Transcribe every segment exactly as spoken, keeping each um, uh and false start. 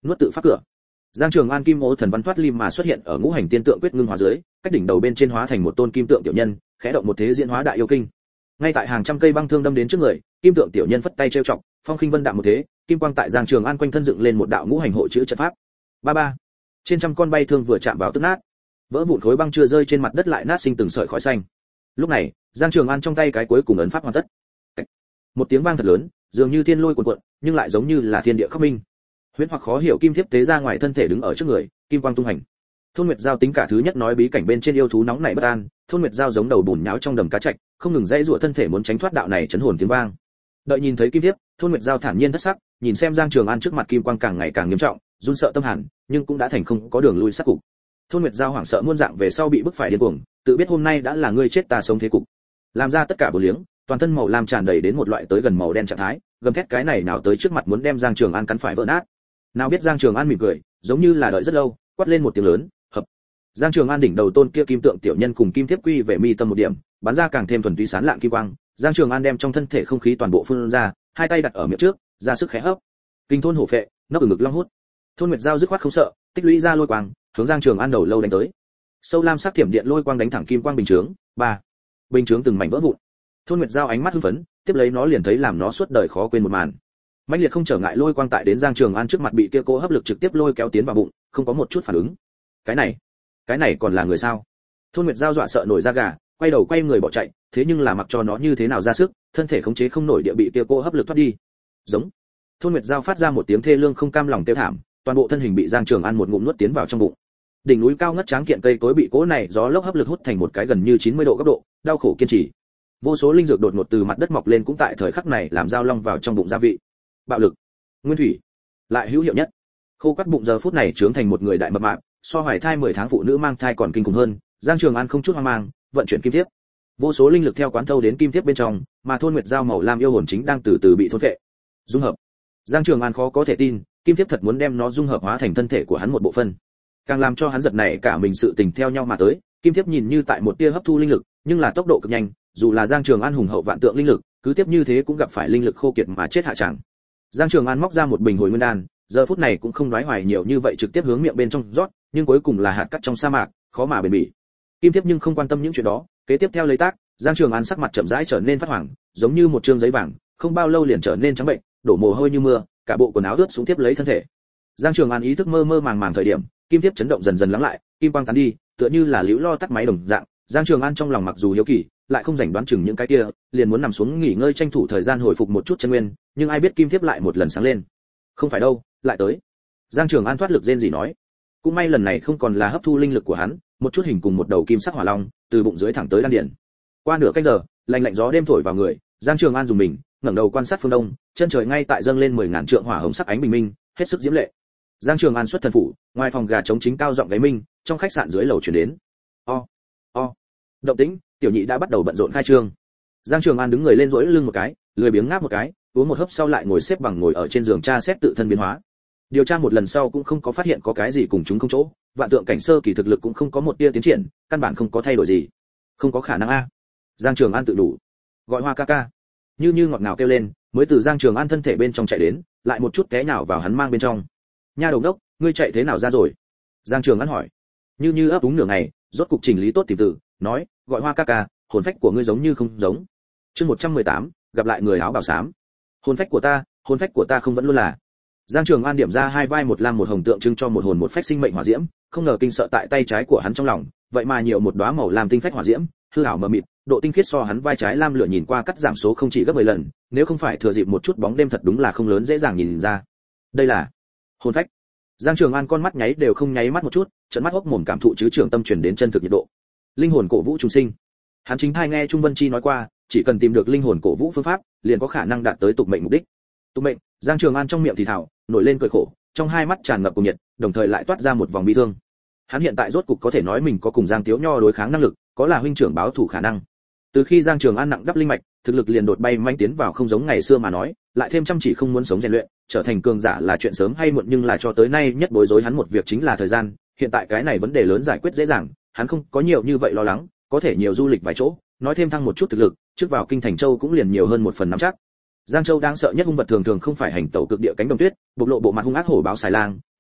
nuốt tự pháp cửa. Giang Trường An kim ô thần văn thoát lim mà xuất hiện ở ngũ hành tiên tượng quyết ngưng hóa dưới, cách đỉnh đầu bên trên hóa thành một tôn kim tượng tiểu nhân, khẽ động một thế diễn hóa đại yêu kinh. Ngay tại hàng trăm cây băng thương đâm đến trước người, kim tượng tiểu nhân phất tay trêu chọc, phong khinh vân đạm một thế, kim quang tại Giang Trường An quanh thân dựng lên một đạo ngũ hành hộ chữ trận pháp. Ba ba. Trên trăm con bay thương vừa chạm vào tức nát, vỡ vụn khối băng chưa rơi trên mặt đất lại nát sinh từng sợi khói xanh. Lúc này, Giang Trường An trong tay cái cuối cùng ấn pháp hoàn tất. Một tiếng vang thật lớn, dường như thiên lôi cuồn cuộn, nhưng lại giống như là thiên địa khắc minh. Huyễn hoặc khó hiểu kim thiếp tế ra ngoài thân thể đứng ở trước người, kim quang tung hành. Thôn Nguyệt Giao tính cả thứ nhất nói bí cảnh bên trên yêu thú nóng nảy bất an, Thôn Nguyệt Giao giống đầu bùn nháo trong đầm cá trạch, không ngừng dãy giụa thân thể muốn tránh thoát đạo này chấn hồn tiếng vang. Đợi nhìn thấy kim thiếp, Thôn Nguyệt Giao thản nhiên thất sắc, nhìn xem Giang Trường An trước mặt kim quang càng ngày càng nghiêm trọng, run sợ tâm hàn, nhưng cũng đã thành không có đường lui sát cục. Thôn Nguyệt Giao hoảng sợ muôn dạng về sau bị bức phải điên cuồng, tự biết hôm nay đã là ngươi chết ta sống thế cục. Làm ra tất cả vô liếng, toàn thân màu lam tràn đầy đến một loại tới gần màu đen trạng thái, gầm thét cái này nào tới trước mặt muốn đem Giang Trường An cắn phải vỡ nát. Nào biết Giang Trường An mỉm cười, giống như là đợi rất lâu, quát lên một tiếng lớn, hợp. Giang Trường An đỉnh đầu tôn kia kim tượng tiểu nhân cùng kim thiếp quy về mi tâm một điểm, bắn ra càng thêm thuần túy sáng lạng kim quang. Giang Trường An đem trong thân thể không khí toàn bộ phun ra, hai tay đặt ở miệng trước, ra sức khẽ hấp. Kinh thôn hổ phệ, nấp ở ngực long hút. Thôn Nguyệt Giao dứt khoát không sợ, tích lũy ra lôi quang, hướng Giang Trường An đầu lâu đánh tới. Sâu lam sắc thiểm điện lôi quang đánh thẳng kim quang bình chướng, ba. Bình chướng từng mảnh vỡ vụn. Thôn Nguyệt Giao ánh mắt hưng phấn, tiếp lấy nó liền thấy làm nó suốt đời khó quên một màn. Mãnh liệt không trở ngại lôi quang tại đến Giang Trường An trước mặt bị kia cố hấp lực trực tiếp lôi kéo tiến vào bụng, không có một chút phản ứng. Cái này, cái này còn là người sao? Thôn Nguyệt Giao dọa sợ nổi da gà, quay đầu quay người bỏ chạy, thế nhưng là mặc cho nó như thế nào ra sức, thân thể khống chế không nổi địa bị kia cố hấp lực thoát đi. Giống. Thôn Nguyệt Giao phát ra một tiếng thê lương không cam lòng kêu thảm, toàn bộ thân hình bị Giang Trường An một ngụm nuốt tiến vào trong bụng. Đỉnh núi cao ngất tráng kiện cây cối bị cố này gió lốc hấp lực hút thành một cái gần như chín mươi độ góc độ, đau khổ kiên trì. Vô số linh dược đột ngột từ mặt đất mọc lên cũng tại thời khắc này làm dao long vào trong bụng gia vị. Bạo lực, nguyên thủy, lại hữu hiệu nhất. Khô cắt bụng giờ phút này trưởng thành một người đại mập mạp, so hoài thai mười tháng phụ nữ mang thai còn kinh khủng hơn. Giang Trường An không chút hoang mang, vận chuyển kim thiếp. Vô số linh lực theo quán thâu đến kim thiếp bên trong, mà Thôn Nguyệt Giao màu lam yêu hồn chính đang từ từ bị thôn phệ. Dung hợp. Giang Trường An khó có thể tin, kim thiếp thật muốn đem nó dung hợp hóa thành thân thể của hắn một bộ phận. Càng làm cho hắn giật này cả mình sự tình theo nhau mà tới, kim thiếp nhìn như tại một tia hấp thu linh lực, nhưng là tốc độ cực nhanh, dù là Giang Trường An hùng hậu vạn tượng linh lực, cứ tiếp như thế cũng gặp phải linh lực khô kiệt mà chết hạ chẳng. Giang Trường An móc ra một bình hồi nguyên đan, giờ phút này cũng không đoái hoài nhiều như vậy trực tiếp hướng miệng bên trong rót, nhưng cuối cùng là hạt cát trong sa mạc, khó mà bền bỉ. Kim Thiếp nhưng không quan tâm những chuyện đó, kế tiếp theo lấy tác, Giang Trường An sắc mặt chậm rãi trở nên phát hoàng, giống như một trương giấy vàng, không bao lâu liền trở nên trắng bệnh, đổ mồ hôi như mưa, cả bộ quần áo ướt xuống tiếp lấy thân thể. Giang Trường An ý thức mơ mơ màng màng thời điểm, Kim Thiếp chấn động dần dần lắng lại, kim quang tán đi, tựa như là liễu lo tắt máy đồng dạng. Giang Trường An trong lòng mặc dù hiếu kỳ, lại không rảnh đoán chừng những cái kia, liền muốn nằm xuống nghỉ ngơi tranh thủ thời gian hồi phục một chút chân nguyên, nhưng ai biết Kim Thiếp lại một lần sáng lên. Không phải đâu, lại tới. Giang Trường An thoát lực rên rỉ nói, cũng may lần này không còn là hấp thu linh lực của hắn, một chút hình cùng một đầu kim sắc hỏa long, từ bụng dưới thẳng tới đan điền. Qua nửa canh giờ, lạnh lạnh gió đêm thổi vào người, Giang Trường An dùng mình, ngẩng đầu quan sát phương đông, chân trời ngay tại dâng lên mười ngàn trượng hỏa hồng sắc ánh bình minh, hết sức diễm lệ. Giang Trường An xuất thần phủ, ngoài phòng gà trống chính cao giọng gáy minh, trong khách sạn dưới lầu truyền đến. O, o. Động tĩnh, tiểu nhị đã bắt đầu bận rộn khai trương. Giang Trường An đứng người lên duỗi lưng một cái, lười biếng ngáp một cái, uống một hớp sau lại ngồi xếp bằng ngồi ở trên giường tra xét tự thân biến hóa. Điều tra một lần sau cũng không có phát hiện có cái gì cùng chúng không chỗ, vạn tượng cảnh sơ kỳ thực lực cũng không có một tia tiến triển, căn bản không có thay đổi gì. Không có khả năng a. Giang Trường An tự đủ. Gọi Hoa ca ca. Như Như ngọt ngào kêu lên, mới từ Giang Trường An thân thể bên trong chạy đến, lại một chút té nhào vào hắn mang bên trong. Nha đầu đốc, ngươi chạy thế nào ra rồi? Giang Trường An hỏi. Như Như ấp úng nửa ngày, rốt cục chỉnh lý tốt tìm từ, nói, gọi Hoa ca ca, hồn phách của ngươi giống như không giống. Chương một trăm mười tám, gặp lại người áo bào xám. Hồn phách của ta, hồn phách của ta không vẫn luôn là. Giang Trường An điểm ra hai vai một lam một hồng tượng trưng cho một hồn một phách sinh mệnh hỏa diễm, không ngờ kinh sợ tại tay trái của hắn trong lòng, vậy mà nhiều một đóa màu lam tinh phách hỏa diễm, hư ảo mờ mịt, độ tinh khiết so hắn vai trái lam lửa nhìn qua cắt giảm số không chỉ gấp mười lần, nếu không phải thừa dịp một chút bóng đêm thật đúng là không lớn dễ dàng nhìn ra. Đây là hồn phách. Giang Trường An con mắt nháy đều không nháy mắt một chút, trợn mắt hốc mồm cảm thụ chứ trường tâm truyền đến chân thực nhiệt độ. Linh hồn cổ vũ trùng sinh. Hắn chính thai nghe Trung Vân Chi nói qua, chỉ cần tìm được linh hồn cổ vũ phương pháp, liền có khả năng đạt tới tục mệnh mục đích. Tục mệnh, Giang Trường An trong miệng thì thào, nổi lên cười khổ, trong hai mắt tràn ngập cuồng nhiệt, đồng thời lại toát ra một vòng bi thương. Hắn hiện tại rốt cục có thể nói mình có cùng Giang Tiếu Nho đối kháng năng lực, có là huynh trưởng báo thủ khả năng. Từ khi Giang Trường An nặng đắp linh mạch, thực lực liền đột bay manh tiến vào không giống ngày xưa mà nói, lại thêm chăm chỉ không muốn sống rèn luyện, trở thành cường giả là chuyện sớm hay muộn, nhưng là cho tới nay nhất bối rối hắn một việc chính là thời gian, hiện tại cái này vấn đề lớn giải quyết dễ dàng, hắn không có nhiều như vậy lo lắng, có thể nhiều du lịch vài chỗ, nói thêm thăng một chút thực lực, trước vào kinh thành châu cũng liền nhiều hơn một phần nắm chắc. Giang Châu đang sợ nhất hung vật thường thường không phải hành tẩu cực địa cánh đồng tuyết, bộc lộ bộ mặt hung ác hổ báo xài lang,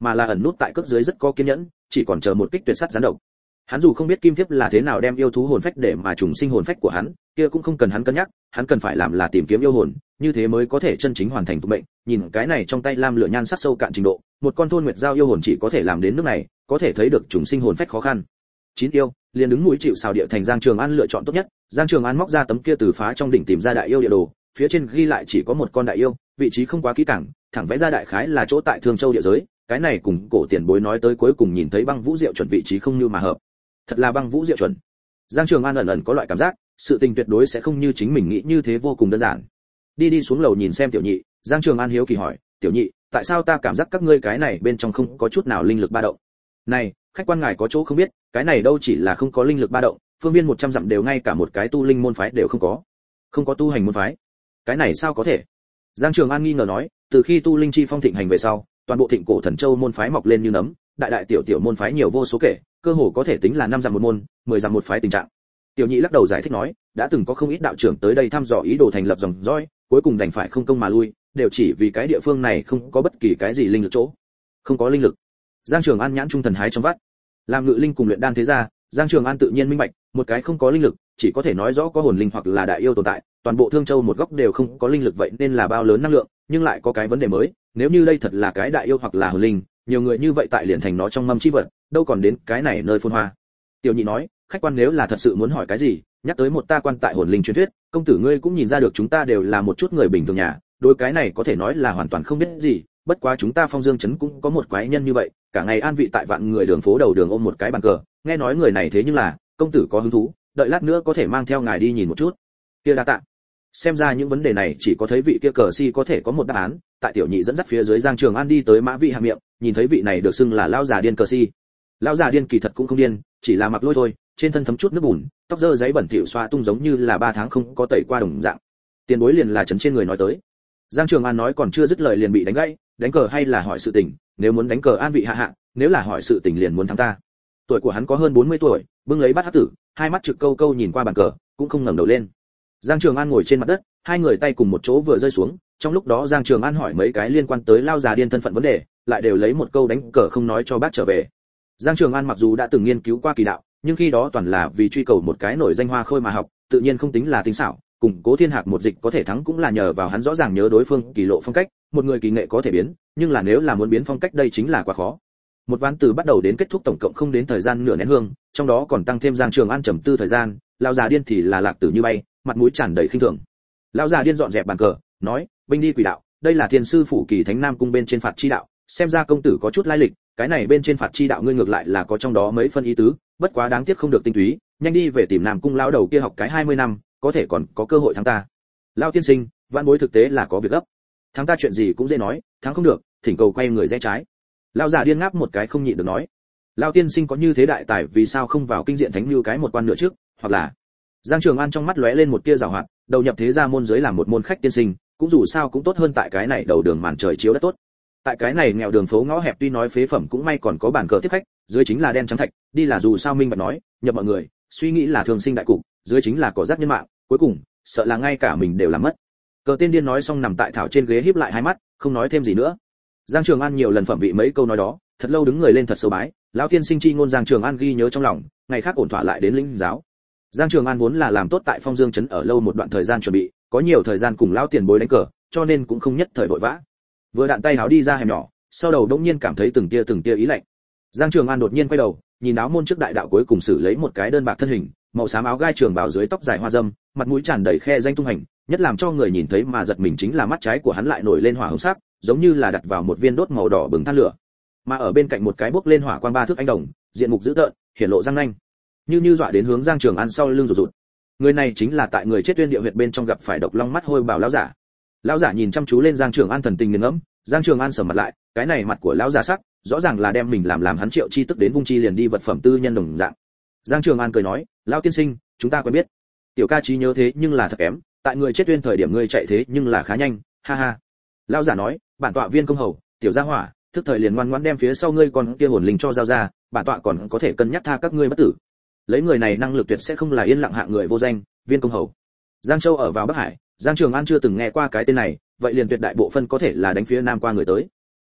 mà là ẩn nút tại cước dưới rất có kiên nhẫn, chỉ còn chờ một kích tuyệt sắt gián độc. Hắn dù không biết kim thiếp là thế nào đem yêu thú hồn phách để mà trùng sinh hồn phách của hắn, kia cũng không cần hắn cân nhắc, hắn cần phải làm là tìm kiếm yêu hồn, như thế mới có thể chân chính hoàn thành tục mệnh. Nhìn cái này trong tay lam lửa nhan sắc sâu cạn trình độ, một con thôn nguyệt giao yêu hồn chỉ có thể làm đến nước này, có thể thấy được trùng sinh hồn phách khó khăn. Chín yêu, liền đứng mũi chịu sào địa thành Giang Trường An lựa chọn tốt nhất. Giang Trường An móc ra tấm kia từ phá trong đỉnh tìm ra đại yêu địa đồ, phía trên ghi lại chỉ có một con đại yêu, vị trí không quá kỹ càng, thẳng vẽ ra đại khái là chỗ tại Thương Châu địa giới, cái này cùng cổ tiền bối nói tới cuối cùng nhìn thấy băng vũ diệu chuẩn vị trí không như mà hợp. Thật là băng vũ diệu chuẩn. Giang Trường An ẩn ẩn có loại cảm giác, sự tình tuyệt đối sẽ không như chính mình nghĩ như thế vô cùng đơn giản. Đi đi xuống lầu nhìn xem tiểu nhị, Giang Trường An hiếu kỳ hỏi, tiểu nhị, tại sao ta cảm giác các ngươi cái này bên trong không có chút nào linh lực ba động? Này, khách quan ngài có chỗ không biết, cái này đâu chỉ là không có linh lực ba động, phương viên một trăm dặm đều ngay cả một cái tu linh môn phái đều không có. Không có tu hành môn phái? Cái này sao có thể? Giang Trường An nghi ngờ nói, từ khi tu linh chi phong thịnh hành về sau, toàn bộ Thịnh Cổ Thần Châu môn phái mọc lên như nấm, đại đại tiểu tiểu môn phái nhiều vô số kể, cơ hồ có thể tính là năm dặm một môn, mười dặm một phái tình trạng. Tiểu nhị lắc đầu giải thích nói, đã từng có không ít đạo trưởng tới đây thăm dò ý đồ thành lập dòng dõi, cuối cùng đành phải không công mà lui, đều chỉ vì cái địa phương này không có bất kỳ cái gì linh lực chỗ. Không có linh lực. Giang Trường An nhãn trung thần hái trong vắt. Làm ngự linh cùng luyện đan thế gia, Giang Trường An tự nhiên minh bạch, một cái không có linh lực, chỉ có thể nói rõ có hồn linh hoặc là đại yêu tồn tại, toàn bộ Thương Châu một góc đều không có linh lực vậy nên là bao lớn năng lượng, nhưng lại có cái vấn đề mới, nếu như đây thật là cái đại yêu hoặc là hồn linh, nhiều người như vậy tại liền thành nó trong mâm chi vật, đâu còn đến cái này nơi phồn hoa. Tiểu nhị nói, khách quan nếu là thật sự muốn hỏi cái gì, nhắc tới một ta quan tại hồn linh truyền thuyết, công tử ngươi cũng nhìn ra được chúng ta đều là một chút người bình thường nhà, đối cái này có thể nói là hoàn toàn không biết gì, bất quá chúng ta Phong Dương trấn cũng có một quái nhân như vậy, cả ngày an vị tại vạn người đường phố đầu đường ôm một cái bàn cờ, nghe nói người này thế nhưng là, công tử có hứng thú, đợi lát nữa có thể mang theo ngài đi nhìn một chút. Kia đa tạ. Xem ra những vấn đề này chỉ có thấy vị kia cờ si có thể có một đáp án, tại tiểu nhị dẫn dắt phía dưới Giang Trường An đi tới mã vị hạ miệng, nhìn thấy vị này được xưng là lão già điên cờ si. Lão già điên kỳ thật cũng không điên, chỉ là mặc lôi thôi, trên thân thấm chút nước bùn, tóc dơ giấy bẩn thỉu xoa tung giống như là ba tháng không có tẩy qua đồng dạng. Tiền bối liền là trấn trên người nói tới. Giang Trường An nói còn chưa dứt lời liền bị đánh gãy, đánh cờ hay là hỏi sự tình, nếu muốn đánh cờ an vị hạ hạ, nếu là hỏi sự tình liền muốn thắng ta. Tuổi của hắn có hơn bốn mươi tuổi, bưng lấy bát hắc tử, hai mắt trực câu câu nhìn qua bàn cờ, cũng không ngẩng đầu lên. Giang Trường An ngồi trên mặt đất, hai người tay cùng một chỗ vừa rơi xuống, trong lúc đó Giang Trường An hỏi mấy cái liên quan tới lao già điên thân phận vấn đề, lại đều lấy một câu đánh cờ không nói cho bác trở về. Giang Trường An mặc dù đã từng nghiên cứu qua kỳ đạo, nhưng khi đó toàn là vì truy cầu một cái nổi danh hoa khôi mà học, tự nhiên không tính là tinh xảo, cùng Cố Thiên Hạc một dịch có thể thắng cũng là nhờ vào hắn rõ ràng nhớ đối phương kỳ lộ phong cách, một người kỳ nghệ có thể biến, nhưng là nếu là muốn biến phong cách đây chính là quá khó. Một ván từ bắt đầu đến kết thúc tổng cộng không đến thời gian nửa nén hương, trong đó còn tăng thêm Giang Trường An trầm tư thời gian, lão già điên thì là lạc tử như bay, mặt mũi tràn đầy khinh thường. Lão già điên dọn dẹp bàn cờ, nói, binh đi quỷ đạo, đây là thiên sư phủ Kỳ Thánh Nam cung bên trên phạt chi đạo, xem ra công tử có chút lai lịch, cái này bên trên phạt chi đạo ngươi ngược lại là có trong đó mấy phân ý tứ, bất quá đáng tiếc không được tinh túy, nhanh đi về tìm Nam cung lão đầu kia học cái hai mươi năm, có thể còn có cơ hội thắng ta. Lão tiên sinh, vạn bối thực tế là có việc gấp. Thắng ta chuyện gì cũng dễ nói, thắng không được, thỉnh cầu quay người rẽ trái. Lão già điên ngáp một cái không nhịn được nói, lão tiên sinh có như thế đại tài vì sao không vào kinh diện thánh lưu cái một quan nữa trước, hoặc là Giang Trường An trong mắt lóe lên một tia giảo hoạt, đầu nhập thế gia môn giới làm một môn khách tiên sinh, cũng dù sao cũng tốt hơn tại cái này đầu đường màn trời chiếu đất tốt. Tại cái này nghèo đường phố ngõ hẹp tuy nói phế phẩm cũng may còn có bàn cờ tiếp khách, dưới chính là đen trắng thạch, đi là dù sao minh bạch nói, nhập mọi người, suy nghĩ là thường sinh đại cục, dưới chính là cỏ rác nhân mạng, cuối cùng, sợ là ngay cả mình đều làm mất. Cờ tên điên nói xong nằm tại thảo trên ghế híp lại hai mắt, không nói thêm gì nữa. Giang Trường An nhiều lần phẩm vị mấy câu nói đó, thật lâu đứng người lên thật sâu bái, lão tiên sinh chi ngôn Giang Trường An ghi nhớ trong lòng, ngày khác ổn thỏa lại đến lĩnh giáo. Giang Trường An vốn là làm tốt tại Phong Dương trấn ở lâu một đoạn thời gian chuẩn bị, có nhiều thời gian cùng lão tiền bối đánh cờ, cho nên cũng không nhất thời vội vã. Vừa đạn tay áo đi ra hẻm nhỏ, sau đầu đống nhiên cảm thấy từng tia từng tia ý lạnh. Giang Trường An đột nhiên quay đầu, nhìn áo môn trước đại đạo cuối cùng xử lấy một cái đơn bạc thân hình, màu xám áo gai trường bào dưới tóc dài hoa dâm, mặt mũi tràn đầy khe danh tung hành, nhất làm cho người nhìn thấy mà giật mình chính là mắt trái của hắn lại nổi lên hỏa hồng sắc, giống như là đặt vào một viên đốt màu đỏ bừng than lửa. Mà ở bên cạnh một cái bốc lên hỏa quang ba thước anh đồng, diện mục dữ tợn, hiển lộ răng nanh, như như dọa đến hướng Giang Trường An sau lưng rụt rụt. Người này chính là tại người chết tuyên địa huyệt bên trong gặp phải độc long mắt hôi bảo lão giả. Lão giả nhìn chăm chú lên Giang Trường An thần tình nghiền ngẫm, Giang Trường An sầm mặt lại, cái này mặt của lão giả sắc, rõ ràng là đem mình làm làm hắn Triệu Chi tức đến vung chi liền đi vật phẩm tư nhân đồng dạng. Giang Trường An cười nói, lão tiên sinh, chúng ta quen biết. Tiểu ca trí nhớ thế nhưng là thật kém, tại người chết tuyên thời điểm ngươi chạy thế nhưng là khá nhanh, ha ha. Lão giả nói, bản tọa Viên công hầu, tiểu gia hỏa, thức thời liền ngoan ngoãn đem phía sau ngươi còn kia hồn linh cho giao ra, bản tọa còn có thể cân nhắc tha các ngươi bất tử. Lấy người này năng lực tuyệt sẽ không là yên lặng hạng người vô danh, Viên công hầu. Giang Châu ở vào Bắc Hải, Giang Trường An chưa từng nghe qua cái tên này, vậy liền tuyệt đại bộ phân có thể là đánh phía nam qua người tới.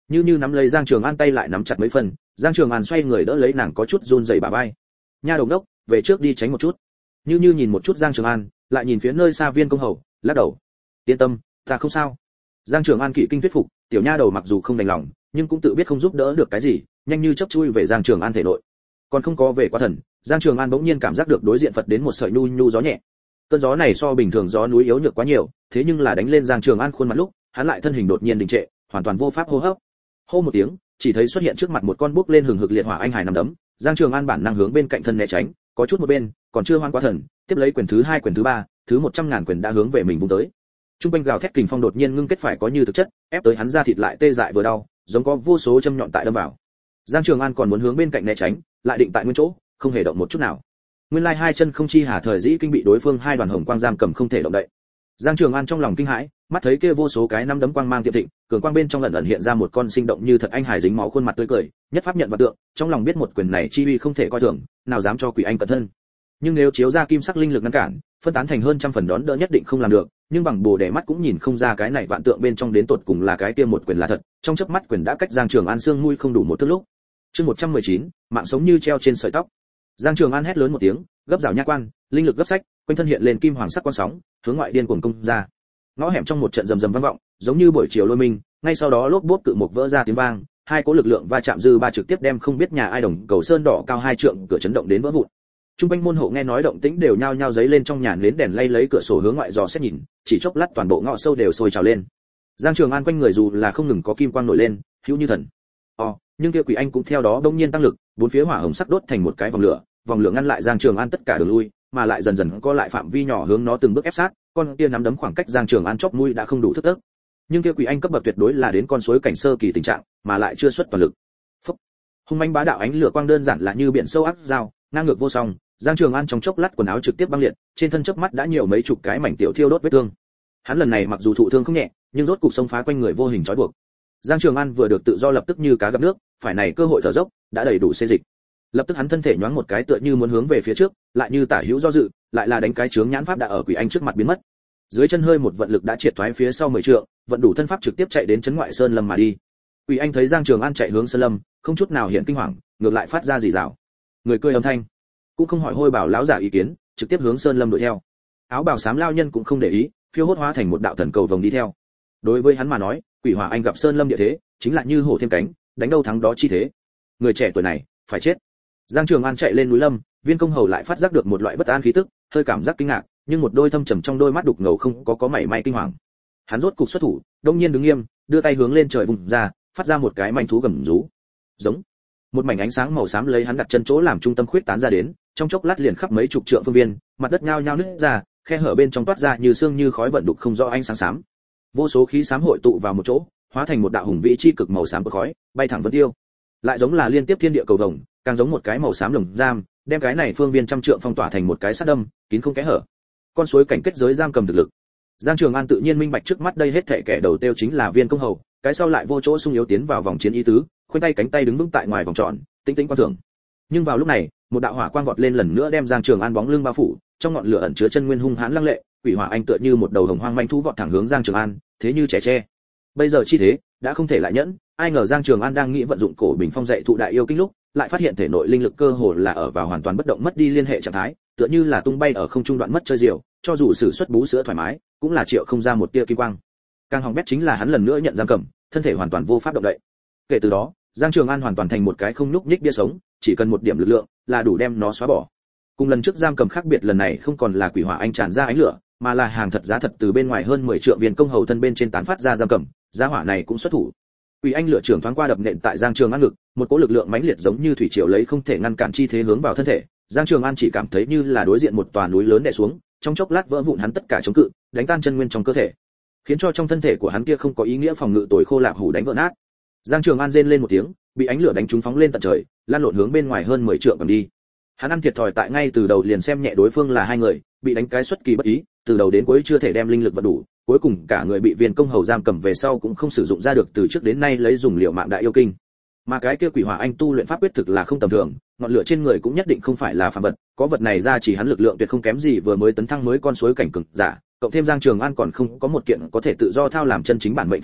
Như Như nắm lấy Giang Trường An tay lại nắm chặt mấy phần, Giang Trường An xoay người đỡ lấy nàng có chút run rẩy bả vai. Nha đầu đốc, về trước đi tránh một chút. Như Như nhìn một chút Giang Trường An, lại nhìn phía nơi xa Viên công hầu, lắc đầu. Yên tâm, ta không sao. Giang Trường An kỵ kinh thuyết phục, tiểu nha đầu mặc dù không đành lòng, nhưng cũng tự biết không giúp đỡ được cái gì, nhanh như chớp chui về Giang Trường An thể nội. Còn không có về quá thần, Giang Trường An bỗng nhiên cảm giác được đối diện Phật đến một sợi nhu nhu gió nhẹ. Cơn gió này so bình thường gió núi yếu nhược quá nhiều, thế nhưng là đánh lên Giang Trường An khuôn mặt lúc, hắn lại thân hình đột nhiên đình trệ, hoàn toàn vô pháp hô hấp. Hô một tiếng, chỉ thấy xuất hiện trước mặt một con bốc lên hừng hực liệt hỏa anh hải nằm đấm, Giang Trường An bản năng hướng bên cạnh thân né tránh, có chút một bên, còn chưa hoan quá thần, tiếp lấy quyền thứ hai quyền thứ ba, thứ một trăm ngàn quyền đã hướng về mình vung tới. Trung quanh gào thét kình phong đột nhiên ngưng kết phải có như thực chất, ép tới hắn ra thịt lại tê dại vừa đau, giống có vô số châm nhọn tại đâm vào. Giang Trường An còn muốn hướng bên cạnh né tránh, lại định tại nguyên chỗ, không hề động một chút nào. Nguyên lai hai chân không chi hà thời dĩ kinh bị đối phương hai đoàn hồng quang giam cầm không thể động đậy. Giang Trường An trong lòng kinh hãi, mắt thấy kia vô số cái năm đấm quang mang tiệm thịnh, cường quang bên trong ẩn ẩn hiện ra một con sinh động như thật anh hải dính máu khuôn mặt tươi cười, nhất pháp nhận và tượng, trong lòng biết một quyền này chi uy không thể coi thường, nào dám cho quỷ anh cẩn thân. Nhưng nếu chiếu ra kim sắc linh lực ngăn cản, phân tán thành hơn trăm phần đón đỡ nhất định không làm được, nhưng bằng bồ đề mắt cũng nhìn không ra cái này vạn tượng bên trong đến tột cùng là cái kia một quyền là thật, trong chớp mắt quyền đã cách Giang Trường An xương mũi không đủ một thước lúc. Chương một trăm mười chín, mạng sống như treo trên sợi tóc. Giang Trường An hét lớn một tiếng, gấp rào nha quan, linh lực gấp sách, quanh thân hiện lên kim hoàng sắc quan sóng, hướng ngoại điên cuồng công ra. Ngõ hẻm trong một trận rầm rầm vang vọng, giống như buổi chiều lôi minh, ngay sau đó lốp bốp cự mục vỡ ra tiếng vang, hai cỗ lực lượng va chạm dư ba trực tiếp đem không biết nhà ai đồng cầu sơn đỏ cao hai trượng cửa chấn động đến vỡ vụn. Trung quanh môn hộ nghe nói động tĩnh đều nhao nhao giấy lên trong nhà nến đèn lay lấy cửa sổ hướng ngoại dò xét nhìn, chỉ chốc lát toàn bộ ngõ sâu đều sôi trào lên. Giang Trường An quanh người dù là không ngừng có kim quang nổi lên, hữu như thần. Ồ, nhưng kia quỷ anh cũng theo đó đông nhiên tăng lực, bốn phía hỏa hồng sắc đốt thành một cái vòng lửa, vòng lửa ngăn lại Giang Trường An tất cả đường lui, mà lại dần dần co lại phạm vi nhỏ hướng nó từng bước ép sát, con kia nắm đấm khoảng cách Giang Trường An chóp mũi đã không đủ thước tấc. Nhưng kia quỷ anh cấp bậc tuyệt đối là đến con suối cảnh sơ kỳ tình trạng, mà lại chưa xuất toàn lực. Phốc. Hung mãnh bá đạo ánh lửa quang đơn giản là như biển sâu áp dao, ngang ngược vô song, Giang Trường An trong chốc lát quần áo trực tiếp băng liệt, trên thân chớp mắt đã nhiều mấy chục cái mảnh tiểu thiêu đốt vết thương. Hắn lần này mặc dù thụ thương không nhẹ, nhưng rốt cục xông phá quanh người vô hình trói buộc. Giang Trường An vừa được tự do lập tức như cá gặp nước, phải này cơ hội thở dốc, đã đầy đủ xê dịch. Lập tức hắn thân thể nhoáng một cái tựa như muốn hướng về phía trước, lại như tả hữu do dự, lại là đánh cái chướng nhãn pháp đã ở quỷ anh trước mặt biến mất. Dưới chân hơi một vận lực đã triệt thoái phía sau mười trượng, vận đủ thân pháp trực tiếp chạy đến trấn ngoại sơn lâm mà đi. Quỷ anh thấy Giang Trường An chạy hướng sơn lâm, không chút nào hiện kinh hoàng, ngược lại phát ra rì rào. Người cười âm thanh, cũng không hỏi hôi bảo lão giả ý kiến, trực tiếp hướng sơn lâm đuổi theo. Áo bào xám lao nhân cũng không để ý, phiêu hốt hóa thành một đạo thần cầu vòng đi theo. Đối với hắn mà nói, quỷ hỏa anh gặp sơn lâm địa thế, chính là như hổ thêm cánh, đánh đâu thắng đó chi thế. Người trẻ tuổi này, phải chết. Giang Trường An chạy lên núi lâm, Viên công hầu lại phát giác được một loại bất an khí tức, hơi cảm giác kinh ngạc, nhưng một đôi thâm trầm trong đôi mắt đục ngầu không có có mảy may kinh hoàng. Hắn rốt cục xuất thủ, đông nhiên đứng nghiêm, đưa tay hướng lên trời vùng ra, phát ra một cái manh thú gầm rú. Giống. Một mảnh ánh sáng màu xám lấy hắn đặt chân chỗ làm trung tâm khuyết tán ra đến, trong chốc lát liền khắp mấy chục trượng phương viên, mặt đất nhao nhao nứt ra, khe hở bên trong toát ra như xương như khói vận đục không rõ ánh sáng xám. Vô số khí xám hội tụ vào một chỗ, hóa thành một đạo hùng vĩ chi cực màu xám của khói, bay thẳng vân tiêu. Lại giống là liên tiếp thiên địa cầu vồng, càng giống một cái màu xám lồng giam, đem cái này phương viên trăm trượng phong tỏa thành một cái sát đâm, kín không kẽ hở. Con suối cảnh kết giới giam cầm thực lực. Giang Trường An tự nhiên minh bạch trước mắt đây hết thảy kẻ đầu tiêu chính là Viên công hầu, cái sau lại vô chỗ sung yếu tiến vào vòng chiến ý tứ, khoanh tay cánh tay đứng vững tại ngoài vòng tròn, tĩnh tĩnh quan thưởng. Nhưng vào lúc này, một đạo hỏa quang vọt lên lần nữa đem Giang Trường An bóng lưng bao phủ, trong ngọn lửa ẩn chứa chân nguyên hung hãn lăng lệ, quỷ hỏa anh tựa như một đầu hồng hoang manh thú vọt thẳng hướng Giang Trường An, thế như trẻ tre. Bây giờ chi thế, đã không thể lại nhẫn, ai ngờ Giang Trường An đang nghĩ vận dụng cổ bình phong dạy thụ đại yêu kinh lúc, lại phát hiện thể nội linh lực cơ hồ là ở vào hoàn toàn bất động mất đi liên hệ trạng thái, tựa như là tung bay ở không trung đoạn mất chơi diều, cho dù sử xuất bú sữa thoải mái, cũng là triệu không ra một tia kim quang. Càng hỏng bét chính là hắn lần nữa nhận giam cầm, thân thể hoàn toàn vô pháp động đậy. Kể từ đó, Giang Trường An hoàn toàn thành một cái không nhúc nhích bia sống, chỉ cần một điểm lực lượng là đủ đem nó xóa bỏ. Cùng lần trước giam cầm khác biệt, lần này không còn là quỷ hỏa anh tràn ra ánh lửa, mà là hàng thật giá thật từ bên ngoài hơn mười trượng Viên công hầu thân bên trên tán phát ra giam cầm, giá hỏa này cũng xuất thủ. Quỷ anh lửa trưởng thoáng qua đập nện tại Giang Trường An ngực, một cỗ lực lượng mãnh liệt giống như thủy triều lấy không thể ngăn cản chi thế hướng vào thân thể. Giang Trường An chỉ cảm thấy như là đối diện một tòa núi lớn đè xuống, trong chốc lát vỡ vụn hắn tất cả chống cự, đánh tan chân nguyên trong cơ thể, khiến cho trong thân thể của hắn kia không có ý nghĩa phòng ngự tồi khô lạp hủ đánh vỡ nát. Giang Trường An rên lên một tiếng, bị ánh lửa đánh trúng phóng lên tận trời, lan lộn hướng bên ngoài hơn mười trượng cầm đi. Hắn ăn thiệt thòi tại ngay từ đầu liền xem nhẹ đối phương là hai người, bị đánh cái xuất kỳ bất ý, từ đầu đến cuối chưa thể đem linh lực vận đủ, cuối cùng cả người bị Viên công hầu giam cầm về sau cũng không sử dụng ra được từ trước đến nay lấy dùng liệu mạng đại yêu kinh. Mà cái kia quỷ hỏa anh tu luyện pháp quyết thực là không tầm thường, ngọn lửa trên người cũng nhất định không phải là phàm vật, có vật này ra chỉ hắn lực lượng tuyệt không kém gì vừa mới tấn thăng mới con suối cảnh cường giả, cộng thêm Giang Trường An còn không có một kiện có thể tự do thao làm chân chính bản mệnh pháp khí,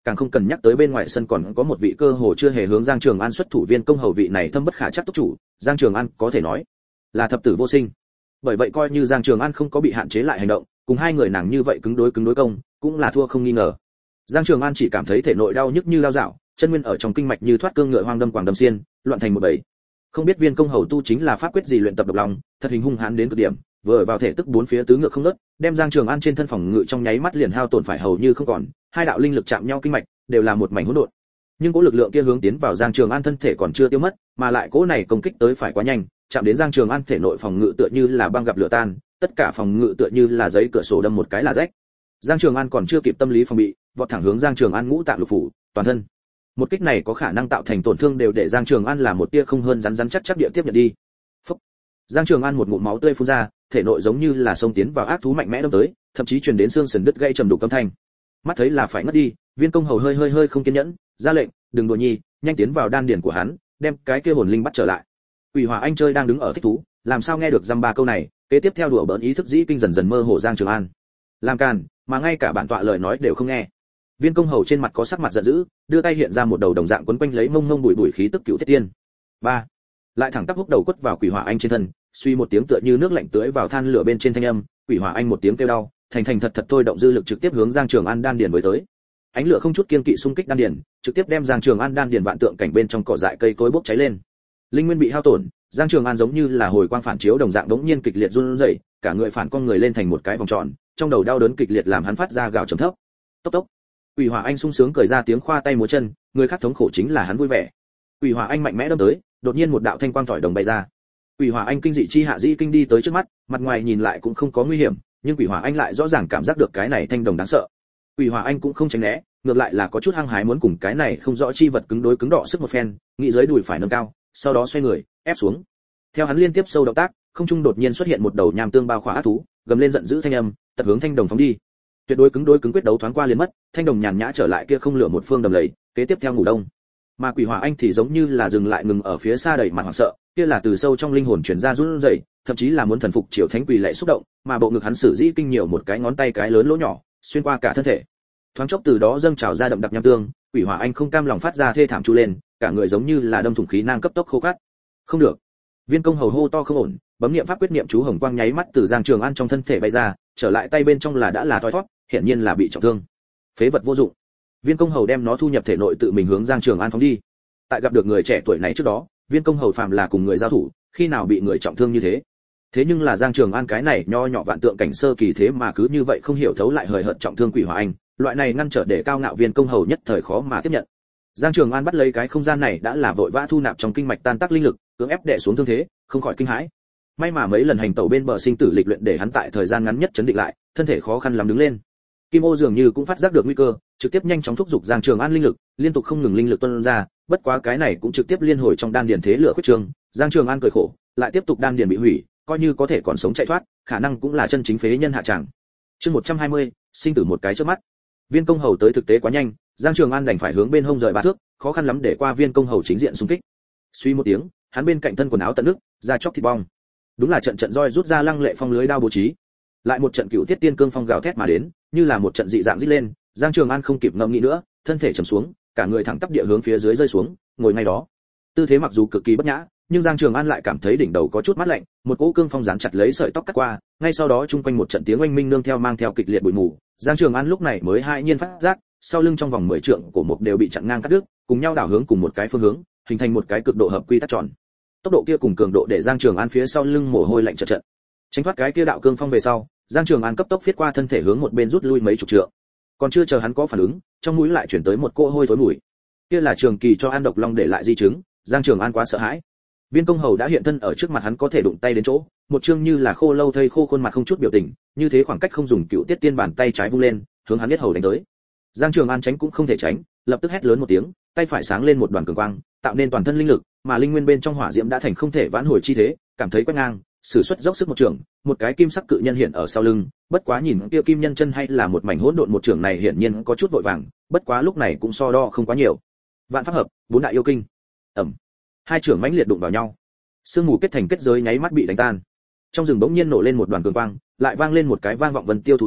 càng không cần nhắc tới bên ngoài sân còn có một vị cơ hồ chưa hề hướng Giang Trường An xuất thủ viên công hầu vị này thâm bất khả trắc túc chủ, Giang Trường An có thể nói là thập tử vô sinh. Bởi vậy coi như Giang Trường An không có bị hạn chế lại hành động, cùng hai người nàng như vậy cứng đối cứng đối công, cũng là thua không nghi ngờ. Giang Trường An chỉ cảm thấy thể nội đau nhức như lao dạo, chân nguyên ở trong kinh mạch như thoát cương ngựa hoang đâm quàng đâm xiên, loạn thành một bầy. Không biết viên công hầu tu chính là pháp quyết gì luyện tập độc lòng, thật hình hung hãn đến cực điểm, vừa vào thể tức bốn phía tứ ngựa không ngớt, đem Giang Trường An trên thân phòng ngự trong nháy mắt liền hao tổn phải hầu như không còn, hai đạo linh lực chạm nhau kinh mạch, đều là một mảnh hỗn độn. Nhưng cỗ lực lượng kia hướng tiến vào Giang Trường An thân thể còn chưa tiêu mất, mà lại cỗ này công kích tới phải quá nhanh, chạm đến Giang Trường An thể nội phòng ngự tựa như là băng gặp lửa tan, tất cả phòng ngự tựa như là giấy cửa sổ đâm một cái là rách. Giang Trường An còn chưa kịp tâm lý phòng bị, vọt thẳng hướng Giang Trường An ngũ tạng lục phủ, toàn thân. Một kích này có khả năng tạo thành tổn thương đều để Giang Trường An là một tia không hơn rắn rắn chắc chắc địa tiếp nhận đi. Phốc. Giang Trường An một ngụm máu tươi phun ra, thể nội giống như là xông tiến vào ác thú mạnh mẽ đâm tới, thậm chí truyền đến xương sườn đứt gãy trầm đục âm thanh. Mắt thấy là phải ngất đi, viên công hầu hơi hơi hơi không kiên nhẫn, ra lệnh, đừng đùa nhi, nhanh tiến vào đan điền của hắn, đem cái kia hồn linh bắt trở lại. Quỷ Hỏa Anh chơi đang đứng ở thích thú, làm sao nghe được dăm ba câu này, kế tiếp theo đùa bỡn ý thức dĩ kinh dần dần mơ hồ Giang Trường An. Làm càn, mà ngay cả bản tọa lời nói đều không nghe. Viên công hầu trên mặt có sắc mặt giận dữ, đưa tay hiện ra một đầu đồng dạng quấn quanh lấy mông mông bụi bụi khí tức cựu thiết tiên. Ba, lại thẳng tắp húc đầu quất vào Quỷ Hỏa Anh trên thân, suy một tiếng tựa như nước lạnh tưới vào than lửa bên trên thanh âm, Quỷ Hỏa Anh một tiếng kêu đau, thành thành thật thật thôi động dư lực trực tiếp hướng Giang Trường An đan điền với tới. Ánh lửa không chút kiên kỵ xung kích đan điền, trực tiếp đem Giang Trường An đan điền vạn tượng cảnh bên trong cỏ dại cây cối bốc cháy lên. Linh nguyên bị hao tổn, Giang Trường An giống như là hồi quang phản chiếu đồng dạng đống nhiên kịch liệt run rẩy, cả người phản con người lên thành một cái vòng tròn, trong đầu đau đớn kịch liệt làm hắn phát ra gào trầm thấp. Tốc tốc. Quỷ Hỏa Anh sung sướng cười ra tiếng khoa tay múa chân, người khác thống khổ chính là hắn vui vẻ. Quỷ Hỏa Anh mạnh mẽ đâm tới, đột nhiên một đạo thanh quang tỏi đồng bay ra. Quỷ Hỏa Anh kinh dị chi hạ dĩ kinh đi tới trước mắt, mặt ngoài nhìn lại cũng không có nguy hiểm, nhưng Quỷ Hỏa Anh lại rõ ràng cảm giác được cái này thanh đồng đáng sợ. Quỷ Hỏa Anh cũng không tránh né, ngược lại là có chút hăng hái muốn cùng cái này không rõ chi vật cứng đối cứng đọ sức một phen, nghĩ dưới đùi phải nâng cao, sau đó xoay người, ép xuống. Theo hắn liên tiếp sâu động tác, không trung đột nhiên xuất hiện một đầu nham tương bao khỏa ác thú, gầm lên giận dữ thanh âm, tật hướng thanh đồng phóng đi. Tuyệt đối cứng đối cứng quyết đấu thoáng qua liền mất, thanh đồng nhàn nhã trở lại kia không lửa một phương đầm lầy, kế tiếp theo ngủ đông. Mà Quỷ Hỏa Anh thì giống như là dừng lại ngừng ở phía xa đầy mặt hoảng sợ, kia là từ sâu trong linh hồn truyền ra run rẩy, thậm chí là muốn thần phục triều thánh quỳ lệ xúc động, mà bộ ngực hắn sử dĩ kinh nhiều một cái ngón tay cái lớn lỗ nhỏ, xuyên qua cả thân thể. Thoáng chốc từ đó dâng trào ra đậm đặc nham tương, Quỷ Hỏa Anh không cam lòng phát ra thê thảm chu lên, cả người giống như là đâm thủng khí nang cấp tốc khô cát. Không được. Viên công hầu hô to không ổn, bấm niệm pháp quyết niệm chú hồng quang nháy mắt từ Giang Trường An trong thân thể bay ra, trở lại tay bên trong là đã là thoi thoát, hiển nhiên là bị trọng thương. Phế vật vô dụng. Viên công hầu đem nó thu nhập thể nội tự mình hướng Giang Trường An phóng đi. Tại gặp được người trẻ tuổi này trước đó, Viên công hầu phàm là cùng người giao thủ, khi nào bị người trọng thương như thế. Thế nhưng là Giang Trường An cái này nho nhỏ vạn tượng cảnh sơ kỳ thế mà cứ như vậy không hiểu thấu lại hời hợt trọng thương Quỷ Hỏa Anh, loại này ngăn trở để cao ngạo Viên công hầu nhất thời khó mà tiếp nhận. Giang Trường An bắt lấy cái không gian này đã là vội vã thu nạp trong kinh mạch tan tác linh lực, cưỡng ép đè xuống thương thế, không khỏi kinh hãi. May mà mấy lần hành tẩu bên bờ sinh tử lịch luyện để hắn tại thời gian ngắn nhất chấn định lại, thân thể khó khăn lắm đứng lên. Kim Ô dường như cũng phát giác được nguy cơ, trực tiếp nhanh chóng thúc giục Giang Trường An linh lực, liên tục không ngừng linh lực tuôn ra, bất quá cái này cũng trực tiếp liên hồi trong đan điền thế lửa khuyết trường, Giang Trường An cười khổ, lại tiếp tục đan điền bị hủy, coi như có thể còn sống chạy thoát, khả năng cũng là chân chính phế nhân hạ tràng. Chương một trăm hai mươi, sinh tử một cái chớp mắt. Viên công hầu tới thực tế quá nhanh, Giang Trường An đành phải hướng bên hông rời ba thước, khó khăn lắm để qua Viên công hầu chính diện xung kích. Suy một tiếng, hắn bên cạnh thân quần áo tận nước, da chóc thịt bong. Đúng là trận trận roi rút ra lăng lệ phong lưới đao bố trí. Lại một trận cựu tiết tiên cương phong gào thét mà đến, như là một trận dị dạng rít lên, Giang Trường An không kịp ngẫm nghĩ nữa, thân thể trầm xuống, cả người thẳng tắp địa hướng phía dưới rơi xuống, ngồi ngay đó. Tư thế mặc dù cực kỳ bất nhã, nhưng Giang Trường An lại cảm thấy đỉnh đầu có chút mát lạnh, một cỗ cương phong dán chặt lấy sợi tóc cắt qua, ngay sau đó chung quanh một trận tiếng oanh minh nương theo mang theo kịch liệt bụi mù, Giang Trường An lúc này mới hãi nhiên phát giác, sau lưng trong vòng mười trượng cổ mục đều bị chặn ngang cắt đứt, cùng nhau đảo hướng cùng một cái phương hướng, hình thành một cái cực độ hợp quy tắc tròn. Tốc độ kia cùng cường độ để Giang Trường An phía sau lưng mồ hôi lạnh chật chật. Tránh thoát cái kia đạo cương phong về sau, Giang Trường An cấp tốc phiết qua thân thể hướng một bên rút lui mấy chục trượng. Còn chưa chờ hắn có phản ứng, trong mũi lại chuyển tới một cỗ hôi thối mùi. Kia là Trường Kỳ cho An độc long để lại di chứng, Giang Trường An quá sợ hãi. Viên công hầu đã hiện thân ở trước mặt hắn có thể đụng tay đến chỗ, một chương như là khô lâu thây khô khuôn mặt không chút biểu tình, như thế khoảng cách không dùng cựu tiết tiên bàn tay trái vung lên, hướng hắn biết hầu đánh tới. Giang Trường An tránh cũng không thể tránh, lập tức hét lớn một tiếng, tay phải sáng lên một đoàn cường quang, tạo nên toàn thân linh lực, mà linh nguyên bên trong hỏa diễm đã thành không thể vãn hồi chi thế, cảm thấy quét ngang, sử xuất dốc sức một trường, một cái kim sắc cự nhân hiện ở sau lưng, bất quá nhìn kia kim nhân chân hay là một mảnh hỗn độn một trường này hiển nhiên có chút vội vàng, bất quá lúc này cũng so đo không quá nhiều. Vạn pháp hợp, bốn đại yêu kinh. Ầm. Hai trường mãnh liệt đụng vào nhau. Sương mù kết thành kết giới nháy mắt bị đánh tan. Trong rừng bỗng nhiên nổ lên một đoàn cường quang, lại vang lên một cái vang vọng vân tiêu thú giống,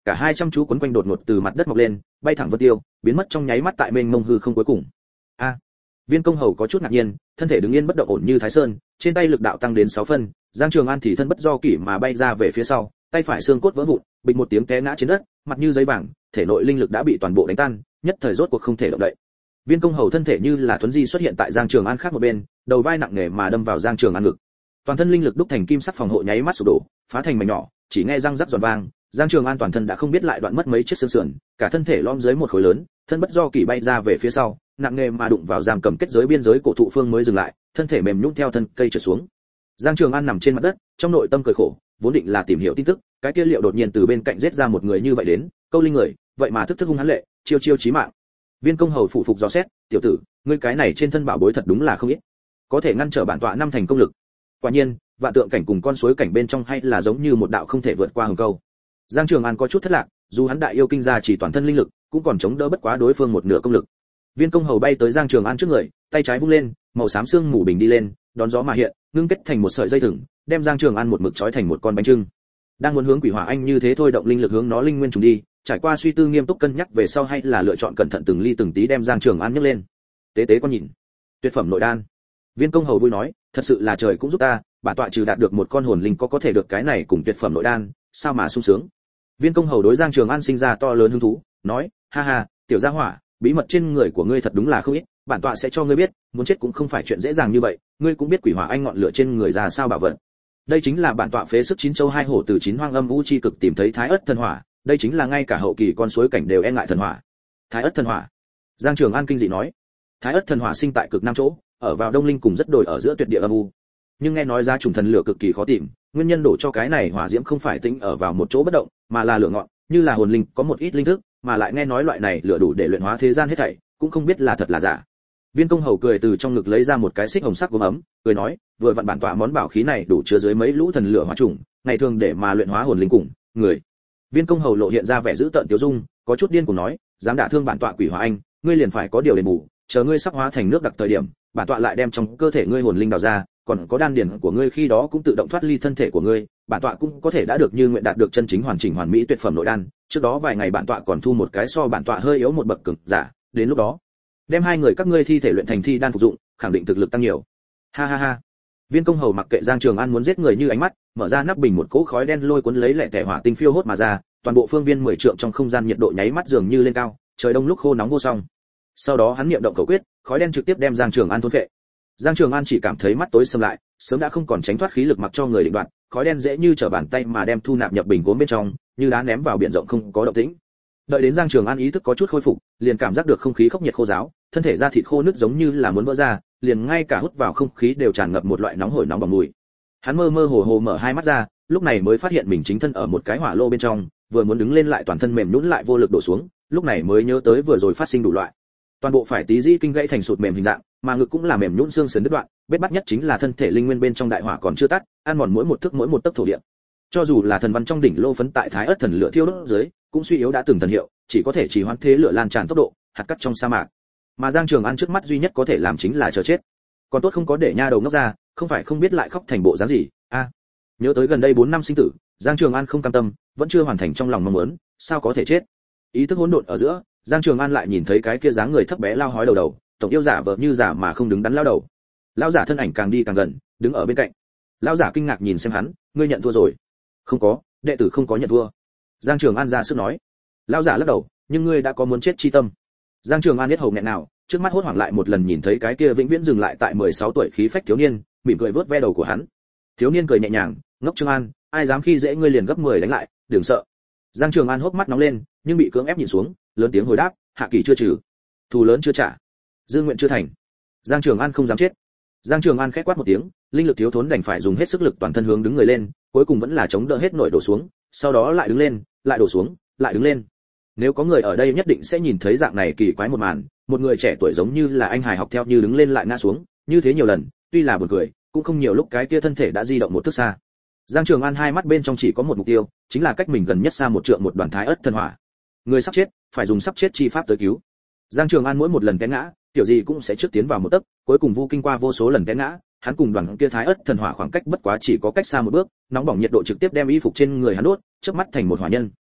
cả hai chăm chú quấn quanh đột ngột từ mặt đất mọc lên, bay thẳng vân tiêu, biến mất trong nháy mắt tại mênh mông hư không cuối cùng. A! Viên Công Hầu có chút ngạc nhiên, thân thể đứng yên bất động ổn như Thái Sơn, trên tay lực đạo tăng đến sáu phân, Giang Trường An thì thân bất do kỷ mà bay ra về phía sau, tay phải xương cốt vỡ vụn, bịch một tiếng té ngã trên đất, mặt như giấy vàng, thể nội linh lực đã bị toàn bộ đánh tan, nhất thời rốt cuộc không thể động đậy. Viên Công Hầu thân thể như là thuấn di xuất hiện tại Giang Trường An khác một bên, đầu vai nặng nề mà đâm vào Giang Trường An ngực. Toàn thân linh lực đúc thành kim sắc phòng hộ nháy mắt sụp đổ, phá thành mảnh nhỏ, chỉ nghe răng rắc giòn vang, Giang Trường An toàn thân đã không biết lại đoạn mất mấy chiếc xương sườn, cả thân thể lõm dưới một khối lớn, thân bất do kỷ bay ra về phía sau, nặng nề mà đụng vào giam cầm kết giới biên giới cổ thụ phương mới dừng lại, thân thể mềm nhũn theo thân cây trượt xuống. Giang Trường An nằm trên mặt đất, trong nội tâm cười khổ, vốn định là tìm hiểu tin tức, cái kia liệu đột nhiên từ bên cạnh giết ra một người như vậy đến, câu linh người, vậy mà thức thức hung hãn lệ, chiêu chiêu chí mạng. Viên Công Hầu phụ phục dò xét, tiểu tử, ngươi cái này trên thân bảo bối thật đúng là không ít, có thể ngăn trở bản tọa năm thành công lực. Quả nhiên, vạn tượng cảnh cùng con suối cảnh bên trong hay là giống như một đạo không thể vượt qua hừng câu. Giang Trường An có chút thất lạc, dù hắn đại yêu kinh gia chỉ toàn thân linh lực, cũng còn chống đỡ bất quá đối phương một nửa công lực. Viên Công Hầu bay tới Giang Trường An trước người, tay trái vung lên, màu xám xương mù bình đi lên, đón gió mà hiện, ngưng kết thành một sợi dây thừng, đem Giang Trường An một mực trói thành một con bánh trưng. Đang muốn hướng Quỷ Hỏa Anh như thế thôi động linh lực hướng nó linh nguyên trùng đi, trải qua suy tư nghiêm túc cân nhắc về sau hay là lựa chọn cẩn thận từng ly từng tí đem Giang Trường An nhấc lên. Tế tế con nhìn, tuyệt phẩm nội đan. Viên Công Hầu vui nói, thật sự là trời cũng giúp ta, bản tọa trừ đạt được một con hồn linh có có thể được cái này cùng tuyệt phẩm nội đan, sao mà sung sướng. Viên Công Hầu đối Giang Trường An sinh ra to lớn hứng thú, nói, ha ha, tiểu gia hỏa, bí mật trên người của ngươi thật đúng là không ít, bản tọa sẽ cho ngươi biết, muốn chết cũng không phải chuyện dễ dàng như vậy, ngươi cũng biết Quỷ Hỏa Anh ngọn lửa trên người ra sao bảo vật. Đây chính là bản tọa phế sức chín châu hai hổ từ chín hoang âm vũ chi cực tìm thấy Thái Ức thần hỏa, đây chính là ngay cả hậu kỳ con suối cảnh đều e ngại thần hỏa. Thái Ức thần hỏa. Giang Trường An kinh dị nói, Thái Ức thần hỏa sinh tại cực nam chỗ, ở vào Đông Linh cùng rất đồi ở giữa tuyệt địa âm u. Nhưng nghe nói giá trùng thần lửa cực kỳ khó tìm, nguyên nhân đổ cho cái này hỏa diễm không phải tĩnh ở vào một chỗ bất động, mà là lửa ngọn, như là hồn linh, có một ít linh thức, mà lại nghe nói loại này lửa đủ để luyện hóa thế gian hết thảy, cũng không biết là thật là giả. Viên Công Hầu cười từ trong ngực lấy ra một cái xích hồng sắc gốm ấm, cười nói, vừa vặn bản tọa món bảo khí này đủ chứa dưới mấy lũ thần lửa hỏa trùng, ngày thường để mà luyện hóa hồn linh cùng người. Viên Công Hầu lộ hiện ra vẻ dữ tợn tiêu dung, có chút điên cuồng nói, dám đả thương bản tọa Quỷ Hỏa Anh, ngươi liền phải có điều đền bù, chờ ngươi sắp hóa thành nước đặc thời điểm, bản tọa lại đem trong cơ thể ngươi hồn linh đào ra, còn có đan điển của ngươi khi đó cũng tự động thoát ly thân thể của ngươi, bản tọa cũng có thể đã được như nguyện đạt được chân chính hoàn chỉnh hoàn mỹ tuyệt phẩm nội đan. Trước đó vài ngày bản tọa còn thu một cái so bản tọa hơi yếu một bậc cường giả, đến lúc đó đem hai người các ngươi thi thể luyện thành thi đan phục dụng, khẳng định thực lực tăng nhiều. Ha ha ha. Viên Công Hầu mặc kệ Giang Trường An muốn giết người như ánh mắt, mở ra nắp bình, một cỗ khói đen lôi cuốn lấy lẻ tẻ hỏa tinh phiêu hốt mà ra, toàn bộ phương viên mười trượng trong không gian nhiệt độ nháy mắt dường như lên cao, trời đông lúc khô nóng vô song. Sau đó hắn niệm động cầu quyết, khói đen trực tiếp đem Giang Trường An thôn phệ. Giang Trường An chỉ cảm thấy mắt tối sầm lại, sớm đã không còn tránh thoát khí lực mặc cho người định đoạt, khói đen dễ như trở bàn tay mà đem thu nạp nhập bình gốm bên trong, như đá ném vào biển rộng không có động tĩnh. Đợi đến Giang Trường An ý thức có chút khôi phục, liền cảm giác được không khí khốc nhiệt khô ráo, thân thể da thịt khô nứt giống như là muốn vỡ ra, liền ngay cả hút vào không khí đều tràn ngập một loại nóng hổi nóng bỏng mùi. Hắn mơ mơ hồ hồ mở hai mắt ra, lúc này mới phát hiện mình chính thân ở một cái hỏa lô bên trong, vừa muốn đứng lên lại toàn thân mềm nhũn lại vô lực đổ xuống, lúc này mới nhớ tới vừa rồi phát sinh đủ loại. Toàn bộ phải tí dĩ kinh gãy thành sụt mềm hình dạng, mà ngực cũng là mềm nhũn xương sườn đứt đoạn, bết bắt nhất chính là thân thể linh nguyên bên trong đại hỏa còn chưa tắt, ăn mòn mỗi một thức mỗi một tấc thổ địa. Cho dù là thần văn trong đỉnh lô phấn tại Thái Ức thần lửa thiêu đốt dưới, cũng suy yếu đã từng thần hiệu, chỉ có thể chỉ hoãn thế lửa lan tràn tốc độ, hạt cát trong sa mạc. Mà Giang Trường An trước mắt duy nhất có thể làm chính là chờ chết. Còn tốt không có để nha đầu ngốc ra, không phải không biết lại khóc thành bộ dáng gì. A, à, nhớ tới gần đây bốn năm sinh tử, Giang Trường An không cam tâm, vẫn chưa hoàn thành trong lòng mong muốn, sao có thể chết. Ý thức hỗn độn ở giữa, Giang Trường An lại nhìn thấy cái kia dáng người thấp bé lao hói đầu đầu, tổng yêu giả vờ như giả mà không đứng đắn lao đầu. Lão giả thân ảnh càng đi càng gần, đứng ở bên cạnh. Lão giả kinh ngạc nhìn xem hắn, ngươi nhận thua rồi? Không có, đệ tử không có nhận thua. Giang Trường An ra sức nói. Lão giả lắc đầu, nhưng ngươi đã có muốn chết chi tâm. Giang Trường An biết hầu nghẹn nào, trước mắt hốt hoảng lại một lần nhìn thấy cái kia vĩnh viễn dừng lại tại mười sáu tuổi khí phách thiếu niên, mỉm cười vớt ve đầu của hắn. Thiếu niên cười nhẹ nhàng, ngốc Trường An, ai dám khi dễ ngươi liền gấp mười đánh lại, đừng sợ. Giang Trường An hốc mắt nóng lên, nhưng bị cưỡng ép nhìn xuống, lớn tiếng hồi đáp, hạ kỳ chưa trừ, thù lớn chưa trả, dư nguyện chưa thành. Giang Trường An không dám chết. Giang Trường An khẽ quát một tiếng, linh lực thiếu thốn đành phải dùng hết sức lực toàn thân hướng đứng người lên, cuối cùng vẫn là chống đỡ hết nổi đổ xuống, sau đó lại đứng lên, lại đổ xuống, lại đứng lên. Nếu có người ở đây nhất định sẽ nhìn thấy dạng này kỳ quái một màn, một người trẻ tuổi giống như là anh hài học theo như đứng lên lại ngã xuống, như thế nhiều lần, tuy là buồn cười, cũng không nhiều lúc cái kia thân thể đã di động một thước xa. Giang Trường An hai mắt bên trong chỉ có một mục tiêu, chính là cách mình gần nhất xa một trượng một đoàn Thái Ức thần hỏa. Người sắp chết, phải dùng sắp chết chi pháp tới cứu. Giang Trường An mỗi một lần té ngã, kiểu gì cũng sẽ trước tiến vào một tấc, cuối cùng vu kinh qua vô số lần té ngã, hắn cùng đoàn kia Thái Ức thần hỏa khoảng cách bất quá chỉ có cách xa một bước, nóng bỏng nhiệt độ trực tiếp đem y phục trên người hắn đốt, chớp mắt thành một hỏa nhân.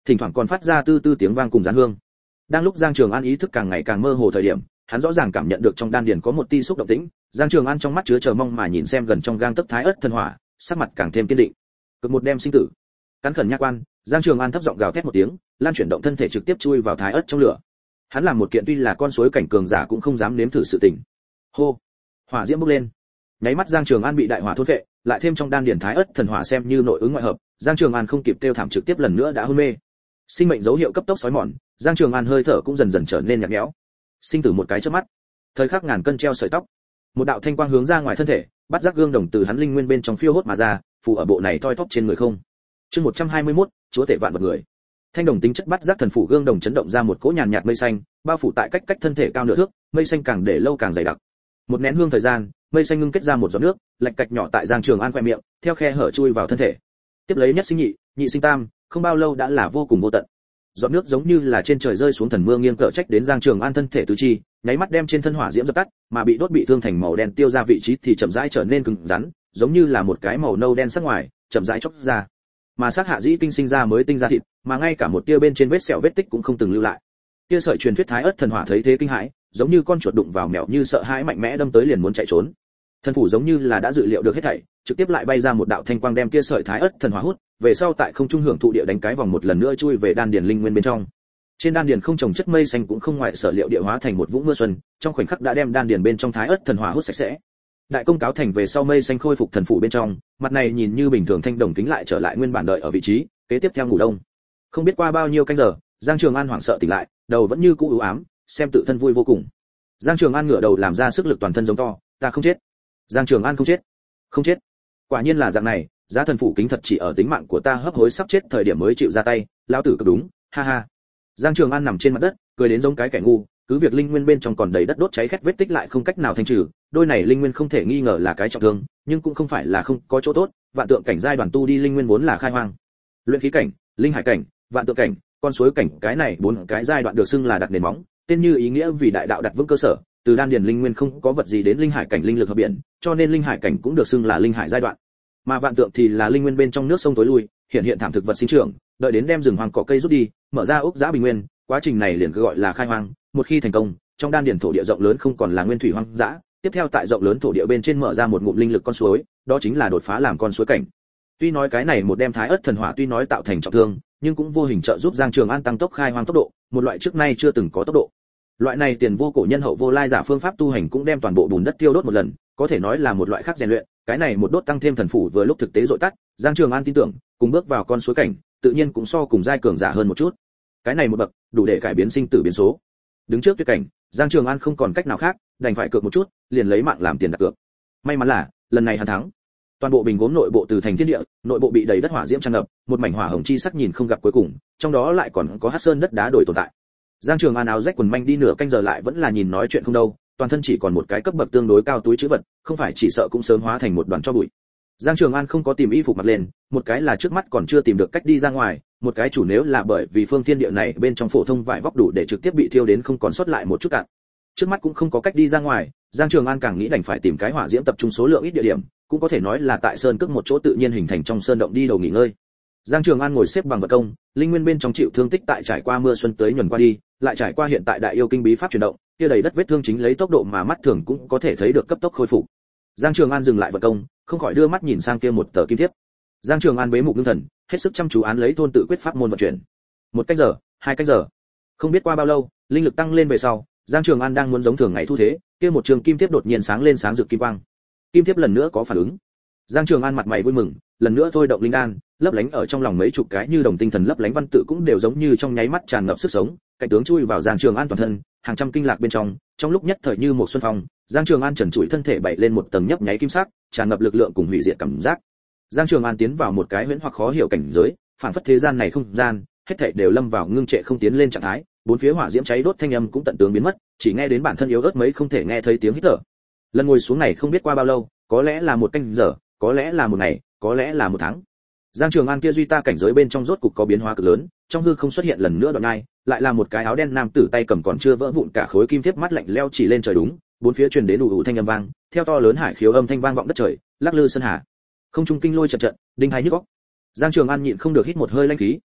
thỉnh thoảng còn phát ra tư tư tiếng vang cùng gián hương. Đang lúc Giang Trường An ý thức càng ngày càng mơ hồ thời điểm, hắn rõ ràng cảm nhận được trong đan điền có một tia xúc động tĩnh. Giang Trường An trong mắt chứa chờ mong mà nhìn xem gần trong gang tấc thái ớt thần hỏa, sắc mặt càng thêm kiên định. Cực một đem sinh tử. Cắn khẩn nha quan, Giang Trường An thấp giọng gào thét một tiếng, lan chuyển động thân thể trực tiếp chui vào thái ớt trong lửa. Hắn làm một kiện tuy là con suối cảnh cường giả cũng không dám nếm thử sự tình. Hô, hỏa diễm bốc lên. Nháy mắt Giang Trường An bị đại hỏa thôn phệ, lại thêm trong đan điền thái ớt thần hỏa xem như nội ứng ngoại hợp, Giang Trường An không kịp kêu thảm trực tiếp lần nữa đã hôn mê. Sinh mệnh dấu hiệu cấp tốc sói mòn, Giang Trường An hơi thở cũng dần dần trở nên nhạt nhẽo. Sinh tử một cái chớp mắt, thời khắc ngàn cân treo sợi tóc. Một đạo thanh quang hướng ra ngoài thân thể, bắt giác gương đồng từ hắn linh nguyên bên trong phiêu hốt mà ra, phủ ở bộ này thoi thóp trên người không. Chương một trăm hai mươi mốt, chúa tể vạn vật người. Thanh đồng tính chất bắt giác thần phủ gương đồng chấn động ra một cỗ nhàn nhạt mây xanh, bao phủ tại cách cách thân thể cao nửa thước, mây xanh càng để lâu càng dày đặc. Một nén hương thời gian, mây xanh ngưng kết ra một giọt nước, lạch cạch nhỏ tại Giang Trường An khoe miệng, theo khe hở chui vào thân thể. Tiếp lấy nhất sinh nhị, nhị sinh tam, không bao lâu đã là vô cùng vô tận. Giọt nước giống như là trên trời rơi xuống thần mưa nghiêng cỡ trách đến Giang Trường An thân thể tứ chi, nháy mắt đem trên thân hỏa diễm dập tắt, mà bị đốt bị thương thành màu đen tiêu ra vị trí thì chậm rãi trở nên cứng rắn, giống như là một cái màu nâu đen sắc ngoài, chậm rãi chóc ra. Mà sát hạ dĩ kinh sinh ra mới tinh ra thịt, mà ngay cả một tia bên trên vết sẹo vết tích cũng không từng lưu lại. Tia sợi truyền thuyết thái ớt thần hỏa thấy thế kinh hãi, giống như con chuột đụng vào mèo như sợ hãi mạnh mẽ đâm tới liền muốn chạy trốn. Thần phủ giống như là đã dự liệu được hết thảy, trực tiếp lại bay ra một đạo thanh quang đem tia sợi thái ớt thần hỏa hút, về sau tại không trung hưởng thụ địa đánh cái vòng một lần nữa chui về đan điền linh nguyên bên trong. Trên đan điền không trồng chất mây xanh cũng không ngoại sở liệu địa hóa thành một vũng mưa xuân, trong khoảnh khắc đã đem đan điền bên trong thái ớt thần hỏa hút sạch sẽ. Đại công cáo thành về sau mây xanh khôi phục thần phủ bên trong, mặt này nhìn như bình thường thanh đồng kính lại trở lại nguyên bản đợi ở vị trí, kế tiếp theo ngủ đông. Không biết qua bao nhiêu canh giờ, Giang Trường An hoảng sợ tỉnh lại, đầu vẫn như cũ u ám, xem tự thân vui vô cùng. Giang Trường An ngửa đầu làm ra sức lực toàn thân giống to, ta không chết. Giang Trường An không chết, không chết. Quả nhiên là dạng này, giá thần phủ kính thật chỉ ở tính mạng của ta hấp hối sắp chết thời điểm mới chịu ra tay, lão tử cực đúng, ha ha. Giang Trường An nằm trên mặt đất, cười đến giống cái kẻ ngu, cứ việc linh nguyên bên trong còn đầy đất đốt cháy khét vết tích lại không cách nào thanh trừ, đôi này linh nguyên không thể nghi ngờ là cái trọng thương, nhưng cũng không phải là không có chỗ tốt, vạn tượng cảnh giai đoạn tu đi linh nguyên vốn là khai hoang. Luyện khí cảnh, linh hải cảnh, vạn tượng cảnh, con suối cảnh, cái này bốn cái giai đoạn được xưng là đặt nền móng, tên như ý nghĩa vì đại đạo đặt vững cơ sở, từ đan điền linh nguyên không có vật gì đến linh hải cảnh linh lực hợp biển, cho nên linh hải cảnh cũng được xưng là linh hải giai đoạn. Mà vạn tượng thì là linh nguyên bên trong nước sông tối lui, hiện hiện thảm thực vật sinh trưởng, đợi đến đem rừng hoang cỏ cây rút đi, mở ra ốc giã bình nguyên, quá trình này liền gọi là khai hoang. Một khi thành công, trong đan điền thổ địa rộng lớn không còn là nguyên thủy hoang dã, tiếp theo tại rộng lớn thổ địa bên trên mở ra một ngụm linh lực con suối, đó chính là đột phá làm con suối cảnh. Tuy nói cái này một đem thái ớt thần hỏa tuy nói tạo thành trọng thương, nhưng cũng vô hình trợ giúp Giang Trường An tăng tốc khai hoang tốc độ, một loại trước nay chưa từng có tốc độ. Loại này tiền vô cổ nhân hậu vô lai giả phương pháp tu hành cũng đem toàn bộ bùn đất tiêu đốt một lần, có thể nói là một loại khác rèn luyện, cái này một đốt tăng thêm thần phủ vừa lúc thực tế dội tắt, Giang Trường An tin tưởng, cùng bước vào con suối cảnh, tự nhiên cũng so cùng giai cường giả hơn một chút. Cái này một bậc, đủ để cải biến sinh tử biến số. Đứng trước tuyệt cảnh, Giang Trường An không còn cách nào khác, đành phải cược một chút, liền lấy mạng làm tiền đặt cược. May mắn là, lần này hắn thắng. Toàn bộ bình gốm nội bộ từ thành thiên địa, nội bộ bị đầy đất hỏa diễm tràn ngập, một mảnh hỏa hồng chi sắc nhìn không gặp cuối cùng, trong đó lại còn có hắc sơn đất đá đổi tồn tại. Giang Trường An áo rách quần manh đi nửa canh giờ lại vẫn là nhìn nói chuyện không đâu, toàn thân chỉ còn một cái cấp bậc tương đối cao túi trữ vật, không phải chỉ sợ cũng sớm hóa thành một đoàn tro bụi. Giang Trường An không có tìm y phục mặc lên, một cái là trước mắt còn chưa tìm được cách đi ra ngoài, một cái chủ nếu là bởi vì phương thiên địa này bên trong phổ thông vải vóc đủ để trực tiếp bị thiêu đến không còn sót lại một chút cạn. Trước mắt cũng không có cách đi ra ngoài, Giang Trường An càng nghĩ đành phải tìm cái hỏa diễm tập trung số lượng ít địa điểm, cũng có thể nói là tại sơn cước một chỗ tự nhiên hình thành trong sơn động đi đầu nghỉ ngơi. Giang Trường An ngồi xếp bằng vật công, linh nguyên bên trong chịu thương tích tại trải qua mưa xuân tới nhuần qua đi, lại trải qua hiện tại đại yêu kinh bí pháp chuyển động, kia đầy đất vết thương chính lấy tốc độ mà mắt thường cũng có thể thấy được cấp tốc khôi phục. Giang Trường An dừng lại vật công, không khỏi đưa mắt nhìn sang kia một tờ kim thiếp. Giang Trường An bế mục ngưng thần, hết sức chăm chú án lấy thôn tự quyết pháp môn vận chuyển. Một cách giờ, hai cách giờ, không biết qua bao lâu, linh lực tăng lên về sau, Giang Trường An đang muốn giống thường ngày thu thế, kia một trường kim thiếp đột nhiên sáng lên sáng rực kim quang. Kim thiếp lần nữa có phản ứng. Giang Trường An mặt mày vui mừng, lần nữa thôi động linh đan, lấp lánh ở trong lòng mấy chục cái như đồng tinh thần lấp lánh văn tự cũng đều giống như trong nháy mắt tràn ngập sức sống, cảnh tướng chui vào Giang Trường An toàn thân, hàng trăm kinh lạc bên trong, trong lúc nhất thời như một xuân phong, Giang Trường An trần trụi thân thể bảy lên một tầng nhấp nháy kim sắc, tràn ngập lực lượng cùng hủy diệt cảm giác. Giang Trường An tiến vào một cái huyễn hoặc khó hiểu cảnh giới, phản phất thế gian này không gian, hết thảy đều lâm vào ngưng trệ không tiến lên trạng thái, bốn phía hỏa diễm cháy đốt thanh âm cũng tận tướng biến mất, chỉ nghe đến bản thân yếu ớt mấy không thể nghe thấy tiếng hít thở. Lần ngồi xuống này không biết qua bao lâu, có lẽ là một canh giờ, có lẽ là một ngày, có lẽ là một tháng. Giang Trường An kia duy ta cảnh giới bên trong rốt cục có biến hóa cực lớn, trong hư không xuất hiện lần nữa đoạn nhai, lại là một cái áo đen nam tử tay cầm còn chưa vỡ vụn cả khối kim thiếp mắt lạnh lẽo chỉ lên trời đúng, bốn phía truyền đến ù ù thanh âm vang, theo to lớn hải khiếu âm thanh vang vọng đất trời, lắc lư sơn hà. Không trung kinh lôi trận trận, đinh hai nhức óc. Giang Trường An nhịn không được hít một hơi lãnh khí,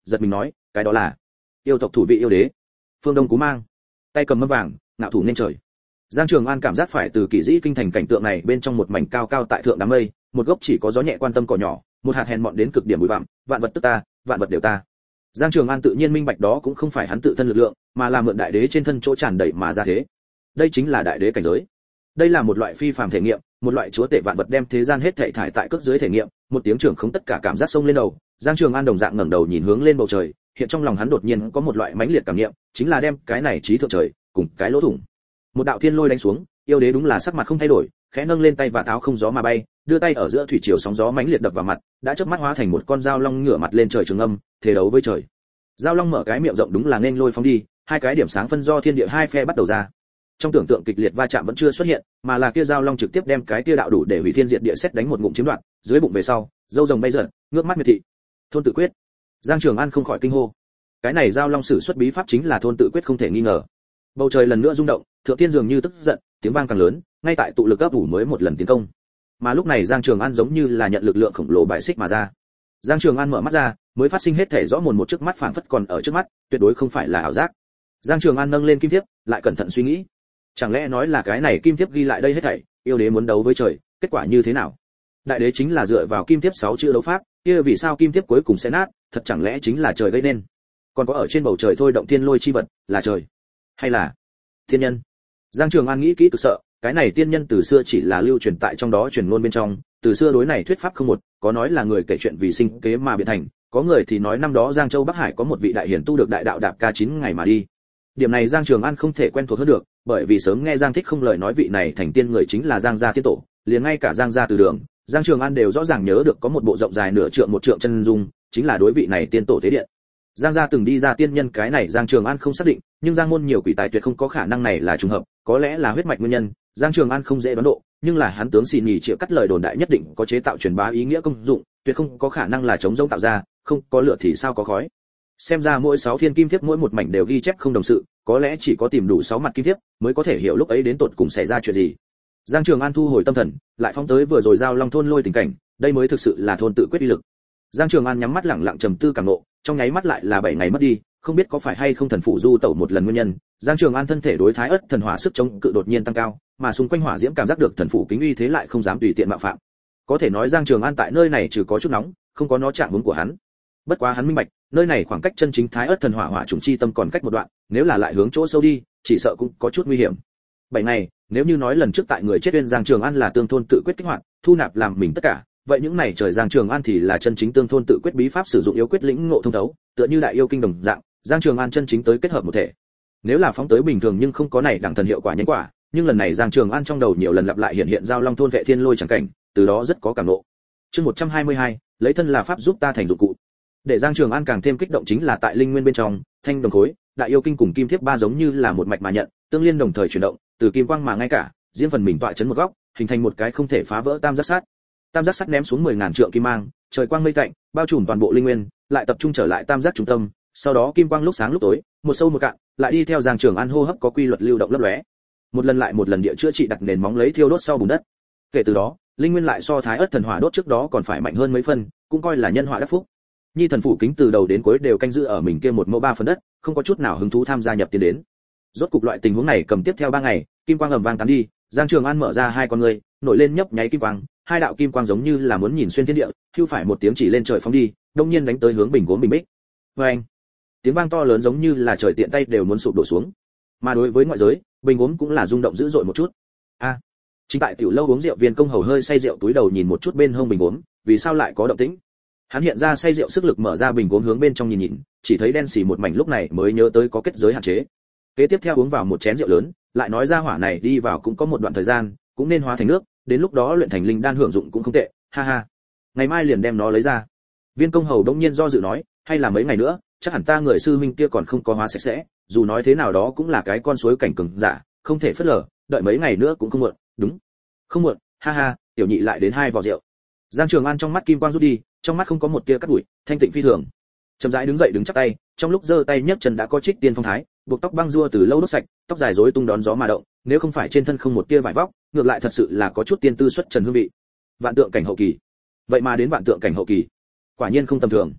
giật mình nói, cái đó là yêu tộc thủ vị yêu đế, Phương Đông Cú Mang, tay cầm mâm vàng, ngạo thủ nên trời. Giang Trường An cảm giác phải từ kỳ dĩ kinh thành cảnh tượng này bên trong một mảnh cao cao tại thượng đám mây, một gốc chỉ có gió nhẹ quan tâm cỏ nhỏ, một hạt hèn mọn đến cực điểm bụi bặm, vạn vật tức ta, vạn vật đều ta. Giang Trường An tự nhiên minh bạch đó cũng không phải hắn tự thân lực lượng, mà là mượn đại đế trên thân chỗ tràn đầy mà ra thế. Đây chính là đại đế cảnh giới. Đây là một loại phi phàm thể nghiệm, một loại chúa tể vạn vật đem thế gian hết thảy thải tại cước dưới thể nghiệm, một tiếng trưởng không tất cả cảm giác sông lên đầu. Giang Trường An đồng dạng ngẩng đầu nhìn hướng lên bầu trời, hiện trong lòng hắn đột nhiên có một loại mãnh liệt cảm nghiệm, chính là đem cái này trí thượng trời cùng cái lỗ thủng. Một đạo thiên lôi đánh xuống, yêu đế đúng là sắc mặt không thay đổi, khẽ nâng lên tay và áo không gió mà bay, đưa tay ở giữa thủy triều sóng gió mãnh liệt đập vào mặt, đã chớp mắt hóa thành một con dao long ngửa mặt lên trời trường âm, thế đấu với trời. Dao long mở cái miệng rộng đúng là nên lôi phóng đi, hai cái điểm sáng phân do thiên địa hai phe bắt đầu ra. Trong tưởng tượng kịch liệt va chạm vẫn chưa xuất hiện, mà là kia dao long trực tiếp đem cái kia đạo đủ để hủy thiên diệt địa xét đánh một ngụm chiếm đoạt, dưới bụng về sau, dâu rồng bay giật, ngước mắt miệt thị. Thôn tự quyết. Giang Trường An không khỏi kinh hô. Cái này dao long sử xuất bí pháp chính là thôn tự quyết không thể nghi ngờ. Bầu trời lần nữa rung động, thượng thiên dường như tức giận, tiếng vang càng lớn, ngay tại tụ lực ấp ủ mới một lần tiến công. Mà lúc này Giang Trường An giống như là nhận lực lượng khổng lồ bại xích mà ra. Giang Trường An mở mắt ra, mới phát sinh hết thể rõ mồn một trước mắt phảng phất còn ở trước mắt, tuyệt đối không phải là ảo giác. Giang Trường An nâng lên kim thiếp, lại cẩn thận suy nghĩ. Chẳng lẽ nói là cái này kim thiếp ghi lại đây hết thảy, yêu đế muốn đấu với trời, kết quả như thế nào? Đại đế chính là dựa vào kim thiếp sáu chữ đấu pháp, kia vì sao kim thiếp cuối cùng sẽ nát, thật chẳng lẽ chính là trời gây nên? Còn có ở trên bầu trời thôi động thiên lôi chi vật, là trời hay là thiên nhân? Giang Trường An nghĩ kỹ cực sợ, cái này tiên nhân từ xưa chỉ là lưu truyền tại trong đó truyền ngôn bên trong, từ xưa đối này thuyết pháp không một, có nói là người kể chuyện vì sinh kế mà biến thành, có người thì nói năm đó Giang Châu Bắc Hải có một vị đại hiển tu được đại đạo đạp ca chín ngày mà đi. Điểm này Giang Trường An không thể quen thuộc hơn được, bởi vì sớm nghe Giang Thích không lời nói vị này thành tiên người chính là Giang gia tiên tổ, liền ngay cả Giang gia từ đường, Giang Trường An đều rõ ràng nhớ được có một bộ rộng dài nửa trượng một trượng chân dung, chính là đối vị này tiên tổ thế điện. Giang gia từng đi ra tiên nhân cái này Giang Trường An không xác định, nhưng Giang môn nhiều quỷ tài tuyệt không có khả năng này là trùng hợp, có lẽ là huyết mạch nguyên nhân, Giang Trường An không dễ đoán độ, nhưng là hắn tướng xì nhì chịu cắt lời đồn đại nhất định có chế tạo truyền bá ý nghĩa công dụng, tuyệt không có khả năng là chống rông tạo ra, không có lửa thì sao có khói. Xem ra mỗi sáu thiên kim thiếp mỗi một mảnh đều ghi chép không đồng sự, có lẽ chỉ có tìm đủ sáu mặt kim thiếp mới có thể hiểu lúc ấy đến tột cùng xảy ra chuyện gì. Giang Trường An thu hồi tâm thần, lại phóng tới vừa rồi giao long thôn lôi tình cảnh, đây mới thực sự là thôn tự quyết uy lực. Giang Trường An nhắm mắt lặng lặng trầm tư cảm ngộ, trong nháy mắt lại là bảy ngày mất đi, không biết có phải hay không thần phụ du tẩu một lần nguyên nhân, Giang Trường An thân thể đối thái ất thần hỏa sức chống cự đột nhiên tăng cao, mà xung quanh hỏa diễm cảm giác được thần phụ kính uy thế lại không dám tùy tiện mạo phạm. Có thể nói Giang Trường An tại nơi này trừ có chút nóng, không có nó chạm hướng của hắn. Bất quá hắn minh bạch, nơi này khoảng cách chân chính thái ất thần hỏa hỏa trùng chi tâm còn cách một đoạn, nếu là lại hướng chỗ sâu đi, chỉ sợ cũng có chút nguy hiểm. Bảy ngày, nếu như nói lần trước tại người chết uyên Giang Trường An là tương thôn tự quyết kích hoạt, thu nạp làm mình tất cả, vậy những này trời Giang Trường An thì là chân chính tương thôn tự quyết bí pháp sử dụng yếu quyết lĩnh ngộ thông thấu, tựa như đại yêu kinh đồng dạng, Giang Trường An chân chính tới kết hợp một thể. Nếu là phóng tới bình thường nhưng không có này đẳng thần hiệu quả nhân quả, nhưng lần này Giang Trường An trong đầu nhiều lần lặp lại hiện hiện giao long thôn vệ thiên lôi chẳng cảnh, từ đó rất có cảm ngộ. Chương một trăm hai mươi hai, lấy thân là pháp giúp ta thành dụng cụ. Để Giang Trường An càng thêm kích động chính là tại linh nguyên bên trong, thanh đồng khối, đại yêu kinh cùng kim thiếp ba giống như là một mạch mà nhận, tương liên đồng thời chuyển động, từ kim quang mà ngay cả, riêng phần mình tọa chấn một góc, hình thành một cái không thể phá vỡ tam giác sắt. Tam giác sắt ném xuống mười ngàn trượng kim mang, trời quang mây tạnh, bao trùm toàn bộ linh nguyên, lại tập trung trở lại tam giác trung tâm, sau đó kim quang lúc sáng lúc tối, một sâu một cạn, lại đi theo Giang Trường An hô hấp có quy luật lưu động lấp lóe. Một lần lại một lần địa chữa trị đặt nền móng lấy thiêu đốt sau bùn đất. Kể từ đó, linh nguyên lại so thái ất thần hỏa đốt trước đó còn phải mạnh hơn mấy phân, cũng coi là nhân họa đắc phúc. Nhi thần phủ kính từ đầu đến cuối đều canh giữ ở mình kia một mẫu ba phần đất, không có chút nào hứng thú tham gia nhập tiến đến. Rốt cục loại tình huống này cầm tiếp theo ba ngày, kim quang ầm vang tán đi, Giang Trường An mở ra hai con người, nổi lên nhấp nháy kim quang, hai đạo kim quang giống như là muốn nhìn xuyên thiên địa, hưu phải một tiếng chỉ lên trời phóng đi, đông nhiên đánh tới hướng bình gốm bình bích. Oeng! Tiếng vang to lớn giống như là trời tiện tay đều muốn sụp đổ xuống. Mà đối với ngoại giới, bình gốm cũng là rung động dữ dội một chút. A! À, chính tại tiểu lâu uống rượu Viên Công Hầu hơi say rượu túi đầu nhìn một chút bên hông bình gốm, vì sao lại có động tĩnh? Hắn hiện ra say rượu sức lực mở ra bình gốm hướng bên trong nhìn nhìn, chỉ thấy đen xì một mảnh lúc này mới nhớ tới có kết giới hạn chế. Kế tiếp theo uống vào một chén rượu lớn, lại nói ra hỏa này đi vào cũng có một đoạn thời gian, cũng nên hóa thành nước, đến lúc đó luyện thành linh đan hưởng dụng cũng không tệ, ha ha. Ngày mai liền đem nó lấy ra. Viên Công Hầu đống nhiên do dự nói, hay là mấy ngày nữa, chắc hẳn ta người sư huynh kia còn không có hóa sạch sẽ, dù nói thế nào đó cũng là cái con suối cảnh cường giả, không thể phớt lờ, đợi mấy ngày nữa cũng không muộn, đúng. Không muộn, ha ha, tiểu nhị lại đến hai vò rượu. Giang Trường An trong mắt kim quang rút đi, trong mắt không có một tia cắt bụi, thanh tịnh phi thường. Chậm rãi đứng dậy đứng chắp tay, trong lúc giơ tay nhấc chân đã có trích tiên phong thái, buộc tóc băng rua từ lâu đốt sạch, tóc dài rối tung đón gió mà động, nếu không phải trên thân không một tia vải vóc, ngược lại thật sự là có chút tiên tư xuất trần hương vị. Vạn tượng cảnh hậu kỳ. Vậy mà đến vạn tượng cảnh hậu kỳ, quả nhiên không tầm thường.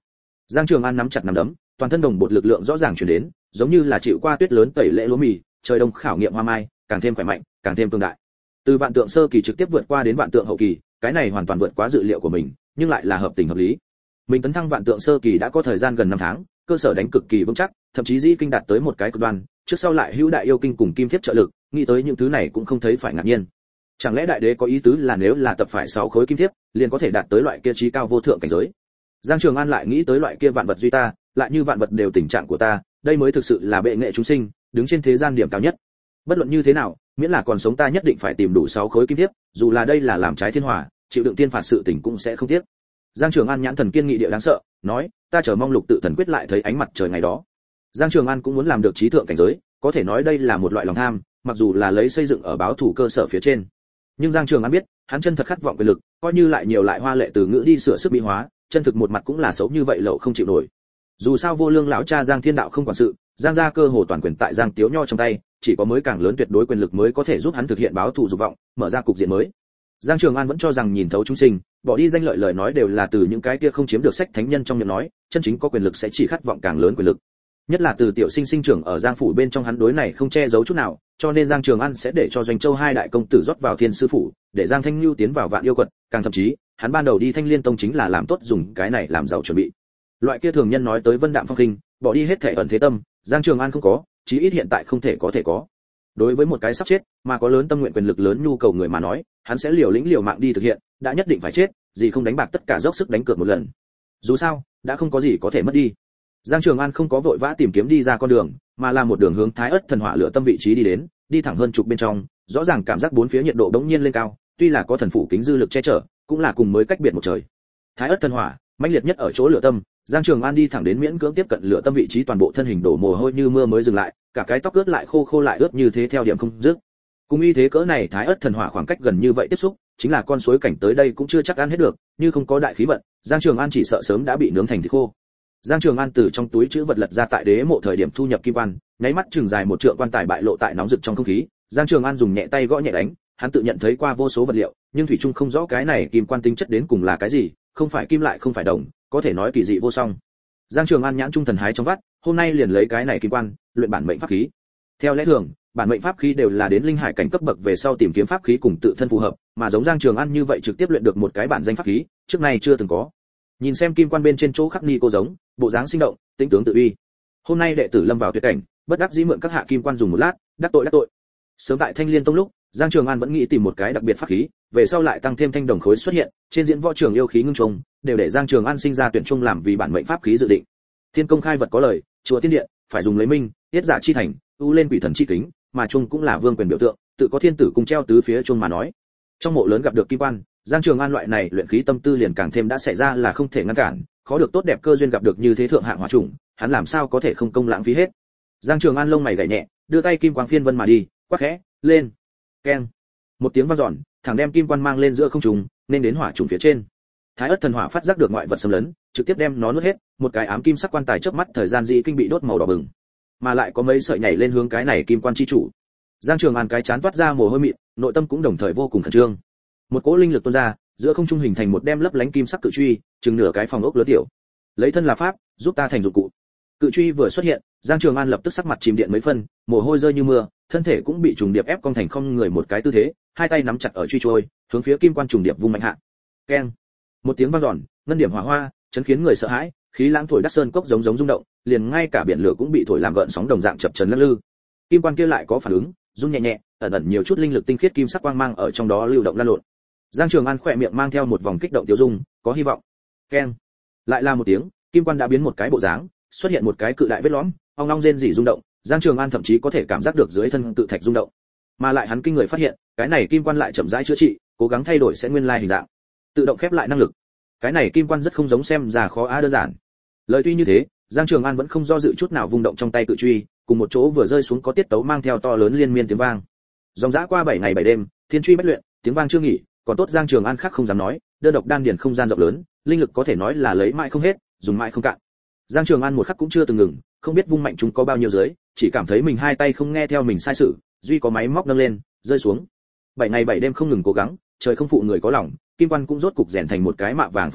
Giang Trường An nắm chặt nắm đấm, toàn thân đồng bột lực lượng rõ ràng truyền đến, giống như là chịu qua tuyết lớn tẩy lễ lúa mì, trời đông khảo nghiệm hoa mai, càng thêm khỏe mạnh, càng thêm cường đại. Từ vạn tượng sơ kỳ trực tiếp vượt qua đến vạn tượng hậu kỳ, cái này hoàn toàn vượt quá dự liệu của mình, nhưng lại là hợp tình hợp lý. Mình tấn thăng vạn tượng sơ kỳ đã có thời gian gần năm tháng, cơ sở đánh cực kỳ vững chắc, thậm chí dĩ kinh đạt tới một cái cực đoan, trước sau lại hữu đại yêu kinh cùng kim thiết trợ lực, nghĩ tới những thứ này cũng không thấy phải ngạc nhiên. Chẳng lẽ đại đế có ý tứ là nếu là tập phải sáu khối kim thiết, liền có thể đạt tới loại kia trí cao vô thượng cảnh giới? Giang Trường An lại nghĩ tới loại kia vạn vật duy ta, lại như vạn vật đều tình trạng của ta, đây mới thực sự là bệ nghệ chúng sinh, đứng trên thế gian điểm cao nhất. Bất luận như thế nào, miễn là còn sống ta nhất định phải tìm đủ sáu khối kim thiết, dù là đây là làm trái thiên hòa, chịu đựng tiên phạt sự tình cũng sẽ không tiếc. Giang Trường An nhãn thần kiên nghị địa đáng sợ, nói, ta chờ mong lục tự thần quyết lại thấy ánh mặt trời ngày đó. Giang Trường An cũng muốn làm được trí thượng cảnh giới, có thể nói đây là một loại lòng tham, mặc dù là lấy xây dựng ở báo thủ cơ sở phía trên. Nhưng Giang Trường An biết, hắn chân thật khát vọng quyền lực, coi như lại nhiều lại hoa lệ từ ngữ đi sửa sức mỹ hóa, chân thực một mặt cũng là xấu như vậy lậu không chịu nổi. Dù sao vô lương lão cha Giang Thiên Đạo không quản sự, Giang gia cơ hồ toàn quyền tại Giang Tiếu Nho trong tay, chỉ có mới càng lớn tuyệt đối quyền lực mới có thể giúp hắn thực hiện báo thù dục vọng, mở ra cục diện mới. Giang Trường An vẫn cho rằng nhìn thấu chúng sinh, bỏ đi danh lợi lời nói đều là từ những cái kia không chiếm được sách thánh nhân trong miệng nói, chân chính có quyền lực sẽ chỉ khát vọng càng lớn quyền lực. Nhất là từ tiểu sinh sinh trưởng ở Giang phủ bên trong hắn đối này không che giấu chút nào, cho nên Giang Trường An sẽ để cho Doanh Châu hai đại công tử rót vào Thiên sư phủ, để Giang Thanh Nhu tiến vào Vạn Yêu Quật, càng thậm chí, hắn ban đầu đi Thanh Liên Tông chính là làm tốt dùng cái này làm giàu chuẩn bị. Loại kia thường nhân nói tới vân đạm phong khinh, bỏ đi hết thể ẩn thế tâm, Giang Trường An không có, chí ít hiện tại không thể có thể có. Đối với một cái sắp chết mà có lớn tâm nguyện quyền lực lớn nhu cầu người mà nói, hắn sẽ liều lĩnh liều mạng đi thực hiện, đã nhất định phải chết, gì không đánh bạc tất cả dốc sức đánh cược một lần. Dù sao, đã không có gì có thể mất đi. Giang Trường An không có vội vã tìm kiếm đi ra con đường, mà là một đường hướng Thái Ức thần hỏa lửa tâm vị trí đi đến, đi thẳng hơn chục bên trong, rõ ràng cảm giác bốn phía nhiệt độ đống nhiên lên cao, tuy là có thần phủ kính dư lực che chở, cũng là cùng mới cách biệt một trời. Thái Ức thần hỏa, mãnh liệt nhất ở chỗ lửa tâm, Giang Trường An đi thẳng đến miễn cưỡng tiếp cận lửa tâm vị trí, toàn bộ thân hình đổ mồ hôi như mưa mới dừng lại, cả cái tóc ướt lại khô khô lại ướt như thế theo điểm không dứt. Cùng y thế cỡ này Thái Ức thần hỏa khoảng cách gần như vậy tiếp xúc, chính là con suối cảnh tới đây cũng chưa chắc ăn hết được, như không có đại khí vận, Giang Trường An chỉ sợ sớm đã bị nướng thành thịt khô. Giang Trường An từ trong túi trữ vật lật ra tại đế mộ thời điểm thu nhập kim quan, nháy mắt chừng dài một trượng quan tài bại lộ tại nóng rực trong không khí, Giang Trường An dùng nhẹ tay gõ nhẹ đánh, hắn tự nhận thấy qua vô số vật liệu, nhưng thủy chung không rõ cái này kim quan tính chất đến cùng là cái gì, không phải kim lại không phải đồng, có thể nói kỳ dị vô song. Giang Trường An nhãn trung thần hái trong vắt, hôm nay liền lấy cái này kim quan, luyện bản mệnh pháp khí. Theo lẽ thường, bản mệnh pháp khí đều là đến linh hải cảnh cấp bậc về sau tìm kiếm pháp khí cùng tự thân phù hợp, mà giống Giang Trường An như vậy trực tiếp luyện được một cái bản danh pháp khí, trước nay chưa từng có. Nhìn xem kim quan bên trên chỗ khắc ni cô giống, bộ dáng sinh động, tính tướng tự uy. Hôm nay đệ tử lâm vào tuyệt cảnh, bất đắc dĩ mượn các hạ kim quan dùng một lát, đắc tội đắc tội. Sớm tại Thanh Liên Tông lúc, Giang Trường An vẫn nghĩ tìm một cái đặc biệt pháp khí, về sau lại tăng thêm thanh đồng khối xuất hiện, trên diễn võ trường yêu khí ngưng trùng, đều để Giang Trường An sinh ra tuyển trung làm vì bản mệnh pháp khí dự định. Thiên công khai vật có lời, chùa tiên điện, phải dùng lấy minh, tiết giả chi thành, u lên quỷ thần chi kính, mà trung cũng là vương quyền biểu tượng, tự có thiên tử cùng treo tứ phía trung mà nói. Trong mộ lớn gặp được kim quan, Giang Trường An loại này luyện khí tâm tư liền càng thêm đã xảy ra là không thể ngăn cản, khó được tốt đẹp cơ duyên gặp được như thế thượng hạng hỏa chủng, hắn làm sao có thể không công lãng phí hết. Giang Trường An lông mày gảy nhẹ, đưa tay kim quang phiên vân mà đi, quát khẽ, lên. Keng. Một tiếng vang dọn, thẳng đem kim quan mang lên giữa không trung, nên đến hỏa trùng phía trên. Thái Ức thần hỏa phát giác được ngoại vật xâm lấn, trực tiếp đem nó nuốt hết, một cái ám kim sắc quan tài chớp mắt thời gian dị kinh bị đốt màu đỏ bừng, mà lại có mấy sợi nhảy lên hướng cái này kim quan chi chủ. Giang Trường An cái chán toát ra mồ hôi mịn, nội tâm cũng đồng thời vô cùng khẩn trương. Một cỗ linh lực tuôn ra, giữa không trung hình thành một đem lấp lánh kim sắc cự truy, chừng nửa cái phòng ốc lớn tiểu. Lấy thân là pháp, giúp ta thành dụng cụ. Cự truy vừa xuất hiện, Giang Trường An lập tức sắc mặt chìm điện mấy phân, mồ hôi rơi như mưa, thân thể cũng bị trùng điệp ép cong thành không người một cái tư thế, hai tay nắm chặt ở truy trôi, hướng phía kim quan trùng điệp vung mạnh hạ. Keng. Một tiếng vang dọn, ngân điểm hỏa hoa, chấn khiến người sợ hãi, khí lãng thổi đắc sơn cốc giống giống rung động, liền ngay cả biển lửa cũng bị thổi làm gợn sóng đồng dạng chập chờn lắc lư. Kim quan kia lại có phản ứng, rung nhẹ nhẹ, ẩn ẩn nhiều chút linh lực tinh khiết kim sắc quang mang ở trong đó lưu động lan lộn. Giang Trường An khỏe miệng mang theo một vòng kích động tiêu dung, có hy vọng. Keng. Lại là một tiếng, kim quan đã biến một cái bộ dáng, xuất hiện một cái cự đại vết lõm, ong long rên rỉ rung động, Giang Trường An thậm chí có thể cảm giác được dưới thân tự thạch rung động. Mà lại hắn kinh người phát hiện, cái này kim quan lại chậm rãi chữa trị, cố gắng thay đổi sẽ nguyên lai hình dạng, tự động khép lại năng lực. Cái này kim quan rất không giống xem ra khó á đơn giản. Lời tuy như thế, Giang Trường An vẫn không do dự chút nào vung động trong tay cự truy, cùng một chỗ vừa rơi xuống có tiết tấu mang theo to lớn liên miên tiếng vang. Dòng dã qua bảy ngày bảy đêm, thiên truy bất luyện, tiếng vang chưa nghỉ, còn tốt Giang Trường An khác không dám nói, đơn độc đan điền không gian rộng lớn, linh lực có thể nói là lấy mãi không hết, dùng mãi không cạn. Giang Trường An một khắc cũng chưa từng ngừng, không biết vung mạnh chúng có bao nhiêu dưới, chỉ cảm thấy mình hai tay không nghe theo mình sai sự, duy có máy móc nâng lên, rơi xuống. Bảy ngày bảy đêm không ngừng cố gắng, trời không phụ người có lòng, kim quan cũng rốt cục rèn thành một cái mạ vàng phôi thô,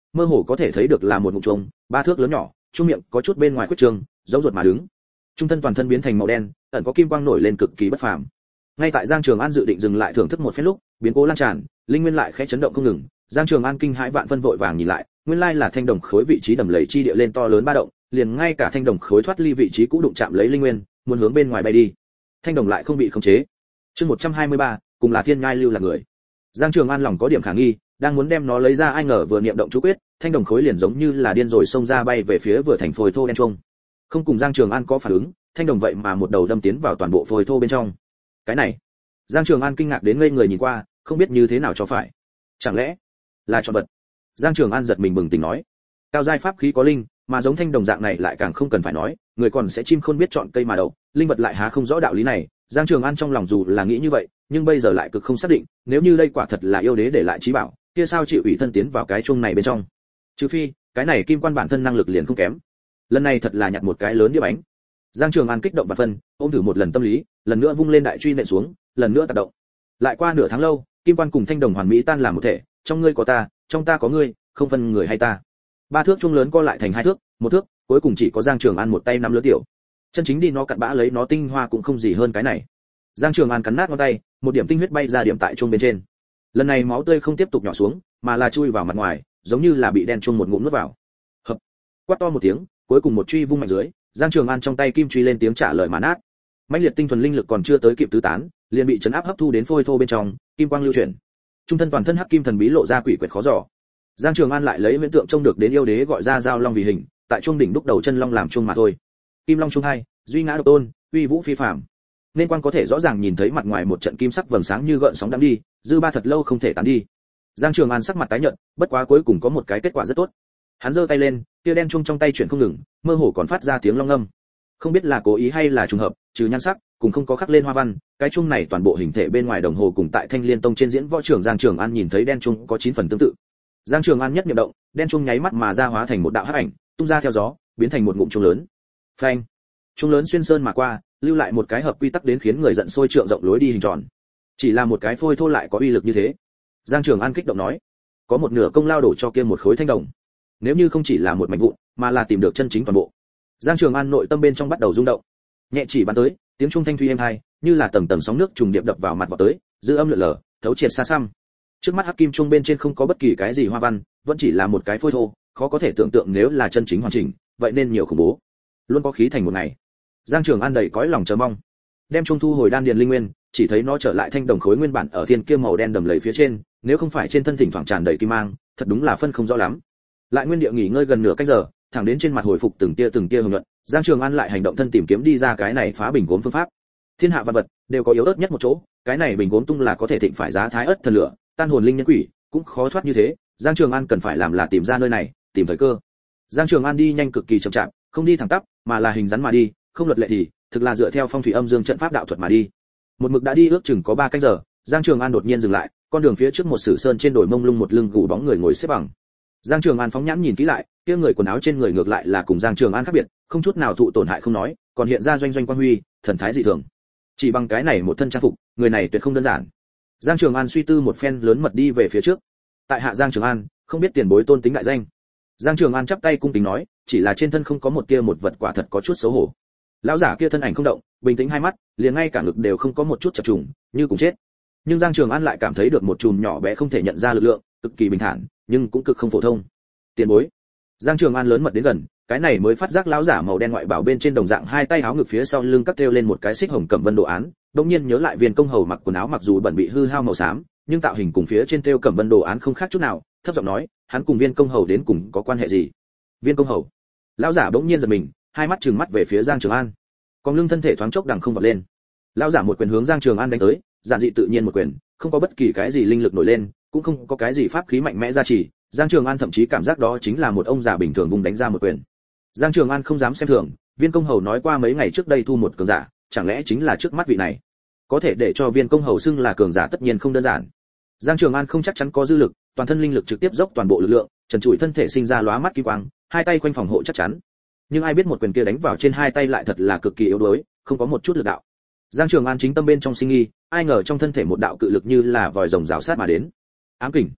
mơ hồ có thể thấy được là một ngụm chuông, ba thước lớn nhỏ, chuông miệng có chút bên ngoài khuyết trường, giống ruột mà đứng. Trung thân toàn thân biến thành màu đen, ẩn có kim quang nổi lên cực kỳ bất phàm. Ngay tại Giang Trường An dự định dừng lại thưởng thức một phen lúc, biến cố lan tràn, linh nguyên lại khẽ chấn động không ngừng. Giang Trường An kinh hãi vạn phân vội vàng nhìn lại, nguyên lai là thanh đồng khối vị trí đầm lầy chi địa lên to lớn ba động, liền ngay cả thanh đồng khối thoát ly vị trí cũ đụng chạm lấy linh nguyên, muốn hướng bên ngoài bay đi. Thanh đồng lại không bị khống chế. Chương một trăm hai mươi ba, cùng là thiên ngai lưu là người. Giang Trường An lòng có điểm khả nghi, đang muốn đem nó lấy ra, ai ngờ vừa niệm động chú quyết, thanh đồng khối liền giống như là điên rồi xông ra bay về phía vừa thành phôi thô đen trung. Không cùng Giang Trường An có phản ứng, thanh đồng vậy mà một đầu đâm tiến vào toàn bộ phôi thô bên trong. Cái này, Giang Trường An kinh ngạc đến ngây người nhìn qua, không biết như thế nào cho phải. Chẳng lẽ là trọn vật? Giang Trường An giật mình bừng tỉnh nói, cao giai pháp khí có linh, mà giống thanh đồng dạng này lại càng không cần phải nói, người còn sẽ chim khôn biết chọn cây mà đậu, linh vật lại há không rõ đạo lý này. Giang Trường An trong lòng dù là nghĩ như vậy, nhưng bây giờ lại cực không xác định, nếu như đây quả thật là yêu đế để lại chí bảo, kia sao chịu ủy thân tiến vào cái chuông này bên trong? Trừ phi, cái này kim quan bản thân năng lực liền không kém. Lần này thật là nhặt một cái lớn đĩa bánh. Giang Trường An kích động và phân, ôm thử một lần tâm lý, lần nữa vung lên đại truy nện xuống, lần nữa tác động. Lại qua nửa tháng lâu, kim quan cùng thanh đồng hoàn mỹ tan làm một thể, trong ngươi có ta, trong ta có ngươi, không phân người hay ta. Ba thước chuông lớn co lại thành hai thước, một thước, cuối cùng chỉ có Giang Trường An một tay nắm lứa tiểu. Chân chính đi nó cặn bã lấy nó tinh hoa cũng không gì hơn cái này. Giang Trường An cắn nát ngón tay, một điểm tinh huyết bay ra điểm tại chuông bên trên. Lần này máu tươi không tiếp tục nhỏ xuống, mà là chui vào mặt ngoài, giống như là bị đen chuông một ngụm nuốt vào. Hập. Quát to một tiếng, cuối cùng một truy vung mạnh dưới, Giang Trường An trong tay kim truy lên tiếng trả lời mà nát. Mãnh liệt tinh thuần linh lực còn chưa tới kịp tứ tán, liền bị chấn áp hấp thu đến phôi thô bên trong, kim quang lưu chuyển. Trung thân toàn thân hắc kim thần bí lộ ra quỷ quyệt khó dò. Giang Trường An lại lấy huyễn tượng trông được đến yêu đế gọi ra giao long vì hình, tại chuông đỉnh đúc đầu chân long làm chuông mà thôi. Kim long chuông hai, duy ngã độc tôn, uy vũ phi phàm. Nên quan có thể rõ ràng nhìn thấy mặt ngoài một trận kim sắc vầng sáng như gợn sóng đắm đi, dư ba thật lâu không thể tán đi. Giang Trường An sắc mặt tái nhợt, bất quá cuối cùng có một cái kết quả rất tốt. Hắn giơ tay lên, tia đen chuông trong tay chuyển không ngừng, mơ hồ còn phát ra tiếng long ngâm. Không biết là cố ý hay là trùng hợp, trừ nhan sắc, cùng không có khắc lên hoa văn, cái chuông này toàn bộ hình thể bên ngoài đồng hồ cùng tại Thanh Liên Tông trên diễn võ trường Giang Trường An nhìn thấy đen chuông có chín phần tương tự. Giang Trường An nhất niệm động, đen chuông nháy mắt mà ra hóa thành một đạo hắc ảnh, tung ra theo gió, biến thành một ngụm chuông lớn. Phanh! Chuông lớn xuyên sơn mà qua, lưu lại một cái hợp quy tắc đến khiến người giận sôi trượng rộng lối đi hình tròn. Chỉ là một cái phôi thô lại có uy lực như thế. Giang Trường An kích động nói, có một nửa công lao đổ cho kia một khối thanh đồng. Nếu như không chỉ là một mảnh vụn, mà là tìm được chân chính toàn bộ. Giang Trường An nội tâm bên trong bắt đầu rung động. Nhẹ chỉ bắn tới, tiếng trung thanh thuy êm hai, như là tầng tầng sóng nước trùng điệp đập vào mặt vào tới, dư âm lượn lờ, thấu triệt xa xăm. Trước mắt hắc kim trung bên trên không có bất kỳ cái gì hoa văn, vẫn chỉ là một cái phôi thô, khó có thể tưởng tượng nếu là chân chính hoàn chỉnh, vậy nên nhiều khủng bố. Luôn có khí thành một ngày. Giang Trường An đầy cõi lòng chờ mong, đem trung thu hồi đan điền linh nguyên, chỉ thấy nó trở lại thanh đồng khối nguyên bản ở thiên kia màu đen đầm lầy phía trên, nếu không phải trên thân thỉnh thoảng tràn đầy kim mang, thật đúng là phân không rõ lắm. Lại nguyên địa nghỉ ngơi gần nửa canh giờ, thẳng đến trên mặt hồi phục từng tia từng tia hồng nhuận, Giang Trường An lại hành động thân tìm kiếm đi ra cái này phá bình gốm phương pháp. Thiên hạ vạn vật đều có yếu ớt nhất một chỗ, cái này bình gốm tung là có thể thịnh phải giá thái ớt thần lửa, tan hồn linh nhân quỷ, cũng khó thoát như thế. Giang Trường An cần phải làm là tìm ra nơi này, tìm thời cơ. Giang Trường An đi nhanh cực kỳ chậm chạp, không đi thẳng tắp, mà là hình rắn mà đi, không luật lệ thì, thực là dựa theo phong thủy âm dương trận pháp đạo thuật mà đi. Một mực đã đi ước chừng có ba canh giờ, Giang Trường An đột nhiên dừng lại, con đường phía trước một sử sơn trên đồi mông lung một lưng gù bóng người ngồi xếp bằng. Giang Trường An phóng nhãn nhìn kỹ lại, kia người quần áo trên người ngược lại là cùng Giang Trường An khác biệt, không chút nào thụ tổn hại không nói, còn hiện ra doanh doanh quan huy, thần thái dị thường. Chỉ bằng cái này một thân trang phục, người này tuyệt không đơn giản. Giang Trường An suy tư một phen lớn mật đi về phía trước. Tại hạ Giang Trường An, không biết tiền bối tôn tính đại danh. Giang Trường An chắp tay cung kính nói, chỉ là trên thân không có một tia một vật quả thật có chút xấu hổ. Lão giả kia thân ảnh không động, bình tĩnh hai mắt, liền ngay cả ngực đều không có một chút chập trùng, như cùng chết. Nhưng Giang Trường An lại cảm thấy được một chùm nhỏ bé không thể nhận ra lực lượng, cực kỳ bình thản, nhưng cũng cực không phổ thông. Tiền bối. Giang Trường An lớn mật đến gần, cái này mới phát giác lão giả màu đen ngoại bảo bên trên đồng dạng hai tay áo ngực phía sau lưng cắt treo lên một cái xích hồng cẩm vân đồ án, đột nhiên nhớ lại Viên Công Hầu mặc quần áo mặc dù bẩn bị hư hao màu xám, nhưng tạo hình cùng phía trên treo cẩm vân đồ án không khác chút nào, thấp giọng nói, hắn cùng Viên Công Hầu đến cùng có quan hệ gì? Viên Công Hầu. Lão giả bỗng nhiên giật mình, hai mắt trừng mắt về phía Giang Trường An. Còn lưng thân thể thoáng chốc đằng không vọt lên. Lão giả một quyền hướng Giang Trường An đánh tới, giản dị tự nhiên một quyền, không có bất kỳ cái gì linh lực nổi lên, cũng không có cái gì pháp khí mạnh mẽ gia trì, Giang Trường An thậm chí cảm giác đó chính là một ông già bình thường vùng đánh ra một quyền. Giang Trường An không dám xem thường, Viên Công Hầu nói qua mấy ngày trước đây thu một cường giả, chẳng lẽ chính là trước mắt vị này? Có thể để cho Viên Công Hầu xưng là cường giả tất nhiên không đơn giản. Giang Trường An không chắc chắn có dư lực, toàn thân linh lực trực tiếp dốc toàn bộ lực lượng, trần trụi thân thể sinh ra lóa mắt kim quang, hai tay quanh phòng hộ chắc chắn. Nhưng ai biết một quyền kia đánh vào trên hai tay lại thật là cực kỳ yếu đuối, không có một chút lực đạo. Giang Trường An chính tâm bên trong sinh nghi, ai ngờ trong thân thể một đạo cự lực như là vòi rồng rào sát mà đến. Ám kình.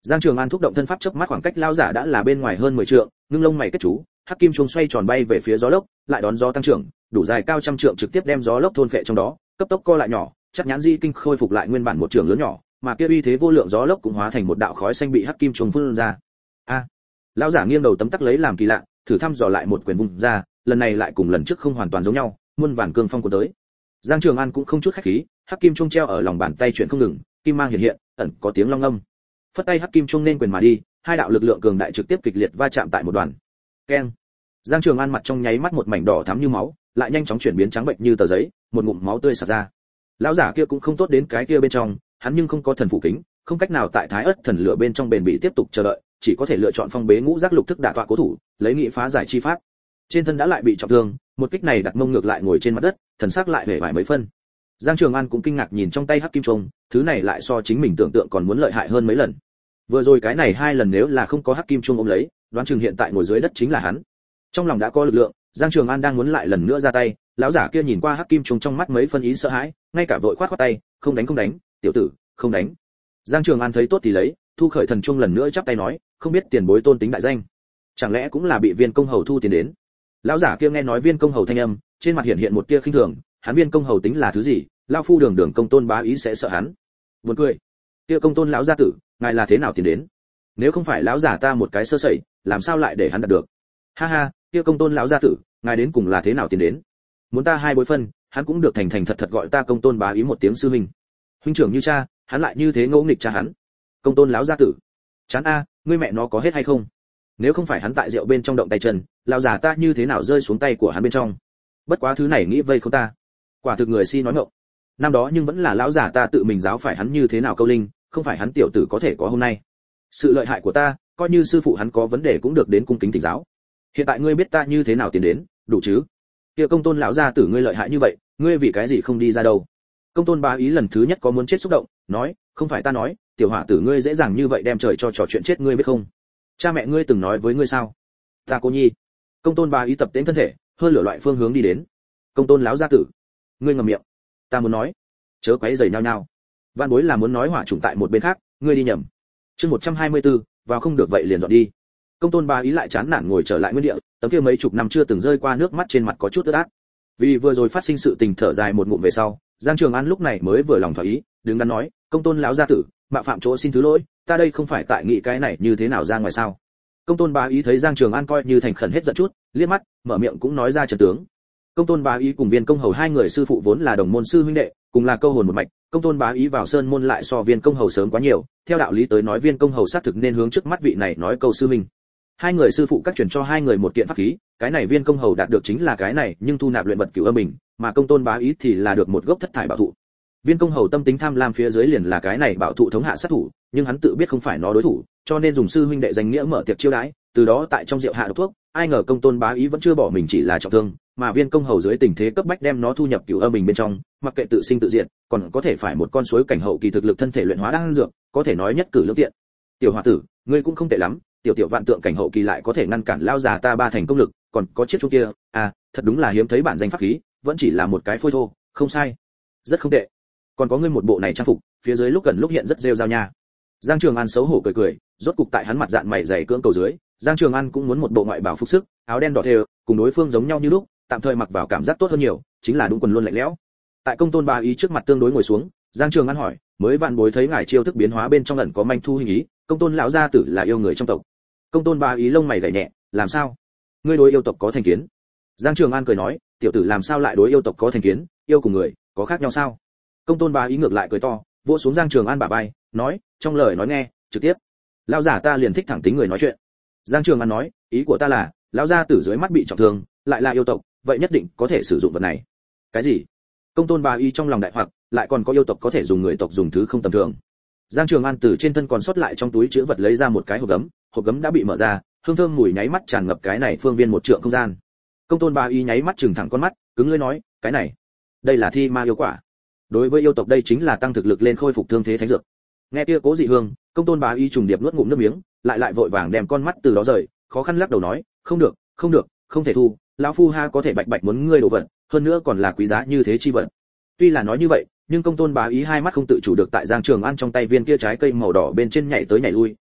Giang Trường An thúc động thân pháp chớp mắt khoảng cách lão giả đã là bên ngoài hơn mười trượng, ngưng lông mày kết chú, hắc kim chuông xoay tròn bay về phía gió lốc, lại đón gió tăng trưởng, đủ dài cao trăm trượng trực tiếp đem gió lốc thôn phệ trong đó, cấp tốc co lại nhỏ, chắc nhãn di kinh khôi phục lại nguyên bản một trường lớn nhỏ, mà kia uy thế vô lượng gió lốc cũng hóa thành một đạo khói xanh bị hắc kim chuông phun ra. A! Lão giả nghiêng đầu tấm tắc lấy làm kỳ lạ, thử thăm dò lại một quyền vung ra, lần này lại cùng lần trước không hoàn toàn giống nhau, muôn vàn cương phong của tới. Giang Trường An cũng không chút khách khí, hắc kim chuông treo ở lòng bàn tay chuyển không ngừng, kim mang hiện hiện, ẩn có tiếng long âm. Phất tay hắc kim chuông nên quyền mà đi, hai đạo lực lượng cường đại trực tiếp kịch liệt va chạm tại một đoàn. Keng. Giang Trường An mặt trong nháy mắt một mảnh đỏ thắm như máu, lại nhanh chóng chuyển biến trắng bệnh như tờ giấy, một ngụm máu tươi sặc ra. Lão giả kia cũng không tốt đến cái kia bên trong, hắn nhưng không có thần phủ kính, không cách nào tại Thái Ức thần lửa bên trong bền bị tiếp tục chờ đợi, chỉ có thể lựa chọn phong bế ngũ giác lục thức đả tọa cố thủ, lấy nghị phá giải chi pháp. Trên thân đã lại bị trọng thương, một kích này đặt mông ngược lại ngồi trên mặt đất, thần sắc lại hề vải mấy phân. Giang Trường An cũng kinh ngạc nhìn trong tay hắc kim chuông, thứ này lại so chính mình tưởng tượng còn muốn lợi hại hơn mấy lần. Vừa rồi cái này hai lần nếu là không có hắc kim chuông ôm lấy, đoán chừng hiện tại ngồi dưới đất chính là hắn. Trong lòng đã có lực lượng, Giang Trường An đang muốn lại lần nữa ra tay, lão giả kia nhìn qua hắc kim chuông trong mắt mấy phân ý sợ hãi, ngay cả vội khoát khoát tay, không đánh không đánh, tiểu tử, không đánh. Giang Trường An thấy tốt thì lấy, thu khởi thần chuông lần nữa chắp tay nói, không biết tiền bối tôn tính đại danh, chẳng lẽ cũng là bị Viên công hầu thu tiền đến? Lão giả kia nghe nói Viên công hầu thanh âm, trên mặt hiện hiện một tia khinh thường, hắn Viên công hầu tính là thứ gì, lão phu đường đường công tôn bá ý sẽ sợ hắn? Buồn cười. Kia công tôn lão gia tử, ngài là thế nào tiền đến? Nếu không phải lão giả ta một cái sơ sẩy, làm sao lại để hắn đạt được? Ha ha, kia công tôn lão gia tử, ngài đến cùng là thế nào tiền đến? Muốn ta hai bối phân, hắn cũng được thành thành thật thật gọi ta công tôn bá ý một tiếng sư huynh. Huynh trưởng như cha, hắn lại như thế ngỗ nghịch cha hắn. Công tôn lão gia tử, chán a, ngươi mẹ nó có hết hay không? Nếu không phải hắn tại rượu bên trong động tay chân, lão già ta như thế nào rơi xuống tay của hắn bên trong? Bất quá thứ này nghĩ vây không ta. Quả thực người si nói ngọng. Năm đó nhưng vẫn là lão già ta tự mình giáo phải hắn như thế nào câu linh, không phải hắn tiểu tử có thể có hôm nay. Sự lợi hại của ta, coi như sư phụ hắn có vấn đề cũng được đến cung kính thỉnh giáo. Hiện tại ngươi biết ta như thế nào tiến đến, đủ chứ? Kia công tôn lão gia tử ngươi lợi hại như vậy, ngươi vì cái gì không đi ra đâu? Công tôn bá ý lần thứ nhất có muốn chết xúc động, nói, không phải ta nói, tiểu hỏa tử ngươi dễ dàng như vậy đem trời cho trò chuyện chết ngươi biết không? Cha mẹ ngươi từng nói với ngươi sao? Ta cô nhi. Công tôn bá ý tập tễnh thân thể, hơn lửa loại phương hướng đi đến. Công tôn lão gia tử, ngươi ngậm miệng. Ta muốn nói, chớ quấy rầy nhau nhau. Vạn bối là muốn nói hỏa trùng tại một bên khác, ngươi đi nhầm. Chương một trăm hai mươi tư, vào không được vậy liền dọn đi. Công tôn bá ý lại chán nản ngồi trở lại nguyên địa, tấm kia mấy chục năm chưa từng rơi qua nước mắt trên mặt có chút ướt át. Vì vừa rồi phát sinh sự tình thở dài một ngụm về sau, Giang Trường An lúc này mới vừa lòng thỏa ý, đứng đắn nói, công tôn lão gia tử, mạo phạm chỗ xin thứ lỗi, ta đây không phải tại nghị cái này như thế nào ra ngoài sao? Công tôn bá ý thấy Giang Trường An coi như thành khẩn hết giận chút, liếc mắt, mở miệng cũng nói ra trận tướng. Công tôn bá ý cùng Viên công hầu hai người sư phụ vốn là đồng môn sư huynh đệ, cùng là câu hồn một mạch, công tôn bá ý vào sơn môn lại so Viên công hầu sớm quá nhiều, theo đạo lý tới nói Viên công hầu xác thực nên hướng trước mắt vị này nói câu sư huynh. Hai người sư phụ các truyền cho hai người một kiện pháp khí, cái này Viên công hầu đạt được chính là cái này, nhưng thu nạp luyện vật cửu âm bình, mà công tôn bá ý thì là được một gốc thất thải bảo thụ. Viên công hầu tâm tính tham lam phía dưới liền là cái này bảo thụ thống hạ sát thủ, nhưng hắn tự biết không phải nó đối thủ, cho nên dùng sư huynh đệ danh nghĩa mở tiệc chiêu đãi, từ đó tại trong rượu hạ độc thuốc, ai ngờ công tôn bá ý vẫn chưa bỏ mình chỉ là trọng thương, mà Viên công hầu dưới tình thế cấp bách đem nó thu nhập cửu âm bình bên trong, mặc kệ tự sinh tự diệt, còn có thể phải một con suối cảnh hậu kỳ thực lực thân thể luyện hóa đan dược, có thể nói nhất cử lưỡng tiện. Tiểu hòa tử, ngươi cũng không tệ lắm, tiểu tiểu vạn tượng cảnh hậu kỳ lại có thể ngăn cản lao già ta ba thành công lực, còn có chiếc chuông kia, à, thật đúng là hiếm thấy bản danh pháp khí, vẫn chỉ là một cái phôi thô, không sai, rất không tệ. Còn có ngươi một bộ này trang phục, phía dưới lúc gần lúc hiện rất rêu rao nha. Giang Trường An xấu hổ cười cười, rốt cục tại hắn mặt dạn mày dày cưỡng cầu dưới, Giang Trường An cũng muốn một bộ ngoại bào phục sức, áo đen đỏ thêu, cùng đối phương giống nhau như lúc, tạm thời mặc vào cảm giác tốt hơn nhiều, chính là đúng quần luôn lạnh lẽo. Tại công tôn bá ý trước mặt tương đối ngồi xuống, Giang Trường An hỏi, mới vạn bối thấy ngài chiêu thức biến hóa bên trong ẩn có manh thu hình ý, công tôn lão gia tử là yêu người trong tộc. Công tôn bá ý lông mày gảy nhẹ, làm sao? Ngươi đối yêu tộc có thành kiến? Giang Trường An cười nói, tiểu tử làm sao lại đối yêu tộc có thành kiến, yêu cùng người có khác nhau sao? Công tôn bá ý ngược lại cười to, vỗ xuống Giang Trường An bả vai, nói, trong lời nói nghe, trực tiếp. Lão giả ta liền thích thẳng tính người nói chuyện. Giang Trường An nói, ý của ta là, lão gia tử dưới mắt bị trọng thương, lại là yêu tộc, vậy nhất định có thể sử dụng vật này. Cái gì? Công tôn bá ý trong lòng đại hoặc, lại còn có yêu tộc có thể dùng người tộc dùng thứ không tầm thường. Giang Trường An từ trên thân còn sót lại trong túi chứa vật lấy ra một cái hộp gấm, hộp gấm đã bị mở ra, hương thơm mùi nháy mắt tràn ngập cái này phương viên một trượng không gian. Công tôn bá ý nháy mắt trừng thẳng con mắt, cứng lưỡi nói, cái này, đây là thi ma yêu quả. Đối với yêu tộc đây chính là tăng thực lực lên khôi phục thương thế thánh dược. Nghe kia cố dị hương, công tôn bá ý trùng điệp nuốt ngụm nước miếng, lại lại vội vàng đem con mắt từ đó rời, khó khăn lắc đầu nói, không được, không được, không thể thu, lão phu ha có thể bạch bạch muốn ngươi đồ vật, hơn nữa còn là quý giá như thế chi vật. Tuy là nói như vậy, nhưng công tôn bá ý hai mắt không tự chủ được tại Giang Trường An trong tay viên kia trái cây màu đỏ bên trên nhảy tới nhảy lui,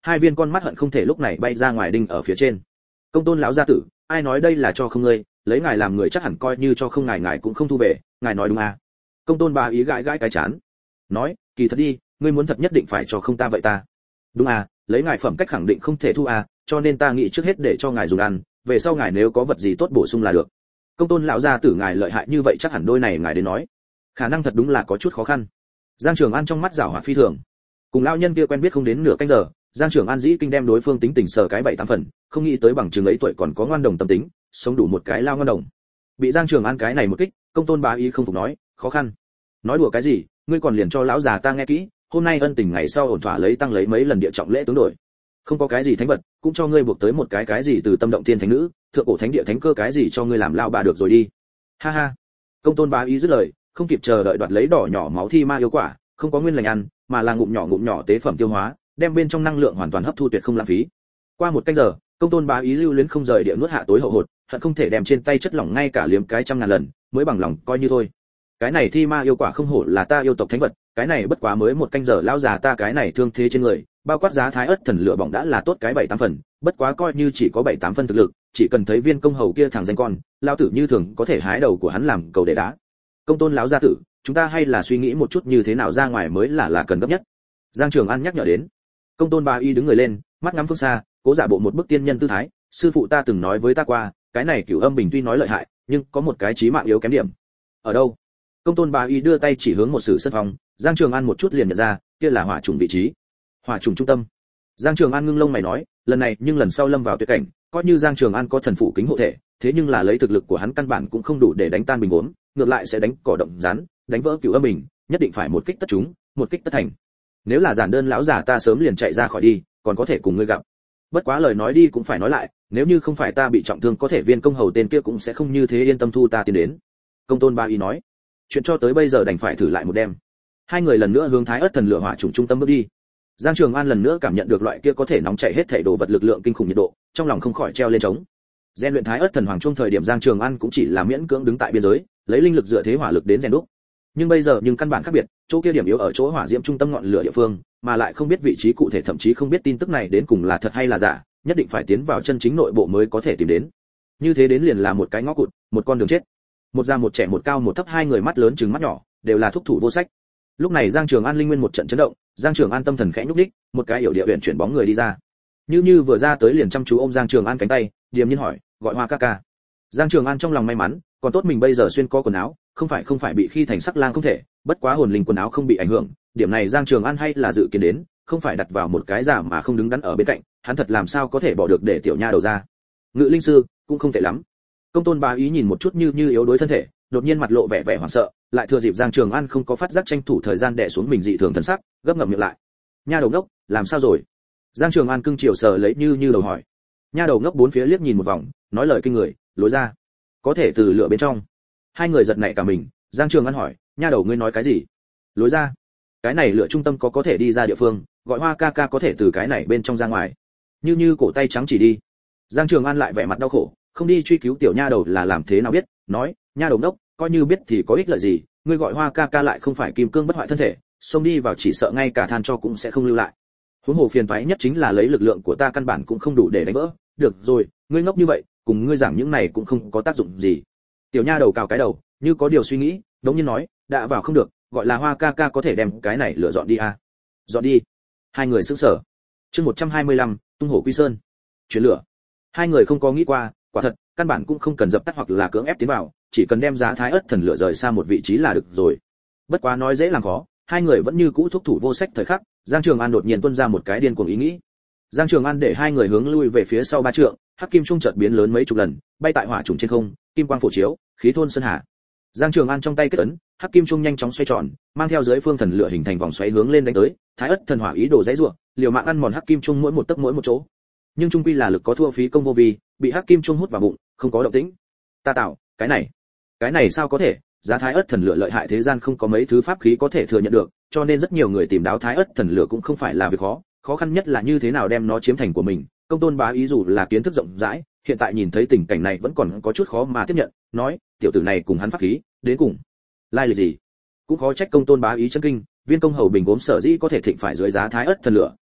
hai viên con mắt hận không thể lúc này bay ra ngoài đinh ở phía trên. Công tôn lão gia tử, ai nói đây là cho không ngươi, lấy ngài làm người chắc hẳn coi như cho không ngài ngài cũng không thu về, ngài nói đúng à? Công tôn bá ý gãi gãi cái chán, nói, kỳ thật đi, ngươi muốn thật nhất định phải cho không ta vậy ta. Đúng à, lấy ngài phẩm cách khẳng định không thể thu à, cho nên ta nghĩ trước hết để cho ngài dùng ăn, về sau ngài nếu có vật gì tốt bổ sung là được. Công tôn lão gia tử ngài lợi hại như vậy chắc hẳn đôi này ngài đến nói, khả năng thật đúng là có chút khó khăn. Giang Trường An trong mắt giảo hoạt phi thường, cùng lão nhân kia quen biết không đến nửa canh giờ, Giang Trường An dĩ kinh đem đối phương tính tình sờ cái bảy tám phần, không nghĩ tới bằng chừng ấy tuổi còn có ngoan đồng tâm tính, sống đủ một cái lao ngoan đồng. Bị Giang Trường An cái này một kích, Công tôn bá ý không phục nói, khó khăn. Nói đùa cái gì, ngươi còn liền cho lão già ta nghe kỹ, hôm nay ân tình ngày sau ổn thỏa lấy tăng lấy mấy lần địa trọng lễ tướng đổi. Không có cái gì thánh vật, cũng cho ngươi buộc tới một cái cái gì từ tâm động tiên thánh nữ, thượng cổ thánh địa thánh cơ cái gì cho ngươi làm lao bà được rồi đi. Ha ha. Công tôn bá ý dứt lời, không kịp chờ đợi đoạt lấy đỏ nhỏ máu thi ma yêu quả, không có nguyên lành ăn, mà là ngụm nhỏ ngụm nhỏ tế phẩm tiêu hóa, đem bên trong năng lượng hoàn toàn hấp thu tuyệt không lãng phí. Qua một canh giờ, công tôn bá ý lưu luyến không rời địa nuốt hạ tối hậu hột, hận không thể đem trên tay chất lỏng ngay cả liếm cái trăm ngàn lần, mới bằng lòng coi như thôi. Cái này thi ma yêu quả không hổ là ta yêu tộc thánh vật, cái này bất quá mới một canh giờ lão già ta cái này thương thế trên người, bao quát giá thái ớt thần lửa bỏng đã là tốt cái bảy tám phần, bất quá coi như chỉ có bảy tám phân thực lực, chỉ cần thấy viên công hầu kia thằng danh con, lão tử như thường có thể hái đầu của hắn làm cầu để đá. Công tôn lão gia tử, chúng ta hay là suy nghĩ một chút như thế nào ra ngoài mới là là cần gấp nhất. Giang Trường An nhắc nhở đến. Công tôn bá y đứng người lên, mắt ngắm phương xa, cố giả bộ một bức tiên nhân tư thái, sư phụ ta từng nói với ta qua, cái này Cửu Âm Bình tuy nói lợi hại, nhưng có một cái chí mạng yếu kém điểm. Ở đâu? Công tôn bá y đưa tay chỉ hướng một sử sân phòng, Giang Trường An một chút liền nhận ra, kia là hỏa trùng vị trí. Hỏa trùng trung tâm. Giang Trường An ngưng lông mày nói, lần này nhưng lần sau lâm vào tuyệt cảnh, coi như Giang Trường An có thần phụ kính hộ thể, thế nhưng là lấy thực lực của hắn căn bản cũng không đủ để đánh tan bình ốm, ngược lại sẽ đánh cỏ động rắn, đánh vỡ Cửu Âm Bình, nhất định phải một kích tất trúng, một kích tất thành. Nếu là giản đơn lão già ta sớm liền chạy ra khỏi đi, còn có thể cùng ngươi gặp. Bất quá lời nói đi cũng phải nói lại, nếu như không phải ta bị trọng thương có thể viên công hầu tên kia cũng sẽ không như thế yên tâm thu ta tiến đến. Công tôn ba y nói, chuyện cho tới bây giờ đành phải thử lại một đêm. Hai người lần nữa hướng Thái Ức thần lửa hỏa trùng trung tâm bước đi. Giang Trường An lần nữa cảm nhận được loại kia có thể nóng chảy hết thảy đồ vật lực lượng kinh khủng nhiệt độ, trong lòng không khỏi treo lên trống. Gen luyện Thái Ức thần hoàng trung thời điểm Giang Trường An cũng chỉ là miễn cưỡng đứng tại biên giới, lấy linh lực dựa thế hỏa lực đến rèn đúc. Nhưng bây giờ nhưng căn bản khác biệt, chỗ kia điểm yếu ở chỗ hỏa diễm trung tâm ngọn lửa địa phương, mà lại không biết vị trí cụ thể, thậm chí không biết tin tức này đến cùng là thật hay là giả, nhất định phải tiến vào chân chính nội bộ mới có thể tìm đến. Như thế đến liền là một cái ngõ cụt, một con đường chết. Một già một trẻ, một cao một thấp, hai người mắt lớn trừng mắt nhỏ, đều là thúc thủ vô sách. Lúc này Giang Trường An linh nguyên một trận chấn động, Giang Trường An tâm thần khẽ nhúc nhích, một cái yểu địa huyền chuyển bóng người đi ra. Như Như vừa ra tới liền chăm chú ôm Giang Trường An cánh tay, điềm nhiên hỏi, gọi Hoa ca ca. Giang Trường An trong lòng may mắn, còn tốt mình bây giờ xuyên có quần áo, không phải không phải bị khi thành sắc lang không thể, bất quá hồn linh quần áo không bị ảnh hưởng, điểm này Giang Trường An hay là dự kiến đến, không phải đặt vào một cái giả mà không đứng đắn ở bên cạnh, hắn thật làm sao có thể bỏ được để tiểu nha đầu ra. Ngự linh sư cũng không tệ lắm. Công tôn bá ý nhìn một chút Như Như yếu đuối thân thể, đột nhiên mặt lộ vẻ vẻ hoảng sợ, lại thừa dịp Giang Trường An không có phát giác tranh thủ thời gian đè xuống mình dị thường thần sắc, gấp ngậm miệng lại. Nha đầu ngốc, làm sao rồi? Giang Trường An cưng chiều sờ lấy Như Như đầu hỏi. Nha đầu ngốc bốn phía liếc nhìn một vòng, nói lời kinh người, lối ra có thể từ lửa bên trong. Hai người giật nảy cả mình, Giang Trường An hỏi, nha đầu ngươi nói cái gì? Lối ra? Cái này lửa trung tâm có có thể đi ra địa phương, gọi Hoa ca ca có thể từ cái này bên trong ra ngoài. Như Như cổ tay trắng chỉ đi. Giang Trường An lại vẻ mặt đau khổ, không đi truy cứu tiểu nha đầu là làm thế nào biết, nói, nha đầu ngốc, coi như biết thì có ích lợi gì, ngươi gọi Hoa ca ca lại không phải kim cương bất hoại thân thể, xông đi vào chỉ sợ ngay cả than cho cũng sẽ không lưu lại. Huống hồ phiền toái nhất chính là lấy lực lượng của ta căn bản cũng không đủ để đánh vỡ. Được rồi, ngươi ngốc như vậy, cùng ngươi giảng những này cũng không có tác dụng gì. Tiểu nha đầu cào cái đầu, như có điều suy nghĩ, đống nhiên nói, đã vào không được, gọi là Hoa ca ca có thể đem cái này lựa dọn đi à? Dọn đi. Hai người sững sờ. Chương một trăm hai mươi lăm, tung hổ quy sơn. Chuyển lửa. Hai người không có nghĩ qua, quả thật, căn bản cũng không cần dập tắt hoặc là cưỡng ép tiến vào, chỉ cần đem giá Thái Ức thần lửa rời xa một vị trí là được rồi. Bất quá nói dễ làm khó, hai người vẫn như cũ thúc thủ vô sách thời khắc, Giang Trường An đột nhiên tuôn ra một cái điên cuồng ý nghĩ. Giang Trường An để hai người hướng lui về phía sau ba trượng, hắc kim trung chợt biến lớn mấy chục lần, bay tại hỏa trùng trên không, kim quang phổ chiếu, khí thôn sơn hà. Giang Trường An trong tay kết ấn, hắc kim trung nhanh chóng xoay tròn, mang theo dưới phương thần lửa hình thành vòng xoáy hướng lên đánh tới, Thái Ức thần hỏa ý đồ dãy rủa, liều mạng ăn mòn hắc kim trung mỗi một tấc mỗi một chỗ. Nhưng trung quy là lực có thua phí công vô vi, bị hắc kim trung hút vào bụng, không có động tĩnh. Ta tạo, cái này, cái này sao có thể? Giá Thái Ức thần lửa lợi hại thế gian không có mấy thứ pháp khí có thể thừa nhận được, cho nên rất nhiều người tìm đáo Thái Ức thần lửa cũng không phải là việc khó, khó khăn nhất là như thế nào đem nó chiếm thành của mình. Công tôn bá ý dù là kiến thức rộng rãi, hiện tại nhìn thấy tình cảnh này vẫn còn có chút khó mà tiếp nhận, nói, tiểu tử này cùng hắn pháp khí, đến cùng lai lịch gì? Cũng khó trách công tôn bá ý chân kinh, viên công hầu bình gốm sở dĩ có thể thịnh phải dưới giá Thái Ức thần lửa,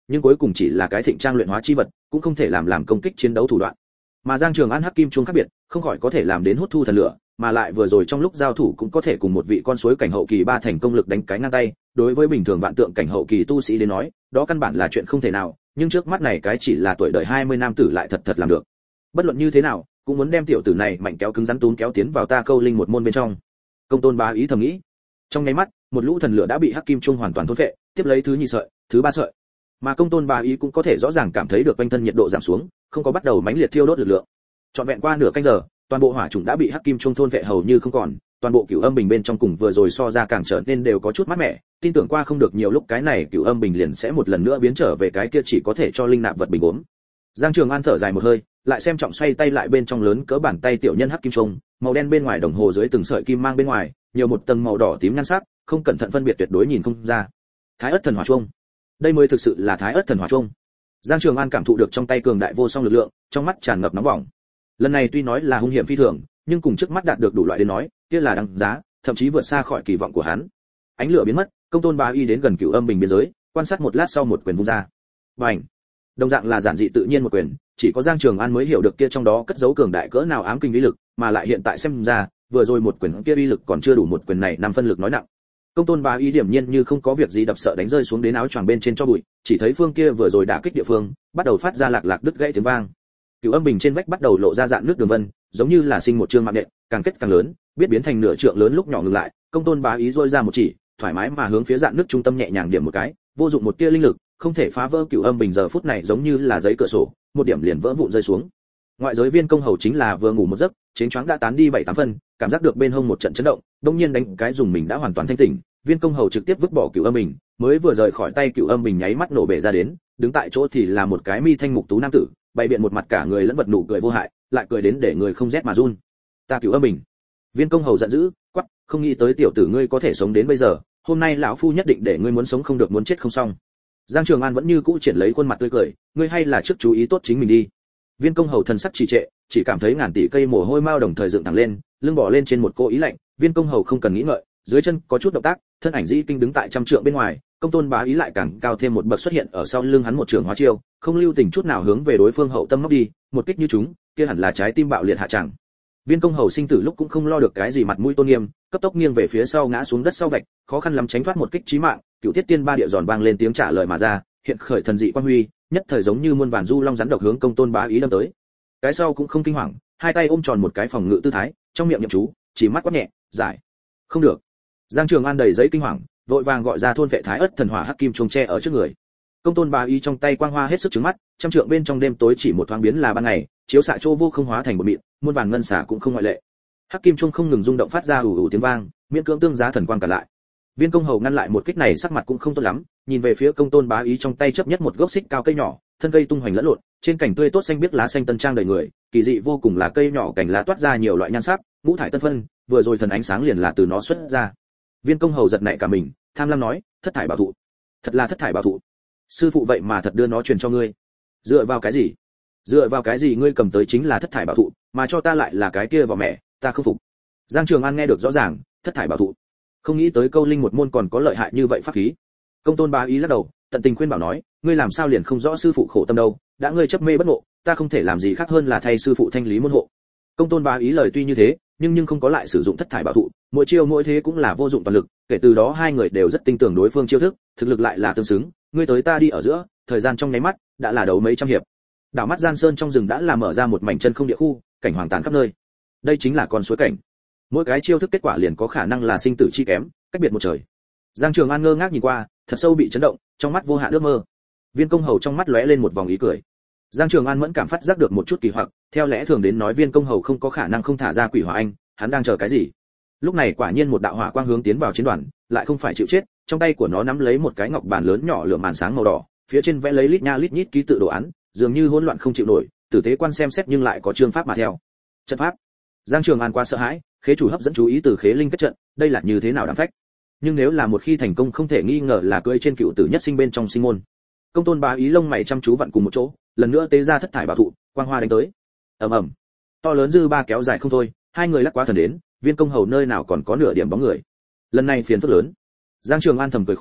nhưng cuối cùng chỉ là cái thịnh trang luyện hóa chi vật, cũng không thể làm làm công kích chiến đấu thủ đoạn. Mà Giang Trường An hắc kim chuông khác biệt, không khỏi có thể làm đến hút thu thần lửa, mà lại vừa rồi trong lúc giao thủ cũng có thể cùng một vị con suối cảnh hậu kỳ ba thành công lực đánh cái ngang tay, đối với bình thường vạn tượng cảnh hậu kỳ tu sĩ đến nói, đó căn bản là chuyện không thể nào, nhưng trước mắt này cái chỉ là tuổi đời hai mươi nam tử lại thật thật làm được. Bất luận như thế nào, cũng muốn đem tiểu tử này mạnh kéo cứng rắn tún kéo tiến vào ta câu linh một môn bên trong. Công Tôn Bá Ý thầm nghĩ. Trong nháy mắt, một lũ thần lửa đã bị hắc kim chuông hoàn toàn thôn phệ, tiếp lấy thứ nhì sợi, thứ ba sợi. Mà Công Tôn Bá Ý cũng có thể rõ ràng cảm thấy được quanh thân nhiệt độ giảm xuống, không có bắt đầu mãnh liệt thiêu đốt lực lượng. Trọn vẹn qua nửa canh giờ, toàn bộ hỏa chủng đã bị hắc kim chuông thôn phệ hầu như không còn, toàn bộ cửu âm bình bên trong cùng vừa rồi so ra càng trở nên đều có chút mát mẻ, tin tưởng qua không được nhiều lúc cái này cửu âm bình liền sẽ một lần nữa biến trở về cái kia chỉ có thể cho linh nạp vật bình uống. Giang Trường An thở dài một hơi, lại xem trọng xoay tay lại bên trong lớn cỡ bàn tay tiểu nhân hắc kim chuông, màu đen bên ngoài đồng hồ dưới từng sợi kim mang bên ngoài, nhiều một tầng màu đỏ tím nhan sắc, không cẩn thận phân biệt tuyệt đối nhìn không ra. Thái Ức thần hỏa chuông, đây mới thực sự là Thái Ức thần hỏa chuông. Giang Trường An cảm thụ được trong tay cường đại vô song lực lượng, trong mắt tràn ngập nóng bỏng. Lần này tuy nói là hung hiểm phi thường, nhưng cùng trước mắt đạt được đủ loại đến nói, kia là đáng giá, thậm chí vượt xa khỏi kỳ vọng của hắn. Ánh lửa biến mất, Công Tôn Bá Y đến gần cửu âm bình biên giới, quan sát một lát sau một quyền vung ra. Bành! Đồng dạng là giản dị tự nhiên một quyền, chỉ có Giang Trường An mới hiểu được kia trong đó cất giấu cường đại cỡ nào ám kinh uy lực, mà lại hiện tại xem ra, vừa rồi một quyền kia uy lực còn chưa đủ một quyền này năm phân lực nói nặng. Công Tôn Bá Y điểm nhiên như không có việc gì đập sợ đánh rơi xuống đến áo choàng bên trên cho bụi, chỉ thấy phương kia vừa rồi đả kích địa phương, bắt đầu phát ra lạc lạc đứt gãy tiếng vang. Cửu âm bình trên vách bắt đầu lộ ra dạn nước đường vân, giống như là sinh một chương mạng nện, càng kết càng lớn, biết biến thành nửa trượng lớn lúc nhỏ ngừng lại. Công Tôn Bá Ý rôi ra một chỉ, thoải mái mà hướng phía dạn nước trung tâm nhẹ nhàng điểm một cái, vô dụng một tia linh lực, không thể phá vỡ cửu âm bình giờ phút này giống như là giấy cửa sổ, một điểm liền vỡ vụn rơi xuống. Ngoại giới Viên Công Hầu chính là vừa ngủ một giấc, chén choáng đã tán đi bảy tám phân, cảm giác được bên hông một trận chấn động, đột nhiên đánh cái dùng mình đã hoàn toàn thanh tỉnh, Viên Công Hầu trực tiếp vứt bỏ cửu âm bình, mới vừa rời khỏi tay cửu âm bình nháy mắt nổ bể ra đến, đứng tại chỗ thì là một cái mi thanh mục tú nam tử, bày biện một mặt cả người lẫn vật nụ cười vô hại, lại cười đến để người không rét mà run. Ta cửu âm bình. Viên Công Hầu giận dữ, quắc, không nghĩ tới tiểu tử ngươi có thể sống đến bây giờ, hôm nay lão phu nhất định để ngươi muốn sống không được muốn chết không xong. Giang Trường An vẫn như cũ triển lấy khuôn mặt tươi cười, ngươi hay là trước chú ý tốt chính mình đi. Viên Công Hầu thần sắc trì trệ, chỉ cảm thấy ngàn tỷ cây mồ hôi mao đồng thời dựng thẳng lên, lưng bò lên trên một cô ý lạnh. Viên Công Hầu không cần nghĩ ngợi, dưới chân có chút động tác, thân ảnh dĩ kinh đứng tại trăm trượng bên ngoài. Công Tôn Bá Ý lại càng cao thêm một bậc xuất hiện ở sau lưng hắn một trường hóa chiêu, không lưu tình chút nào hướng về đối phương hậu tâm móc đi, một kích như chúng, kia hẳn là trái tim bạo liệt hạ chẳng. Viên Công Hầu sinh tử lúc cũng không lo được cái gì mặt mũi tôn nghiêm, cấp tốc nghiêng về phía sau ngã xuống đất sau vạch, khó khăn lắm tránh thoát một kích chí mạng. Cửu Tiết Tiên ba địa giòn vang lên tiếng trả lời mà ra, hiện khởi thần dị quan huy, nhất thời giống như muôn vàn du long rắn độc hướng Công Tôn Bá Ý đâm tới. Cái sau cũng không kinh hoàng, hai tay ôm tròn một cái phòng ngự tư thái, trong miệng niệm chú, chỉ mắt quát nhẹ, giải. Không được. Giang Trường An đầy giấy kinh hoàng, vội vàng gọi ra thôn vệ Thái Ức thần hỏa hắc kim chuông tre ở trước người. Công Tôn Bá Y trong tay quang hoa hết sức trứng mắt, trăm trượng bên trong đêm tối chỉ một thoáng biến là ban ngày, chiếu xạ chỗ vô không hóa thành một mịn, muôn vàn ngân xả cũng không ngoại lệ. Hắc kim chuông không ngừng rung động phát ra ù ù tiếng vang, miễn cưỡng tương giá thần quang cả lại. Viên Công Hầu ngăn lại một kích này sắc mặt cũng không tốt lắm, nhìn về phía Công Tôn Bá Y trong tay chấp nhất một gốc xích cao cây nhỏ, thân cây tung hoành lẫn lộn, trên cành tươi tốt xanh biếc lá xanh tân trang đầy người, kỳ dị vô cùng là cây nhỏ cành lá toát ra nhiều loại nhan sắc, ngũ thải tân phân, vừa rồi thần ánh sáng liền là từ nó xuất ra. Viên Công Hầu giật nảy cả mình, tham lam nói, thất thải bảo thụ, thật là thất thải bảo thụ. Sư phụ vậy mà thật đưa nó truyền cho ngươi. Dựa vào cái gì? Dựa vào cái gì ngươi cầm tới chính là thất thải bảo thụ, mà cho ta lại là cái kia vào mẹ, ta không phục. Giang Trường An nghe được rõ ràng, thất thải bảo thụ. Không nghĩ tới câu linh một môn còn có lợi hại như vậy pháp khí. Công Tôn Bá Ý lắc đầu, tận tình khuyên bảo nói, ngươi làm sao liền không rõ sư phụ khổ tâm đâu, đã ngươi chấp mê bất ngộ, ta không thể làm gì khác hơn là thay sư phụ thanh lý môn hộ. Công Tôn Bá Ý lời tuy như thế, nhưng nhưng không có lại sử dụng thất thải bảo thụ, mỗi chiêu mỗi thế cũng là vô dụng toàn lực, kể từ đó hai người đều rất tin tưởng đối phương chiêu thức, thực lực lại là tương xứng, ngươi tới ta đi ở giữa, thời gian trong nháy mắt đã là đấu mấy trăm hiệp. Đảo mắt Gian Sơn trong rừng đã là mở ra một mảnh chân không địa khu, cảnh hoàng tàn khắp nơi. Đây chính là con suối cảnh. Mỗi cái chiêu thức kết quả liền có khả năng là sinh tử chi kém, cách biệt một trời. Giang Trường An ngơ ngác nhìn qua, thật sâu bị chấn động, trong mắt vô hạn ước mơ. Viên Công Hầu trong mắt lóe lên một vòng ý cười. Giang Trường An mẫn cảm phát giác được một chút kỳ hoặc, theo lẽ thường đến nói Viên Công Hầu không có khả năng không thả ra quỷ hỏa anh, hắn đang chờ cái gì? Lúc này quả nhiên một đạo hỏa quang hướng tiến vào chiến đoàn, lại không phải chịu chết, trong tay của nó nắm lấy một cái ngọc bàn lớn nhỏ lửa màn sáng màu đỏ, phía trên vẽ lấy lít nha lít nhít ký tự đồ án, dường như hỗn loạn không chịu nổi, tử tế quan xem xét nhưng lại có chương pháp mà theo. Trận pháp. Giang Trường An qua sợ hãi, khế chủ hấp dẫn chú ý từ khế linh kết trận, đây là như thế nào đáng phách. Nhưng nếu là một khi thành công không thể nghi ngờ là cưỡi trên cựu tử nhất sinh bên trong sinh môn. Công Tôn Bá Ý lông mày chăm chú vặn cùng một chỗ, lần nữa tế ra thất thải bảo thụ, quang hoa đánh tới. Ầm ầm. To lớn dư ba kéo dài không thôi, hai người lắc quá thần đến, Viên Công Hầu nơi nào còn có nửa điểm bóng người. Lần này phiền phức lớn. Giang Trường An thầm cười khổ,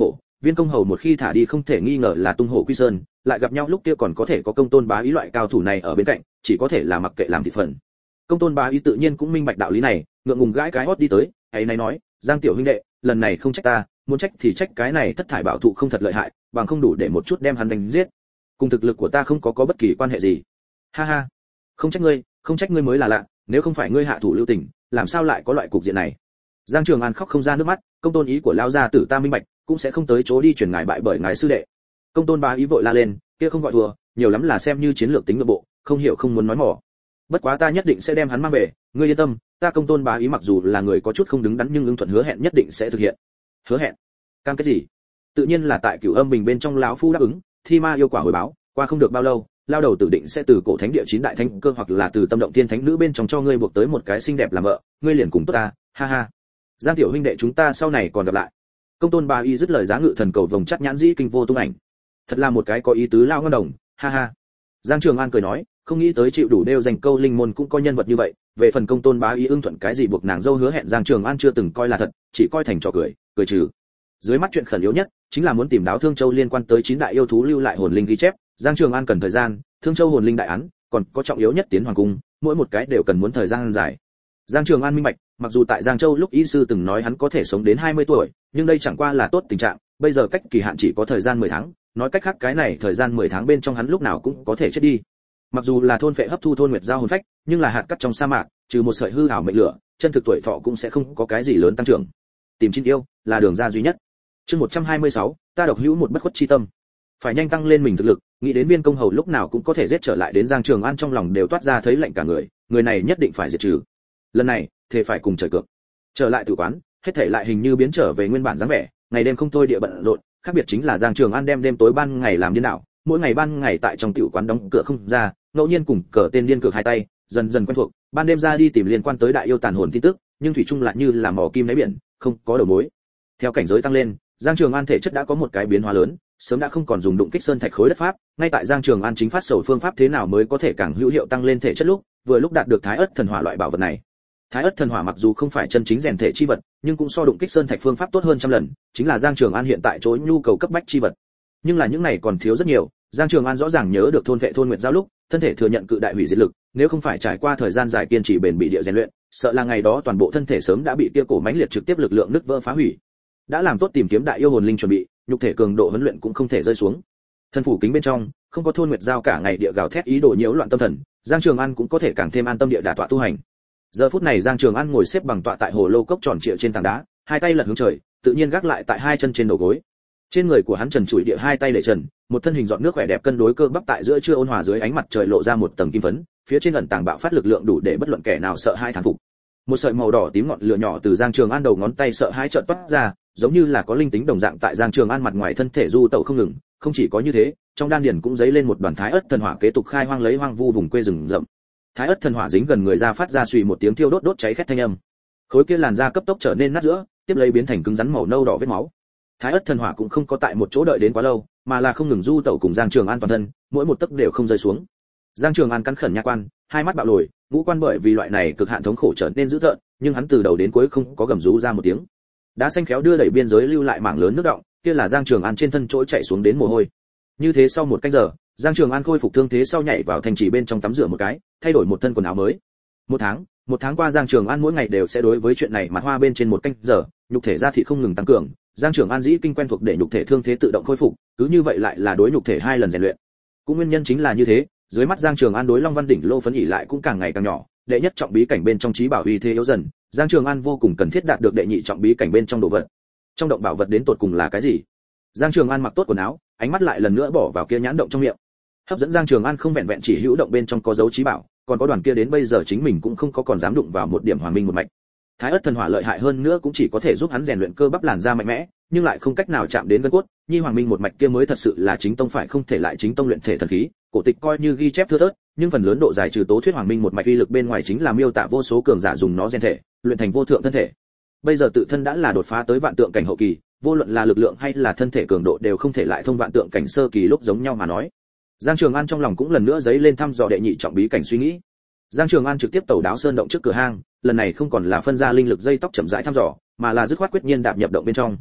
Viên Công Hầu một khi thả đi không thể nghi ngờ là tung hổ quy sơn, lại gặp nhau lúc kia còn có thể có Công Tôn Bá Ý loại cao thủ này ở bên cạnh, chỉ có thể là mặc kệ làm thịt phần. Công Tôn Bá Ý tự nhiên cũng minh bạch đạo lý này, ngượng ngùng gãi cái hót đi tới, ấy này nói, Giang tiểu huynh đệ, lần này không trách ta, muốn trách thì trách cái này thất thải bảo thụ không thật lợi hại, bằng không đủ để một chút đem hắn đánh giết. Cùng thực lực của ta không có có bất kỳ quan hệ gì. Ha ha, không trách ngươi, không trách ngươi mới là lạ, nếu không phải ngươi hạ thủ lưu tình, làm sao lại có loại cục diện này. Giang Trường An khóc không ra nước mắt, Công Tôn Ý của lão gia tử ta minh bạch, cũng sẽ không tới chỗ đi chuyển ngài bại bởi ngài sư đệ. Công Tôn Bá Ý vội la lên, kia không gọi thua, nhiều lắm là xem như chiến lược tính nội bộ, không hiểu không muốn nói mỏ. Bất quá ta nhất định sẽ đem hắn mang về, ngươi yên tâm, ta Công Tôn Bá Ý mặc dù là người có chút không đứng đắn nhưng ưng thuận hứa hẹn nhất định sẽ thực hiện. Hứa hẹn? Cam kết gì? Tự nhiên là tại Cửu Âm Bình bên trong lão phu đáp ứng, thi ma yêu quả hồi báo, qua không được bao lâu, lao đầu tử định sẽ từ cổ thánh địa chín đại thánh cơ hoặc là từ tâm động thiên thánh nữ bên trong cho ngươi buộc tới một cái xinh đẹp làm vợ, ngươi liền cùng tốt ta, ha ha. Giang tiểu huynh đệ chúng ta sau này còn gặp lại. Công Tôn Bá Ý dứt lời giá ngự thần cầu vồng chắc nhãn dĩ kinh vô tung ảnh. Thật là một cái có ý tứ lao ngon đồng, ha ha. Giang Trường An cười nói, không nghĩ tới chịu đủ đeo dành câu linh môn cũng có nhân vật như vậy, về phần Công Tôn Bá Ý ưng thuận cái gì buộc nàng dâu hứa hẹn Giang Trường An chưa từng coi là thật, chỉ coi thành trò cười, cười trừ. Dưới mắt chuyện khẩn yếu nhất chính là muốn tìm đáo Thương Châu liên quan tới chín đại yêu thú lưu lại hồn linh ghi chép, Giang Trường An cần thời gian, Thương Châu hồn linh đại án, còn có trọng yếu nhất tiến hoàng cung, mỗi một cái đều cần muốn thời gian dài. Giang Trường An minh bạch, mặc dù tại Giang Châu lúc y sư từng nói hắn có thể sống đến hai mươi tuổi, nhưng đây chẳng qua là tốt tình trạng, bây giờ cách kỳ hạn chỉ có thời gian mười tháng, nói cách khác cái này thời gian mười tháng bên trong hắn lúc nào cũng có thể chết đi. Mặc dù là thôn phệ hấp thu thôn nguyệt giao hồn phách, nhưng là hạt cát trong sa mạc, trừ một sợi hư ảo mệnh lửa, chân thực tuổi thọ cũng sẽ không có cái gì lớn tăng trưởng. Tìm chín yêu là đường ra duy nhất. Chương một trăm hai mươi sáu, ta độc hữu một bất khuất chi tâm. Phải nhanh tăng lên mình thực lực, nghĩ đến Viên Công Hầu lúc nào cũng có thể giết trở lại đến Giang Trường An trong lòng đều toát ra thấy lạnh cả người, người này nhất định phải diệt trừ. Lần này, thề phải cùng trời cược. Trở lại tử quán, hết thảy lại hình như biến trở về nguyên bản dáng vẻ, ngày đêm không thôi địa bận rộn, khác biệt chính là Giang Trường An đem đêm tối ban ngày làm điên đảo, mỗi ngày ban ngày tại trong tiểu quán đóng cửa không ra, ngẫu nhiên cùng cờ tên điên cược hai tay, dần dần quen thuộc, ban đêm ra đi tìm liên quan tới đại yêu tàn hồn tin tức, nhưng thủy chung lại như là mò kim đáy biển, không có đầu mối. Theo cảnh giới tăng lên, Giang Trường An thể chất đã có một cái biến hóa lớn, sớm đã không còn dùng đụng kích sơn thạch khối đất pháp, ngay tại Giang Trường An chính phát sầu phương pháp thế nào mới có thể càng hữu hiệu tăng lên thể chất lúc, vừa lúc đạt được Thái Ức thần hỏa loại bảo vật này. Thái Ức thần hỏa mặc dù không phải chân chính rèn thể chi vật, nhưng cũng so đụng kích sơn thạch phương pháp tốt hơn trăm lần, chính là Giang Trường An hiện tại chỗ nhu cầu cấp bách chi vật. Nhưng là những này còn thiếu rất nhiều, Giang Trường An rõ ràng nhớ được thôn vệ thôn nguyệt giao lúc, thân thể thừa nhận cự đại hủy diệt lực, nếu không phải trải qua thời gian dài kiên trì bền bỉ địa rèn luyện, sợ là ngày đó toàn bộ thân thể sớm đã bị kia cổ mãnh liệt trực tiếp lực lượng nứt vỡ phá hủy. Đã làm tốt tìm kiếm đại yêu hồn linh chuẩn bị, nhục thể cường độ huấn luyện cũng không thể rơi xuống. Thân phủ kính bên trong, không có thôn nguyệt giao cả ngày địa gào thét ý đồ nhiễu loạn tâm thần, Giang Trường An cũng có thể càng thêm an tâm địa đả tọa tu hành. Giờ phút này Giang Trường An ngồi xếp bằng tọa tại hồ lô cốc tròn trịa trên tảng đá, hai tay lật hướng trời, tự nhiên gác lại tại hai chân trên đầu gối. Trên người của hắn trần trụi địa hai tay để trần, một thân hình giọt nước khỏe đẹp cân đối cơ bắp tại giữa trưa ôn hòa dưới ánh mặt trời lộ ra một tầng kim phấn, phía trên ẩn tàng bạo phát lực lượng đủ để bất luận kẻ nào sợ hai thán phục. Một sợi màu đỏ tím ngọn lửa nhỏ từ Giang Trường An đầu ngón tay sợ hai chợt toát ra, giống như là có linh tính đồng dạng tại Giang Trường An mặt ngoài thân thể du tẩu không ngừng, không chỉ có như thế, trong đan điền cũng dấy lên một đoàn Thái Ức thần hỏa kế tục khai hoang lấy hoang vu vùng quê rừng rậm. Thái Ức thần hỏa dính gần người ra phát ra suy một tiếng thiêu đốt đốt cháy khét thanh âm. Khối kia làn da cấp tốc trở nên nát giữa, tiếp lấy biến thành cứng rắn màu nâu đỏ vết máu. Thái Ức thần hỏa cũng không có tại một chỗ đợi đến quá lâu, mà là không ngừng du tẩu cùng Giang Trường An toàn thân, mỗi một tấc đều không rơi xuống. Giang Trường An cắn khẩn nha quan, hai mắt bạo lồi, ngũ quan bởi vì loại này cực hạn thống khổ trở nên dữ tợn, nhưng hắn từ đầu đến cuối không có gầm rú ra một tiếng. Đá xanh khéo đưa đẩy biên giới lưu lại mảng lớn nước động, kia là Giang Trường An trên thân trỗi chảy xuống đến mồ hôi. Như thế sau một canh giờ, Giang Trường An khôi phục thương thế sau nhảy vào thành trì bên trong tắm rửa một cái, thay đổi một thân quần áo mới. Một tháng, một tháng qua Giang Trường An mỗi ngày đều sẽ đối với chuyện này mặt hoa bên trên một canh giờ, nhục thể ra thị không ngừng tăng cường, Giang Trường An dĩ kinh quen thuộc để nhục thể thương thế tự động khôi phục, cứ như vậy lại là đối nhục thể hai lần rèn luyện. Cũng nguyên nhân chính là như thế, dưới mắt Giang Trường An đối Long Văn đỉnh lô phấn ỉ lại cũng càng ngày càng nhỏ, đệ nhất trọng bí cảnh bên trong trí bảo uy thế yếu dần, Giang Trường An vô cùng cần thiết đạt được đệ nhị trọng bí cảnh bên trong đồ vật. Trong động bảo vật đến tột cùng là cái gì? Giang Trường An mặc tốt quần áo, ánh mắt lại lần nữa bỏ vào kia nhãn động trong miệng. Hấp dẫn Giang Trường An không vẹn vẹn chỉ hữu động bên trong có dấu trí bảo, còn có đoàn kia đến bây giờ chính mình cũng không có còn dám đụng vào một điểm hoàng minh một mạch. Thái Ức thần hỏa lợi hại hơn nữa cũng chỉ có thể giúp hắn rèn luyện cơ bắp làn da mạnh mẽ, nhưng lại không cách nào chạm đến gân cốt, Nhi Hoàng Minh một mạch kia mới thật sự là chính tông phải không thể lại chính tông luyện thể thần khí, cổ tịch coi như ghi chép thưa thớt, nhưng phần lớn độ dài trừ tố thuyết Hoàng Minh một mạch uy lực bên ngoài chính là miêu tả vô số cường giả dùng nó rèn thể, luyện thành vô thượng thân thể. Bây giờ tự thân đã là đột phá tới vạn tượng cảnh hậu kỳ, vô luận là lực lượng hay là thân thể cường độ đều không thể lại thông vạn tượng cảnh sơ kỳ lúc giống nhau mà nói. Giang Trường An trong lòng cũng lần nữa dấy lên thăm dò đệ nhị trọng bí cảnh suy nghĩ. Giang Trường An trực tiếp tẩu đáo sơn động trước cửa hang, lần này không còn là phân ra linh lực dây tóc chậm rãi thăm dò, mà là dứt khoát quyết nhiên đạp nhập động bên trong.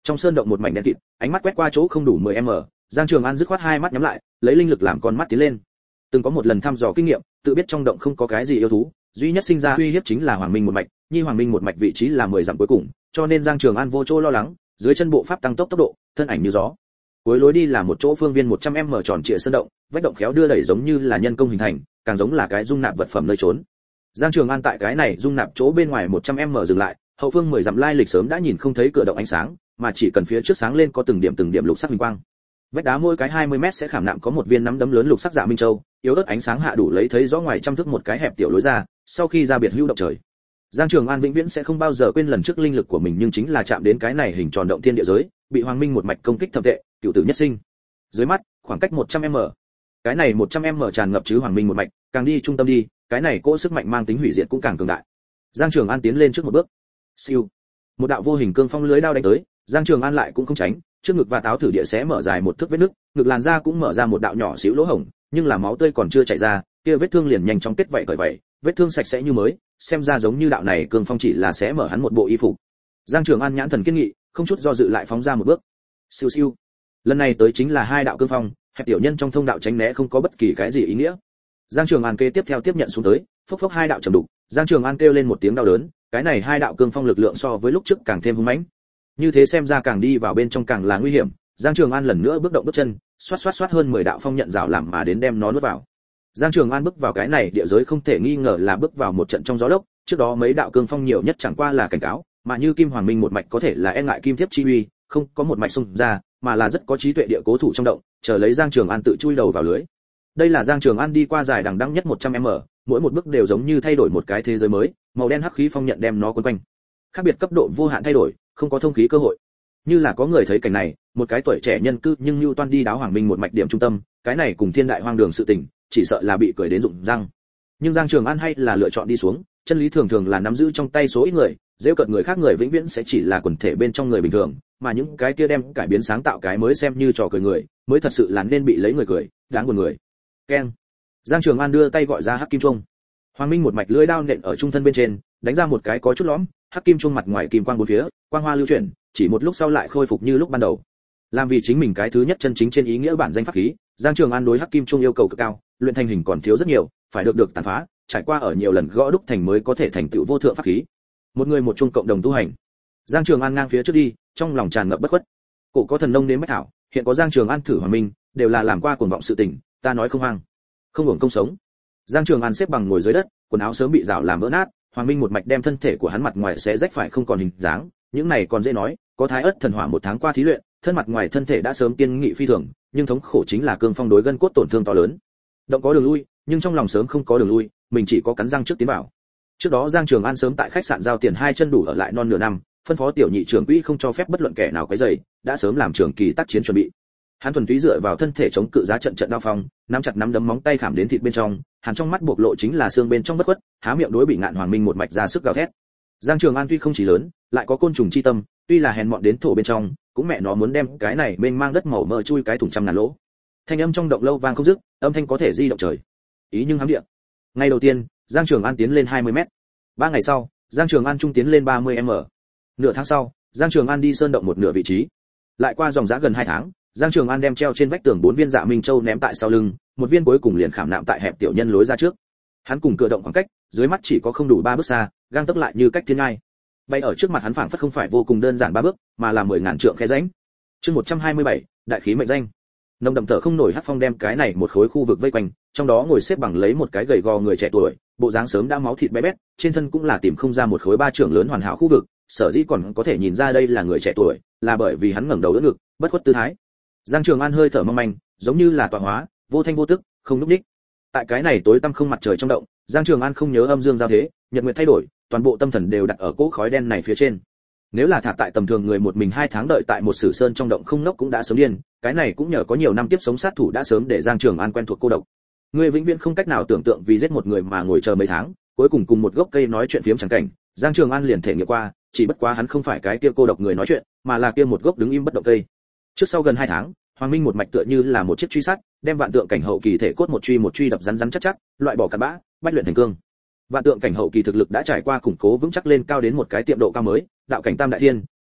Trong sơn động một mảnh đen kịt, ánh mắt quét qua chỗ không đủ mười mét, Giang Trường An dứt khoát hai mắt nhắm lại, lấy linh lực làm con mắt tiến lên. Từng có một lần thăm dò kinh nghiệm, tự biết trong động không có cái gì yêu thú, duy nhất sinh ra uy hiếp chính là Hoàng Minh một mạch, nhi Hoàng Minh một mạch vị trí là mười dặm cuối cùng, cho nên Giang Trường An vô chỗ lo lắng, dưới chân bộ pháp tăng tốc tốc độ, thân ảnh như gió. Cuối lối đi là một chỗ phương viên một trăm mét tròn trịa sơn động, vách động khéo đưa đẩy giống như là nhân công hình thành, càng giống là cái dung nạp vật phẩm nơi trốn. Giang Trường An tại cái này dung nạp chỗ bên ngoài một trăm mét dừng lại, hậu phương mười dặm lai lịch sớm đã nhìn không thấy cửa động ánh sáng, mà chỉ cần phía trước sáng lên có từng điểm từng điểm lục sắc huỳnh quang. Vách đá mỗi cái hai mươi mét sẽ khảm nạm có một viên nắm đấm lớn lục sắc dạ minh châu, yếu ớt ánh sáng hạ đủ lấy thấy rõ ngoài trăm thước một cái hẹp tiểu lối ra, sau khi ra biệt hữu động trời. Giang Trường An vĩnh viễn sẽ không bao giờ quên lần trước linh lực của mình nhưng chính là chạm đến cái này hình tròn động thiên địa giới, bị Hoàng Minh một mạch công kích thậm tệ, cựu tử nhất sinh. Dưới mắt, khoảng cách một trăm mét, cái này một trăm mét tràn ngập chứ Hoàng Minh một mạch, càng đi trung tâm đi, cái này cỗ sức mạnh mang tính hủy diệt cũng càng cường đại. Giang Trường An tiến lên trước một bước. Siêu. Một đạo vô hình cương phong lưới đao đánh tới, Giang Trường An lại cũng không tránh, trước ngực và táo thử địa xé mở dài một thước vết nứt, ngực làn da cũng mở ra một đạo nhỏ xíu lỗ hổng, nhưng là máu tươi còn chưa chảy ra, kia vết thương liền nhanh chóng kết vảy cởi vảy, vết thương sạch sẽ như mới, xem ra giống như đạo này cương phong chỉ là xé mở hắn một bộ y phục. Giang Trường An nhãn thần kiên nghị, không chút do dự lại phóng ra một bước. Siêu siêu. Lần này tới chính là hai đạo cương phong, hẹp tiểu nhân trong thông đạo tránh né không có bất kỳ cái gì ý nghĩa. Giang Trường An kế tiếp theo tiếp nhận xuống tới, phốc phốc hai đạo trầm đục, Giang Trường An kêu lên một tiếng đau đớn, cái này hai đạo cương phong lực lượng so với lúc trước càng thêm hung mãnh. Như thế xem ra càng đi vào bên trong càng là nguy hiểm, Giang Trường An lần nữa bước động bước chân, xoát xoát xoát hơn mười đạo phong nhận rào làm mà đến đem nó nuốt vào. Giang Trường An bước vào cái này địa giới không thể nghi ngờ là bước vào một trận trong gió lốc, trước đó mấy đạo cương phong nhiều nhất chẳng qua là cảnh cáo, mà như Kim Hoàng Minh một mạch có thể là e ngại kim thiếp chi uy, không có một mạch xung ra, mà là rất có trí tuệ địa cố thủ trong động, chờ lấy Giang Trường An tự chui đầu vào lưới. Đây là Giang Trường An đi qua dài đằng đẵng nhất một trăm mét, mỗi một bước đều giống như thay đổi một cái thế giới mới, màu đen hắc khí phong nhận đem nó quấn quanh. Khác biệt cấp độ vô hạn thay đổi, không có thông khí cơ hội. Như là có người thấy cảnh này, một cái tuổi trẻ nhân cư nhưng Nưu Toan đi đáo Hoàng Minh một mạch điểm trung tâm, cái này cùng thiên đại hoang đường sự tình, chỉ sợ là bị cười đến rụng răng. Nhưng Giang Trường An hay là lựa chọn đi xuống, chân lý thường thường là nắm giữ trong tay số ít người, giễu cợt người khác người vĩnh viễn sẽ chỉ là quần thể bên trong người bình thường, mà những cái kia đem cải biến sáng tạo cái mới xem như trò cười người, mới thật sự là nên bị lấy người cười, đáng buồn người. Keng. Giang Trường An đưa tay gọi ra hắc kim trung. Hoàng Minh một mạch lưỡi đao nện ở trung thân bên trên, đánh ra một cái có chút lõm, hắc kim trung mặt ngoài kim quang bốn phía, quang hoa lưu chuyển, chỉ một lúc sau lại khôi phục như lúc ban đầu. Làm vì chính mình cái thứ nhất chân chính trên ý nghĩa bản danh pháp khí, Giang Trường An đối hắc kim trung yêu cầu cực cao, luyện thành hình còn thiếu rất nhiều, phải được được tàn phá, trải qua ở nhiều lần gõ đúc thành mới có thể thành tựu vô thượng pháp khí. Một người một chung cộng đồng tu hành. Giang Trường An ngang phía trước đi, trong lòng tràn ngập bất khuất. Cổ có thần nông nếm bách thảo, hiện có Giang Trường An thử Hoàng Minh, đều là làm qua cuồng vọng sự tình, ta nói không hoang, không hưởng công sống. Giang Trường An xếp bằng ngồi dưới đất, quần áo sớm bị rào làm vỡ nát, Hoàng Minh một mạch đem thân thể của hắn mặt ngoài xé rách phải không còn hình dáng, những này còn dễ nói, có thái ớt thần hỏa một tháng qua thí luyện, thân mặt ngoài thân thể đã sớm kiên nghị phi thường, nhưng thống khổ chính là cương phong đối gân cốt tổn thương to lớn. Động có đường lui, nhưng trong lòng sớm không có đường lui, mình chỉ có cắn răng trước tiến vào. Trước đó Giang Trường An sớm tại khách sạn giao tiền hai chân đủ ở lại non nửa năm, phân phó tiểu nhị trưởng quỹ không cho phép bất luận kẻ nào quấy rầy, đã sớm làm trường kỳ tác chiến chuẩn bị. Hắn thuần túy dựa vào thân thể chống cự giá trận trận đao phong, nắm chặt nắm đấm móng tay khảm đến thịt bên trong, hắn trong mắt bộc lộ chính là xương bên trong bất khuất, há miệng đối bị ngạn Hoàng Minh một mạch ra sức gào thét. Giang Trường An tuy không chỉ lớn, lại có côn trùng chi tâm, tuy là hèn mọn đến thổ bên trong, cũng mẹ nó muốn đem cái này mênh mang đất màu mỡ chui cái thủng trăm ngàn lỗ. Thanh âm trong động lâu vang không dứt, âm thanh có thể di động trời. Ý nhưng hám địa. Ngày đầu tiên, Giang Trường An tiến lên hai mươi mét. Ba ngày sau, Giang Trường An trung tiến lên ba mươi mét. Nửa tháng sau, Giang Trường An đi sơn động một nửa vị trí. Lại qua dòng dã gần hai tháng, Giang Trường An đem treo trên vách tường bốn viên dạ minh châu ném tại sau lưng, một viên cuối cùng liền khảm nạm tại hẹp tiểu nhân lối ra trước. Hắn cùng cửa động khoảng cách, dưới mắt chỉ có không đủ ba bước xa, gang tấc lại như cách thiên ngai. Bay ở trước mặt hắn phảng phất không phải vô cùng đơn giản ba bước, mà là mười ngàn trượng khe rãnh. Chương một trăm hai mươi bảy, đại khí mệnh danh. Nồng đậm thở không nổi hắc phong đem cái này một khối khu vực vây quanh, trong đó ngồi xếp bằng lấy một cái gầy gò người trẻ tuổi, bộ dáng sớm đã máu thịt bé bét, trên thân cũng là tìm không ra một khối ba trưởng lớn hoàn hảo khu vực, sở dĩ còn có thể nhìn ra đây là người trẻ tuổi, là bởi vì hắn ngẩng đầu đỡ ngực, bất khuất tư thái. Giang Trường An hơi thở mong manh, giống như là tọa hóa, vô thanh vô tức, không núp đích. Tại cái này tối tăm không mặt trời trong động, Giang Trường An không nhớ âm dương giao thế, nhật nguyệt thay đổi, toàn bộ tâm thần đều đặt ở cỗ khói đen này phía trên. Nếu là thả tại tầm thường người một mình hai tháng đợi tại một sử sơn trong động không nốc cũng đã sớm điên, cái này cũng nhờ có nhiều năm tiếp sống sát thủ đã sớm để Giang Trường An quen thuộc cô độc. Người vĩnh viễn không cách nào tưởng tượng vì giết một người mà ngồi chờ mấy tháng, cuối cùng cùng một gốc cây nói chuyện phiếm chẳng cảnh, Giang Trường An liền thể nghiệm qua, chỉ bất quá hắn không phải cái kia cô độc người nói chuyện, mà là kia một gốc đứng im bất động cây. Trước sau gần hai tháng, Hoàng Minh một mạch tựa như là một chiếc truy sát, đem vạn tượng cảnh hậu kỳ thể cốt một truy một truy đập rắn rắn chắc chắc, loại bỏ cặn bã, bách luyện thành cương. Vạn tượng cảnh hậu kỳ thực lực đã trải qua củng cố vững chắc lên cao đến một cái tiệm độ cao mới, đạo cảnh tam đại thiên,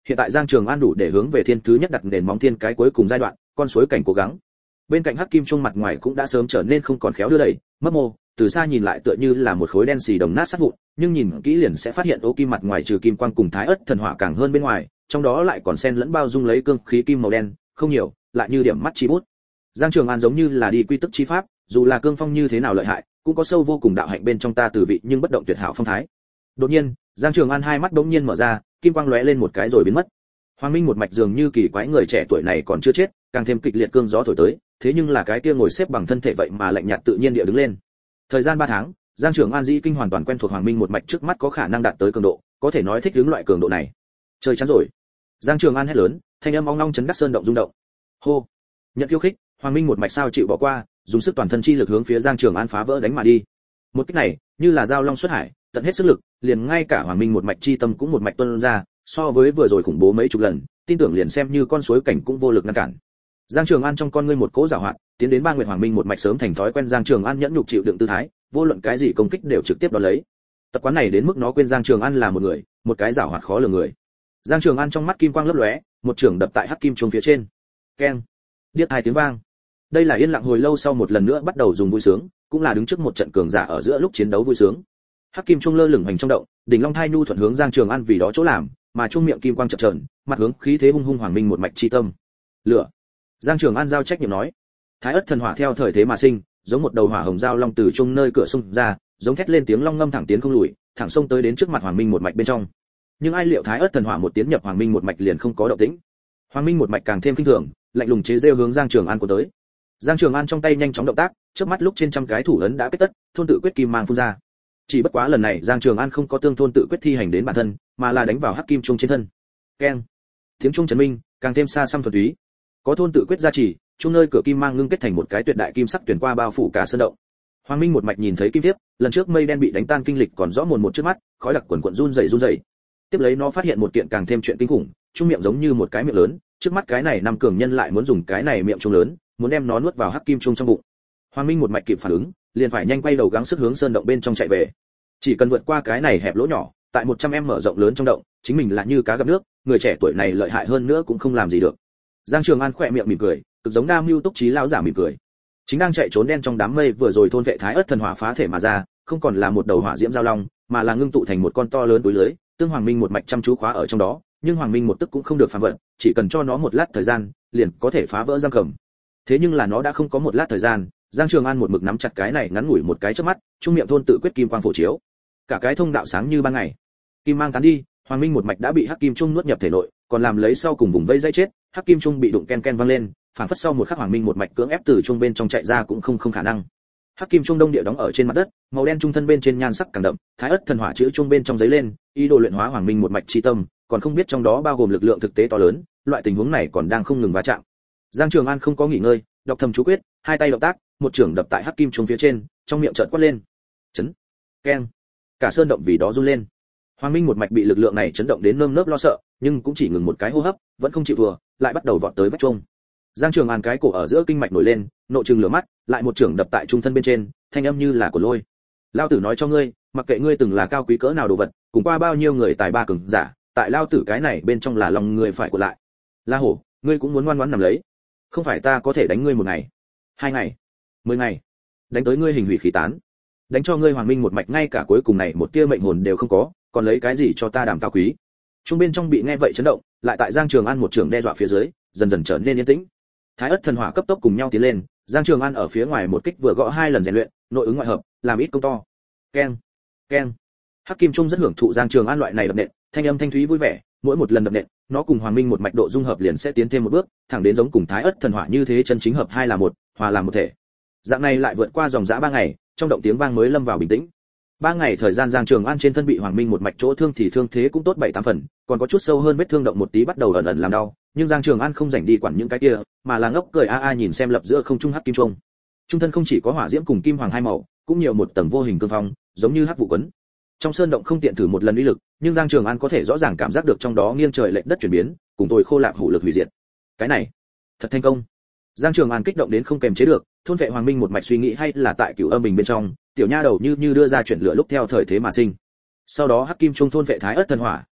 hiện tại Giang Trường An đủ để hướng về thiên thứ nhất đặt nền móng thiên cái cuối cùng giai đoạn, con suối cảnh cố gắng. Bên cạnh hắc kim trung mặt ngoài cũng đã sớm trở nên không còn khéo đưa đẩy, mấp mô, từ xa nhìn lại tựa như là một khối đen xì đồng nát sắt vụn, nhưng nhìn kỹ liền sẽ phát hiện ô kim mặt ngoài trừ kim quang cùng thái ớt thần hỏa càng hơn bên ngoài, trong đó lại còn xen lẫn bao dung lấy cương khí kim màu đen, không nhiều, lại như điểm mắt chi bút. Giang Trường An giống như là đi quy tức chi pháp, dù là cương phong như thế nào lợi hại, cũng có sâu vô cùng đạo hạnh bên trong ta từ vị nhưng bất động tuyệt hảo phong thái. Đột nhiên, Giang Trường An hai mắt bỗng nhiên mở ra, kim quang lóe lên một cái rồi biến mất. Hoàng Minh một mạch dường như kỳ quái người trẻ tuổi này còn chưa chết, càng thêm kịch liệt cương gió thổi tới, thế nhưng là cái kia ngồi xếp bằng thân thể vậy mà lạnh nhạt tự nhiên địa đứng lên. Thời gian ba tháng, Giang Trường An dĩ kinh hoàn toàn quen thuộc Hoàng Minh một mạch trước mắt có khả năng đạt tới cường độ, có thể nói thích ứng loại cường độ này. Chơi chắn rồi. Giang Trường An hét lớn, thanh âm ong ong chấn đắc sơn động rung động. Hô. Nhận khiêu khích, Hoàng Minh một mạch sao chịu bỏ qua, dùng sức toàn thân chi lực hướng phía Giang Trường An phá vỡ đánh mà đi. Một kích này, như là dao long xuất hải, tận hết sức lực, liền ngay cả Hoàng Minh một mạch chi tâm cũng một mạch tuôn ra, so với vừa rồi khủng bố mấy chục lần, tin tưởng liền xem như con suối cảnh cũng vô lực ngăn cản. Giang Trường An trong con ngươi một cỗ giảo hoạt, tiến đến ba nguyệt Hoàng Minh một mạch sớm thành thói quen Giang Trường An nhẫn nhục chịu đựng tư thái, vô luận cái gì công kích đều trực tiếp đón lấy. Tập quán này đến mức nó quên Giang Trường An là một người, một cái giảo hoạt khó lường người. Giang Trường An trong mắt kim quang lấp lóe, một chưởng đập tại hắc kim chuông phía trên. Keng. Điếc hai tiếng vang. Đây là yên lặng hồi lâu sau một lần nữa bắt đầu dùng vui sướng, cũng là đứng trước một trận cường giả ở giữa lúc chiến đấu vui sướng. Hắc kim chuông lơ lửng hành trong động, đỉnh long thai nhu thuận hướng Giang Trường An vì đó chỗ làm, mà chuông miệng kim quang chập chờn, mặt hướng khí thế hung hung Hoàng Minh một mạch chi tâm. Lửa. Giang Trường An giao trách nhiệm nói. Thái ất thần hỏa theo thời thế mà sinh, giống một đầu hỏa hồng giao long từ trung nơi cửa xung ra, giống thét lên tiếng long ngâm thẳng tiến không lùi, thẳng xông tới đến trước mặt Hoàng Minh một mạch bên trong. Nhưng ai liệu Thái ất thần hỏa một tiến nhập Hoàng Minh một mạch liền không có động tĩnh. Hoàng Minh một mạch càng thêm kinh thường, lạnh lùng chế giễu hướng Giang Trường An của tới. Giang Trường An trong tay nhanh chóng động tác, chớp mắt lúc trên trăm cái thủ ấn đã kết tất, thôn tự quyết kim mang phun ra. Chỉ bất quá lần này Giang Trường An không có tương thôn tự quyết thi hành đến bản thân, mà là đánh vào hắc kim trung trên thân. Keng. Tiếng trung chấn minh, càng thêm xa xăm thuần túy. Có thôn tự quyết gia trì, trung nơi cửa kim mang ngưng kết thành một cái tuyệt đại kim sắc tuyển qua bao phủ cả sơn động. Hoàng Minh một mạch nhìn thấy kim tiếp, lần trước mây đen bị đánh tan kinh lịch còn rõ mồn một trước mắt, khói đặc quần quần run rẩy run rẩy. Tiếp lấy nó phát hiện một kiện càng thêm chuyện kinh khủng, trung miệng giống như một cái miệng lớn, trước mắt cái này năm cường nhân lại muốn dùng cái này miệng trung lớn, muốn đem nó nuốt vào hắc kim trung trong bụng. Hoàng Minh một mạch kịp phản ứng, liền phải nhanh quay đầu gắng sức hướng sơn động bên trong chạy về. Chỉ cần vượt qua cái này hẹp lỗ nhỏ, tại một trăm em mở rộng lớn trong động, chính mình là như cá gặp nước, người trẻ tuổi này lợi hại hơn nữa cũng không làm gì được. Giang Trường An khỏe miệng mỉm cười, cực giống Đa Mưu Túc Trí lão giả mỉm cười. Chính đang chạy trốn đen trong đám mây vừa rồi thôn vệ thái ớt thần hỏa phá thể mà ra, không còn là một đầu hỏa diễm giao long, mà là ngưng tụ thành một con to lớn túi lưới, tương Hoàng Minh một mạch chăm chú khóa ở trong đó, nhưng Hoàng Minh một tức cũng không được phá vỡ, chỉ cần cho nó một lát thời gian, liền có thể phá vỡ giam cầm. Thế nhưng là nó đã không có một lát thời gian, Giang Trường An một mực nắm chặt cái này ngắn ngủi một cái chớp mắt, trung miệng thôn tự quyết kim quang phổ chiếu. Cả cái thông đạo sáng như ban ngày. Kim mang tán đi, Hoàng Minh một mạch đã bị hắc kim trung nuốt nhập thể nội, còn làm lấy sau cùng vùng vây dây chết, hắc kim trung bị đụng ken ken vang lên, phản phất sau một khắc Hoàng Minh một mạch cưỡng ép từ trung bên trong chạy ra cũng không không khả năng. Hắc kim trung đông địa đóng ở trên mặt đất, màu đen trung thân bên trên nhan sắc càng đậm, thái ất thần hỏa chữ trung bên trong giấy lên, ý đồ luyện hóa Hoàng Minh một mạch chi tâm, còn không biết trong đó bao gồm lực lượng thực tế to lớn, loại tình huống này còn đang không ngừng va chạm. Giang Trường An không có nghỉ ngơi, đọc thầm chú quyết, hai tay động tác, một chưởng đập tại hắc kim trung phía trên, trong miệng chợt quát lên. Chấn. Keng. Cả sơn động vì đó run lên. Hoàng Minh một mạch bị lực lượng này chấn động đến nơm nớp lo sợ, nhưng cũng chỉ ngừng một cái hô hấp, vẫn không chịu vừa, lại bắt đầu vọt tới vách trung. Giang Trường An cái cổ ở giữa kinh mạch nổi lên, nộ trừng lửa mắt, lại một chưởng đập tại trung thân bên trên, thanh âm như là của lôi. Lao tử nói cho ngươi, mặc kệ ngươi từng là cao quý cỡ nào đồ vật, cùng qua bao nhiêu người tài ba cường giả, tại lao tử cái này bên trong là lòng người phải của lại. La hổ, ngươi cũng muốn ngoan ngoãn nằm lấy. Không phải ta có thể đánh ngươi một ngày, hai ngày, mười ngày, đánh tới ngươi hình hủy khí tán, đánh cho ngươi Hoàng Minh một mạch ngay cả cuối cùng này một tia mệnh hồn đều không có, còn lấy cái gì cho ta đàm cao quý. Trung bên trong bị nghe vậy chấn động, lại tại Giang Trường An một trường đe dọa phía dưới, dần dần trở nên yên tĩnh. Thái ất thần hỏa cấp tốc cùng nhau tiến lên, Giang Trường An ở phía ngoài một kích vừa gõ hai lần rèn luyện, nội ứng ngoại hợp, làm ít công to. Keng, keng. Hắc kim trung rất hưởng thụ Giang Trường An loại này đập nện, thanh âm thanh thúy vui vẻ, mỗi một lần đập nện, nó cùng Hoàng Minh một mạch độ dung hợp liền sẽ tiến thêm một bước, thẳng đến giống cùng Thái ất thần hỏa như thế chân chính hợp hai là một, hòa làm một thể. Dạng này lại vượt qua dòng dã ba ngày, trong động tiếng vang mới lâm vào bình tĩnh. Ba ngày thời gian Giang Trường An trên thân bị Hoàng Minh một mạch chỗ thương thì thương thế cũng tốt bảy tám phần, còn có chút sâu hơn vết thương động một tí bắt đầu ẩn ẩn làm đau, nhưng Giang Trường An không rảnh đi quản những cái kia, mà là ngốc cười a a nhìn xem lập giữa không trung hắc kim trung. Trung thân không chỉ có hỏa diễm cùng kim hoàng hai màu, cũng nhiều một tầng vô hình cương phong, giống như hắc vụ quấn. Trong sơn động không tiện thử một lần uy lực, nhưng Giang Trường An có thể rõ ràng cảm giác được trong đó nghiêng trời lệch đất chuyển biến, cùng tôi khô lạp hủ lực hủy diệt. Cái này, thật thành công. Giang Trường An kích động đến không kềm chế được, thôn vệ Hoàng Minh một mạch suy nghĩ hay là tại cửu âm bình bên trong, tiểu nha đầu như như đưa ra chuyển lửa lúc theo thời thế mà sinh. Sau đó hắc kim trung thôn vệ thái ớt thần hỏa,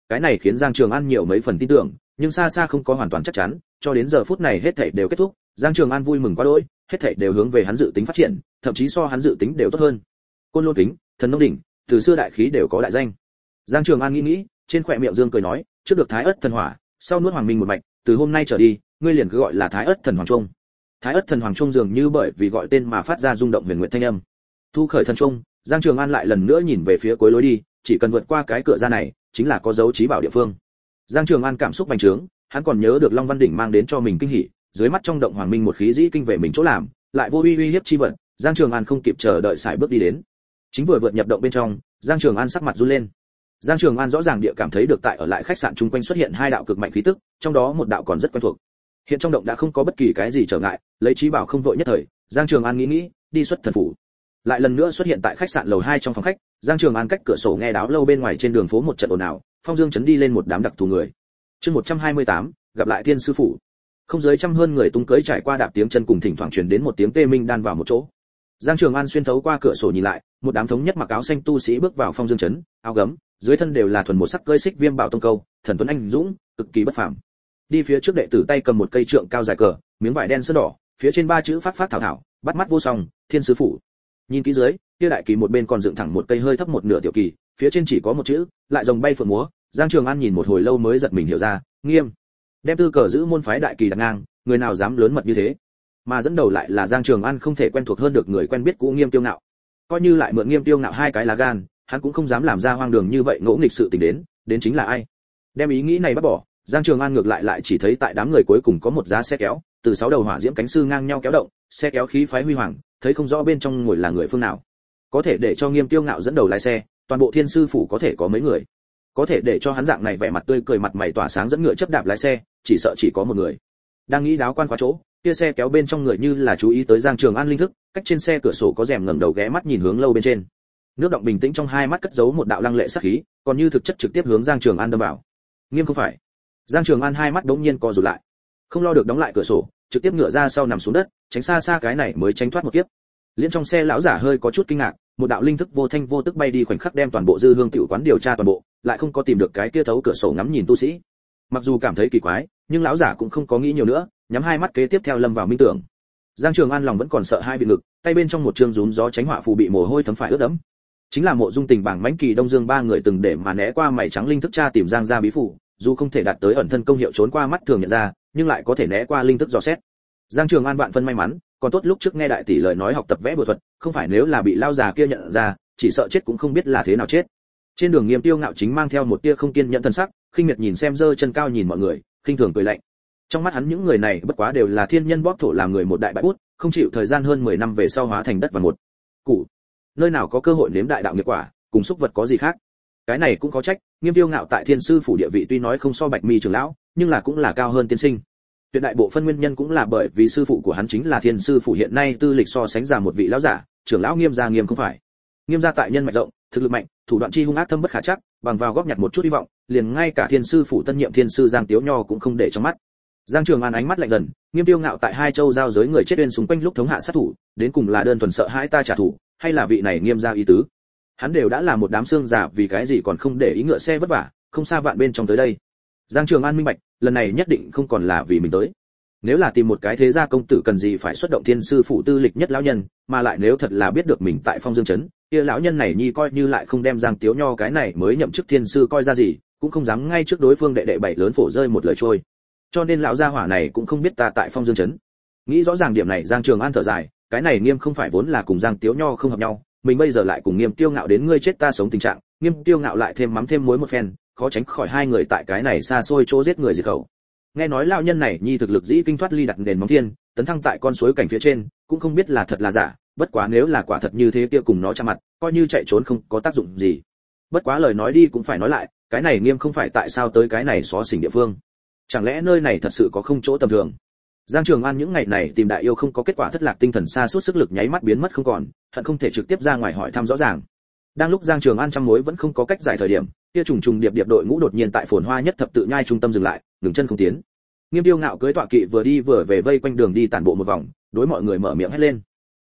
cái này khiến Giang Trường An nhiều mấy phần tin tưởng, nhưng xa xa không có hoàn toàn chắc chắn, cho đến giờ phút này hết thảy đều kết thúc, Giang Trường An vui mừng quá đỗi, hết thảy đều hướng về hắn dự tính phát triển, thậm chí so hắn dự tính đều tốt hơn. Côn Lôn Kính, Thần Nông Đỉnh, từ xưa đại khí đều có đại danh. Giang Trường An nghĩ nghĩ, trên khóe miệng dương cười nói, trước được Thái Ất Thần Hỏa, sau nuốt Hoàng Minh một mạch, từ hôm nay trở đi, ngươi liền cứ gọi là Thái Ất Thần Hoàng Trung. Thái Ất Thần Hoàng Trung dường như bởi vì gọi tên mà phát ra rung động huyền nguyện thanh âm. Thu khởi thần trung, Giang Trường An lại lần nữa nhìn về phía cuối lối đi, chỉ cần vượt qua cái cửa ra này, chính là có dấu trí bảo địa phương. Giang Trường An cảm xúc bành trướng, hắn còn nhớ được Long Văn Đỉnh mang đến cho mình kinh hỉ, dưới mắt trong động Hoàng Minh một khí dĩ kinh về mình chỗ làm, lại vô uy uy hiếp chi vật, Giang Trường An không kịp chờ đợi sải bước đi đến. Chính vừa vượt nhập động bên trong, Giang Trường An sắc mặt run lên. Giang Trường An rõ ràng địa cảm thấy được tại ở lại khách sạn chung quanh xuất hiện hai đạo cực mạnh khí tức, trong đó một đạo còn rất quen thuộc. Hiện trong động đã không có bất kỳ cái gì trở ngại, lấy trí bảo không vội nhất thời, Giang Trường An nghĩ nghĩ, đi xuất thần phủ. Lại lần nữa xuất hiện tại khách sạn lầu hai trong phòng khách, Giang Trường An cách cửa sổ nghe đáo lâu bên ngoài trên đường phố một trận ồn ào, phong dương chấn đi lên một đám đặc thù người. Chương một trăm hai mươi tám, gặp lại Thiên sư phủ. Không dưới trăm hơn người tung cưới trải qua đạp tiếng chân cùng thỉnh thoảng truyền đến một tiếng tê minh đan vào một chỗ. Giang Trường An xuyên thấu qua cửa sổ nhìn lại, một đám thống nhất mặc áo xanh tu sĩ bước vào phong dương chấn, áo gấm, dưới thân đều là thuần một sắc cơi xích viêm bảo tông câu, thần tuấn anh dũng, cực kỳ bất phàm. Đi phía trước đệ tử tay cầm một cây trượng cao dài cờ, miếng vải đen sơn đỏ, phía trên ba chữ phát phát thảo thảo, bắt mắt vô song, Thiên sư phủ. Nhìn kỹ dưới, kia đại kỳ một bên còn dựng thẳng một cây hơi thấp một nửa tiểu kỳ, phía trên chỉ có một chữ, lại rồng bay phượng múa. Giang Trường An nhìn một hồi lâu mới giật mình hiểu ra, Nghiêm. Đem tư cờ giữ môn phái đại kỳ đặt ngang, người nào dám lớn mật như thế? Mà dẫn đầu lại là Giang Trường An không thể quen thuộc hơn được người quen biết cũ Nghiêm Tiêu Ngạo. Coi như lại mượn Nghiêm Tiêu Ngạo hai cái lá gan, hắn cũng không dám làm ra hoang đường như vậy ngỗ nghịch sự tình đến, đến chính là ai? Đem ý nghĩ này bắt bỏ, Giang Trường An ngược lại lại chỉ thấy tại đám người cuối cùng có một giá xe kéo, từ sáu đầu hỏa diễm cánh sư ngang nhau kéo động, xe kéo khí phái huy hoàng, thấy không rõ bên trong ngồi là người phương nào. Có thể để cho Nghiêm Tiêu Ngạo dẫn đầu lái xe, toàn bộ Thiên sư phủ có thể có mấy người? Có thể để cho hắn dạng này vẻ mặt tươi cười mặt mày tỏa sáng dẫn ngựa chấp đạp lái xe, chỉ sợ chỉ có một người. Đang nghĩ đáo quan quá chỗ, kia xe kéo bên trong người như là chú ý tới Giang Trường An linh thức, cách trên xe cửa sổ có rèm ngẩng đầu ghé mắt nhìn hướng lâu bên trên. Nước động bình tĩnh trong hai mắt cất giấu một đạo lăng lệ sát khí, còn như thực chất trực tiếp hướng Giang Trường An đâm vào. Nghiêm không phải. Giang Trường An hai mắt đống nhiên co rụt lại, không lo được đóng lại cửa sổ, trực tiếp ngựa ra sau nằm xuống đất, tránh xa xa cái này mới tránh thoát một kiếp. Liên trong xe lão giả hơi có chút kinh ngạc, một đạo linh thức vô thanh vô tức bay đi khoảnh khắc đem toàn bộ dư hương tiểu quán điều tra toàn bộ, lại không có tìm được cái kia thấu cửa sổ ngắm nhìn tu sĩ. Mặc dù cảm thấy kỳ quái, nhưng lão giả cũng không có nghĩ nhiều nữa, nhắm hai mắt kế tiếp theo lâm vào minh tưởng. Giang Trường An lòng vẫn còn sợ hai vị ngực, tay bên trong một chương rúm gió tránh họa phù bị mồ hôi thấm phải ướt đẫm. Chính là Mộ Dung Tình bảng mãnh kỳ Đông Dương ba người từng để mà né qua mảy trắng linh thức tra tìm Giang gia bí phủ, dù không thể đạt tới ẩn thân công hiệu trốn qua mắt thường nhận ra, nhưng lại có thể né qua linh thức dò xét. Giang Trường An vạn phân may mắn, còn tốt lúc trước nghe đại tỷ lời nói học tập vẽ bùa thuật, không phải nếu là bị lao già kia nhận ra, chỉ sợ chết cũng không biết là thế nào chết. Trên đường Nghiêm Tiêu Ngạo chính mang theo một tia không kiên nhẫn thần sắc, khinh miệt nhìn xem giơ chân cao nhìn mọi người, khinh thường cười lạnh. Trong mắt hắn những người này bất quá đều là thiên nhân bóp thổ làm người một đại bại bút, không chịu thời gian hơn mười năm về sau hóa thành đất và một củ. Nơi nào có cơ hội nếm đại đạo nghiệp quả, cùng xúc vật có gì khác. Cái này cũng có trách, Nghiêm Tiêu Ngạo tại Thiên sư phủ địa vị tuy nói không so Bạch Mi trưởng lão, nhưng là cũng là cao hơn tiên sinh. Tuyệt đại bộ phân nguyên nhân cũng là bởi vì sư phụ của hắn chính là Thiên sư phủ hiện nay tư lịch so sánh ra một vị lão giả, trưởng lão Nghiêm gia Nghiêm không phải. Nghiêm gia tại nhân mạch rộng, thực lực mạnh, thủ đoạn chi hung ác thâm bất khả trắc, bằng vào góp nhặt một chút hy vọng, liền ngay cả Thiên sư phủ tân nhiệm Thiên sư Giang Tiếu Nho cũng không để trong mắt. Giang Trường An ánh mắt lạnh dần, Nghiêm Tiêu Ngạo tại hai châu giao giới người chết uyên xung quanh lúc thống hạ sát thủ, đến cùng là đơn thuần sợ hãi ta trả thù, hay là vị này Nghiêm gia ý tứ? Hắn đều đã là một đám xương già, vì cái gì còn không để ý ngựa xe vất vả, không xa vạn bên trong tới đây. Giang Trường An minh bạch, lần này nhất định không còn là vì mình tới. Nếu là tìm một cái thế gia công tử cần gì phải xuất động Thiên sư phủ tư lịch nhất lão nhân, mà lại nếu thật là biết được mình tại Phong Dương trấn, kia lão nhân này nhi coi như lại không đem Giang Tiếu Nho cái này mới nhậm chức thiên sư coi ra gì, cũng không dám ngay trước đối phương đệ đệ bảy lớn phổ rơi một lời trôi. Cho nên lão gia hỏa này cũng không biết ta tại Phong Dương trấn. Nghĩ rõ ràng điểm này, Giang Trường An thở dài, cái này Nghiêm không phải vốn là cùng Giang Tiếu Nho không hợp nhau, mình bây giờ lại cùng Nghiêm Tiêu Ngạo đến ngươi chết ta sống tình trạng, Nghiêm Tiêu Ngạo lại thêm mắm thêm muối một phen, khó tránh khỏi hai người tại cái này xa xôi chỗ giết người diệt khẩu. Nghe nói lão nhân này nhi thực lực dĩ kinh thoát ly đặt nền móng thiên, tấn thăng tại con suối cảnh phía trên, cũng không biết là thật là giả, bất quá nếu là quả thật như thế kia cùng nó chạm mặt, coi như chạy trốn không có tác dụng gì. Bất quá lời nói đi cũng phải nói lại, cái này Nghiêm không phải tại sao tới cái này xó xỉnh địa phương. Chẳng lẽ nơi này thật sự có không chỗ tầm thường? Giang Trường An những ngày này tìm đại yêu không có kết quả, thất lạc tinh thần xa suốt sức lực nháy mắt biến mất không còn, hận không thể trực tiếp ra ngoài hỏi thăm rõ ràng. Đang lúc Giang Trường An trăm mối vẫn không có cách giải thời điểm, kia trùng trùng điệp điệp đội ngũ đột nhiên tại phồn hoa nhất thập tự nhai trung tâm dừng lại, ngừng chân không tiến. Nghiêm Tiêu Ngạo cưỡi tọa kỵ vừa đi vừa về vây quanh đường đi tản bộ một vòng, đối mọi người mở miệng hét lên: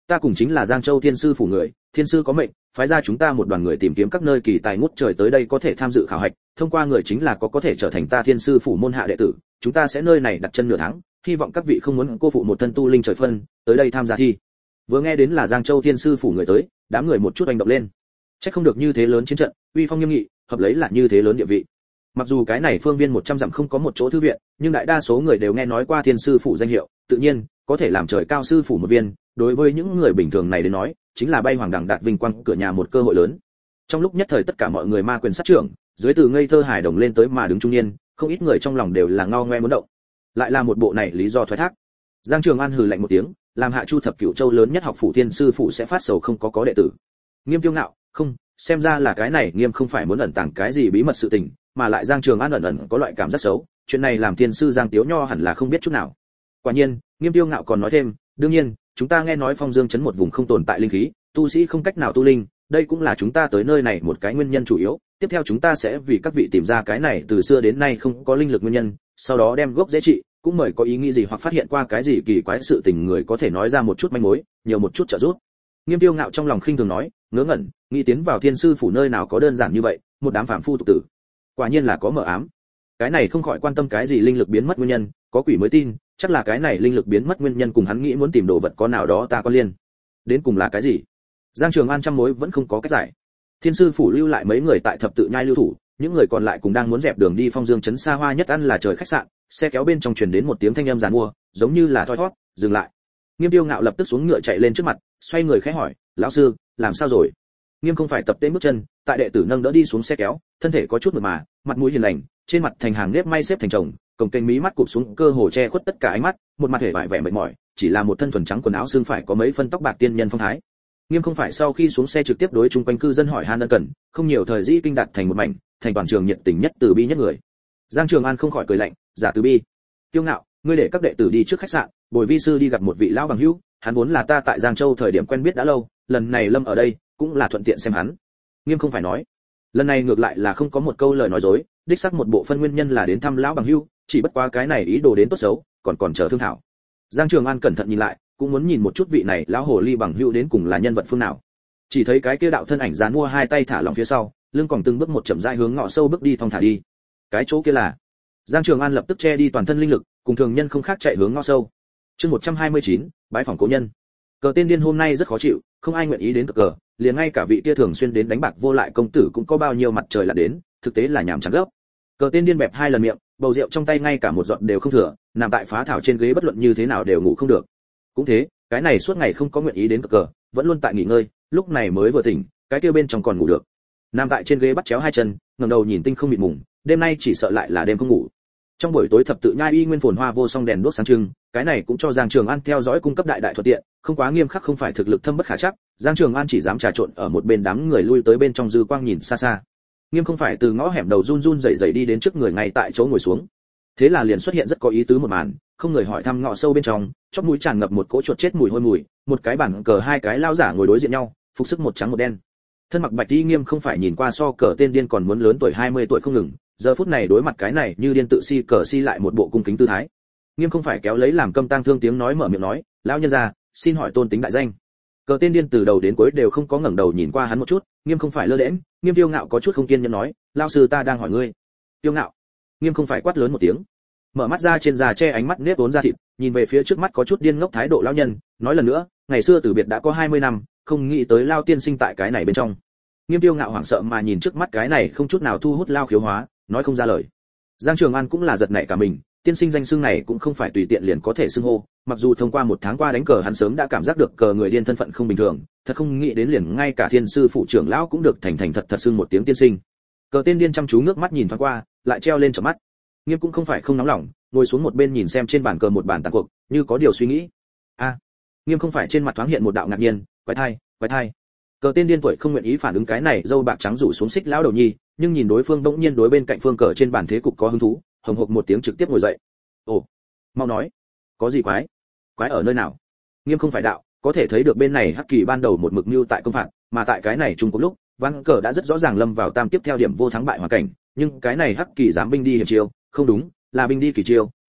ta cùng chính là Giang Châu Thiên sư phủ người, Thiên sư có mệnh, phái ra chúng ta một đoàn người tìm kiếm các nơi kỳ tài ngút trời tới đây có thể tham dự khảo hạch, thông qua người chính là có có thể trở thành ta Thiên sư phủ môn hạ đệ tử, chúng ta sẽ nơi này đặt chân nửa tháng, hy vọng các vị không muốn cô phụ một thân tu linh trời phân, tới đây tham gia thi. Vừa nghe đến là Giang Châu Thiên sư phủ người tới, đám người một chút hành động lên. Chắc không được như thế lớn chiến trận, uy phong nghiêm nghị, hợp lấy là như thế lớn địa vị. Mặc dù cái này phương viên một trăm dặm không có một chỗ thư viện, nhưng đại đa số người đều nghe nói qua Thiên sư phủ danh hiệu, tự nhiên có thể làm trời cao sư phủ một viên, đối với những người bình thường này đến nói, chính là bay hoàng đẳng đạt vinh quang cửa nhà một cơ hội lớn. Trong lúc nhất thời tất cả mọi người ma quyền sát trưởng, dưới từ ngây thơ hài đồng lên tới mà đứng trung niên, không ít người trong lòng đều là ngao ngoe muốn động. Lại là một bộ này lý do thoái thác. Giang Trường An hừ lạnh một tiếng, làm hạ chu thập cửu châu lớn nhất học phủ Thiên sư phủ sẽ phát sầu không có có đệ tử. Nghiêm kiêu ngạo, không, xem ra là cái này Nghiêm không phải muốn ẩn tàng cái gì bí mật sự tình, mà lại Giang Trường An ẩn ẩn có loại cảm giác xấu, chuyện này làm Thiên sư Giang Tiếu Nho hẳn là không biết chút nào. Quả nhiên, Nghiêm Tiêu Ngạo còn nói thêm, đương nhiên, chúng ta nghe nói Phong Dương trấn một vùng không tồn tại linh khí, tu sĩ không cách nào tu linh, đây cũng là chúng ta tới nơi này một cái nguyên nhân chủ yếu, tiếp theo chúng ta sẽ vì các vị tìm ra cái này từ xưa đến nay không có linh lực nguyên nhân, sau đó đem gốc dễ trị, cũng mời có ý nghĩ gì hoặc phát hiện qua cái gì kỳ quái sự tình người có thể nói ra một chút manh mối, nhiều một chút trợ giúp. Nghiêm Tiêu Ngạo trong lòng khinh thường nói, ngớ ngẩn, nghĩ tiến vào Thiên sư phủ nơi nào có đơn giản như vậy, một đám phàm phu tục tử. Quả nhiên là có mờ ám. Cái này không khỏi quan tâm cái gì linh lực biến mất nguyên nhân, có quỷ mới tin, chắc là cái này linh lực biến mất nguyên nhân cùng hắn nghĩ muốn tìm đồ vật có nào đó ta có liên. Đến cùng là cái gì? Giang Trường An trăm mối vẫn không có cách giải. Thiên sư phủ lưu lại mấy người tại thập tự nhai lưu thủ, những người còn lại cũng đang muốn dẹp đường đi Phong Dương trấn xa hoa nhất ăn là trời khách sạn, xe kéo bên trong truyền đến một tiếng thanh âm giàn mua, giống như là thoi thoát, dừng lại. Nghiêm Tiêu Ngạo lập tức xuống ngựa chạy lên trước mặt, xoay người khẽ hỏi, lão sư, làm sao rồi? Nghiêm không phải tập tễnh bước chân, tại đệ tử nâng đỡ đi xuống xe kéo, thân thể có chút mượt mà, mặt mũi hiền lành, trên mặt thành hàng nếp may xếp thành chồng, cổng kênh mí mắt cụp xuống, cơ hồ che khuất tất cả ánh mắt, một mặt hề bại vẻ mệt mỏi, chỉ là một thân thuần trắng quần áo xương phải có mấy phân tóc bạc tiên nhân phong thái. Nghiêm không phải sau khi xuống xe trực tiếp đối chung quanh cư dân hỏi han ân cần, không nhiều thời dĩ kinh đạt thành một mảnh, thành toàn trường nhiệt tình nhất từ bi nhất người. Giang Trường An không khỏi cười lạnh, giả từ bi. Tiêu Ngạo, ngươi để các đệ tử đi trước khách sạn, bồi vi sư đi gặp một vị lão bằng hữu, hắn vốn là ta tại Giang Châu thời điểm quen biết đã lâu, lần này lâm ở đây, cũng là thuận tiện xem hắn. Nghiêm không phải nói, lần này ngược lại là không có một câu lời nói dối, đích xác một bộ phân nguyên nhân là đến thăm lão bằng hữu, chỉ bất quá cái này ý đồ đến tốt xấu, còn còn chờ thương thảo. Giang Trường An cẩn thận nhìn lại, cũng muốn nhìn một chút vị này lão hồ ly bằng hữu đến cùng là nhân vật phương nào. Chỉ thấy cái kia đạo thân ảnh dán mua hai tay thả lỏng phía sau, lưng còn từng bước một chậm rãi hướng ngõ sâu bước đi thong thả đi. Cái chỗ kia là Giang Trường An lập tức che đi toàn thân linh lực, cùng thường nhân không khác chạy hướng ngõ sâu. Chương một trăm hai mươi chín, bái phỏng cố nhân. Cờ tên điên hôm nay rất khó chịu, không ai nguyện ý đến cờ cờ, liền ngay cả vị kia thường xuyên đến đánh bạc vô lại công tử cũng có bao nhiêu mặt trời là đến, thực tế là nhảm chán gấp. Cờ tên điên bẹp hai lần miệng, bầu rượu trong tay ngay cả một giọt đều không thừa, nằm tại phá thảo trên ghế bất luận như thế nào đều ngủ không được. Cũng thế, cái này suốt ngày không có nguyện ý đến cờ cờ, vẫn luôn tại nghỉ ngơi, lúc này mới vừa tỉnh, cái kia bên trong còn ngủ được. Nằm tại trên ghế bắt chéo hai chân, ngẩng đầu nhìn tinh không mịt mùng, đêm nay chỉ sợ lại là đêm không ngủ. Trong buổi tối thập tự nhai y nguyên phồn hoa vô song đèn đuốc sáng trưng, cái này cũng cho Giang Trường An theo dõi cung cấp đại đại thuận tiện, không quá nghiêm khắc không phải thực lực thâm bất khả trắc, Giang Trường An chỉ dám trà trộn ở một bên đám người lui tới bên trong dư quang nhìn xa xa. Nghiêm không phải từ ngõ hẻm đầu run run rẩy rẩy đi đến trước người ngay tại chỗ ngồi xuống. Thế là liền xuất hiện rất có ý tứ một màn, không người hỏi thăm ngõ sâu bên trong, chóp mũi tràn ngập một cỗ chuột chết mùi hôi mùi, một cái bàn cờ hai cái lao giả ngồi đối diện nhau, phục sức một trắng một đen. Thân mặc bạch y Nghiêm không phải nhìn qua so cờ tên điên còn muốn lớn tuổi hai mươi tuổi không ngừng, giờ phút này đối mặt cái này như điên tự si cờ si lại một bộ cung kính tư thái. Nghiêm không phải kéo lấy làm câm tang thương tiếng nói mở miệng nói, lão nhân gia, xin hỏi tôn tính đại danh. Cờ tên điên từ đầu đến cuối đều không có ngẩng đầu nhìn qua hắn một chút, Nghiêm không phải lơ đễnh, Nghiêm Tiêu Ngạo có chút không kiên nhẫn nói, lão sư ta đang hỏi ngươi. Tiêu Ngạo. Nghiêm không phải quát lớn một tiếng, mở mắt ra trên da che ánh mắt nếp vốn da thịt, nhìn về phía trước mắt có chút điên ngốc thái độ lão nhân, nói lần nữa, ngày xưa từ biệt đã có hai mươi năm, không nghĩ tới lao tiên sinh tại cái này bên trong. Nghiêm Tiêu Ngạo hoảng sợ mà nhìn trước mắt cái này không chút nào thu hút lao khiếu hóa, nói không ra lời. Giang Trường An cũng là giật nảy cả mình, tiên sinh danh xưng này cũng không phải tùy tiện liền có thể xưng hô, mặc dù thông qua một tháng qua đánh cờ hắn sớm đã cảm giác được cờ người điên thân phận không bình thường, thật không nghĩ đến liền ngay cả thiên sư phụ trưởng lão cũng được thành thành thật thật xưng một tiếng tiên sinh. Cờ tên điên chăm chú nước mắt nhìn thoáng qua, lại treo lên trong mắt. Nghiêm cũng không phải không nóng lòng, ngồi xuống một bên nhìn xem trên bàn cờ một bàn tàn cuộc, như có điều suy nghĩ. A, à, Nghiêm không phải trên mặt thoáng hiện một đạo ngạc nhiên, quái thai, quái thai. Cờ tên điên tuổi không nguyện ý phản ứng cái này, dâu bạc trắng rủ xuống xích lão đầu nhi, nhưng nhìn đối phương bỗng nhiên đối bên cạnh phương cờ trên bàn thế cục có hứng thú, hồng hộc một tiếng trực tiếp ngồi dậy. Ồ, mau nói, có gì quái? Quái ở nơi nào? Nghiêm không phải đạo, có thể thấy được bên này Hắc Kỳ ban đầu một mực mưu tại công phạt, mà tại cái này chung cùng lúc, ván cờ đã rất rõ ràng lâm vào tam tiếp theo điểm vô thắng bại hoàn cảnh, nhưng cái này Hắc Kỳ dám binh đi hiểm chiêu, không đúng, là binh đi kỳ chiêu,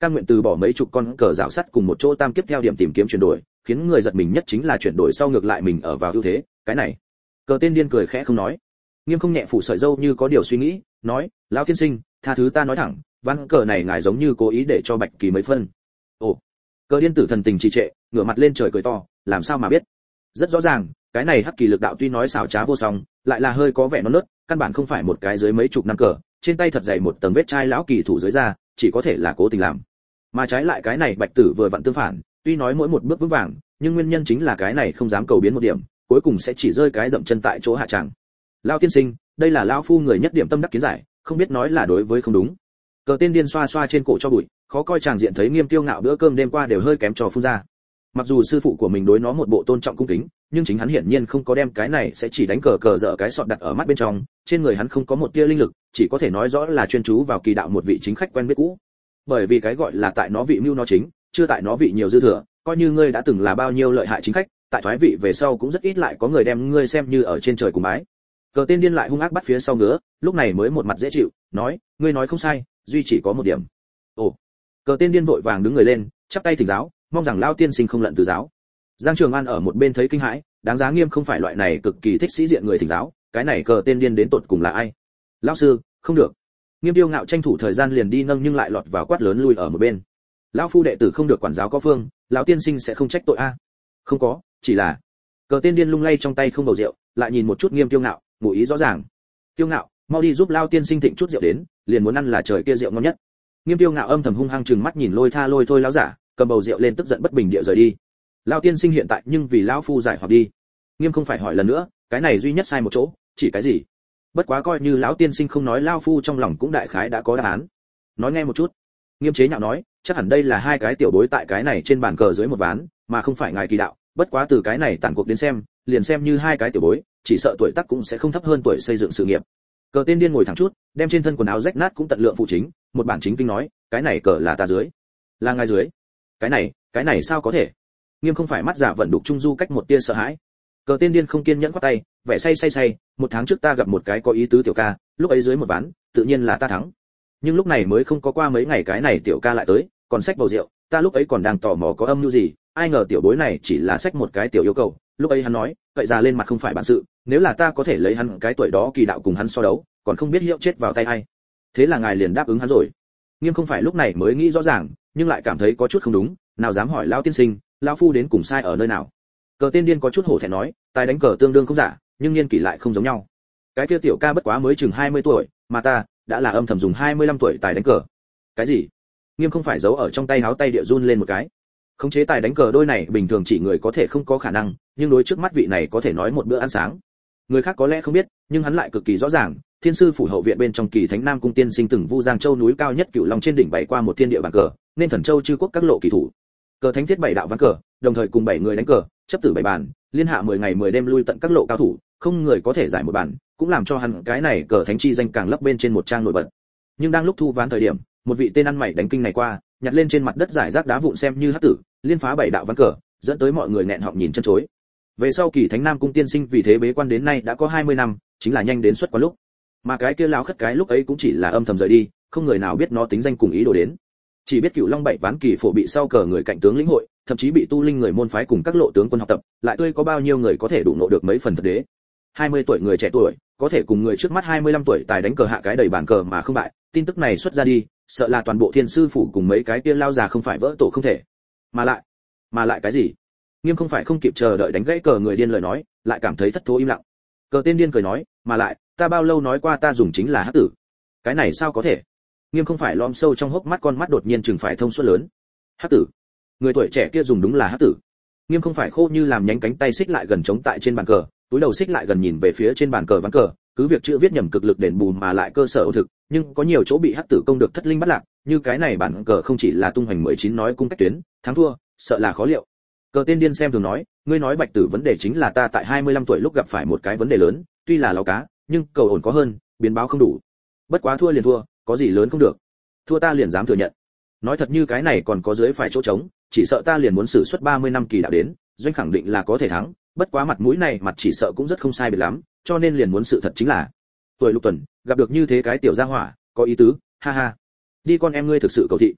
cam nguyện từ bỏ mấy chục con cờ rào sắt cùng một chỗ tam kiếp theo điểm tìm kiếm chuyển đổi, khiến người giật mình nhất chính là chuyển đổi sau ngược lại mình ở vào ưu thế, cái này. Cờ tên điên cười khẽ không nói. Nghiêm không nhẹ phủ sợi râu như có điều suy nghĩ, nói, lão tiên sinh, tha thứ ta nói thẳng, ván cờ này ngài giống như cố ý để cho Bạch Kỳ mấy phân. Ồ. Cờ điên tử thần tình trì trệ, ngửa mặt lên trời cười to, làm sao mà biết? Rất rõ ràng, cái này Hắc Kỳ lực đạo tuy nói xảo trá vô song, lại là hơi có vẻ non nớt, căn bản không phải một cái dưới mấy chục năm cờ, trên tay thật dày một tầng vết chai lão kỳ thủ dưới da, chỉ có thể là cố tình làm. Mà trái lại cái này Bạch Tử vừa vặn tương phản, tuy nói mỗi một bước vững vàng, nhưng nguyên nhân chính là cái này không dám cầu biến một điểm, cuối cùng sẽ chỉ rơi cái dậm chân tại chỗ hạ tràng. Lão tiên sinh, đây là lão phu người nhất điểm tâm đắc kiến giải, không biết nói là đối với không đúng. Cờ tên điên xoa xoa trên cổ cho bụi, khó coi chàng diện thấy Nghiêm Tiêu Ngạo bữa cơm đêm qua đều hơi kém cho phun ra. Mặc dù sư phụ của mình đối nó một bộ tôn trọng cung kính, nhưng chính hắn hiển nhiên không có đem cái này sẽ chỉ đánh cờ cờ dở cái sọt đặt ở mắt bên trong, trên người hắn không có một tia linh lực, chỉ có thể nói rõ là chuyên chú vào kỳ đạo một vị chính khách quen biết cũ. Bởi vì cái gọi là tại nó vị mưu nó chính, chưa tại nó vị nhiều dư thừa, coi như ngươi đã từng là bao nhiêu lợi hại chính khách, tại thoái vị về sau cũng rất ít lại có người đem ngươi xem như ở trên trời cùng bái. Cờ tên điên lại hung ác bắt phía sau ngứa, lúc này mới một mặt dễ chịu, nói, ngươi nói không sai, duy chỉ có một điểm. Ồ. Cờ tên điên vội vàng đứng người lên, chắp tay thỉnh giáo, mong rằng lão tiên sinh không lận từ giáo. Giang Trường An ở một bên thấy kinh hãi, đáng giá Nghiêm không phải loại này cực kỳ thích sĩ diện người thỉnh giáo, cái này cờ tên điên đến tột cùng là ai? Lão sư, không được. Nghiêm Tiêu Ngạo tranh thủ thời gian liền đi nâng nhưng lại lọt vào quát lớn lui ở một bên. Lão phu đệ tử không được quản giáo có phương, lão tiên sinh sẽ không trách tội a. Không có, chỉ là. Cờ tên điên lung lay trong tay không bầu rượu, lại nhìn một chút Nghiêm Tiêu Ngạo, ngụ ý rõ ràng. Tiêu Ngạo, mau đi giúp lão tiên sinh thịnh chút rượu đến, liền muốn ăn là trời kia rượu ngon nhất. Nghiêm Tiêu Ngạo âm thầm hung hăng trừng mắt nhìn lôi tha lôi thôi lão giả, cầm bầu rượu lên tức giận bất bình địa rời đi. Lão tiên sinh hiện tại nhưng vì lão phu giải hoặc đi. Nghiêm không phải hỏi lần nữa, cái này duy nhất sai một chỗ, chỉ cái gì? Bất quá coi như lão tiên sinh không nói, lão phu trong lòng cũng đại khái đã có đáp án. Nói nghe một chút. Nghiêm chế nhạo nói, chắc hẳn đây là hai cái tiểu bối tại cái này trên bàn cờ dưới một ván, mà không phải ngài kỳ đạo, bất quá từ cái này tản cuộc đến xem, liền xem như hai cái tiểu bối, chỉ sợ tuổi tác cũng sẽ không thấp hơn tuổi xây dựng sự nghiệp. Cờ tên điên ngồi thẳng chút, đem trên thân quần áo rách nát cũng tận lượng phụ chính, một bản chính kinh nói, cái này cờ là ta dưới, là ngài dưới. Cái này, cái này sao có thể? Nghiêm không phải mắt giả vận đục trung du cách một tia sợ hãi. Cờ tên điên không kiên nhẫn quát tay, vẻ say say say, một tháng trước ta gặp một cái có ý tứ tiểu ca, lúc ấy dưới một ván, tự nhiên là ta thắng. Nhưng lúc này mới không có qua mấy ngày cái này tiểu ca lại tới, còn xách bầu rượu, ta lúc ấy còn đang tò mò có âm mưu gì, ai ngờ tiểu bối này chỉ là xách một cái tiểu yêu cầu, lúc ấy hắn nói, vậy ra lên mặt không phải bản sự, nếu là ta có thể lấy hắn cái tuổi đó kỳ đạo cùng hắn so đấu, còn không biết hiệu chết vào tay ai. Thế là ngài liền đáp ứng hắn rồi. Nghiêm không phải lúc này mới nghĩ rõ ràng, nhưng lại cảm thấy có chút không đúng, nào dám hỏi lão tiên sinh, lão phu đến cùng sai ở nơi nào. Cờ tên điên có chút hổ thẹn nói, tài đánh cờ tương đương không giả, nhưng niên kỷ lại không giống nhau. Cái kia tiểu ca bất quá mới chừng hai mươi tuổi, mà ta đã là âm thầm dùng hai mươi lăm tuổi tài đánh cờ. Cái gì? Nghiêm không phải giấu ở trong tay háo tay địa run lên một cái. Khống chế tài đánh cờ đôi này bình thường chỉ người có thể không có khả năng, nhưng đối trước mắt vị này có thể nói một bữa ăn sáng. Người khác có lẽ không biết, nhưng hắn lại cực kỳ rõ ràng, Thiên sư phủ hậu viện bên trong Kỳ Thánh Nam cung tiên sinh từng vu Giang Châu núi cao nhất Cửu Long trên đỉnh bày qua một thiên địa bàn cờ, nên thần châu chư quốc các lộ kỳ thủ. Cờ thánh thiết bảy đạo ván cờ, đồng thời cùng bảy người đánh cờ, chấp tử bảy bàn, liên hạ mười ngày mười đêm lui tận các lộ cao thủ, không người có thể giải một bàn, cũng làm cho hắn cái này cờ thánh chi danh càng lấp bên trên một trang nổi bật. Nhưng đang lúc thu ván thời điểm, một vị tên ăn mày đánh kinh này qua, nhặt lên trên mặt đất giải rác đá vụn xem như hắc tử, liên phá bảy đạo ván cờ, dẫn tới mọi người nghẹn họng nhìn chân chối. Về sau Kỳ Thánh Nam cung tiên sinh vì thế bế quan đến nay đã có hai mươi năm, chính là nhanh đến xuất quan lúc. Mà cái kia lão khất cái lúc ấy cũng chỉ là âm thầm rời đi, không người nào biết nó tính danh cùng ý đồ đến. Chỉ biết Cửu Long bảy ván kỳ phổ bị sau cờ người cạnh tướng lĩnh hội, thậm chí bị tu linh người môn phái cùng các lộ tướng quân học tập, lại tươi có bao nhiêu người có thể đủ nộ được mấy phần thật đế. hai mươi tuổi người trẻ tuổi, có thể cùng người trước mắt hai mươi lăm tuổi tài đánh cờ hạ cái đầy bàn cờ mà không bại, tin tức này xuất ra đi, sợ là toàn bộ Thiên sư phủ cùng mấy cái kia lao già không phải vỡ tổ không thể. Mà lại, mà lại cái gì? Nghiêm không phải không kịp chờ đợi đánh gãy cờ người điên lời nói, lại cảm thấy thất thố im lặng. Cờ tên điên cười nói, mà lại, ta bao lâu nói qua ta dùng chính là hắc tử? Cái này sao có thể? Nghiêm không phải lom sâu trong hốc mắt con mắt đột nhiên chừng phải thông suốt lớn. Hắc tử? Người tuổi trẻ kia dùng đúng là hắc tử. Nghiêm không phải khô như làm nhánh cánh tay xích lại gần chống tại trên bàn cờ, túi đầu xích lại gần nhìn về phía trên bàn cờ ván cờ, cứ việc chữ viết nhầm cực lực đền bù mà lại cơ sở ổ thực, nhưng có nhiều chỗ bị hắc tử công được thất linh bắt lạc, như cái này bàn cờ không chỉ là tung hoành mười chín nói cung cách tuyến, thắng thua, sợ là khó liệu. Cờ tên điên xem thường nói, ngươi nói Bạch Tử vấn đề chính là ta tại hai mươi lăm tuổi lúc gặp phải một cái vấn đề lớn, tuy là lão cá, nhưng cầu ổn có hơn, biến báo không đủ. Bất quá thua liền thua, có gì lớn không được. Thua ta liền dám thừa nhận. Nói thật như cái này còn có dưới phải chỗ trống, chỉ sợ ta liền muốn sử xuất ba mươi năm kỳ đạo đến, doanh khẳng định là có thể thắng, bất quá mặt mũi này mặt chỉ sợ cũng rất không sai biệt lắm, cho nên liền muốn sự thật chính là. Tuổi Lục Tuần, gặp được như thế cái tiểu gia hỏa, có ý tứ, ha ha. Đi con em ngươi thực sự cầu thị.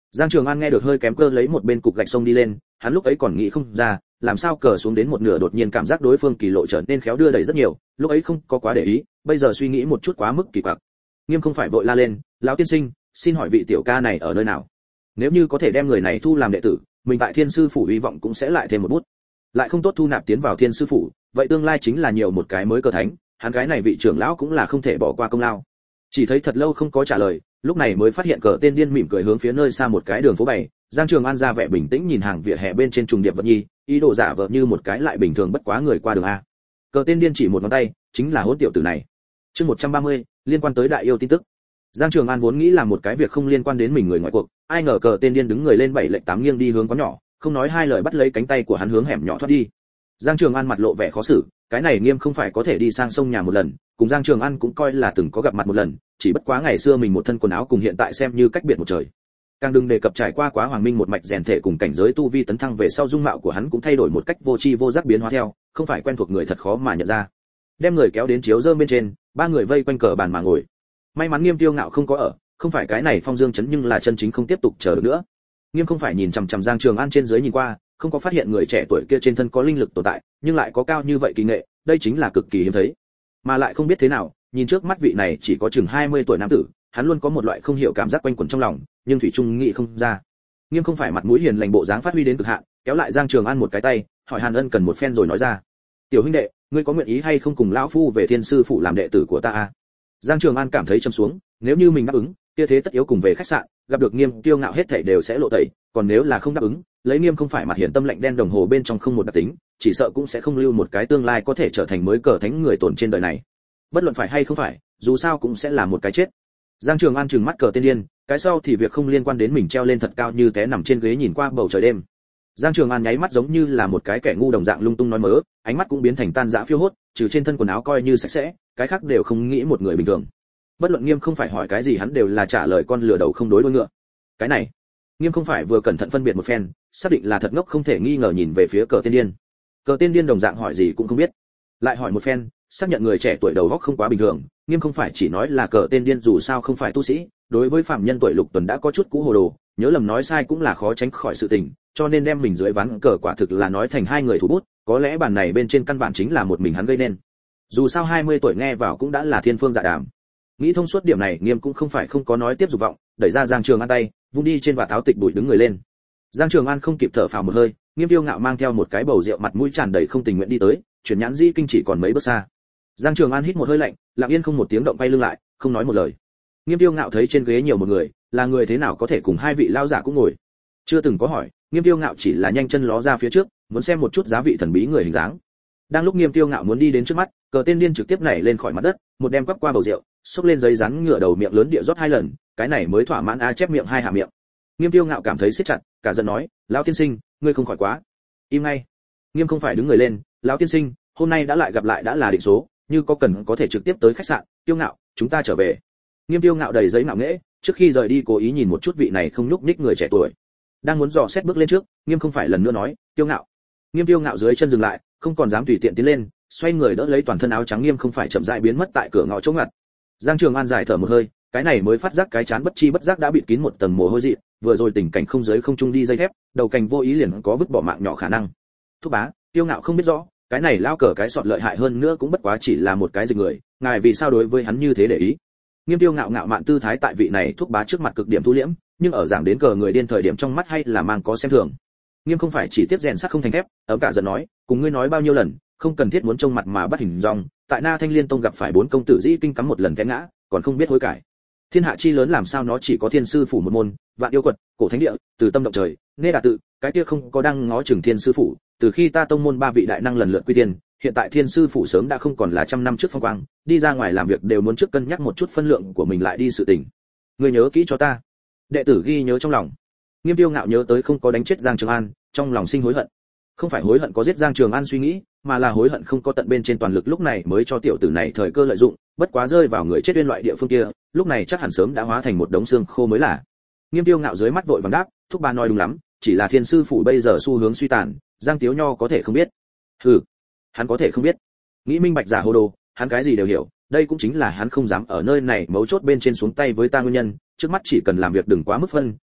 Giang Trường An nghe được hơi kém cơ lấy một bên cục gạch sông đi lên, hắn lúc ấy còn nghĩ không ra, làm sao cờ xuống đến một nửa đột nhiên cảm giác đối phương kỳ lộ trở nên khéo đưa đẩy rất nhiều, lúc ấy không có quá để ý, bây giờ suy nghĩ một chút quá mức kỳ quặc. Nghiêm không phải vội la lên, lão tiên sinh, xin hỏi vị tiểu ca này ở nơi nào? Nếu như có thể đem người này thu làm đệ tử, mình tại Thiên sư phủ hy vọng cũng sẽ lại thêm một bút. Lại không tốt thu nạp tiến vào Thiên sư phủ, vậy tương lai chính là nhiều một cái mới cơ thánh, hắn cái này vị trưởng lão cũng là không thể bỏ qua công lao. Chỉ thấy thật lâu không có trả lời, lúc này mới phát hiện cờ tên điên mỉm cười hướng phía nơi xa một cái đường phố bảy. Giang Trường An ra vẻ bình tĩnh nhìn hàng vỉa hè bên trên trùng điệp vật nhi, ý đồ giả vờ như một cái lại bình thường bất quá người qua đường a. Cờ tên điên chỉ một ngón tay, chính là hỗn tiểu tử này. Chương một trăm ba mươi, liên quan tới đại yêu tin tức. Giang Trường An vốn nghĩ là một cái việc không liên quan đến mình người ngoài cuộc, ai ngờ cờ tên điên đứng người lên bảy lệnh tám nghiêng đi hướng quán nhỏ, không nói hai lời bắt lấy cánh tay của hắn hướng hẻm nhỏ thoát đi. Giang Trường An mặt lộ vẻ khó xử, cái này Nghiêm không phải có thể đi sang sông nhà một lần, cùng Giang Trường An cũng coi là từng có gặp mặt một lần, chỉ bất quá ngày xưa mình một thân quần áo cùng hiện tại xem như cách biệt một trời. Càng đừng đề cập trải qua quá hoàng minh một mạch rèn thể cùng cảnh giới tu vi tấn thăng về sau dung mạo của hắn cũng thay đổi một cách vô tri vô giác biến hóa theo, không phải quen thuộc người thật khó mà nhận ra. Đem người kéo đến chiếu rơm bên trên, ba người vây quanh cờ bàn mà ngồi. May mắn Nghiêm Tiêu Ngạo không có ở, không phải cái này phong dương chấn nhưng là chân chính không tiếp tục chờ được nữa. Nghiêm không phải nhìn chằm chằm Giang Trường An trên dưới nhìn qua, không có phát hiện người trẻ tuổi kia trên thân có linh lực tồn tại, nhưng lại có cao như vậy kỳ nghệ, đây chính là cực kỳ hiếm thấy. Mà lại không biết thế nào, nhìn trước mắt vị này chỉ có chừng hai mươi tuổi nam tử, hắn luôn có một loại không hiểu cảm giác quanh quẩn trong lòng, nhưng thủy chung nghĩ không ra. Nghiêm không phải mặt mũi hiền lành bộ dáng phát huy đến cực hạn, kéo lại Giang Trường An một cái tay, hỏi Hàn Ân cần một phen rồi nói ra: "Tiểu huynh đệ, ngươi có nguyện ý hay không cùng lão phu về Thiên sư phụ làm đệ tử của ta a?" Giang Trường An cảm thấy trầm xuống, nếu như mình đáp ứng, kia thế tất yếu cùng về khách sạn, gặp được Nghiêm Tiêu Ngạo hết thảy đều sẽ lộ tẩy, còn nếu là không đáp ứng, lấy Nghiêm không phải mặt hiển tâm lạnh đen đồng hồ bên trong không một đặc tính, chỉ sợ cũng sẽ không lưu một cái tương lai có thể trở thành mới cờ thánh người tồn trên đời này. Bất luận phải hay không phải, dù sao cũng sẽ là một cái chết. Giang Trường An trừng mắt cờ tên điên, cái sau thì việc không liên quan đến mình treo lên thật cao như té nằm trên ghế nhìn qua bầu trời đêm. Giang Trường An nháy mắt giống như là một cái kẻ ngu đồng dạng lung tung nói mớ, ánh mắt cũng biến thành tan rã phiêu hốt, trừ trên thân quần áo coi như sạch sẽ, cái khác đều không nghĩ một người bình thường. Bất luận Nghiêm không phải hỏi cái gì hắn đều là trả lời con lừa đầu không đối đuôi ngựa. Cái này, Nghiêm không phải vừa cẩn thận phân biệt một phen, xác định là thật ngốc không thể nghi ngờ nhìn về phía cờ tên điên. Cờ tên điên đồng dạng hỏi gì cũng không biết, lại hỏi một phen, xác nhận người trẻ tuổi đầu óc không quá bình thường, Nghiêm không phải chỉ nói là cờ tên điên dù sao không phải tu sĩ, đối với phạm nhân tuổi lục tuần đã có chút cũ hồ đồ, nhớ lầm nói sai cũng là khó tránh khỏi sự tình, cho nên đem mình dưới ván cờ quả thực là nói thành hai người thủ bút, có lẽ bản này bên trên căn bản chính là một mình hắn gây nên. Dù sao hai mươi tuổi nghe vào cũng đã là thiên phương dạ đàm. Nghĩ thông suốt điểm này, Nghiêm cũng không phải không có nói tiếp dục vọng, đẩy ra Giang Trường An tay, vung đi trên vạt áo tịch bụi đứng người lên. Giang Trường An không kịp thở phào một hơi, Nghiêm Tiêu Ngạo mang theo một cái bầu rượu mặt mũi tràn đầy không tình nguyện đi tới, chuyển nhãn di kinh chỉ còn mấy bước xa. Giang Trường An hít một hơi lạnh, lặng yên không một tiếng động quay lưng lại, không nói một lời. Nghiêm Tiêu Ngạo thấy trên ghế nhiều một người, là người thế nào có thể cùng hai vị lao giả cũng ngồi. Chưa từng có hỏi, Nghiêm Tiêu Ngạo chỉ là nhanh chân ló ra phía trước, muốn xem một chút giá vị thần bí người hình dáng. Đang lúc Nghiêm Tiêu Ngạo muốn đi đến trước mắt, cờ tên điên trực tiếp nảy lên khỏi mặt đất, một đem quắp qua bầu rượu, xốc lên giấy rắn ngựa đầu miệng lớn địa rót hai lần, cái này mới thỏa mãn a chép miệng hai hạ miệng. Nghiêm Tiêu Ngạo cảm thấy siết chặt, cả giận nói: "Lão tiên sinh, ngươi không khỏi quá." Im ngay. Nghiêm không phải đứng người lên: "Lão tiên sinh, hôm nay đã lại gặp lại đã là định số, như có cần có thể trực tiếp tới khách sạn, Tiêu Ngạo, chúng ta trở về." Nghiêm Tiêu Ngạo đầy giấy ngạo nghễ, trước khi rời đi cố ý nhìn một chút vị này không nhúc nhích người trẻ tuổi. Đang muốn dò xét bước lên trước, Nghiêm không phải lần nữa nói: "Tiêu Ngạo." Nghiêm Tiêu Ngạo dưới chân dừng lại, không còn dám tùy tiện tiến lên, xoay người đỡ lấy toàn thân áo trắng Nghiêm không phải chậm rãi biến mất tại cửa ngõ chỗ ngặt. Giang Trường An dài thở một hơi, cái này mới phát giác cái chán bất chi bất giác đã bịt kín một tầng mồ hôi dị, vừa rồi tình cảnh không giới không trung đi dây thép, đầu cành vô ý liền có vứt bỏ mạng nhỏ khả năng. Thúc bá, Tiêu Ngạo không biết rõ, cái này lao cờ cái sọt lợi hại hơn nữa cũng bất quá chỉ là một cái dịch người, ngài vì sao đối với hắn như thế để ý? Nghiêm Tiêu Ngạo ngạo mạn tư thái tại vị này thúc bá trước mặt cực điểm thu liễm, nhưng ở giảng đến cờ người điên thời điểm trong mắt hay là mang có xem thường. Nghiêm không phải chỉ tiếp rèn sắt không thành thép, ấm cả giận nói, cùng ngươi nói bao nhiêu lần, không cần thiết muốn trông mặt mà bắt hình dong, tại Na Thanh Liên Tông gặp phải bốn công tử dĩ kinh cắm một lần té ngã, còn không biết hối cải. Thiên hạ chi lớn làm sao nó chỉ có Thiên sư phủ một môn, vạn yêu quật, cổ thánh địa, từ tâm động trời, nghe đà tự, cái kia không có đang ngó chừng Thiên sư phủ, từ khi ta tông môn ba vị đại năng lần lượt quy tiên, hiện tại Thiên sư phủ sớm đã không còn là trăm năm trước phong quang, đi ra ngoài làm việc đều muốn trước cân nhắc một chút phân lượng của mình lại đi sự tình. Ngươi nhớ kỹ cho ta. Đệ tử ghi nhớ trong lòng. Nghiêm Tiêu Ngạo nhớ tới không có đánh chết Giang Trường An, trong lòng sinh hối hận. Không phải hối hận có giết Giang Trường An suy nghĩ, mà là hối hận không có tận bên trên toàn lực lúc này mới cho tiểu tử này thời cơ lợi dụng, bất quá rơi vào người chết bên loại địa phương kia, lúc này chắc hẳn sớm đã hóa thành một đống xương khô mới là. Nghiêm Tiêu Ngạo dưới mắt vội vàng đáp, thúc ba nói đúng lắm, chỉ là Thiên sư phủ bây giờ xu hướng suy tàn, Giang Tiếu Nho có thể không biết. Hừ, hắn có thể không biết. Nghĩ minh bạch giả hồ đồ, hắn cái gì đều hiểu, đây cũng chính là hắn không dám ở nơi này mấu chốt bên trên xuống tay với ta nguyên nhân, trước mắt chỉ cần làm việc đừng quá mức phân,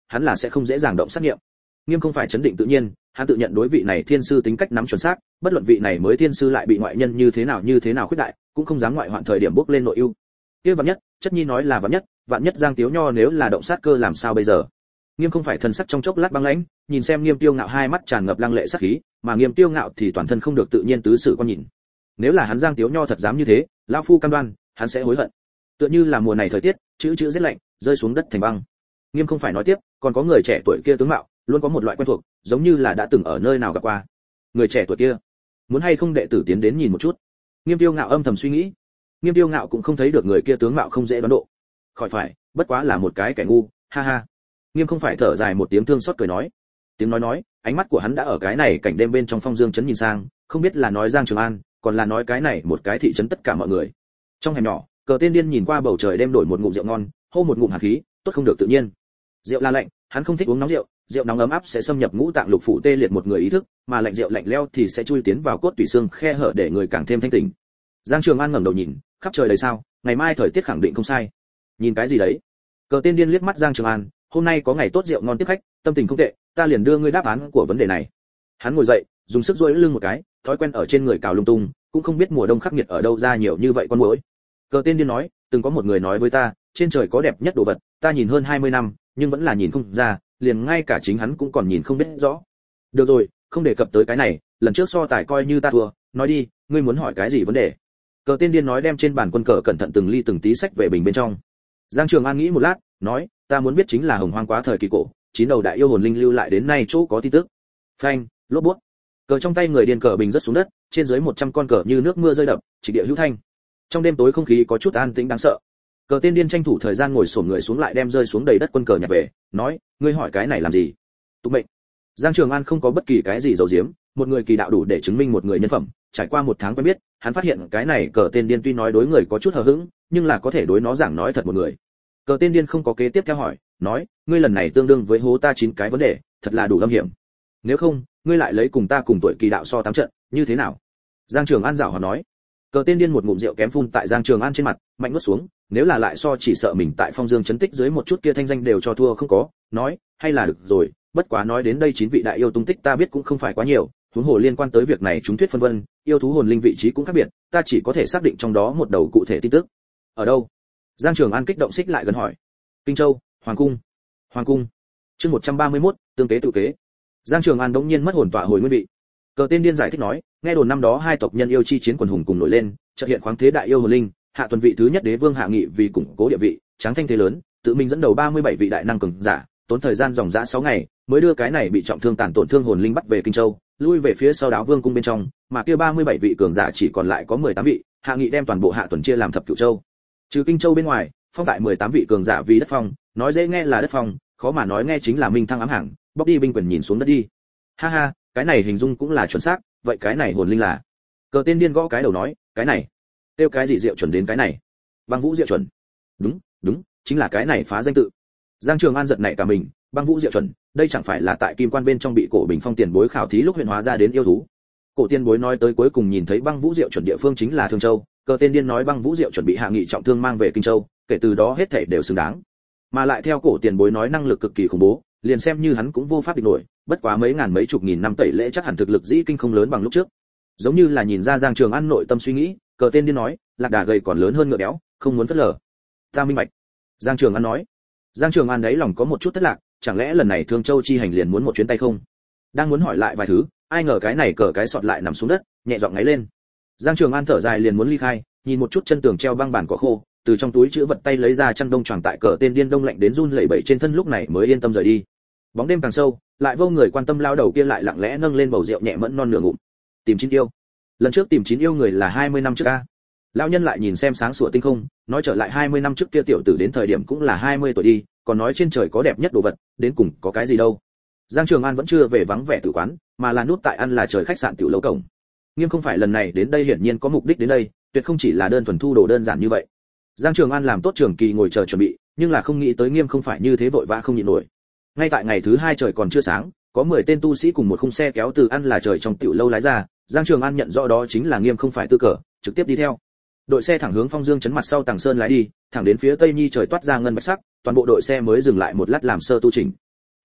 hắn là sẽ không dễ dàng động sát nghiệm. Nghiêm không phải chấn định tự nhiên, hắn tự nhận đối vị này thiên sư tính cách nắm chuẩn xác, bất luận vị này mới thiên sư lại bị ngoại nhân như thế nào như thế nào khuyết đại, cũng không dám ngoại hoạn thời điểm bước lên nội ưu. Kia vạn nhất, chất nhi nói là vạn nhất, vạn nhất Giang Tiếu Nho nếu là động sát cơ làm sao bây giờ? Nghiêm không phải thần sắc trong chốc lát băng lãnh, nhìn xem Nghiêm Tiêu Ngạo hai mắt tràn ngập lăng lệ sát khí, mà Nghiêm Tiêu Ngạo thì toàn thân không được tự nhiên tứ sự quan nhìn. Nếu là hắn Giang Tiếu Nho thật dám như thế, lão phu cam đoan, hắn sẽ hối hận. Tựa như là mùa này thời tiết, chữ chữ rét lạnh, rơi xuống đất thành băng. Nghiêm không phải nói tiếp, còn có người trẻ tuổi kia tướng mạo, luôn có một loại quen thuộc, giống như là đã từng ở nơi nào gặp qua. Người trẻ tuổi kia, muốn hay không đệ tử tiến đến nhìn một chút? Nghiêm Tiêu Ngạo âm thầm suy nghĩ. Nghiêm Tiêu Ngạo cũng không thấy được người kia tướng mạo không dễ đoán độ. Khỏi phải, bất quá là một cái kẻ ngu, ha ha. Nghiêm không phải thở dài một tiếng thương xót cười nói. Tiếng nói nói, ánh mắt của hắn đã ở cái này cảnh đêm bên trong phong dương trấn nhìn sang, không biết là nói Giang Trường An, còn là nói cái này một cái thị trấn tất cả mọi người. Trong hẻm nhỏ, Cờ Tên Điên nhìn qua bầu trời đêm đổi một ngụm rượu ngon, hô một ngụm hạt khí, tốt không được tự nhiên. Rượu là lạnh, hắn không thích uống nóng rượu, rượu nóng ấm áp sẽ xâm nhập ngũ tạng lục phủ tê liệt một người ý thức, mà lạnh rượu lạnh lẽo thì sẽ chui tiến vào cốt tủy xương khe hở để người càng thêm thanh tỉnh. Giang Trường An ngẩng đầu nhìn, khắp trời đầy sao, ngày mai thời tiết khẳng định không sai. Nhìn cái gì đấy? Cờ Tên Điên liếc mắt Giang Trường An, hôm nay có ngày tốt rượu ngon tiếp khách, tâm tình không tệ, ta liền đưa ngươi đáp án của vấn đề này. Hắn ngồi dậy, dùng sức duỗi lưng một cái, thói quen ở trên người cào lung tung, cũng không biết mùa đông khắc nghiệt ở đâu ra nhiều như vậy con muỗi. Cờ Tên Điên nói, từng có một người nói với ta, trên trời có đẹp nhất đồ vật, ta nhìn hơn hai mươi năm, nhưng vẫn là nhìn không ra, liền ngay cả chính hắn cũng còn nhìn không biết rõ. Được rồi, không đề cập tới cái này, lần trước so tài coi như ta thua, nói đi, ngươi muốn hỏi cái gì vấn đề? Cờ Tên Điên nói đem trên bàn quân cờ cẩn thận từng ly từng tí sách về bình bên trong. Giang Trường An nghĩ một lát, nói, ta muốn biết chính là Hồng Hoang quá thời kỳ cổ, chín đầu đại yêu hồn linh lưu lại đến nay chỗ có tin tức. Phanh, lốp bút. Cờ trong tay người điên cờ bình rất xuống đất, trên dưới một trăm con cờ như nước mưa rơi đập, chỉ địa hữu thanh. Trong đêm tối không khí có chút an tĩnh đáng sợ. Cờ Tên Điên tranh thủ thời gian ngồi xổm người xuống lại đem rơi xuống đầy đất quân cờ nhặt về, nói, ngươi hỏi cái này làm gì? Tục mệnh. Giang Trường An không có bất kỳ cái gì giấu giếm, một người kỳ đạo đủ để chứng minh một người nhân phẩm, trải qua một tháng quen biết, hắn phát hiện cái này Cờ Tên Điên tuy nói đối người có chút hờ hững, nhưng là có thể đối nó giảng nói thật một người. Cờ Tên Điên không có kế tiếp theo hỏi, nói, ngươi lần này tương đương với hố ta chín cái vấn đề, thật là đủ âm hiểm. Nếu không, ngươi lại lấy cùng ta cùng tuổi kỳ đạo so tám trận, như thế nào? Giang Trường An giảo hòa nói. Cờ Tên Điên một ngụm rượu kém phun tại Giang Trường An trên mặt, mạnh nuốt xuống, nếu là lại so chỉ sợ mình tại Phong Dương chấn tích dưới một chút kia thanh danh đều cho thua không có, nói, hay là được rồi, bất quá nói đến đây chín vị đại yêu tung tích ta biết cũng không phải quá nhiều, huống hồ liên quan tới việc này chúng thuyết phân vân, yêu thú hồn linh vị trí cũng khác biệt, ta chỉ có thể xác định trong đó một đầu cụ thể tin tức. Ở đâu? Giang Trường An kích động xích lại gần hỏi. Kinh Châu, Hoàng cung. Hoàng cung. Chương một trăm ba mươi mốt, tương kế tự kế. Giang Trường An đống nhiên mất hồn tọa hồi nguyên vị. Cờ Tên Điên giải thích nói, nghe đồn năm đó hai tộc nhân yêu chi chiến quần hùng cùng nổi lên, chợt hiện khoáng thế đại yêu hồn linh, hạ tuần vị thứ nhất đế vương hạ nghị vì củng cố địa vị, tráng thanh thế lớn, tự mình dẫn đầu ba mươi bảy vị đại năng cường giả, tốn thời gian dòng dã sáu ngày, mới đưa cái này bị trọng thương tàn tổn thương hồn linh bắt về Kinh Châu, lui về phía sau Đáo Vương cung bên trong, mà kia ba mươi bảy vị cường giả chỉ còn lại có mười tám vị, hạ nghị đem toàn bộ hạ tuần chia làm thập cửu châu. Trừ Kinh Châu bên ngoài, phong tại mười tám vị cường giả vì đất phong, nói dễ nghe là đất phong, khó mà nói nghe chính là minh thăng ám hàng, bóc đi binh quyền nhìn xuống đất đi. Ha ha, cái này hình dung cũng là chuẩn xác, vậy cái này hồn linh là? Cờ Tên Điên gõ cái đầu nói, cái này, tiêu cái gì diệu chuẩn đến cái này? Băng Vũ diệu chuẩn. Đúng, đúng, chính là cái này phá danh tự. Giang Trường An giật nảy cả mình, Băng Vũ diệu chuẩn, đây chẳng phải là tại Kim Quan bên trong bị Cổ Bình Phong tiền bối khảo thí lúc huyện hóa ra đến yêu thú. Cổ tiền bối nói tới cuối cùng nhìn thấy Băng Vũ diệu chuẩn địa phương chính là Thương Châu, Cờ Tên Điên nói Băng Vũ diệu chuẩn bị hạ nghị trọng thương mang về Kinh Châu, kể từ đó hết thảy đều xứng đáng. Mà lại theo Cổ tiền bối nói năng lực cực kỳ khủng bố, liền xem như hắn cũng vô pháp địch nổi, bất quá mấy ngàn mấy chục nghìn năm tẩy lễ chắc hẳn thực lực dĩ kinh không lớn bằng lúc trước. Giống như là nhìn ra Giang Trường An nội tâm suy nghĩ, Cờ Tên Điên nói, lạc đà gầy còn lớn hơn ngựa béo, không muốn phớt lờ. Ta minh bạch. Giang Trường An nói. Giang Trường An đấy lòng có một chút thất lạc, chẳng lẽ lần này Thương Châu chi hành liền muốn một chuyến tay không? Đang muốn hỏi lại vài thứ, ai ngờ cái này cờ cái sọt lại nằm xuống đất, nhẹ giọng ngáy lên. Giang Trường An thở dài liền muốn ly khai, nhìn một chút chân tường treo băng bản cỏ khô, từ trong túi chữ vật tay lấy ra chăn đông choàng tại Cờ Tên Điên đông lạnh đến run lẩy bẩy trên thân lúc này mới yên tâm rời đi. Bóng đêm càng sâu, lại vô người quan tâm lao đầu kia lại lặng lẽ nâng lên bầu rượu nhẹ mẫn non nửa ngụm. Tìm chín yêu. Lần trước tìm chín yêu người là hai mươi năm trước a. Lão nhân lại nhìn xem sáng sủa tinh không, nói trở lại hai mươi năm trước kia tiểu tử đến thời điểm cũng là hai mươi tuổi đi, còn nói trên trời có đẹp nhất đồ vật, đến cùng có cái gì đâu. Giang Trường An vẫn chưa về vắng vẻ tử quán, mà là núp tại ăn là trời khách sạn tiểu lâu cổng. Nghiêm không phải lần này đến đây hiển nhiên có mục đích đến đây, tuyệt không chỉ là đơn thuần thu đồ đơn giản như vậy. Giang Trường An làm tốt trường kỳ ngồi chờ chuẩn bị, nhưng là không nghĩ tới Nghiêm không phải như thế vội vã không nhịn nổi. Ngay tại ngày thứ hai trời còn chưa sáng, có mười tên tu sĩ cùng một khung xe kéo từ ăn là trời trong tiểu lâu lái ra, Giang Trường An nhận rõ đó chính là Nghiêm không phải tư cờ, trực tiếp đi theo. Đội xe thẳng hướng Phong Dương chấn mặt sau Tàng Sơn lái đi, thẳng đến phía tây nhi trời toát ra ngân bạch sắc, toàn bộ đội xe mới dừng lại một lát làm sơ tu chỉnh.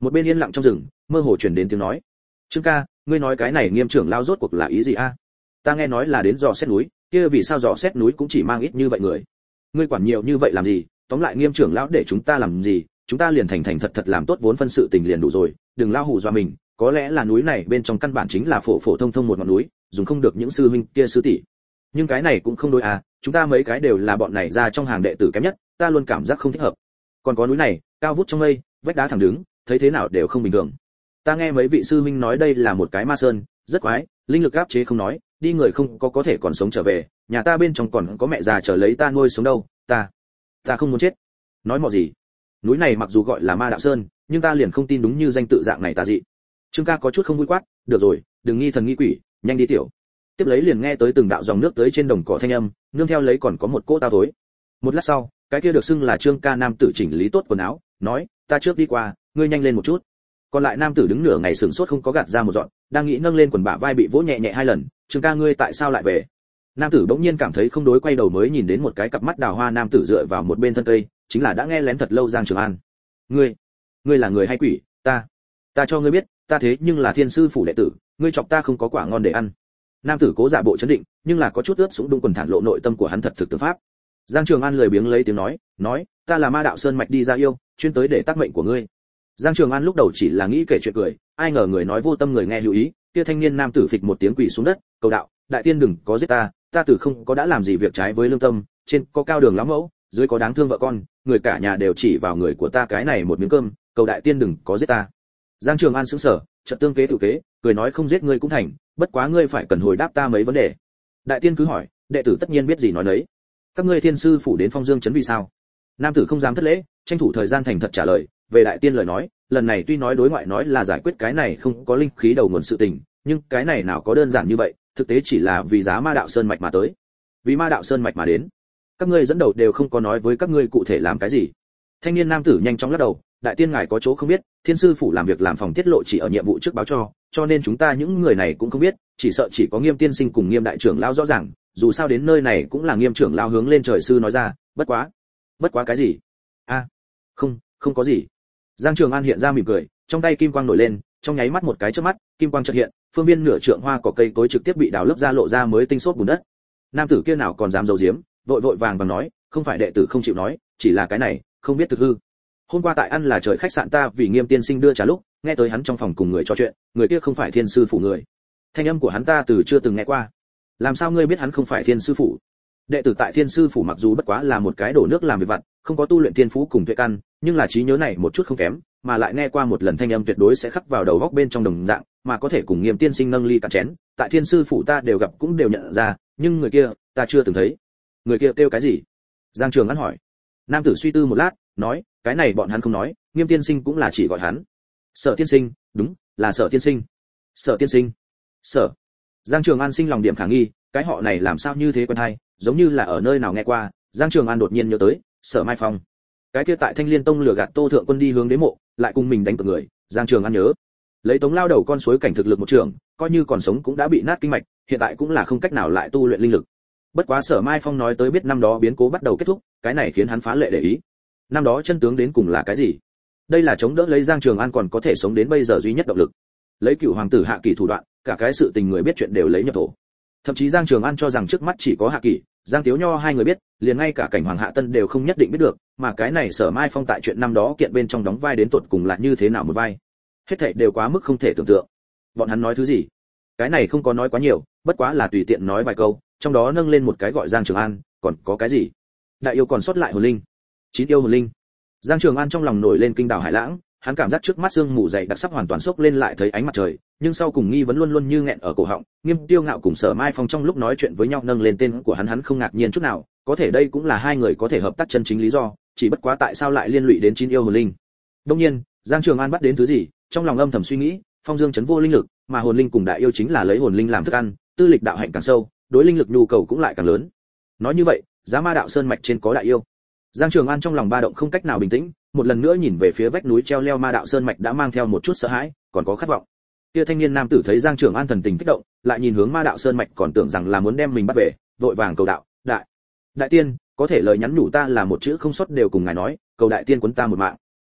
Một bên yên lặng trong rừng, mơ hồ truyền đến tiếng nói. Trương ca, ngươi nói cái này Nghiêm trưởng lao rốt cuộc là ý gì a? Ta nghe nói là đến dò xét núi, kia vì sao dò xét núi cũng chỉ mang ít như vậy người? Ngươi quản nhiều như vậy làm gì? Tóm lại Nghiêm trưởng lão để chúng ta làm gì? Chúng ta liền thành thành thật thật làm tốt vốn phân sự tình liền đủ rồi, đừng lao hù dọa mình. Có lẽ là núi này bên trong căn bản chính là phổ phổ thông thông một ngọn núi, dùng không được những sư huynh kia sư tỷ. Nhưng cái này cũng không đối à, chúng ta mấy cái đều là bọn này ra trong hàng đệ tử kém nhất, ta luôn cảm giác không thích hợp. Còn có núi này, cao vút trong mây, vách đá thẳng đứng, thấy thế nào đều không bình thường. Ta nghe mấy vị sư huynh nói đây là một cái ma sơn, rất quái, linh lực áp chế không nói, đi người không có có thể còn sống trở về, nhà ta bên trong còn có mẹ già chờ lấy ta nuôi sống đâu, ta, ta không muốn chết. Nói mọ gì? Núi này mặc dù gọi là Ma Đạo Sơn, nhưng ta liền không tin đúng như danh tự dạng này tà dị. Trương ca có chút không vui quát, được rồi, đừng nghi thần nghi quỷ, nhanh đi tiểu. Tiếp lấy liền nghe tới từng đạo dòng nước tới trên đồng cỏ thanh âm, nương theo lấy còn có một cỗ tao thối. Một lát sau, cái kia được xưng là Trương ca nam tử chỉnh lý tốt quần áo, nói, ta trước đi qua, ngươi nhanh lên một chút. Còn lại nam tử đứng nửa ngày sửng sốt không có gạt ra một dọn, đang nghĩ nâng lên quần bả vai bị vỗ nhẹ nhẹ hai lần, Trương ca ngươi tại sao lại về? Nam tử bỗng nhiên cảm thấy không đối, quay đầu mới nhìn đến một cái cặp mắt đào hoa nam tử dựa vào một bên thân cây, chính là đã nghe lén thật lâu Giang Trường An. Ngươi, ngươi là người hay quỷ? Ta, ta cho ngươi biết, ta thế nhưng là Thiên sư phủ đệ tử, ngươi chọc ta không có quả ngon để ăn. Nam tử cố giả bộ chấn định, nhưng là có chút ướt sũng đung quần thản lộ nội tâm của hắn thật thực tư pháp. Giang Trường An lười biếng lấy tiếng nói, nói, ta là Ma Đạo Sơn mạch đi ra yêu, chuyên tới để tác mệnh của ngươi. Giang Trường An lúc đầu chỉ là nghĩ kể chuyện cười, ai ngờ người nói vô tâm người nghe lưu ý, kia thanh niên nam tử phịch một tiếng quỳ xuống đất, cầu đạo, đại tiên đừng có giết ta, ta tử không có đã làm gì việc trái với lương tâm, trên có cao đường lắm mẫu, dưới có đáng thương vợ con, người cả nhà đều chỉ vào người của ta cái này một miếng cơm, cầu đại tiên đừng có giết ta. Giang Trường An sững sờ, chợt tương kế tự kế, cười nói không giết ngươi cũng thành, bất quá ngươi phải cần hồi đáp ta mấy vấn đề. Đại tiên cứ hỏi, đệ tử tất nhiên biết gì nói nấy. Các ngươi Thiên sư phủ đến Phong Dương trấn vì sao? Nam tử không dám thất lễ, tranh thủ thời gian thành thật trả lời, về đại tiên lời nói, lần này tuy nói đối ngoại nói là giải quyết cái này không có linh khí đầu nguồn sự tình, nhưng cái này nào có đơn giản như vậy, thực tế chỉ là vì giá Ma Đạo Sơn mạch mà tới. Vì Ma Đạo Sơn mạch mà đến. Các ngươi dẫn đầu đều không có nói với các ngươi cụ thể làm cái gì. Thanh niên nam tử nhanh chóng lắc đầu, đại tiên ngài có chỗ không biết, Thiên sư phủ làm việc làm phòng tiết lộ chỉ ở nhiệm vụ trước báo cho, cho nên chúng ta những người này cũng không biết, chỉ sợ chỉ có Nghiêm tiên sinh cùng Nghiêm đại trưởng lão rõ ràng, dù sao đến nơi này cũng là Nghiêm trưởng lão hướng lên trời sư nói ra, bất quá. Bất quá cái gì? A, à, không, không có gì. Giang Trường An hiện ra mỉm cười, trong tay kim quang nổi lên, trong nháy mắt một cái chớp mắt, kim quang chợt hiện, phương viên nửa trượng hoa cỏ cây cối trực tiếp bị đào lấp ra lộ ra mới tinh xốp bùn đất. Nam tử kia nào còn dám giấu giếm, vội vội vàng vàng nói, không phải đệ tử không chịu nói, chỉ là cái này, không biết thực hư. Hôm qua tại ăn là trời khách sạn ta vì Nghiêm tiên sinh đưa trà lúc, nghe tới hắn trong phòng cùng người trò chuyện, người kia không phải Thiên sư phủ người. Thanh âm của hắn ta từ chưa từng nghe qua. Làm sao ngươi biết hắn không phải Thiên sư phủ? Đệ tử tại Thiên sư phủ mặc dù bất quá là một cái đổ nước làm việc vặt, không có tu luyện thiên phú cùng tuệ căn, nhưng là trí nhớ này một chút không kém, mà lại nghe qua một lần thanh âm tuyệt đối sẽ khắc vào đầu góc bên trong đồng dạng, mà có thể cùng Nghiêm tiên sinh nâng ly cạn chén, tại Thiên sư phủ ta đều gặp cũng đều nhận ra, nhưng người kia, ta chưa từng thấy. Người kia kêu cái gì? Giang Trường An hỏi. Nam tử suy tư một lát, nói, cái này bọn hắn không nói, Nghiêm tiên sinh cũng là chỉ gọi hắn. Sở tiên sinh, đúng, là Sở tiên sinh. Sở tiên sinh. Sở. Giang Trường An sinh lòng điểm khả nghi, cái họ này làm sao như thế quen hay, giống như là ở nơi nào nghe qua. Giang Trường An đột nhiên nhớ tới, Sở Mai Phong. Cái kia tại Thanh Liên Tông lừa gạt Tô thượng quân đi hướng đế mộ, lại cùng mình đánh cược người, Giang Trường An nhớ. Lấy Tống lao đầu con suối cảnh thực lực một trường, coi như còn sống cũng đã bị nát kinh mạch, hiện tại cũng là không cách nào lại tu luyện linh lực. Bất quá Sở Mai Phong nói tới biết năm đó biến cố bắt đầu kết thúc, cái này khiến hắn phá lệ để ý. Năm đó chân tướng đến cùng là cái gì? Đây là chống đỡ lấy Giang Trường An còn có thể sống đến bây giờ duy nhất động lực. Lấy Cửu hoàng tử Hạ Kỳ thủ đoạn, cả cái sự tình người biết chuyện đều lấy nhập thổ. Thậm chí Giang Trường An cho rằng trước mắt chỉ có Hạ Kỳ, Giang Tiếu Nho hai người biết, liền ngay cả cảnh Hoàng Hạ Tân đều không nhất định biết được, mà cái này Sở Mai Phong tại chuyện năm đó kiện bên trong đóng vai đến tột cùng là như thế nào một vai. Hết thảy đều quá mức không thể tưởng tượng. Bọn hắn nói thứ gì? Cái này không có nói quá nhiều, bất quá là tùy tiện nói vài câu, trong đó nâng lên một cái gọi Giang Trường An, còn có cái gì? Đại yêu còn sót lại hồn linh. Chín yêu hồn linh. Giang Trường An trong lòng nổi lên kinh đảo hải lãng, hắn cảm giác trước mắt sương mù dày đặc sắp hoàn toàn xốc lên lại thấy ánh mặt trời, nhưng sau cùng nghi vấn luôn luôn như nghẹn ở cổ họng. Nghiêm Tiêu Ngạo cùng Sở Mai Phong trong lúc nói chuyện với nhau nâng lên tên của hắn hắn không ngạc nhiên chút nào, có thể đây cũng là hai người có thể hợp tác chân chính lý do, chỉ bất quá tại sao lại liên lụy đến chín yêu hồn linh. Đương nhiên, Giang Trường An bắt đến thứ gì, trong lòng âm thầm suy nghĩ, Phong Dương trấn vô linh lực, mà hồn linh cùng đại yêu chính là lấy hồn linh làm thức ăn, tư lịch đạo hạnh càng sâu, đối linh lực nhu cầu cũng lại càng lớn. Nói như vậy, giá Ma Đạo Sơn mạch trên có đại yêu. Giang Trường An trong lòng ba động không cách nào bình tĩnh, một lần nữa nhìn về phía vách núi treo leo Ma Đạo Sơn mạch đã mang theo một chút sợ hãi, còn có khát vọng. Kia thanh niên nam tử thấy Giang Trường An thần tình kích động, lại nhìn hướng Ma Đạo Sơn mạch còn tưởng rằng là muốn đem mình bắt về, vội vàng cầu đạo, đại, đại tiên, có thể lời nhắn nhủ ta là một chữ không sót đều cùng ngài nói, cầu đại tiên quấn ta một mạng.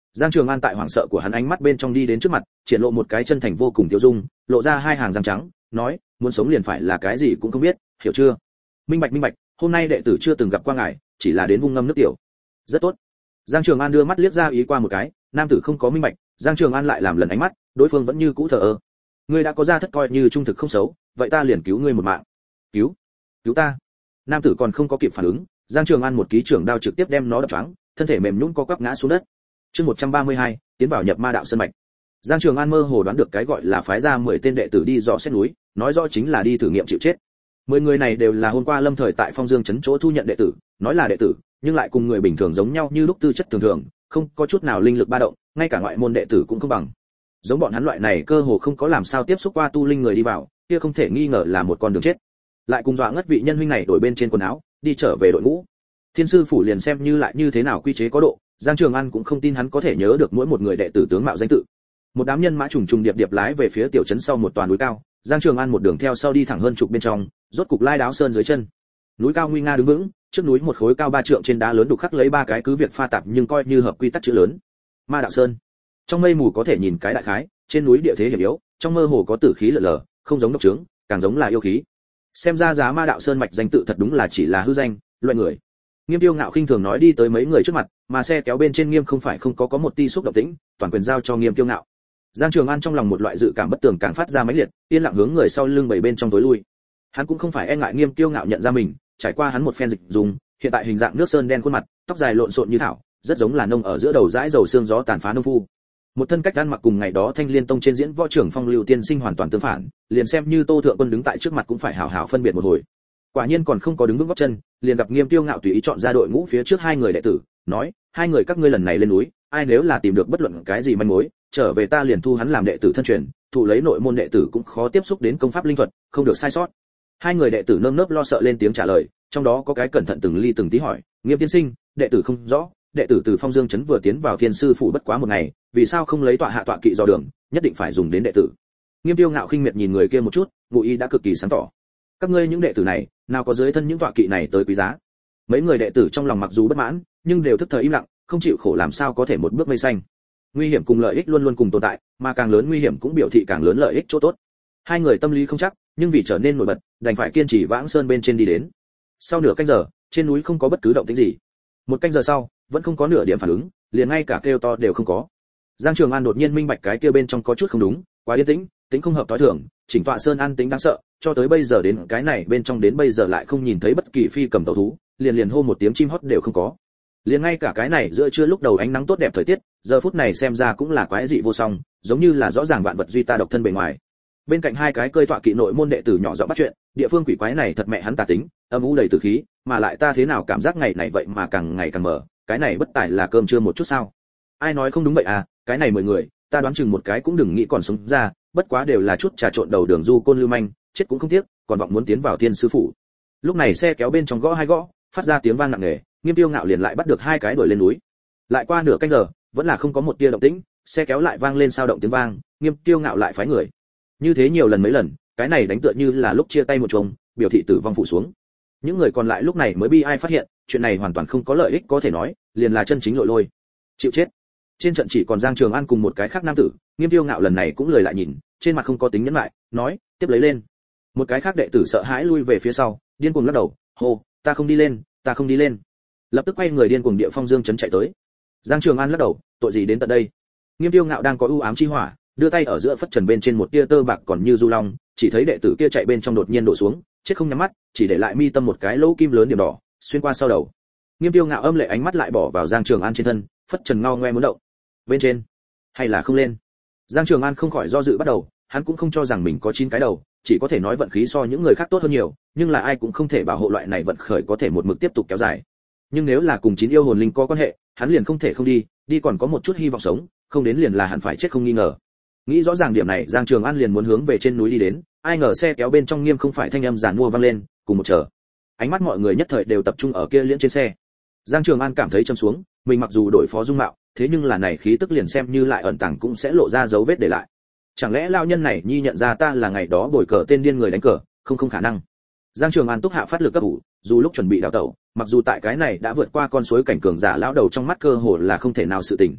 Giang Trường An tại hoảng sợ của hắn ánh mắt bên trong đi đến trước mặt, triển lộ một cái chân thành vô cùng tiêu dung, lộ ra hai hàng răng trắng, nói, muốn sống liền phải là cái gì cũng không biết, hiểu chưa? Minh bạch minh bạch, hôm nay đệ tử chưa từng gặp qua ngài, chỉ là đến vung ngâm nước tiểu. Rất tốt. Giang Trường An đưa mắt liếc ra ý qua một cái, nam tử không có minh bạch, Giang Trường An lại làm lần ánh mắt, đối phương vẫn như cũ thờ ơ. Ngươi đã có ra thất coi như trung thực không xấu, vậy ta liền cứu ngươi một mạng. Cứu? Cứu ta? Nam tử còn không có kịp phản ứng, Giang Trường An một ký trưởng đao trực tiếp đem nó đập choáng, thân thể mềm nhũn co quắp ngã xuống đất. Chương một trăm ba mươi hai, tiến vào nhập ma đạo sơn mạch. Giang Trường An mơ hồ đoán được cái gọi là phái ra mười tên đệ tử đi dò xét núi, nói rõ chính là đi thử nghiệm chịu chết. Mười người này đều là hôm qua Lâm Thời tại Phong Dương trấn chỗ thu nhận đệ tử, nói là đệ tử, nhưng lại cùng người bình thường giống nhau như lúc tư chất thường thường, không có chút nào linh lực ba động, ngay cả ngoại môn đệ tử cũng không bằng. Giống bọn hắn loại này cơ hồ không có làm sao tiếp xúc qua tu linh người đi vào, kia không thể nghi ngờ là một con đường chết. Lại cùng dọa ngất vị nhân huynh này đổi bên trên quần áo, đi trở về đội ngũ. Thiên sư phủ liền xem như lại như thế nào quy chế có độ, Giang Trường An cũng không tin hắn có thể nhớ được mỗi một người đệ tử tướng mạo danh tự. Một đám nhân mã trùng trùng điệp điệp lái về phía tiểu trấn sau một toàn núi cao, Giang Trường An một đường theo sau đi thẳng hơn chục bên trong, rốt cục lai đáo sơn dưới chân. Núi cao nguy nga đứng vững, trước núi một khối cao ba trượng trên đá lớn đục khắc lấy ba cái cứ việc pha tạp nhưng coi như hợp quy tắc chữ lớn. Ma đạo sơn. Trong mây mù có thể nhìn cái đại khái, trên núi địa thế hiểm yếu, trong mơ hồ có tử khí lở lở, không giống độc trướng, càng giống là yêu khí. Xem ra giá Ma đạo sơn mạch danh tự thật đúng là chỉ là hư danh, loại người. Nghiêm Tiêu Ngạo khinh thường nói đi tới mấy người trước mặt, mà xe kéo bên trên Nghiêm không phải không có có một ti xúc động tĩnh, toàn quyền giao cho Nghiêm Tiêu Ngạo. Giang Trường An trong lòng một loại dự cảm bất tường càng phát ra mãnh liệt, yên lặng hướng người sau lưng bảy bên trong tối lui. Hắn cũng không phải e ngại Nghiêm Tiêu Ngạo nhận ra mình, trải qua hắn một phen dịch dùng, hiện tại hình dạng nước sơn đen khuôn mặt, tóc dài lộn xộn như thảo, rất giống là nông ở giữa đầu dãi dầu xương gió tàn phá nông phu. Một thân cách ăn mặc cùng ngày đó Thanh Liên Tông trên diễn võ trưởng Phong Lưu tiên sinh hoàn toàn tương phản, liền xem như Tô Thượng Quân đứng tại trước mặt cũng phải hào hào phân biệt một hồi. Quả nhiên còn không có đứng vững gót chân, liền gặp Nghiêm Tiêu Ngạo tùy ý chọn ra đội ngũ phía trước hai người đệ tử, nói, hai người các ngươi lần này lên núi, ai nếu là tìm được bất luận cái gì manh mối, trở về ta liền thu hắn làm đệ tử thân truyền, thụ lấy nội môn đệ tử cũng khó tiếp xúc đến công pháp linh thuật, không được sai sót. Hai người đệ tử nơm nớp lo sợ lên tiếng trả lời, trong đó có cái cẩn thận từng ly từng tí hỏi, Nghiêm tiên sinh, đệ tử không rõ, đệ tử từ Phong Dương trấn vừa tiến vào Thiên sư phủ bất quá một ngày, vì sao không lấy tọa hạ tọa kỵ dò đường, nhất định phải dùng đến đệ tử. Nghiêm Tiêu Ngạo khinh miệt nhìn người kia một chút, ngụ ý đã cực kỳ sáng tỏ. Các ngươi những đệ tử này, nào có dưới thân những tọa kỵ này tới quý giá. Mấy người đệ tử trong lòng mặc dù bất mãn, nhưng đều thức thời im lặng, không chịu khổ làm sao có thể một bước mây xanh. Nguy hiểm cùng lợi ích luôn luôn cùng tồn tại, mà càng lớn nguy hiểm cũng biểu thị càng lớn lợi ích chỗ tốt. Hai người tâm lý không chắc, nhưng vì trở nên nổi bật, đành phải kiên trì vãng sơn bên trên đi đến. Sau nửa canh giờ, trên núi không có bất cứ động tĩnh gì. Một canh giờ sau, vẫn không có nửa điểm phản ứng, liền ngay cả kêu to đều không có. Giang Trường An đột nhiên minh bạch cái kia bên trong có chút không đúng, quá yên tĩnh, tính không hợp tối thường, chỉnh tọa sơn an tính đáng sợ, cho tới bây giờ đến cái này bên trong đến bây giờ lại không nhìn thấy bất kỳ phi cầm tàu thú, liền liền hô một tiếng chim hót đều không có. Liền ngay cả cái này giữa trưa lúc đầu ánh nắng tốt đẹp thời tiết, giờ phút này xem ra cũng là quái dị vô song, giống như là rõ ràng vạn vật duy ta độc thân bề ngoài. Bên cạnh hai cái cơi tọa kỵ nội môn đệ tử nhỏ giọng bắt chuyện, địa phương quỷ quái này thật mẹ hắn tà tính, âm u đầy tử khí, mà lại ta thế nào cảm giác ngày này vậy mà càng ngày càng mở, cái này bất tài là cơm trưa một chút sao? Ai nói không đúng vậy à, cái này mười người, ta đoán chừng một cái cũng đừng nghĩ còn sống ra, bất quá đều là chút trà trộn đầu đường du côn lưu manh, chết cũng không tiếc, còn vọng muốn tiến vào Thiên sư phủ. Lúc này xe kéo bên trong gõ hai gõ, phát ra tiếng vang nặng nề, Nghiêm Tiêu Ngạo liền lại bắt được hai cái đuổi lên núi. Lại qua nửa canh giờ, vẫn là không có một tia động tĩnh, xe kéo lại vang lên sao động tiếng vang, Nghiêm Tiêu Ngạo lại phái người. Như thế nhiều lần mấy lần, cái này đánh tựa như là lúc chia tay một chồng, biểu thị tử vong phụ xuống. Những người còn lại lúc này mới bi ai phát hiện, chuyện này hoàn toàn không có lợi ích có thể nói, liền là chân chính lội lôi. Chịu chết. Trên trận chỉ còn Giang Trường An cùng một cái khác nam tử, Nghiêm Tiêu Ngạo lần này cũng lười lại nhìn, trên mặt không có tính nhẫn lại, nói, tiếp lấy lên. Một cái khác đệ tử sợ hãi lui về phía sau, điên cuồng lắc đầu, hô, ta không đi lên, ta không đi lên. Lập tức quay người điên cuồng địa Phong Dương trấn chạy tới. Giang Trường An lắc đầu, tội gì đến tận đây? Nghiêm Tiêu Ngạo đang có ưu ám chi hỏa, đưa tay ở giữa phất trần bên trên một tia tơ bạc còn như du long, chỉ thấy đệ tử kia chạy bên trong đột nhiên đổ xuống, chết không nhắm mắt, chỉ để lại mi tâm một cái lỗ kim lớn điểm đỏ, xuyên qua sau đầu. Nghiêm Tiêu Ngạo âm lệ ánh mắt lại bỏ vào Giang Trường An trên thân, phất trần ngao ngoe muốn động. Bên trên, hay là không lên? Giang Trường An không khỏi do dự bắt đầu, hắn cũng không cho rằng mình có chín cái đầu, chỉ có thể nói vận khí so những người khác tốt hơn nhiều, nhưng là ai cũng không thể bảo hộ loại này vận khởi có thể một mực tiếp tục kéo dài. Nhưng nếu là cùng chín yêu hồn linh có quan hệ, hắn liền không thể không đi, đi còn có một chút hy vọng sống, không đến liền là hẳn phải chết không nghi ngờ. Nghĩ rõ ràng điểm này, Giang Trường An liền muốn hướng về trên núi đi đến, ai ngờ xe kéo bên trong Nghiêm không phải thanh âm giản mua vang lên, cùng một chờ. Ánh mắt mọi người nhất thời đều tập trung ở kia liễn trên xe. Giang Trường An cảm thấy châm xuống, mình mặc dù đổi phó dung mạo, thế nhưng là này khí tức liền xem như lại ẩn tàng cũng sẽ lộ ra dấu vết để lại. Chẳng lẽ lao nhân này nhi nhận ra ta là ngày đó bồi cờ tên điên người đánh cờ, không không khả năng. Giang Trường An túc hạ phát lực cấp ủ, dù lúc chuẩn bị đào tẩu, mặc dù tại cái này đã vượt qua con suối cảnh cường giả lão đầu trong mắt cơ hồ là không thể nào sự tình.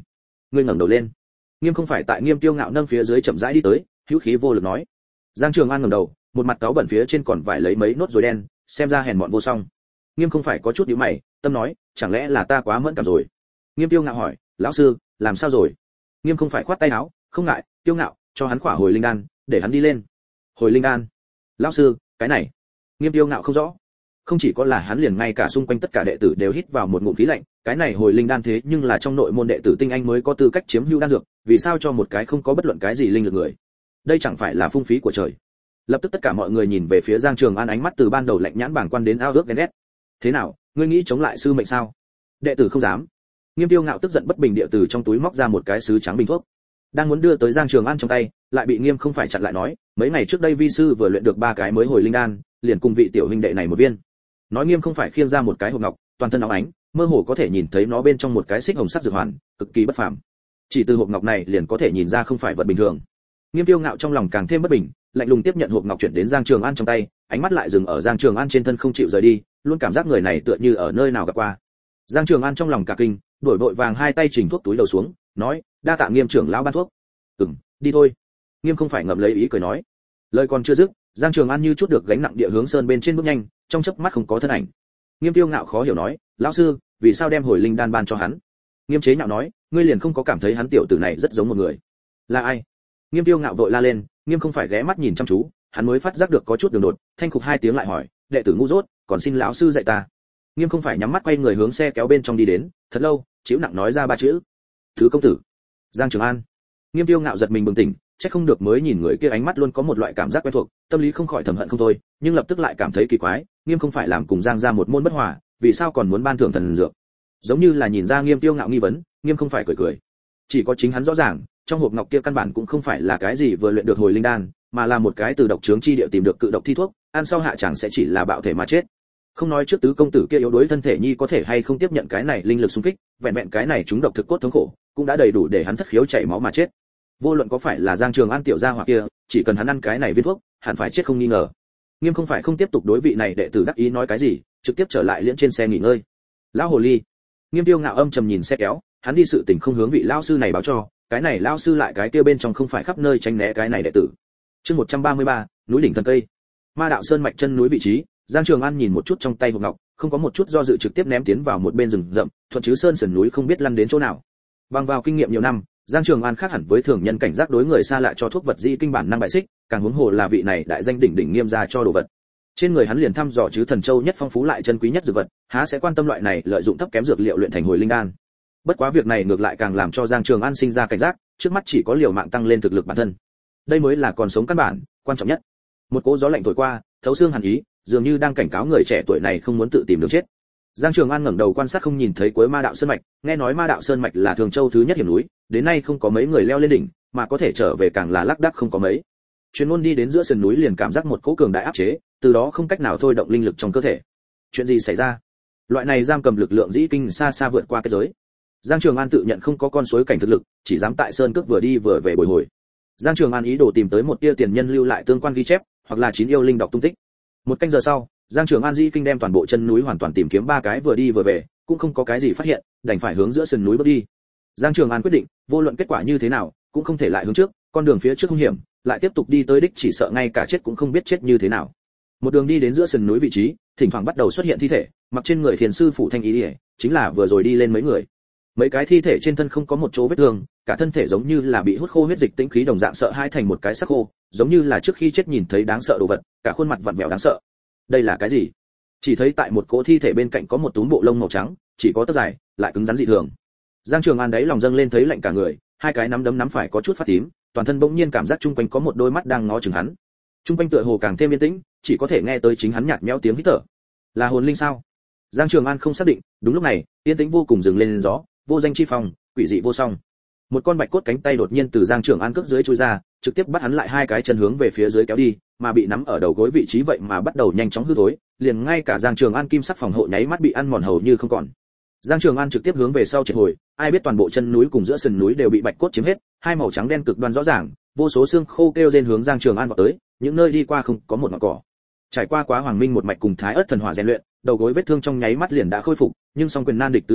Ngươi ngẩng đầu lên. Nghiêm không phải tại Nghiêm Tiêu Ngạo nâng phía dưới chậm rãi đi tới, hữu khí vô lực nói. Giang Trường An ngẩng đầu, một mặt cáu bẩn phía trên còn vải lấy mấy nốt rồi đen, xem ra hèn mọn vô song. Nghiêm không phải có chút nhíu mày, tâm nói, chẳng lẽ là ta quá mẫn cảm rồi. Nghiêm Tiêu Ngạo hỏi, lão sư, làm sao rồi? Nghiêm không phải khoát tay áo, không ngại, Tiêu Ngạo, cho hắn khỏa hồi linh đan, để hắn đi lên. Hồi linh đan? Lão sư, cái này. Nghiêm Tiêu Ngạo không rõ. Không chỉ có là hắn, liền ngay cả xung quanh tất cả đệ tử đều hít vào một ngụm khí lạnh, cái này hồi linh đan thế nhưng là trong nội môn đệ tử tinh anh mới có tư cách chiếm hữu đan dược, vì sao cho một cái không có bất luận cái gì linh lực người? Đây chẳng phải là phung phí của trời. Lập tức tất cả mọi người nhìn về phía Giang Trường An, ánh mắt từ ban đầu lạnh nhãn bảng quan đến ao ước ghen ghét. Thế nào, ngươi nghĩ chống lại sư mệnh sao? Đệ tử không dám. Nghiêm Tiêu Ngạo tức giận bất bình, địa từ trong túi móc ra một cái sứ trắng bình thuốc, đang muốn đưa tới Giang Trường An trong tay, lại bị Nghiêm không phải chặn lại, nói, mấy ngày trước đây vi sư vừa luyện được ba cái mới hồi linh đan, liền cùng vị tiểu huynh đệ này một viên. Nói Nghiêm không phải khiêng ra một cái hộp ngọc, toàn thân óng ánh, mơ hồ có thể nhìn thấy nó bên trong một cái xích hồng sắc dược hoàn, cực kỳ bất phàm. Chỉ từ hộp ngọc này liền có thể nhìn ra không phải vật bình thường. Nghiêm Tiêu Ngạo trong lòng càng thêm bất bình, lạnh lùng tiếp nhận hộp ngọc chuyển đến Giang Trường An trong tay, ánh mắt lại dừng ở Giang Trường An trên thân không chịu rời đi, luôn cảm giác người này tựa như ở nơi nào gặp qua. Giang Trường An trong lòng cả kinh, đổi vội vàng hai tay chỉnh thuốc túi đầu xuống, nói, đa tạ Nghiêm trưởng lão ban thuốc. Ừm, đi thôi. Nghiêm không phải ngậm lấy ý cười nói. Lời còn chưa dứt, Giang Trường An như chút được gánh nặng địa hướng sơn bên trên bước nhanh, trong chớp mắt không có thân ảnh. Nghiêm Tiêu Ngạo khó hiểu nói, lão sư, vì sao đem hồi linh đan ban cho hắn? Nghiêm chế nhạo nói, ngươi liền không có cảm thấy hắn tiểu tử này rất giống một người? Là ai? Nghiêm Tiêu Ngạo vội la lên, Nghiêm không phải ghé mắt nhìn chăm chú, hắn mới phát giác được có chút đường đột, thanh khục hai tiếng lại hỏi, đệ tử ngu dốt, còn xin lão sư dạy ta. Nghiêm không phải nhắm mắt quay người hướng xe kéo bên trong đi đến, thật lâu, chịu nặng nói ra ba chữ, thứ công tử. Giang Trường An. Nghiêm Tiêu Ngạo giật mình bừng tỉnh, chắc không được mới nhìn người kia ánh mắt luôn có một loại cảm giác quen thuộc, tâm lý không khỏi thầm hận không thôi, nhưng lập tức lại cảm thấy kỳ quái, Nghiêm không phải làm cùng Giang gia một môn bất hòa, vì sao còn muốn ban thưởng thần dược? Giống như là nhìn ra Nghiêm Tiêu Ngạo nghi vấn, Nghiêm không phải cười cười. Chỉ có chính hắn rõ ràng, trong hộp ngọc kia căn bản cũng không phải là cái gì vừa luyện được hồi linh đan, mà là một cái từ độc trướng chi địa tìm được cự độc thi thuốc, ăn sau hạ chẳng sẽ chỉ là bạo thể mà chết. Không nói trước tứ công tử kia yếu đuối thân thể nhi có thể hay không tiếp nhận cái này linh lực xung kích, vẹn vẹn cái này chúng độc thực cốt thống khổ, cũng đã đầy đủ để hắn thất khiếu chảy máu mà chết. Vô luận có phải là Giang Trường An tiểu gia hỏa kia, chỉ cần hắn ăn cái này viên thuốc, hẳn phải chết không nghi ngờ. Nghiêm không phải không tiếp tục đối vị này đệ tử đắc ý nói cái gì, trực tiếp trở lại liễn trên xe nghỉ ngơi. Lão hồ ly. Nghiêm Tiêu Ngạo âm trầm nhìn xe kéo, hắn đi sự tình không hướng vị lão sư này báo cho, cái này lão sư lại cái kia bên trong không phải khắp nơi tránh né cái này đệ tử. Chương một trăm ba mươi ba, núi đỉnh thần cây. Ma đạo sơn mạch chân núi vị trí, Giang Trường An nhìn một chút trong tay hộp ngọc, không có một chút do dự trực tiếp ném tiến vào một bên rừng rậm, thuận chứ sơn sườn núi không biết lăn đến chỗ nào. Bằng vào kinh nghiệm nhiều năm, Giang Trường An khác hẳn với thường nhân cảnh giác đối người xa lạ cho thuốc vật di kinh bản năng bại xích, càng huống hồ là vị này đại danh đỉnh đỉnh Nghiêm gia cho đồ vật. Trên người hắn liền thăm dò chứ thần châu nhất phong phú lại chân quý nhất dược vật, há sẽ quan tâm loại này lợi dụng thấp kém dược liệu luyện thành hồi linh đan. Bất quá việc này ngược lại càng làm cho Giang Trường An sinh ra cảnh giác, trước mắt chỉ có liều mạng tăng lên thực lực bản thân. Đây mới là còn sống căn bản, quan trọng nhất. Một cỗ gió lạnh thổi qua, thấu xương hàn ý, dường như đang cảnh cáo người trẻ tuổi này không muốn tự tìm đường chết. Giang Trường An ngẩng đầu quan sát không nhìn thấy cuối Ma đạo sơn mạch, nghe nói Ma đạo sơn mạch là Thường Châu thứ nhất hiểm núi, đến nay không có mấy người leo lên đỉnh, mà có thể trở về càng là lác đác không có mấy. Chuyên môn đi đến giữa sườn núi liền cảm giác một cỗ cường đại áp chế, từ đó không cách nào thôi động linh lực trong cơ thể. Chuyện gì xảy ra? Loại này giam cầm lực lượng dĩ kinh xa xa vượt qua cái giới. Giang Trường An tự nhận không có con suối cảnh thực lực, chỉ dám tại sơn cước vừa đi vừa về bồi hồi. Giang Trường An ý đồ tìm tới một tia tiền nhân lưu lại tương quan ghi chép, hoặc là chín yêu linh đọc tung tích. Một canh giờ sau, Giang Trường An dĩ kinh đem toàn bộ chân núi hoàn toàn tìm kiếm ba cái vừa đi vừa về, cũng không có cái gì phát hiện, đành phải hướng giữa sườn núi bước đi. Giang Trường An quyết định, vô luận kết quả như thế nào, cũng không thể lại hướng trước, con đường phía trước hung hiểm, lại tiếp tục đi tới đích chỉ sợ ngay cả chết cũng không biết chết như thế nào. Một đường đi đến giữa sườn núi vị trí, thỉnh thoảng bắt đầu xuất hiện thi thể, mặc trên người thiền sư phụ thanh ý, ý chính là vừa rồi đi lên mấy người. Mấy cái thi thể trên thân không có một chỗ vết thương, cả thân thể giống như là bị hút khô huyết dịch tĩnh khí đồng dạng, sợ hai thành một cái xác khô, giống như là trước khi chết nhìn thấy đáng sợ đồ vật, cả khuôn mặt vặn vẹo đáng sợ. Đây là cái gì? Chỉ thấy tại một cỗ thi thể bên cạnh có một túm bộ lông màu trắng, chỉ có tóc dài, lại cứng rắn dị thường. Giang Trường An đấy lòng dâng lên thấy lạnh cả người, hai cái nắm đấm nắm phải có chút phát tím, toàn thân bỗng nhiên cảm giác chung quanh có một đôi mắt đang ngó chừng hắn. Chung quanh tựa hồ càng thêm yên tĩnh, chỉ có thể nghe tới chính hắn nhạt nhẽo tiếng hít thở. Là hồn linh sao? Giang Trường An không xác định, đúng lúc này, yên tĩnh vô cùng dừng lên gió, vô danh chi phòng, quỷ dị vô song. Một con bạch cốt cánh tay đột nhiên từ Giang Trường An cước dưới chui ra, trực tiếp bắt hắn lại hai cái chân hướng về phía dưới kéo đi, mà bị nắm ở đầu gối vị trí vậy mà bắt đầu nhanh chóng hư thối, liền ngay cả Giang Trường An kim sắc phòng hộ nháy mắt bị ăn mòn hầu như không còn. Giang Trường An trực tiếp hướng về sau triệt hồi, ai biết toàn bộ chân núi cùng giữa sườn núi đều bị bạch cốt chiếm hết, hai màu trắng đen cực đoan rõ ràng, vô số xương khô kêu rên hướng Giang Trường An vọt tới, những nơi đi qua không có một ngọn cỏ. Trải qua quá hoàng minh một mạch cùng thái ớt thần hỏa rèn luyện, đầu gối vết thương trong nháy mắt liền đã khôi phục, nhưng song quyền nan địch tứ thủ,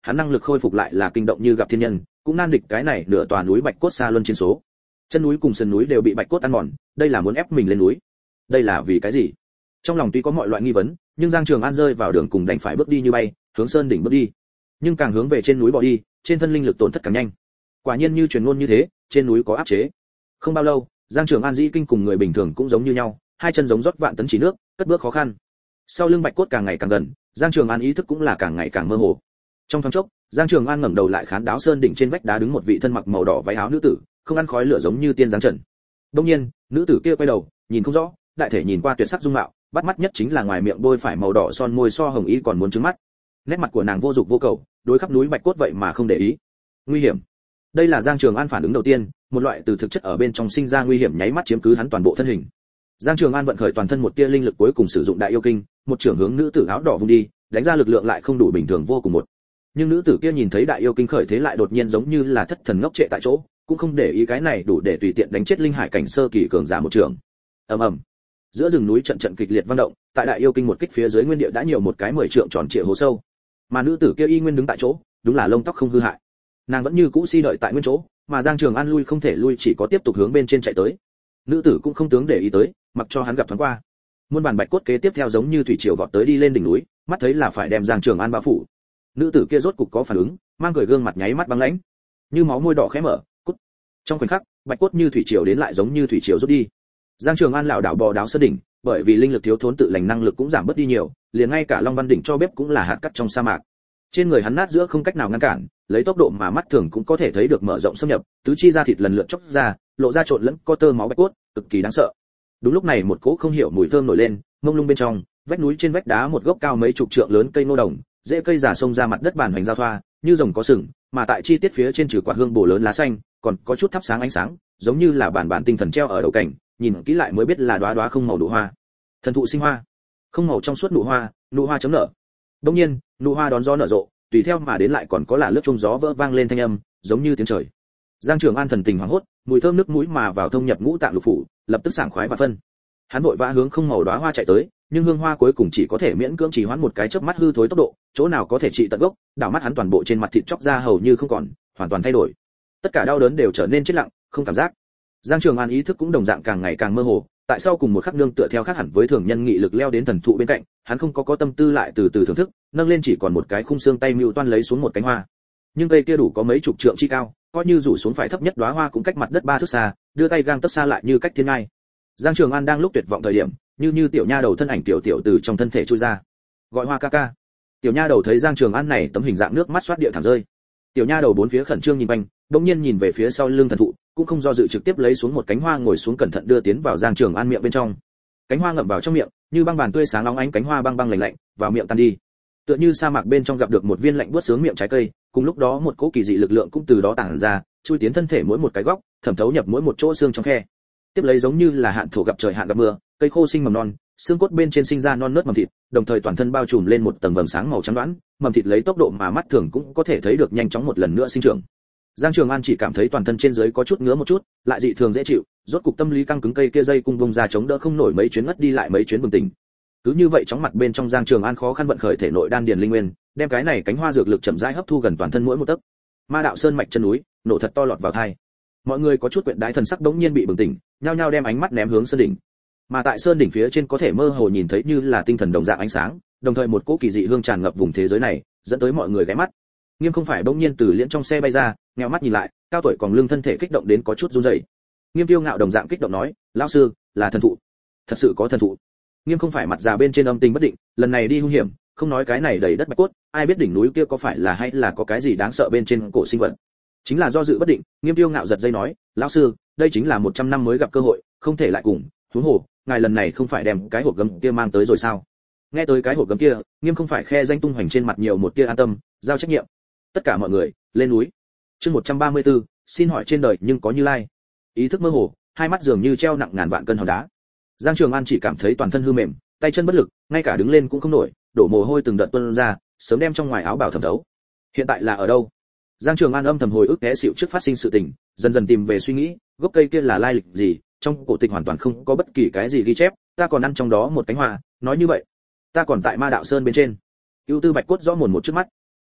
hắn năng lực khôi phục lại là kinh động như gặp thiên nhân, cũng nan địch cái này nửa tòa núi bạch cốt xa luân chiến số. Chân núi cùng sườn núi đều bị bạch cốt ăn mòn, đây là muốn ép mình lên núi. Đây là vì cái gì? Trong lòng tuy có mọi loại nghi vấn, nhưng Giang Trường An rơi vào đường cùng đành phải bước đi như bay, hướng sơn đỉnh bước đi. Nhưng càng hướng về trên núi bỏ đi, trên thân linh lực tổn thất càng nhanh. Quả nhiên như truyền ngôn như thế, trên núi có áp chế. Không bao lâu, Giang Trường An dĩ kinh cùng người bình thường cũng giống như nhau, hai chân giống rót vạn tấn chỉ nước, cất bước khó khăn. Sau lưng bạch cốt càng ngày càng gần, Giang Trường An ý thức cũng là càng ngày càng mơ hồ. Trong thoáng chốc, Giang Trường An ngẩng đầu lại khán đáo sơn đỉnh trên vách đá đứng một vị thân mặc màu đỏ váy áo nữ tử, không ăn khói lửa giống như tiên giáng trần. Đương nhiên, nữ tử kia quay đầu, nhìn không rõ, đại thể nhìn qua tuyệt sắc dung mạo, bắt mắt nhất chính là ngoài miệng bôi phải màu đỏ son môi so hồng y còn muốn trứng mắt. Nét mặt của nàng vô dục vô cầu, đối khắp núi bạch cốt vậy mà không để ý. Nguy hiểm. Đây là Giang Trường An phản ứng đầu tiên, một loại từ thực chất ở bên trong sinh ra nguy hiểm nháy mắt chiếm cứ hắn toàn bộ thân hình. Giang Trường An vận khởi toàn thân một tia linh lực cuối cùng sử dụng đại yêu kinh, một trường hướng nữ tử áo đỏ vung đi, đánh ra lực lượng lại không đủ bình thường vô cùng một. Nhưng nữ tử kia nhìn thấy đại yêu kinh khởi thế lại đột nhiên giống như là thất thần ngốc trệ tại chỗ, cũng không để ý cái này đủ để tùy tiện đánh chết linh hải cảnh sơ kỳ cường giả một trường. Ầm ầm. Giữa rừng núi trận trận kịch liệt vang động, tại đại yêu kinh một kích phía dưới nguyên địa đã nhiều một cái mười trượng tròn trịa hố sâu. Mà nữ tử kia y nguyên đứng tại chỗ, đúng là lông tóc không hư hại. Nàng vẫn như cũ si đợi tại nguyên chỗ, mà Giang Trường An lui không thể lui chỉ có tiếp tục hướng bên trên chạy tới. Nữ tử cũng không tướng để ý tới, mặc cho hắn gặp thoáng qua. Muôn bản bạch cốt kế tiếp theo giống như thủy triều vọt tới đi lên đỉnh núi, mắt thấy là phải đem Giang Trường An bao phủ. Nữ tử kia rốt cục có phản ứng, mang cười gương mặt nháy mắt băng lãnh, như máu môi đỏ khẽ mở, cút. Trong khoảnh khắc, bạch cốt như thủy triều đến lại giống như thủy triều rút đi. Giang Trường An lảo đảo bò đáo sơn đỉnh, bởi vì linh lực thiếu thốn tự lành năng lực cũng giảm bớt đi nhiều, liền ngay cả Long Văn đỉnh cho bếp cũng là hạt cát trong sa mạc. Trên người hắn nát giữa không cách nào ngăn cản, lấy tốc độ mà mắt thường cũng có thể thấy được mở rộng xâm nhập, tứ chi da thịt lần lượt chóc ra, lộ ra trộn lẫn có tơ máu bạch cốt, cực kỳ đáng sợ. Đúng lúc này một cỗ không hiểu mùi thơm nổi lên, mông lung bên trong, vách núi trên vách đá một gốc cao mấy chục trượng lớn cây nô đồng, rễ cây giả xông ra mặt đất bản hoành giao thoa, như rồng có sừng, mà tại chi tiết phía trên trừ quạt hương bổ lớn lá xanh, còn có chút thắp sáng ánh sáng, giống như là bản bản tinh thần treo ở đầu cảnh, nhìn kỹ lại mới biết là đóa đóa không màu nụ hoa. Thần thụ sinh hoa, không màu trong suốt nụ hoa, nụ hoa chấm nở. Đương nhiên, nụ hoa đón gió nở rộ, tùy theo mà đến lại còn có là lướt chung gió vỡ vang lên thanh âm, giống như tiếng trời. Giang Trường An thần tình hoảng hốt, mùi thơm nước mũi mà vào thông nhập ngũ tạng lục phủ, lập tức sảng khoái và phân. Hắn vội vã hướng không màu đóa hoa chạy tới, nhưng hương hoa cuối cùng chỉ có thể miễn cưỡng trì hoãn một cái chớp mắt hư thối tốc độ, chỗ nào có thể trị tận gốc, đảo mắt hắn toàn bộ trên mặt thịt chóc ra hầu như không còn, hoàn toàn thay đổi. Tất cả đau đớn đều trở nên chết lặng, không cảm giác. Giang Trường An ý thức cũng đồng dạng càng ngày càng mơ hồ, tại sao cùng một khắc nương tựa theo khác hẳn với thường nhân nghị lực leo đến thần thụ bên cạnh, hắn không có có tâm tư lại từ từ thưởng thức, nâng lên chỉ còn một cái khung xương tay mưu toan lấy xuống một cánh hoa. Nhưng cây kia đủ có mấy chục trượng chi cao, coi như rủ xuống phải thấp nhất đóa hoa cũng cách mặt đất ba thước xa, đưa tay gang tấc xa lại như cách thiên ngai. Giang Trường An đang lúc tuyệt vọng thời điểm, như như tiểu nha đầu thân ảnh tiểu tiểu từ trong thân thể chui ra, gọi Hoa ca ca. Tiểu nha đầu thấy Giang Trường An này tấm hình dạng nước mắt xoát địa thẳng rơi. Tiểu nha đầu bốn phía khẩn trương nhìn quanh, đột nhiên nhìn về phía sau lưng thần thụ, cũng không do dự trực tiếp lấy xuống một cánh hoa ngồi xuống cẩn thận đưa tiến vào Giang Trường An miệng bên trong. Cánh hoa ngậm vào trong miệng, như băng bàn tươi sáng nóng ánh cánh hoa băng băng lạnh lạnh, vào miệng tan đi. Tựa như sa mạc bên trong gặp được một viên lạnh buốt sướng miệng trái cây, cùng lúc đó một cỗ kỳ dị lực lượng cũng từ đó tản ra, chui tiến thân thể mỗi một cái góc, thẩm thấu nhập mỗi một chỗ xương trong khe. Tiếp lấy giống như là hạn thổ gặp trời hạn gặp mưa, cây khô sinh mầm non, xương cốt bên trên sinh ra non nớt mầm thịt, đồng thời toàn thân bao trùm lên một tầng vầng sáng màu trắng đoán, mầm thịt lấy tốc độ mà mắt thường cũng có thể thấy được nhanh chóng một lần nữa sinh trưởng. Giang Trường An chỉ cảm thấy toàn thân trên dưới có chút ngứa một chút, lại dị thường dễ chịu, rốt cục tâm lý căng cứng cây kia dây cung bung ra chống đỡ không nổi mấy chuyến ngất đi lại mấy chuyến bừng tỉnh. Cứ như vậy chóng mặt bên trong Giang Trường An khó khăn vận khởi thể nội đan điền linh nguyên, đem cái này cánh hoa dược lực chậm rãi hấp thu gần toàn thân mỗi một tấc. Ma đạo sơn mạch chân núi, nổ thật to lọt vào tai. Mọi người có chút quyện đái thần sắc đống nhiên bị bừng tỉnh, nhao nhao đem ánh mắt ném hướng sơn đỉnh. Mà tại sơn đỉnh phía trên có thể mơ hồ nhìn thấy như là tinh thần đồng dạng ánh sáng, đồng thời một cỗ kỳ dị hương tràn ngập vùng thế giới này, dẫn tới mọi người ghé mắt. Nghiêm không phải bỗng nhiên từ liễn trong xe bay ra, ngheo mắt nhìn lại, cao tuổi còn lưng thân thể kích động đến có chút run rẩy. Nghiêm tiêu ngạo đồng dạng kích động nói, lão sư, là thần thụ, thật sự có thần thụ. Nghiêm không phải mặt già bên trên âm tình bất định, lần này đi hung hiểm, không nói cái này đầy đất bạch cốt, ai biết đỉnh núi kia có phải là hay là có cái gì đáng sợ bên trên cổ sinh vật. Chính là do dự bất định, Nghiêm tiêu ngạo giật dây nói, lão sư, đây chính là một trăm năm mới gặp cơ hội, không thể lại cùng, huống hồ, ngài lần này không phải đem cái hộp gấm kia mang tới rồi sao? Nghe tới cái hộp gấm kia, Nghiêm không phải khe danh tung hoành trên mặt nhiều một tia an tâm, giao trách nhiệm. Tất cả mọi người, lên núi. Chương một trăm ba mươi tư, xin hỏi trên đời nhưng có Như Lai. Ý thức mơ hồ, hai mắt dường như treo nặng ngàn vạn cân hòn đá. Giang Trường An chỉ cảm thấy toàn thân hư mềm, tay chân bất lực, ngay cả đứng lên cũng không nổi, đổ mồ hôi từng đợt tuôn ra, sớm đem trong ngoài áo bào thẩm thấu. Hiện tại là ở đâu? Giang Trường An âm thầm hồi ức té xỉu trước phát sinh sự tình, dần dần tìm về suy nghĩ, gốc cây kia là lai lịch gì, trong cổ tịch hoàn toàn không có bất kỳ cái gì ghi chép, ta còn ăn trong đó một cánh hoa, nói như vậy, ta còn tại Ma Đạo Sơn bên trên. Ưu Tư Bạch cốt rõ mồn một trước mắt.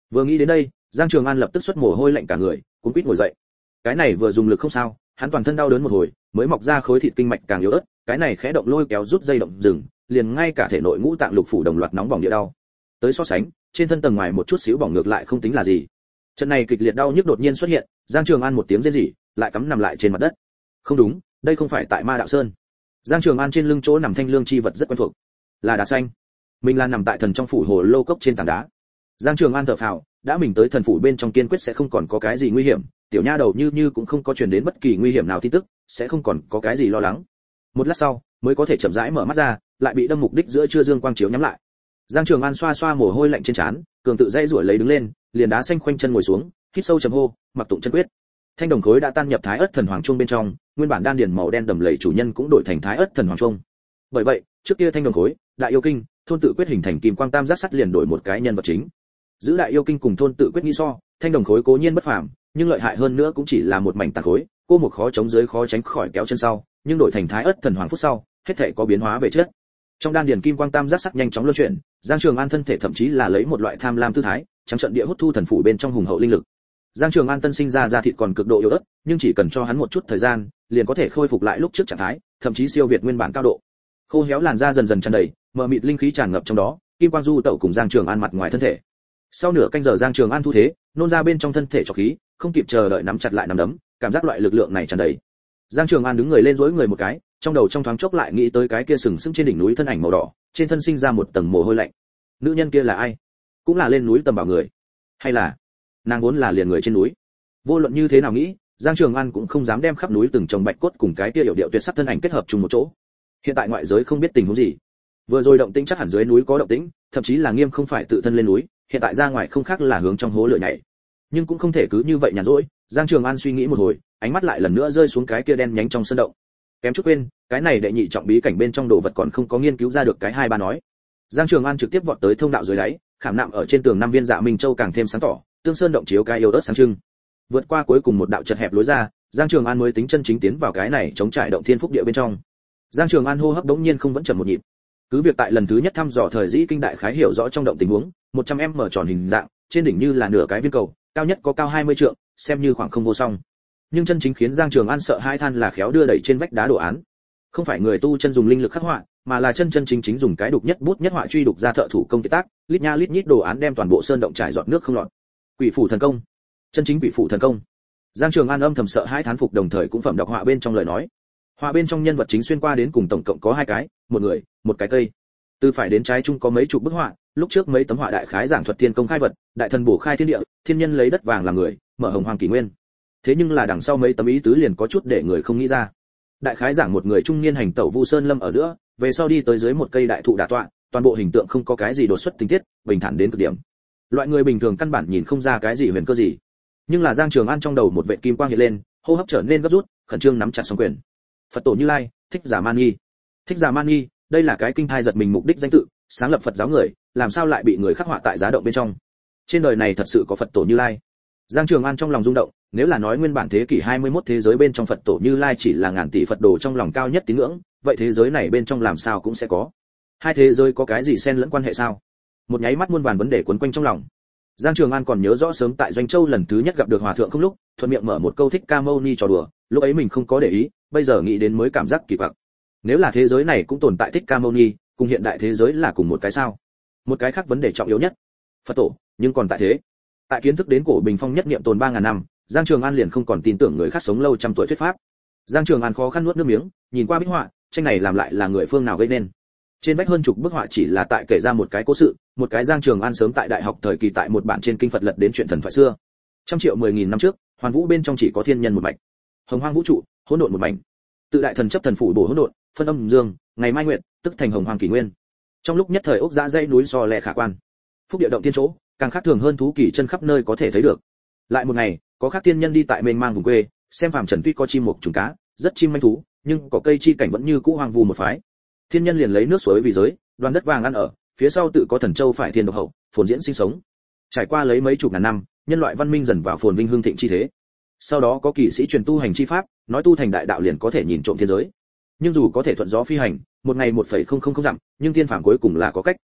Vừa nghĩ đến đây, Giang Trường An lập tức xuất mồ hôi lạnh cả người, cuống quýt ngồi dậy. Cái này vừa dùng lực không sao, hắn toàn thân đau đớn một hồi, mới mọc ra khối thịt kinh mạch càng yếu ớt, cái này khẽ động lôi kéo rút dây động dừng, liền ngay cả thể nội ngũ tạng lục phủ đồng loạt nóng bỏng địa đau. Tới so sánh, trên thân tầng ngoài một chút xíu bỏng ngược lại không tính là gì. Trận này kịch liệt đau nhức đột nhiên xuất hiện, Giang Trường An một tiếng rên rỉ, lại cắm nằm lại trên mặt đất. Không đúng, đây không phải tại Ma Đạo Sơn. Giang Trường An trên lưng chỗ nằm thanh lương chi vật rất quen thuộc, là đá xanh. Mình là nằm tại thần trong phủ hồ lô cốc trên tảng đá. Giang Trường An thở phào, đã mình tới thần phủ bên trong kiên quyết sẽ không còn có cái gì nguy hiểm, tiểu nha đầu như như cũng không có truyền đến bất kỳ nguy hiểm nào tin tức, sẽ không còn có cái gì lo lắng. Một lát sau, mới có thể chậm rãi mở mắt ra, lại bị đâm mục đích giữa trưa dương quang chiếu nhắm lại. Giang Trường An xoa xoa mồ hôi lạnh trên trán, cường tự dây rủi lấy đứng lên, liền đá xanh khoanh chân ngồi xuống, hít sâu trầm hô, mặc tụng chân quyết. Thanh đồng khối đã tan nhập Thái Ức Thần Hoàng Trung bên trong, nguyên bản đan điền màu đen đầm lầy chủ nhân cũng đổi thành Thái Ức Thần Hoàng Trung. Bởi vậy, trước kia thanh đồng khối, đại yêu kinh, thôn tự quyết hình thành kim quang tam giác sắt liền đổi một cái nhân vật chính. Giữ đại yêu kinh cùng thôn tự quyết nghĩ so, thanh đồng khối cố nhiên bất phàm, nhưng lợi hại hơn nữa cũng chỉ là một mảnh tàn khối, cô một khó chống dưới khó tránh khỏi kéo chân sau, nhưng đổi thành Thái Ức Thần Hoàng phút sau, hết thể có biến hóa về chất. Trong đan điền kim quang tam giác sắc nhanh chóng luân chuyển, Giang Trường An thân thể thậm chí là lấy một loại tham lam tư thái, trắng trận địa hút thu thần phủ bên trong hùng hậu linh lực. Giang Trường An tân sinh ra da thịt còn cực độ yếu ớt, nhưng chỉ cần cho hắn một chút thời gian, liền có thể khôi phục lại lúc trước trạng thái, thậm chí siêu việt nguyên bản cao độ. Khô héo làn da dần dần tràn đầy, mờ mịt linh khí tràn ngập trong đó, kim quang du tẩu cùng Giang Trường An mặt ngoài thân thể. Sau nửa canh giờ Giang Trường An thu thế, nôn ra bên trong thân thể trọc khí, không kịp chờ đợi nắm chặt lại nắm đấm, cảm giác loại lực lượng này tràn đầy. Giang Trường An đứng người lên duỗi người một cái, trong đầu trong thoáng chốc lại nghĩ tới cái kia sừng sững trên đỉnh núi thân ảnh màu đỏ, trên thân sinh ra một tầng mồ hôi lạnh. Nữ nhân kia là ai? Cũng là lên núi tầm bảo người, hay là nàng vốn là liền người trên núi? Vô luận như thế nào nghĩ, Giang Trường An cũng không dám đem khắp núi từng trồng bạch cốt cùng cái kia hiệu điệu tuyệt sắc thân ảnh kết hợp chung một chỗ. Hiện tại ngoại giới không biết tình huống gì. Vừa rồi động tĩnh chắc hẳn dưới núi có động tĩnh, thậm chí là Nghiêm không phải tự thân lên núi, hiện tại ra ngoài không khác là hướng trong hố lửa nhảy. Nhưng cũng không thể cứ như vậy nhàn rỗi, Giang Trường An suy nghĩ một hồi, ánh mắt lại lần nữa rơi xuống cái kia đen nhánh trong sơn động. Kém chút quên, cái này đệ nhị trọng bí cảnh bên trong đồ vật còn không có nghiên cứu ra được cái hai ba nói. Giang Trường An trực tiếp vọt tới thông đạo dưới đáy, khảm nạm ở trên tường năm viên Dạ Minh Châu càng thêm sáng tỏ, tương sơn động chiếu cái yếu ớt sáng trưng. Vượt qua cuối cùng một đạo chật hẹp lối ra, Giang Trường An mới tính chân chính tiến vào cái này chống trải động thiên phúc địa bên trong. Giang Trường An hô hấp đống nhiên không vẫn chậm một nhịp. Cứ việc tại lần thứ nhất thăm dò thời dĩ kinh đại khái hiểu rõ trong động tình huống, một trăm em mở tròn hình dạng, trên đỉnh như là nửa cái viên cầu, cao nhất có cao hai mươi trượng, xem như khoảng không vô song. Nhưng chân chính khiến Giang Trường An sợ hai than là khéo đưa đẩy trên vách đá đồ án. Không phải người tu chân dùng linh lực khắc họa, mà là chân chân chính chính dùng cái đục nhất bút nhất họa truy đục ra thợ thủ công kiệt tác, lít nha lít nhít đồ án đem toàn bộ sơn động trải giọt nước không lọt. Quỷ phủ thần công, chân chính quỷ phủ thần công. Giang Trường An âm thầm sợ hai thán phục, đồng thời cũng phẩm đọc họa bên trong lời nói. Họa bên trong nhân vật chính xuyên qua đến cùng tổng cộng có hai cái, một người, một cái cây. Từ phải đến trái chung có mấy chục bức họa, lúc trước mấy tấm họa đại khái giảng thuật thiên công khai vật, đại thần bổ khai thiên địa, thiên nhân lấy đất vàng làm người, mở hồng hoàng kỷ nguyên. Thế nhưng là đằng sau mấy tấm ý tứ liền có chút để người không nghĩ ra. Đại khái giảng một người trung niên hành tẩu vu sơn lâm ở giữa, về sau đi tới dưới một cây đại thụ đả tọa, toàn bộ hình tượng không có cái gì đột xuất tình tiết, bình thản đến cực điểm. Loại người bình thường căn bản nhìn không ra cái gì huyền cơ gì. Nhưng là Giang Trường An trong đầu một vệt kim quang hiện lên, hô hấp trở nên gấp rút, khẩn trương nắm chặt song quyền. Phật tổ Như Lai, Thích Giả Man Nghi. Thích Giả Man Nghi, đây là cái kinh thai giật mình mục đích danh tự, sáng lập Phật giáo người, làm sao lại bị người khắc họa tại giá động bên trong? Trên đời này thật sự có Phật tổ Như Lai? Giang Trường An trong lòng rung động, nếu là nói nguyên bản thế kỷ hai mươi mốt thế giới bên trong Phật tổ Như Lai chỉ là ngàn tỷ Phật đồ trong lòng cao nhất tín ngưỡng, vậy thế giới này bên trong làm sao cũng sẽ có. Hai thế giới có cái gì xen lẫn quan hệ sao? Một nháy mắt muôn vàn vấn đề quấn quanh trong lòng. Giang Trường An còn nhớ rõ sớm tại Doanh Châu lần thứ nhất gặp được hòa thượng không lúc, thuận miệng mở một câu Thích Ca Mâu Ni trò đùa, lúc ấy mình không có để ý, bây giờ nghĩ đến mới cảm giác kỳ quặc. Nếu là thế giới này cũng tồn tại Thích Ca Mâu Ni, cùng hiện đại thế giới là cùng một cái sao? Một cái khác vấn đề trọng yếu nhất, Phật tổ, nhưng còn tại thế. Tại kiến thức đến cổ Bình Phong nhất niệm tồn ba ngàn năm, Giang Trường An liền không còn tin tưởng người khác sống lâu trăm tuổi thuyết pháp. Giang Trường An khó khăn nuốt nước miếng, nhìn qua bích họa, tranh này làm lại là người phương nào gây nên? Trên vách hơn chục bức họa chỉ là tại kể ra một cái cố sự, một cái Giang Trường An sớm tại đại học thời kỳ tại một bản trên kinh Phật lật đến chuyện thần thoại xưa. Trăm triệu mười nghìn năm trước, hoàn vũ bên trong chỉ có thiên nhân một mạch, hồng hoang vũ trụ, hỗn độn một mảnh. Tự đại thần chấp thần phủ bổ hỗn độn, phân âm dương, ngày mai nguyện, tức thành hồng hoang kỷ nguyên. Trong lúc nhất thời ốc dã dãy núi so lẹ khả quan, phúc địa động tiên chỗ, càng khác thường hơn thú kỳ chân khắp nơi có thể thấy được. Lại một ngày, có khác tiên nhân đi tại mênh mang vùng quê, xem phàm trần tuy có chim mục trùng cá, rất chim manh thú, nhưng có cây chi cảnh vẫn như cũ hoang vu một phái. Thiên nhân liền lấy nước suối vì giới, đoàn đất vàng ăn ở, phía sau tự có thần châu phải thiên độc hậu, phồn diễn sinh sống. Trải qua lấy mấy chục ngàn năm, nhân loại văn minh dần vào phồn vinh hương thịnh chi thế. Sau đó có kỵ sĩ truyền tu hành chi pháp, nói tu thành đại đạo liền có thể nhìn trộm thiên giới. Nhưng dù có thể thuận gió phi hành, một ngày một phẩy không không không dặm, nhưng thiên phàm cuối cùng là có cách.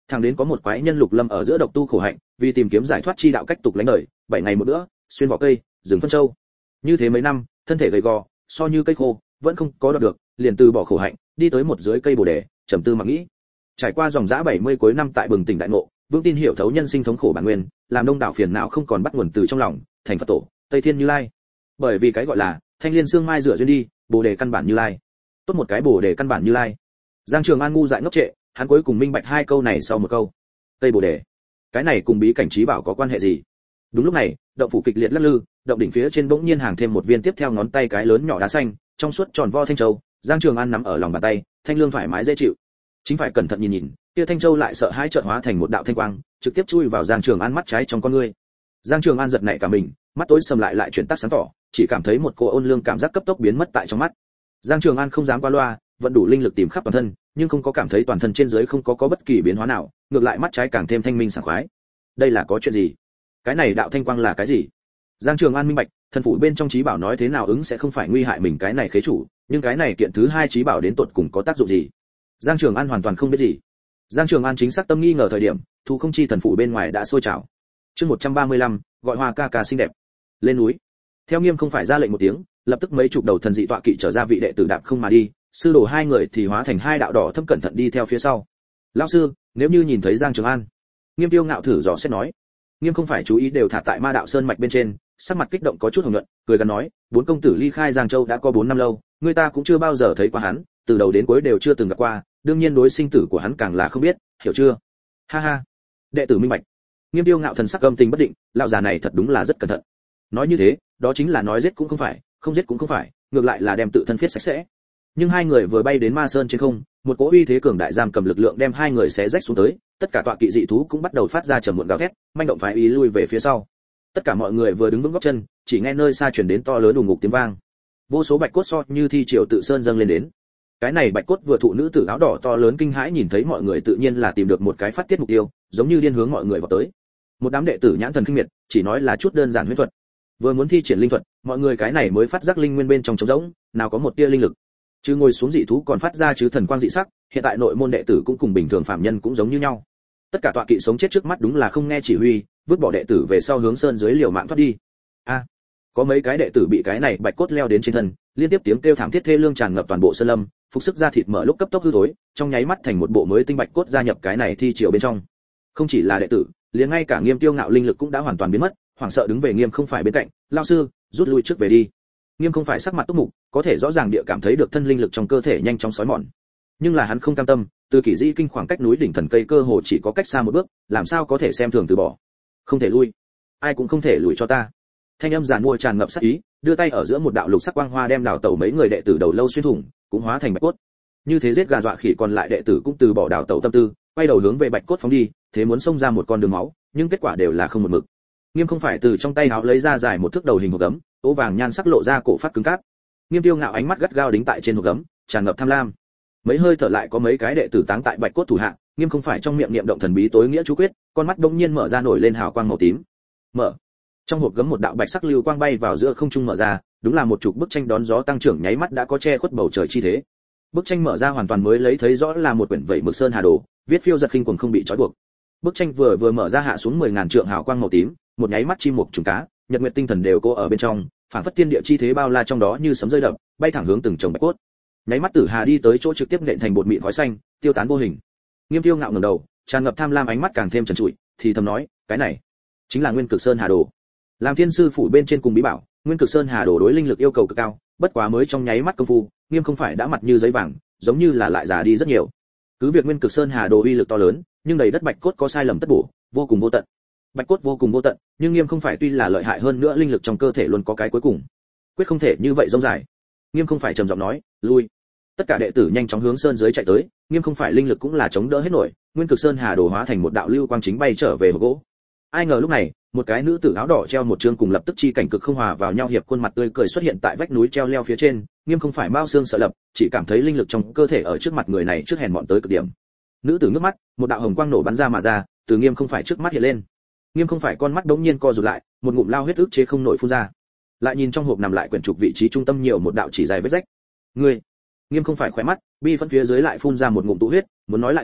Thẳng đến có một quái nhân lục lâm ở giữa độc tu khổ hạnh, vì tìm kiếm giải thoát chi đạo cách tục lánh đời, bảy ngày một bữa, xuyên vỏ cây, rừng phân châu. Như thế mấy năm, thân thể gầy gò, so như cây khô, vẫn không có đoạt được, liền từ bỏ khổ hạnh, đi tới một dưới cây bồ đề, trầm tư mặc nghĩ. Trải qua dòng dã bảy mươi cuối năm tại bừng tỉnh đại ngộ, vững tin hiểu thấu nhân sinh thống khổ bản nguyên, làm đông đảo phiền não không còn bắt nguồn từ trong lòng, thành Phật tổ, Tây Thiên Như Lai. Bởi vì cái gọi là thanh liên xương mai rửa duyên đi, bồ đề căn bản Như Lai. Tốt một cái bồ đề căn bản Như Lai. Giang Trường An ngu dại ngốc trệ, hắn cuối cùng minh bạch hai câu này sau một câu. Tây bồ đề, cái này cùng bí cảnh trí bảo có quan hệ gì? Đúng lúc này, động phủ kịch liệt lắc lư, động đỉnh phía trên bỗng nhiên hàng thêm một viên tiếp theo ngón tay cái lớn nhỏ đá xanh, trong suốt tròn vo thanh châu, Giang Trường An nắm ở lòng bàn tay, thanh lương thoải mái dễ chịu. Chính phải cẩn thận nhìn nhìn, kia thanh châu lại sợ hãi chợt hóa thành một đạo thanh quang, trực tiếp chui vào Giang Trường An mắt trái trong con ngươi. Giang Trường An giật nảy cả mình, mắt tối sầm lại lại chuyển tắt sáng tỏ, chỉ cảm thấy một cô ôn lương cảm giác cấp tốc biến mất tại trong mắt. Giang Trường An không dám qua loa, vận đủ linh lực tìm khắp toàn thân, nhưng không có cảm thấy toàn thân trên dưới không có có bất kỳ biến hóa nào, ngược lại mắt trái càng thêm thanh minh sảng khoái. Đây là có chuyện gì? Cái này đạo thanh quang là cái gì? Giang Trường An minh bạch, thần phủ bên trong trí bảo nói thế nào ứng sẽ không phải nguy hại mình cái này khế chủ, nhưng cái này kiện thứ hai trí bảo đến tột cùng có tác dụng gì? Giang Trường An hoàn toàn không biết gì. Giang Trường An chính xác tâm nghi ngờ thời điểm, thu không chi thần phủ bên ngoài đã sôi trào. Chương một trăm ba mươi lăm, gọi Hoa ca ca xinh đẹp. Lên núi. Theo Nghiêm không phải ra lệnh một tiếng, lập tức mấy chục đầu thần dị tọa kỵ trở ra vị đệ tử đạp không mà đi, sư đồ hai người thì hóa thành hai đạo đỏ thâm cẩn thận đi theo phía sau. Lão sư, nếu như nhìn thấy Giang Trường An. Nghiêm Tiêu ngạo thử dò xét nói. Nghiêm không phải chú ý đều thả tại Ma đạo sơn mạch bên trên, sắc mặt kích động có chút hồng nhuận, cười gằn nói, bốn công tử ly khai Giang Châu đã có bốn năm lâu, người ta cũng chưa bao giờ thấy qua hắn, từ đầu đến cuối đều chưa từng gặp qua, đương nhiên đối sinh tử của hắn càng là không biết, hiểu chưa? Ha ha. Đệ tử minh bạch. Nghiêm Tiêu ngạo thần sắc âm tình bất định, lão già này thật đúng là rất cẩn thận. Nói như thế, đó chính là nói giết cũng không phải, không giết cũng không phải, ngược lại là đem tự thân phiết sạch sẽ. Nhưng hai người vừa bay đến Ma Sơn trên không, một cỗ uy thế cường đại giam cầm lực lượng đem hai người xé rách xuống tới, tất cả tọa kỵ dị thú cũng bắt đầu phát ra trầm muộn gào thét, manh động phái ý lui về phía sau. Tất cả mọi người vừa đứng vững gót chân, chỉ nghe nơi xa truyền đến to lớn ù ngục tiếng vang. Vô số bạch cốt so như thi triều tự sơn dâng lên đến. Cái này bạch cốt vừa thụ nữ tử áo đỏ to lớn kinh hãi nhìn thấy mọi người tự nhiên là tìm được một cái phát tiết mục tiêu, giống như điên hướng mọi người vào tới. Một đám đệ tử nhãn thần kinh miệt, chỉ nói là chút đơn giản huyễn thuật. Vừa muốn thi triển linh thuật, mọi người cái này mới phát giác linh nguyên bên trong trống rỗng, nào có một tia linh lực. Chứ ngồi xuống dị thú còn phát ra chứ thần quang dị sắc, hiện tại nội môn đệ tử cũng cùng bình thường phạm nhân cũng giống như nhau. Tất cả tọa kỵ sống chết trước mắt đúng là không nghe chỉ huy, vứt bỏ đệ tử về sau hướng sơn dưới liều mạng thoát đi. A, à, có mấy cái đệ tử bị cái này bạch cốt leo đến trên thân, liên tiếp tiếng kêu thảm thiết thê lương tràn ngập toàn bộ sơn lâm, phục sức da thịt mở lúc cấp tốc hư thối, trong nháy mắt thành một bộ mới tinh bạch cốt gia nhập cái này thi triều bên trong. Không chỉ là đệ tử, liền ngay cả Nghiêm Tiêu ngạo linh lực cũng đã hoàn toàn biến mất, hoảng sợ đứng về Nghiêm không phải bên cạnh, lão sư, rút lui trước về đi. Nghiêm không phải sắc mặt túc mục, có thể rõ ràng địa cảm thấy được thân linh lực trong cơ thể nhanh chóng sói mòn. Nhưng là hắn không cam tâm, từ Kỷ Di kinh khoảng cách núi đỉnh thần cây cơ hồ chỉ có cách xa một bước, làm sao có thể xem thường từ bỏ. Không thể lui, ai cũng không thể lùi cho ta. Thanh âm giàn mua tràn ngập sát ý, đưa tay ở giữa một đạo lục sắc quang hoa đem đào tẩu mấy người đệ tử đầu lâu xuyên thủng, cũng hóa thành bạch cốt. Như thế giết gà dọa khỉ còn lại đệ tử cũng từ bỏ đào tẩu tâm tư, quay đầu hướng về bạch cốt phóng đi, thế muốn xông ra một con đường máu, nhưng kết quả đều là không một mực. Nghiêm không phải từ trong tay áo lấy ra dài một thước đầu hình hộp gấm, ố vàng nhan sắc lộ ra cổ phát cứng cáp. Nghiêm Tiêu ngạo ánh mắt gắt gao đính tại trên hộp gấm, tràn ngập tham lam. Mấy hơi thở lại có mấy cái đệ tử táng tại bạch cốt thủ hạ, Nghiêm không phải trong miệng niệm động thần bí tối nghĩa chú quyết, con mắt đột nhiên mở ra nổi lên hào quang màu tím. Mở. Trong hộp gấm một đạo bạch sắc lưu quang bay vào giữa không trung mở ra, đúng là một chục bức tranh đón gió tăng trưởng nháy mắt đã có che khuất bầu trời chi thế. Bức tranh mở ra hoàn toàn mới lấy thấy rõ là một quyển vẩy mực sơn hà đồ, viết phiêu giật khinh quần không bị trói buộc. Bức tranh vừa vừa mở ra hạ xuống mười ngàn trượng hào quang màu tím, một nháy mắt chim mục trùng cá, nhật nguyệt tinh thần đều cô ở bên trong, phản phất tiên địa chi thế bao la trong đó như sấm rơi đập, bay thẳng hướng từng chồng bạch cốt. Nháy mắt Tử Hà đi tới chỗ trực tiếp nện thành bột mịn khói xanh, tiêu tán vô hình. Nghiêm Tiêu ngạo ngẩng đầu, tràn ngập tham lam ánh mắt càng thêm trần trụi, thì thầm nói, cái này chính là Nguyên Cực Sơn Hà Đồ. Làm thiên sư phủ bên trên cùng bí bảo, Nguyên Cực Sơn Hà Đồ đối linh lực yêu cầu cực cao, bất quá mới trong nháy mắt công phu, Nghiêm không phải đã mặt như giấy vàng, giống như là lại già đi rất nhiều. Cứ việc Nguyên Cực Sơn Hà Đồ uy lực to lớn, nhưng đầy đất bạch cốt có sai lầm tất bổ, vô cùng vô tận. Bạch cốt vô cùng vô tận, nhưng Nghiêm không phải tuy là lợi hại hơn nữa linh lực trong cơ thể luôn có cái cuối cùng. Quyết không thể như vậy rông dài. Nghiêm không phải trầm giọng nói, lui. Tất cả đệ tử nhanh chóng hướng sơn dưới chạy tới, Nghiêm không phải linh lực cũng là chống đỡ hết nổi, Nguyên Cực Sơn Hà Đồ hóa thành một đạo lưu quang chính bay trở về hộp gỗ. Ai ngờ lúc này, một cái nữ tử áo đỏ treo một chương cùng lập tức chi cảnh cực không hòa vào nhau hiệp khuôn mặt tươi cười xuất hiện tại vách núi treo leo phía trên, Nghiêm không phải mao xương sợ lập, chỉ cảm thấy linh lực trong cơ thể ở trước mặt người này trước hèn mọn tới cực điểm. Nữ tử ngước mắt, một đạo hồng quang nổ bắn ra mà ra, từ Nghiêm không phải trước mắt hiện lên. Nghiêm không phải con mắt đống nhiên co rụt lại, một ngụm lao huyết ức chế không nổi phun ra. Lại nhìn trong hộp nằm lại quyển trục vị trí trung tâm nhiều một đạo chỉ dài vết rách. Ngươi, Nghiêm không phải khóe mắt, bi phân phía dưới lại phun ra một ngụm tụ huyết, muốn nói lại thôi,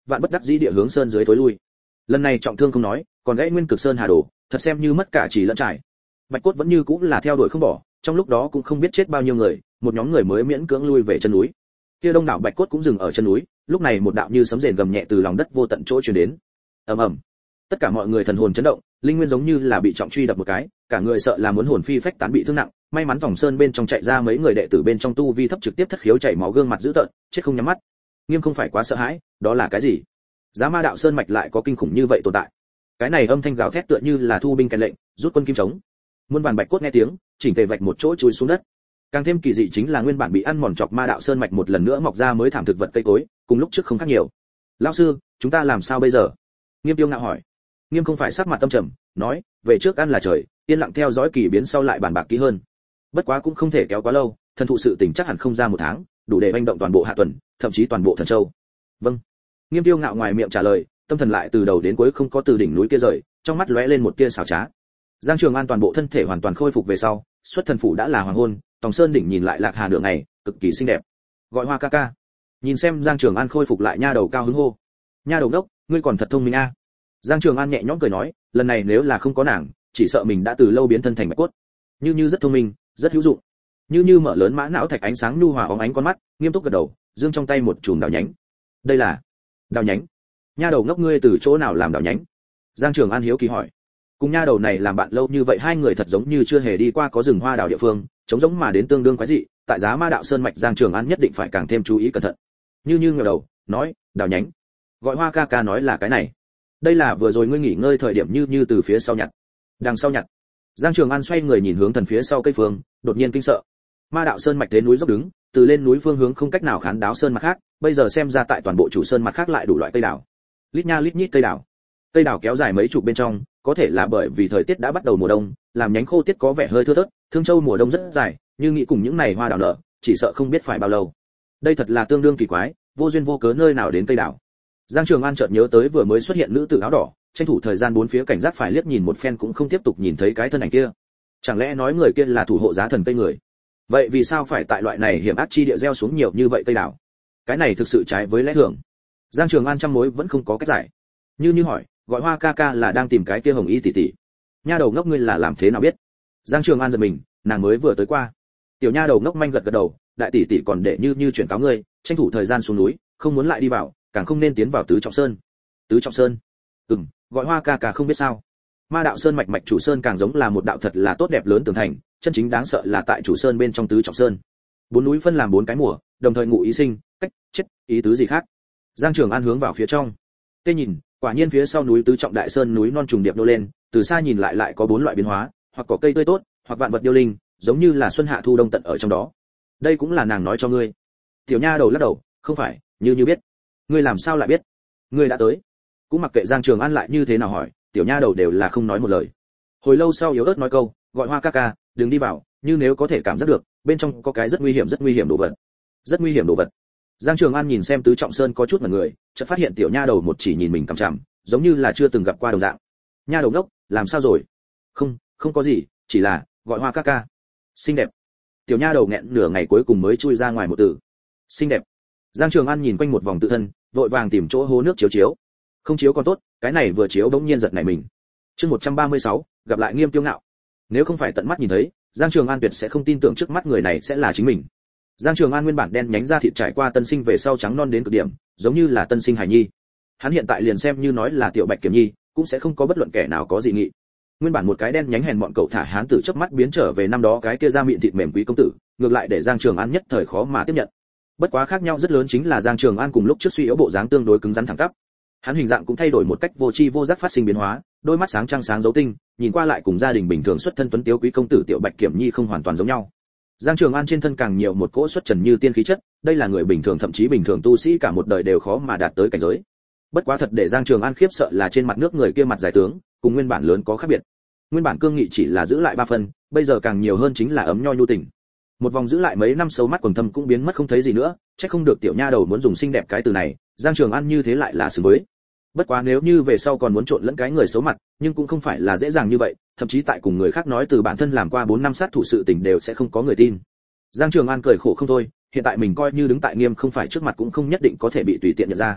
vạn bất đắc dĩ địa hướng sơn dưới tối lui. Lần này trọng thương không nói, còn gãy nguyên cực sơn hà đồ, thật xem như mất cả chỉ lẫn trải. Bạch cốt vẫn như cũng là theo đuổi không bỏ, trong lúc đó cũng không biết chết bao nhiêu người, một nhóm người mới miễn cưỡng lui về chân núi. Kia đông đảo bạch cốt cũng dừng ở chân núi, lúc này một đạo như sấm rền gầm nhẹ từ lòng đất vô tận chỗ truyền đến. Ầm ầm. Tất cả mọi người thần hồn chấn động, linh nguyên giống như là bị trọng truy đập một cái, cả người sợ là muốn hồn phi phách tán bị thương nặng. May mắn Tổng Sơn bên trong chạy ra mấy người đệ tử bên trong tu vi thấp trực tiếp thất khiếu chảy máu gương mặt dữ tợn, chết không nhắm mắt. Nghiêm không phải quá sợ hãi, đó là cái gì? Giá Ma đạo sơn mạch lại có kinh khủng như vậy tồn tại. Cái này âm thanh gào thét tựa như là thu binh kèn lệnh, rút quân kim trống. Muôn bản bạch cốt nghe tiếng, chỉnh tề vạch một chỗ chui xuống đất. Càng thêm kỳ dị chính là nguyên bản bị ăn mòn chọc Ma đạo sơn mạch một lần nữa mọc ra mới thảm thực vật cây cối, cùng lúc trước không khác nhiều. Lão sư, chúng ta làm sao bây giờ? Nghiêm Tiêu ngạo hỏi. Nghiêm không phải sắc mặt tâm trầm, nói, về trước ăn là trời, yên lặng theo dõi kỳ biến sau lại bàn bạc kỹ hơn. Bất quá cũng không thể kéo quá lâu, thần thụ sự tình chắc hẳn không ra một tháng, đủ để manh động toàn bộ Hạ Tuần, thậm chí toàn bộ Thần Châu. Vâng. Nghiêm Tiêu ngạo ngoài miệng trả lời, tâm thần lại từ đầu đến cuối không có từ đỉnh núi kia rời, trong mắt lóe lên một tia xảo trá. Giang Trường An toàn bộ thân thể hoàn toàn khôi phục về sau, xuất thần phủ đã là hoàng hôn, Tòng Sơn đỉnh nhìn lại Lạc Hà nửa ngày, cực kỳ xinh đẹp. Gọi Hoa ca ca. Nhìn xem Giang Trường An khôi phục lại nha đầu cao hứng hô. Nha đầu đốc, ngươi còn thật thông minh a. Giang Trường An nhẹ nhõm cười nói, lần này nếu là không có nàng, chỉ sợ mình đã từ lâu biến thân thành bạch cốt. Như Như rất thông minh, rất hữu dụng. Như Như mở lớn mã não thạch ánh sáng nhu hòa óng ánh con mắt, nghiêm túc gật đầu, giương trong tay một chùm đào nhánh. Đây là đào nhánh. Nha đầu ngốc ngươi từ chỗ nào làm đào nhánh? Giang Trường An hiếu kỳ hỏi. Cùng nha đầu này làm bạn lâu như vậy hai người thật giống như chưa hề đi qua có rừng hoa đào địa phương, chống giống mà đến tương đương quái dị, tại Giá Ma đạo sơn mạch Giang Trường An nhất định phải càng thêm chú ý cẩn thận. Như Như ngẩng đầu, nói, đào nhánh. Gọi Hoa ca ca nói là cái này. Đây là vừa rồi ngươi nghỉ ngơi thời điểm Như Như từ phía sau nhặt. Đằng sau nhặt. Giang Trường An xoay người nhìn hướng thần phía sau cây phương, đột nhiên kinh sợ. Ma đạo sơn mạch thế núi dốc đứng, từ lên núi phương hướng không cách nào khán đáo sơn mặt khác, bây giờ xem ra tại toàn bộ chủ sơn mặt khác lại đủ loại cây đào. Lít nha lít nhít cây đào. Cây đào kéo dài mấy chục bên trong, có thể là bởi vì thời tiết đã bắt đầu mùa đông, làm nhánh khô tiết có vẻ hơi thưa thớt, Thương Châu mùa đông rất dài, như nghĩ cùng những này hoa đào nở, chỉ sợ không biết phải bao lâu. Đây thật là tương đương kỳ quái, vô duyên vô cớ nơi nào đến cây đào. Giang Trường An chợt nhớ tới vừa mới xuất hiện nữ tử áo đỏ, tranh thủ thời gian bốn phía cảnh giác phải liếc nhìn một phen cũng không tiếp tục nhìn thấy cái thân ảnh kia. Chẳng lẽ nói người kia là thủ hộ giá thần cây người? Vậy vì sao phải tại loại này hiểm ác chi địa gieo xuống nhiều như vậy cây đào? Cái này thực sự trái với lẽ thường. Giang Trường An trăm mối vẫn không có cách giải. Như Như hỏi, gọi Hoa ca ca là đang tìm cái kia hồng y tỷ tỷ. Nha đầu ngốc ngươi là làm thế nào biết? Giang Trường An giật mình, nàng mới vừa tới qua. Tiểu nha đầu ngốc manh gật gật đầu, đại tỷ tỷ còn để Như Như chuyển cáo ngươi, tranh thủ thời gian xuống núi, không muốn lại đi vào, càng không nên tiến vào tứ trọng sơn. Tứ trọng sơn? Ừm, gọi Hoa ca ca không biết sao? Ma đạo sơn mạch mạch chủ sơn càng giống là một đạo thật là tốt đẹp lớn tường thành, chân chính đáng sợ là tại chủ sơn bên trong tứ trọng sơn. Bốn núi phân làm bốn cái mùa, đồng thời ngụ ý sinh, cách, chết, ý tứ gì khác? Giang Trường An hướng vào phía trong. Tê nhìn, quả nhiên phía sau núi tứ trọng đại sơn núi non trùng điệp đô lên, từ xa nhìn lại lại có bốn loại biến hóa, hoặc có cây tươi tốt, hoặc vạn vật điêu linh, giống như là xuân hạ thu đông tận ở trong đó. Đây cũng là nàng nói cho ngươi. Tiểu nha đầu lắc đầu, không phải, Như Như biết. Ngươi làm sao lại biết? Ngươi đã tới. Cũng mặc kệ Giang Trường An lại như thế nào hỏi, tiểu nha đầu đều là không nói một lời. Hồi lâu sau yếu ớt nói câu, gọi Hoa ca ca, đừng đi vào, như nếu có thể cảm giác được, bên trong có cái rất nguy hiểm rất nguy hiểm đồ vật. Rất nguy hiểm đồ vật. Giang Trường An nhìn xem tứ trọng sơn có chút mặt người, chợt phát hiện tiểu nha đầu một chỉ nhìn mình cằm chằm, giống như là chưa từng gặp qua đồng dạng. Nha đầu đốc, làm sao rồi? Không, không có gì, chỉ là gọi Hoa ca ca. Xinh đẹp. Tiểu nha đầu nghẹn nửa ngày cuối cùng mới chui ra ngoài một từ. Xinh đẹp. Giang Trường An nhìn quanh một vòng tự thân, vội vàng tìm chỗ hố nước chiếu chiếu. Không chiếu còn tốt, cái này vừa chiếu bỗng nhiên giật nảy mình. Chương một trăm ba mươi sáu, gặp lại Nghiêm Tiêu Ngạo. Nếu không phải tận mắt nhìn thấy, Giang Trường An tuyệt sẽ không tin tưởng trước mắt người này sẽ là chính mình. Giang Trường An nguyên bản đen nhánh da thịt trải qua tân sinh về sau trắng non đến cực điểm, giống như là tân sinh hài nhi. Hắn hiện tại liền xem như nói là tiểu Bạch Kiểm Nhi, cũng sẽ không có bất luận kẻ nào có dị nghị. Nguyên bản một cái đen nhánh hèn mọn cậu thả hán tử chớp mắt biến trở về năm đó cái kia da mịn thịt mềm quý công tử, ngược lại để Giang Trường An nhất thời khó mà tiếp nhận. Bất quá khác nhau rất lớn chính là Giang Trường An cùng lúc trước suy yếu bộ dáng tương đối cứng rắn thẳng tắp. Hắn hình dạng cũng thay đổi một cách vô tri vô giác phát sinh biến hóa, đôi mắt sáng trăng sáng dấu tinh, nhìn qua lại cùng gia đình bình thường xuất thân tuấn tiếu quý công tử tiểu Bạch Kiểm Nhi không hoàn toàn giống nhau. Giang Trường An trên thân càng nhiều một cỗ xuất trần như tiên khí chất, đây là người bình thường thậm chí bình thường tu sĩ cả một đời đều khó mà đạt tới cảnh giới. Bất quá thật để Giang Trường An khiếp sợ là trên mặt nước người kia mặt dài tướng, cùng nguyên bản lớn có khác biệt. Nguyên bản cương nghị chỉ là giữ lại ba phần, bây giờ càng nhiều hơn chính là ấm nho nhu tình. Một vòng giữ lại mấy năm sâu mắt quầng thâm cũng biến mất không thấy gì nữa, chắc không được tiểu nha đầu muốn dùng xinh đẹp cái từ này, Giang Trường An như thế lại là xứng với. Bất quá nếu như về sau còn muốn trộn lẫn cái người xấu mặt, nhưng cũng không phải là dễ dàng như vậy, thậm chí tại cùng người khác nói từ bản thân làm qua bốn năm sát thủ sự tình đều sẽ không có người tin. Giang Trường An cười khổ không thôi, hiện tại mình coi như đứng tại Nghiêm không phải trước mặt cũng không nhất định có thể bị tùy tiện nhận ra.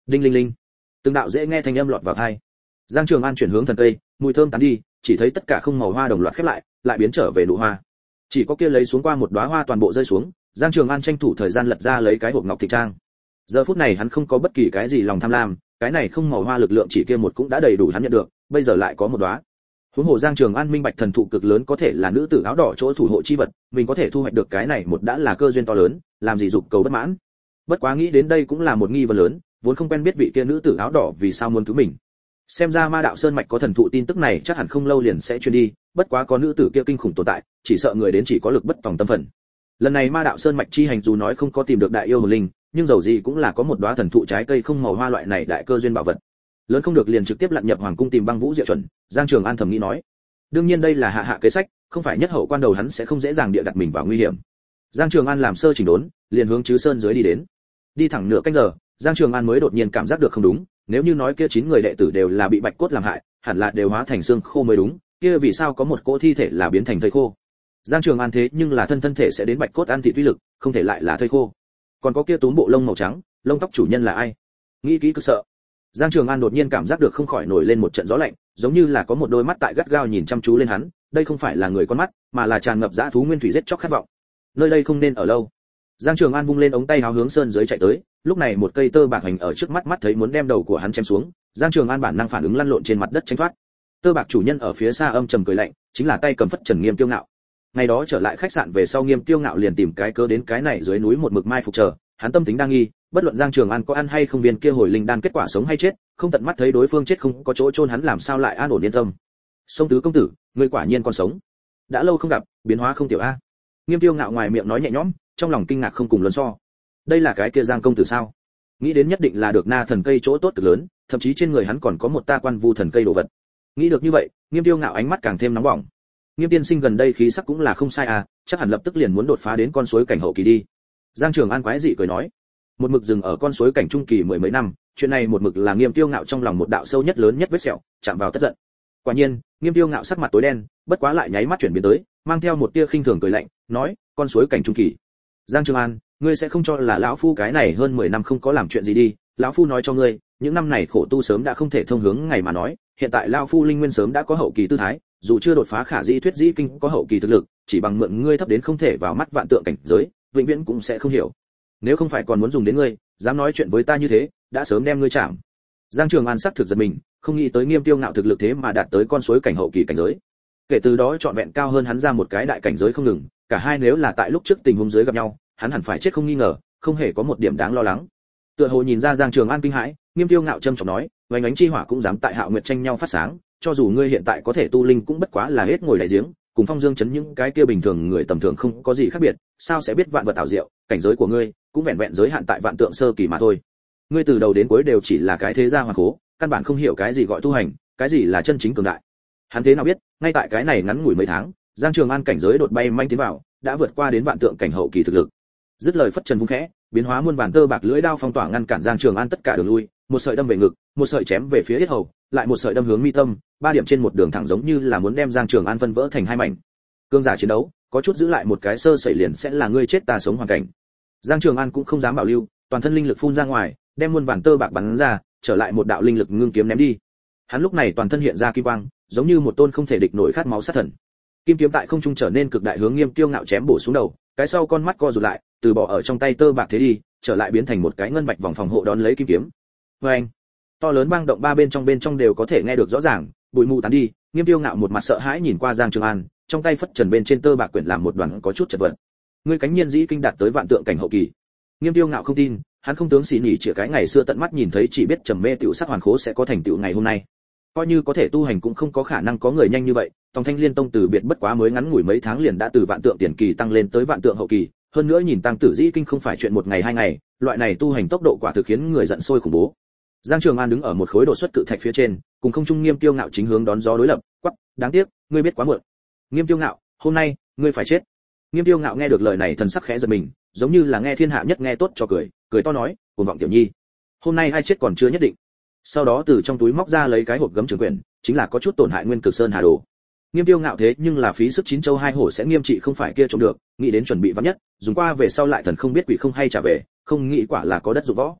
Đinh linh linh, từng đạo dễ nghe thanh âm lọt vào tai. Giang Trường An chuyển hướng thần cây, mùi thơm tán đi, chỉ thấy tất cả không màu hoa đồng loạt khép lại, lại biến trở về nụ hoa. Chỉ có kia lấy xuống qua một đóa hoa toàn bộ rơi xuống, Giang Trường An tranh thủ thời gian lật ra lấy cái hộp ngọc thịt trang. Giờ phút này hắn không có bất kỳ cái gì lòng tham lam, cái này không màu hoa lực lượng chỉ kia một cũng đã đầy đủ hắn nhận được, bây giờ lại có một đóa. Huống hồ Giang Trường An minh bạch thần thụ cực lớn có thể là nữ tử áo đỏ chỗ thủ hộ chi vật, mình có thể thu hoạch được cái này một đã là cơ duyên to lớn, làm gì dục cầu bất mãn. Bất quá nghĩ đến đây cũng là một nghi vấn lớn, vốn không quen biết vị kia nữ tử áo đỏ vì sao muốn cứu mình. Xem ra Ma Đạo Sơn mạch có thần thụ tin tức này chắc hẳn không lâu liền sẽ truyền đi, bất quá có nữ tử kia kinh khủng tồn tại, chỉ sợ người đến chỉ có lực bất tòng tâm phận. Lần này Ma Đạo Sơn mạch chi hành dù nói không có tìm được đại yêu hồn linh, nhưng dầu gì cũng là có một đóa thần thụ trái cây không màu hoa loại này đại cơ duyên bảo vật. Lớn không được liền trực tiếp lặn nhập hoàng cung tìm Băng Vũ Diệu chuẩn, Giang Trường An thầm nghĩ nói. Đương nhiên đây là hạ hạ kế sách, không phải nhất hậu quan đầu hắn sẽ không dễ dàng địa đặt mình vào nguy hiểm. Giang Trường An làm sơ chỉnh đốn, liền hướng Trứ Sơn dưới đi đến. Đi thẳng nửa canh giờ, Giang Trường An mới đột nhiên cảm giác được không đúng, nếu như nói kia chín người đệ tử đều là bị bạch cốt làm hại, hẳn là đều hóa thành xương khô mới đúng, kia vì sao có một cỗ thi thể là biến thành thây khô? Giang Trường An thế nhưng là thân thân thể sẽ đến bạch cốt ăn thịt uy lực, không thể lại là thây khô. Còn có kia túm bộ lông màu trắng, lông tóc chủ nhân là ai? Nghĩ kỹ cứ sợ. Giang Trường An đột nhiên cảm giác được không khỏi nổi lên một trận gió lạnh, giống như là có một đôi mắt tại gắt gao nhìn chăm chú lên hắn, đây không phải là người con mắt, mà là tràn ngập dã thú nguyên thủy giết chóc khát vọng. Nơi đây không nên ở lâu. Giang Trường An vung lên ống tay háo hướng sơn dưới chạy tới, lúc này một cây tơ bạc hành ở trước mắt mắt thấy muốn đem đầu của hắn chém xuống, Giang Trường An bản năng phản ứng lăn lộn trên mặt đất tránh thoát. Tơ bạc chủ nhân ở phía xa âm trầm cười lạnh, chính là tay cầm phất trần Nghiêm Tiêu Ngạo. Ngày đó trở lại khách sạn về sau Nghiêm Tiêu Ngạo liền tìm cái cớ đến cái này dưới núi một mực mai phục chờ, hắn tâm tính đang nghi, bất luận Giang Trường An có ăn hay không viên kia hồi linh đan kết quả sống hay chết, không tận mắt thấy đối phương chết không có chỗ chôn hắn làm sao lại an ổn yên tâm. Sông tứ công tử, ngươi quả nhiên còn sống. Đã lâu không gặp, biến hóa không tiểu a. Nghiêm Tiêu Ngạo ngoài miệng nói nhẹ nhõm, trong lòng kinh ngạc không cùng luân so. Đây là cái kia Giang công tử sao? Nghĩ đến nhất định là được na thần cây chỗ tốt cực lớn, thậm chí trên người hắn còn có một ta quan vu thần cây đồ vật. Nghĩ được như vậy, Nghiêm Tiêu Ngạo ánh mắt càng thêm nóng bỏng. Nghiêm tiên sinh gần đây khí sắc cũng là không sai à, chắc hẳn lập tức liền muốn đột phá đến con suối cảnh hậu kỳ đi. Giang Trường An quái dị cười nói, một mực dừng ở con suối cảnh trung kỳ mười mấy năm, chuyện này một mực là Nghiêm Tiêu Ngạo trong lòng một đạo sâu nhất lớn nhất vết sẹo, chạm vào tất giận. Quả nhiên, Nghiêm Tiêu Ngạo sắc mặt tối đen, bất quá lại nháy mắt chuyển biến tới, mang theo một tia khinh thường cười lạnh, nói, con suối cảnh trung kỳ. Giang Trường An, ngươi sẽ không cho là lão phu cái này hơn mười năm không có làm chuyện gì đi, lão phu nói cho ngươi, những năm này khổ tu sớm đã không thể thông hướng ngày mà nói, hiện tại lão phu linh nguyên sớm đã có hậu kỳ tư thái, dù chưa đột phá khả dĩ thuyết dĩ kinh có hậu kỳ thực lực, chỉ bằng mượn ngươi thấp đến không thể vào mắt vạn tượng cảnh giới, vĩnh viễn cũng sẽ không hiểu. Nếu không phải còn muốn dùng đến ngươi, dám nói chuyện với ta như thế, đã sớm đem ngươi chạm. Giang Trường An sắc thực giật mình, không nghĩ tới Nghiêm Tiêu Ngạo thực lực thế mà đạt tới con suối cảnh hậu kỳ cảnh giới. Kể từ đó trọn vẹn cao hơn hắn ra một cái đại cảnh giới không ngừng, cả hai nếu là tại lúc trước tình huống dưới gặp nhau, hắn hẳn phải chết không nghi ngờ, không hề có một điểm đáng lo lắng. Tựa hồ nhìn ra Giang Trường An kinh hãi, Nghiêm Tiêu Ngạo trầm trọng nói, vành ánh chi hỏa cũng dám tại Hạo Nguyệt tranh nhau phát sáng, cho dù ngươi hiện tại có thể tu linh cũng bất quá là hết ngồi đại giếng, cùng Phong Dương chấn những cái kia bình thường người tầm thường không có gì khác biệt, sao sẽ biết vạn vật ảo diệu, cảnh giới của ngươi cũng vẹn vẹn giới hạn tại vạn tượng sơ kỳ mà thôi. Ngươi từ đầu đến cuối đều chỉ là cái thế gia hoàn cố, căn bản không hiểu cái gì gọi tu hành, cái gì là chân chính cường đại. Hắn thế nào biết, ngay tại cái này ngắn ngủi mấy tháng, Giang Trường An cảnh giới đột bay manh tiến vào, đã vượt qua đến vạn tượng cảnh hậu kỳ thực lực. Dứt lời phất trần vung khẽ, biến hóa muôn vàn tơ bạc lưỡi đao phong tỏa ngăn cản Giang Trường An tất cả đường lui, một sợi đâm về ngực, một sợi chém về phía yết hầu, lại một sợi đâm hướng mi tâm, ba điểm trên một đường thẳng giống như là muốn đem Giang Trường An phân vỡ thành hai mảnh. Cương giả chiến đấu, có chút giữ lại một cái sơ sẩy liền sẽ là ngươi chết ta sống hoàn cảnh. Giang Trường An cũng không dám bảo lưu, toàn thân linh lực phun ra ngoài, đem muôn vàn tơ bạc bắn ra, trở lại một đạo linh lực ngưng kiếm ném đi. Hắn lúc này toàn thân hiện ra kim quang, giống như một tôn không thể địch nổi khát máu sát thần. Kim kiếm tại không trung trở nên cực đại hướng Nghiêm Tiêu Ngạo chém bổ xuống đầu, cái sau con mắt co rụt lại, từ bỏ ở trong tay tơ bạc thế đi, trở lại biến thành một cái ngân bạch vòng phòng hộ đón lấy kim kiếm. Oeng! To lớn bang động ba bên trong bên trong đều có thể nghe được rõ ràng, bụi mù tán đi, Nghiêm Tiêu Ngạo một mặt sợ hãi nhìn qua Giang Trường An, trong tay phất trần bên trên tơ bạc quyển làm một đoàn có chút chật vật. Ngươi cánh nhiên dĩ kinh đạt tới vạn tượng cảnh hậu kỳ. Nghiêm Tiêu Ngạo không tin, hắn không tướng xỉ nhỉ chỉ cái ngày xưa tận mắt nhìn thấy chỉ biết trầm mê tiểu sắc hoàn khố sẽ có thành tựu ngày hôm nay. Coi như có thể tu hành cũng không có khả năng có người nhanh như vậy, Tòng Thanh Liên tông từ biệt bất quá mới ngắn ngủi mấy tháng liền đã từ vạn tượng tiền kỳ tăng lên tới vạn tượng hậu kỳ, hơn nữa nhìn tăng tử dĩ kinh không phải chuyện một ngày hai ngày, loại này tu hành tốc độ quả thực khiến người giận sôi khủng bố. Giang Trường An đứng ở một khối đột xuất cự thạch phía trên, cùng không trung Nghiêm Tiêu Ngạo chính hướng đón gió đối lập, quắc, đáng tiếc, ngươi biết quá muộn. Nghiêm Tiêu Ngạo, hôm nay, ngươi phải chết. Nghiêm Tiêu Ngạo nghe được lời này thần sắc khẽ giật mình, giống như là nghe thiên hạ nhất nghe tốt cho cười, cười to nói, cuồng vọng tiểu nhi, hôm nay ai chết còn chưa nhất định. Sau đó từ trong túi móc ra lấy cái hộp gấm trường quyển, chính là có chút tổn hại nguyên cực sơn hà đồ. Nghiêm Tiêu Ngạo thế nhưng là phí sức chín châu hai hổ sẽ nghiêm trị không phải kia trộm được, nghĩ đến chuẩn bị vắn nhất, dùng qua về sau lại thần không biết quỷ không hay trả về, không nghĩ quả là có đất dụng võ.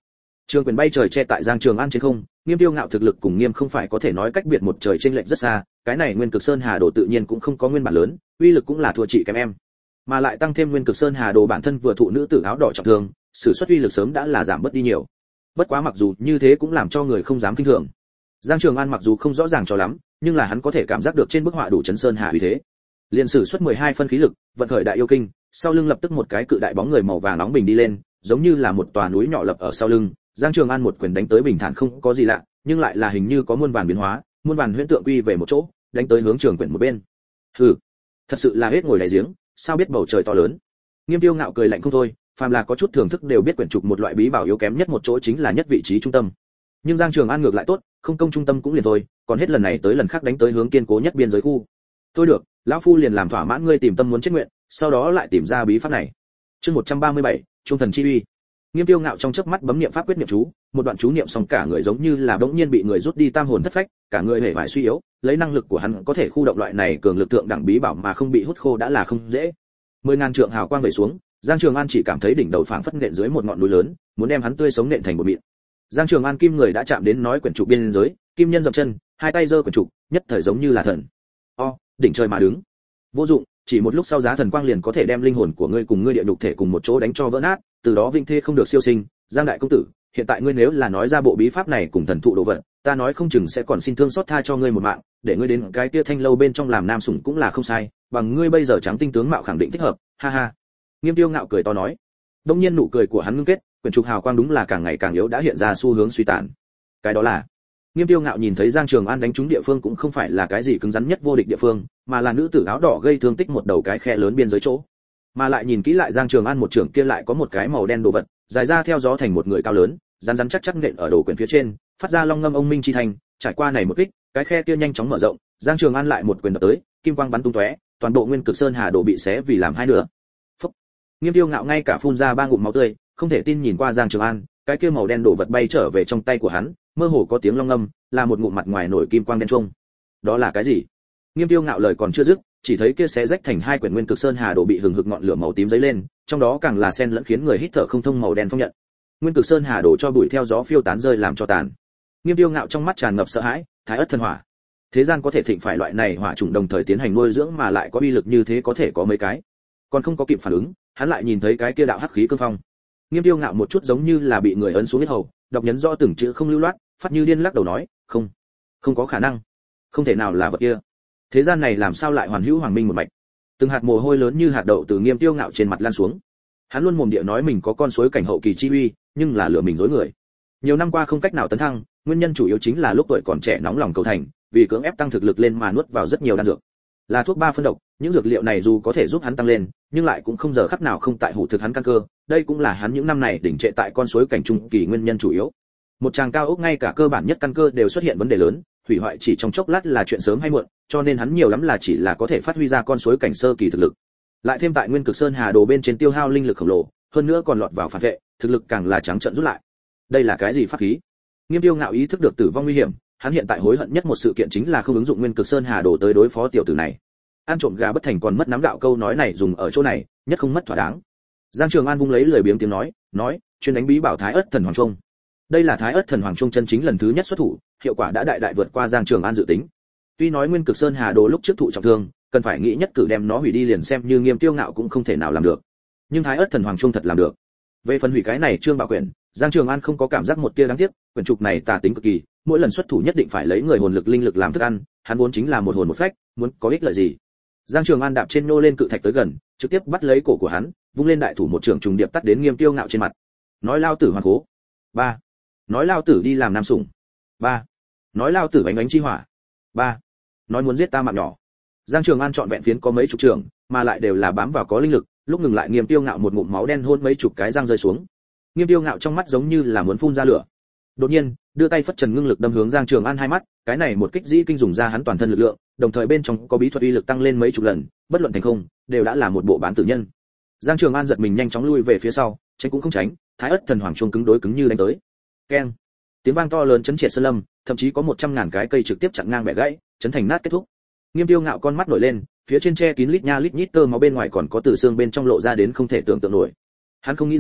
Trường quyền bay trời che tại Giang Trường An trên không, Nghiêm Tiêu Ngạo thực lực cùng Nghiêm không phải có thể nói cách biệt một trời chênh lệch rất xa, cái này Nguyên Cực Sơn Hà Đồ tự nhiên cũng không có nguyên bản lớn, uy lực cũng là thua chị kém em. Mà lại tăng thêm Nguyên Cực Sơn Hà Đồ bản thân vừa thụ nữ tử áo đỏ trọng thương, sử xuất uy lực sớm đã là giảm bớt đi nhiều. Bất quá mặc dù như thế cũng làm cho người không dám kinh thường. Giang Trường An mặc dù không rõ ràng cho lắm, nhưng là hắn có thể cảm giác được trên bức họa đủ chấn sơn hà uy thế. Liên sử xuất mười hai phân khí lực, vận khởi đại yêu kinh, sau lưng lập tức một cái cự đại bóng người màu vàng nóng bình đi lên, giống như là một tòa núi nhỏ lập ở sau lưng. Giang Trường An một quyền đánh tới bình thản không có gì lạ, nhưng lại là hình như có muôn vàn biến hóa, muôn vàn huyễn tượng quy về một chỗ, đánh tới hướng Trường Quyển một bên. Hừ, thật sự là hết ngồi đáy giếng, sao biết bầu trời to lớn. Nghiêm Tiêu Ngạo cười lạnh không thôi, phàm là có chút thưởng thức đều biết quyển trục một loại bí bảo yếu kém nhất một chỗ chính là nhất vị trí trung tâm. Nhưng Giang Trường An ngược lại tốt, không công trung tâm cũng liền thôi, còn hết lần này tới lần khác đánh tới hướng kiên cố nhất biên giới khu. Thôi được, lão phu liền làm thỏa mãn ngươi tìm tâm muốn chết nguyện, sau đó lại tìm ra bí pháp này. Chương một trăm ba mươi bảy, Trung thần chi uy. Nghiêm Tiêu Ngạo trong chớp mắt bấm niệm pháp quyết niệm chú, một đoạn chú niệm xong cả người giống như là bỗng nhiên bị người rút đi tam hồn thất phách, cả người hề bại suy yếu, lấy năng lực của hắn có thể khu động loại này cường lực tượng đẳng bí bảo mà không bị hút khô đã là không dễ. Mười ngàn trượng hào quang vẩy xuống, Giang Trường An chỉ cảm thấy đỉnh đầu phảng phất nện dưới một ngọn núi lớn, muốn đem hắn tươi sống nện thành một mịn. Giang Trường An kim người đã chạm đến nói quyển trục biên giới, kim nhân dậm chân, hai tay giơ quyển trục, nhất thời giống như là thần. O, đỉnh trời mà đứng. Vô dụng, chỉ một lúc sau giá thần quang liền có thể đem linh hồn của ngươi cùng ngươi địa nhục thể cùng một chỗ đánh cho vỡ nát, từ đó vinh thê không được siêu sinh. Giang đại công tử, hiện tại ngươi nếu là nói ra bộ bí pháp này cùng thần thụ đồ vật, ta nói không chừng sẽ còn xin thương xót tha cho ngươi một mạng, để ngươi đến cái kia thanh lâu bên trong làm nam sủng cũng là không sai, bằng ngươi bây giờ trắng tinh tướng mạo khẳng định thích hợp, ha ha. Nghiêm Tiêu Ngạo cười to nói. Đông nhiên nụ cười của hắn ngưng kết, quyển trục hào quang đúng là càng ngày càng yếu đã hiện ra xu hướng suy tàn. Cái đó là Nghiêm Tiêu Ngạo nhìn thấy Giang Trường An đánh trúng địa phương cũng không phải là cái gì cứng rắn nhất vô địch địa phương, mà là nữ tử áo đỏ gây thương tích một đầu cái khe lớn biên giới chỗ. Mà lại nhìn kỹ lại Giang Trường An một trường kia lại có một cái màu đen đồ vật, dài ra theo gió thành một người cao lớn, rắn rắn chắc chắc nện ở đầu quyển phía trên, phát ra long ngâm ông minh chi thành, trải qua này một kích, cái khe kia nhanh chóng mở rộng, Giang Trường An lại một quyền đập tới, kim quang bắn tung tóe, toàn bộ Nguyên Cực Sơn Hà Đồ bị xé vì làm hai nửa. Phốc. Nghiêm Tiêu Ngạo ngay cả phun ra ba ngụm máu tươi, không thể tin nhìn qua Giang Trường An, cái kia màu đen đồ vật bay trở về trong tay của hắn, mơ hồ có tiếng long ngâm, là một ngụm mặt ngoài nổi kim quang đen trung. Đó là cái gì? Nghiêm Tiêu Ngạo lời còn chưa dứt, chỉ thấy kia xé rách thành hai quyển Nguyên Cực Sơn Hà Đồ bị hừng hực ngọn lửa màu tím giấy lên, trong đó càng là xen lẫn khiến người hít thở không thông màu đen phong nhận. Nguyên Cực Sơn Hà Đồ cho bụi theo gió phiêu tán rơi làm cho tàn. Nghiêm Tiêu Ngạo trong mắt tràn ngập sợ hãi, thái ất thần hỏa. Thế gian có thể thịnh phải loại này hỏa chủng đồng thời tiến hành nuôi dưỡng mà lại có uy lực như thế có thể có mấy cái. Còn không có kịp phản ứng, hắn lại nhìn thấy cái kia đạo hắc khí cương phong. Nghiêm Tiêu Ngạo một chút giống như là bị người ấn xuống huyết hầu, đọc nhấn rõ từng chữ không lưu loát, phát như điên lắc đầu nói, "Không, không có khả năng, không thể nào là vật kia. Thế gian này làm sao lại hoàn hữu hoàng minh một mạch?" Từng hạt mồ hôi lớn như hạt đậu từ Nghiêm Tiêu Ngạo trên mặt lan xuống. Hắn luôn mồm địa nói mình có con suối cảnh hậu kỳ chi uy, nhưng là lừa mình dối người. Nhiều năm qua không cách nào tấn thăng, nguyên nhân chủ yếu chính là lúc tuổi còn trẻ nóng lòng cầu thành, vì cưỡng ép tăng thực lực lên mà nuốt vào rất nhiều đan dược. Là thuốc ba phân độc, những dược liệu này dù có thể giúp hắn tăng lên, nhưng lại cũng không giờ khắc nào không tại hủ thực hắn căn cơ, đây cũng là hắn những năm này đỉnh trệ tại con suối cảnh trung kỳ nguyên nhân chủ yếu. Một tràng cao ốc ngay cả cơ bản nhất căn cơ đều xuất hiện vấn đề lớn, hủy hoại chỉ trong chốc lát là chuyện sớm hay muộn, cho nên hắn nhiều lắm là chỉ là có thể phát huy ra con suối cảnh sơ kỳ thực lực. Lại thêm tại Nguyên Cực Sơn Hà Đồ bên trên tiêu hao linh lực khổng lồ, hơn nữa còn lọt vào phản vệ, thực lực càng là trắng trợn rút lại. Đây là cái gì pháp khí? Nghiêm Tiêu Ngạo ý thức được tử vong nguy hiểm, hắn hiện tại hối hận nhất một sự kiện chính là không ứng dụng Nguyên Cực Sơn Hà Đồ tới đối phó tiểu tử này. Ăn trộm gà bất thành còn mất nắm gạo câu nói này dùng ở chỗ này, nhất không mất thỏa đáng. Giang Trường An vung lấy lời biếng tiếng nói, nói, chuyên đánh bí bảo Thái Ức Thần Hoàng Trung. Đây là Thái Ức Thần Hoàng Trung chân chính lần thứ nhất xuất thủ, hiệu quả đã đại đại vượt qua Giang Trường An dự tính. Tuy nói Nguyên Cực Sơn Hà Đồ lúc trước thụ trọng thương, cần phải nghĩ nhất cử đem nó hủy đi liền xem như Nghiêm Tiêu Ngạo cũng không thể nào làm được. Nhưng Thái Ức Thần Hoàng Trung thật làm được. Về phần hủy cái này trương bảo quyển, Giang Trường An không có cảm giác một tia đáng tiếc, quyển trục này tà tính cực kỳ, mỗi lần xuất thủ nhất định phải lấy người hồn lực linh lực làm thức ăn, hắn vốn chính là một hồn một phách, muốn có ích lợi gì. Giang Trường An đạp trên nô lên cự thạch tới gần, trực tiếp bắt lấy cổ của hắn, vung lên đại thủ một trường trùng điệp tắt đến Nghiêm Tiêu Ngạo trên mặt. Nói lao tử hoàn cố. Ba. Nói lao tử đi làm nam sủng. Ba. Nói lao tử ánh ánh chi hỏa. Ba. Nói muốn giết ta mạng nhỏ. Giang Trường An chọn vẹn phiến có mấy chục trường, mà lại đều là bám vào có linh lực, lúc ngừng lại Nghiêm Tiêu Ngạo một ngụm máu đen hôn mấy chục cái răng rơi xuống. Nghiêm Tiêu Ngạo trong mắt giống như là muốn phun ra lửa. Đột nhiên, đưa tay phất trần ngưng lực đâm hướng Giang Trường An hai mắt, cái này một kích dĩ kinh dùng ra hắn toàn thân lực lượng, đồng thời bên trong có bí thuật uy lực tăng lên mấy chục lần, bất luận thành không, đều đã là một bộ bán tử nhân. Giang Trường An giật mình nhanh chóng lui về phía sau, tránh cũng không tránh, Thái Ức Thần Hoàng Trung cứng đối cứng như đánh tới. Keng! Tiếng vang to lớn chấn triệt sơn lâm, thậm chí có một trăm ngàn cái cây trực tiếp chặn ngang bẻ gãy, chấn thành nát kết thúc. Nghiêm Tiêu Ngạo con mắt nổi lên, phía trên che kín lít nha lít nhít tơ máu bên ngoài còn có từ xương bên trong lộ ra đến không thể tưởng tượng nổi. Hắn không nghĩ ra,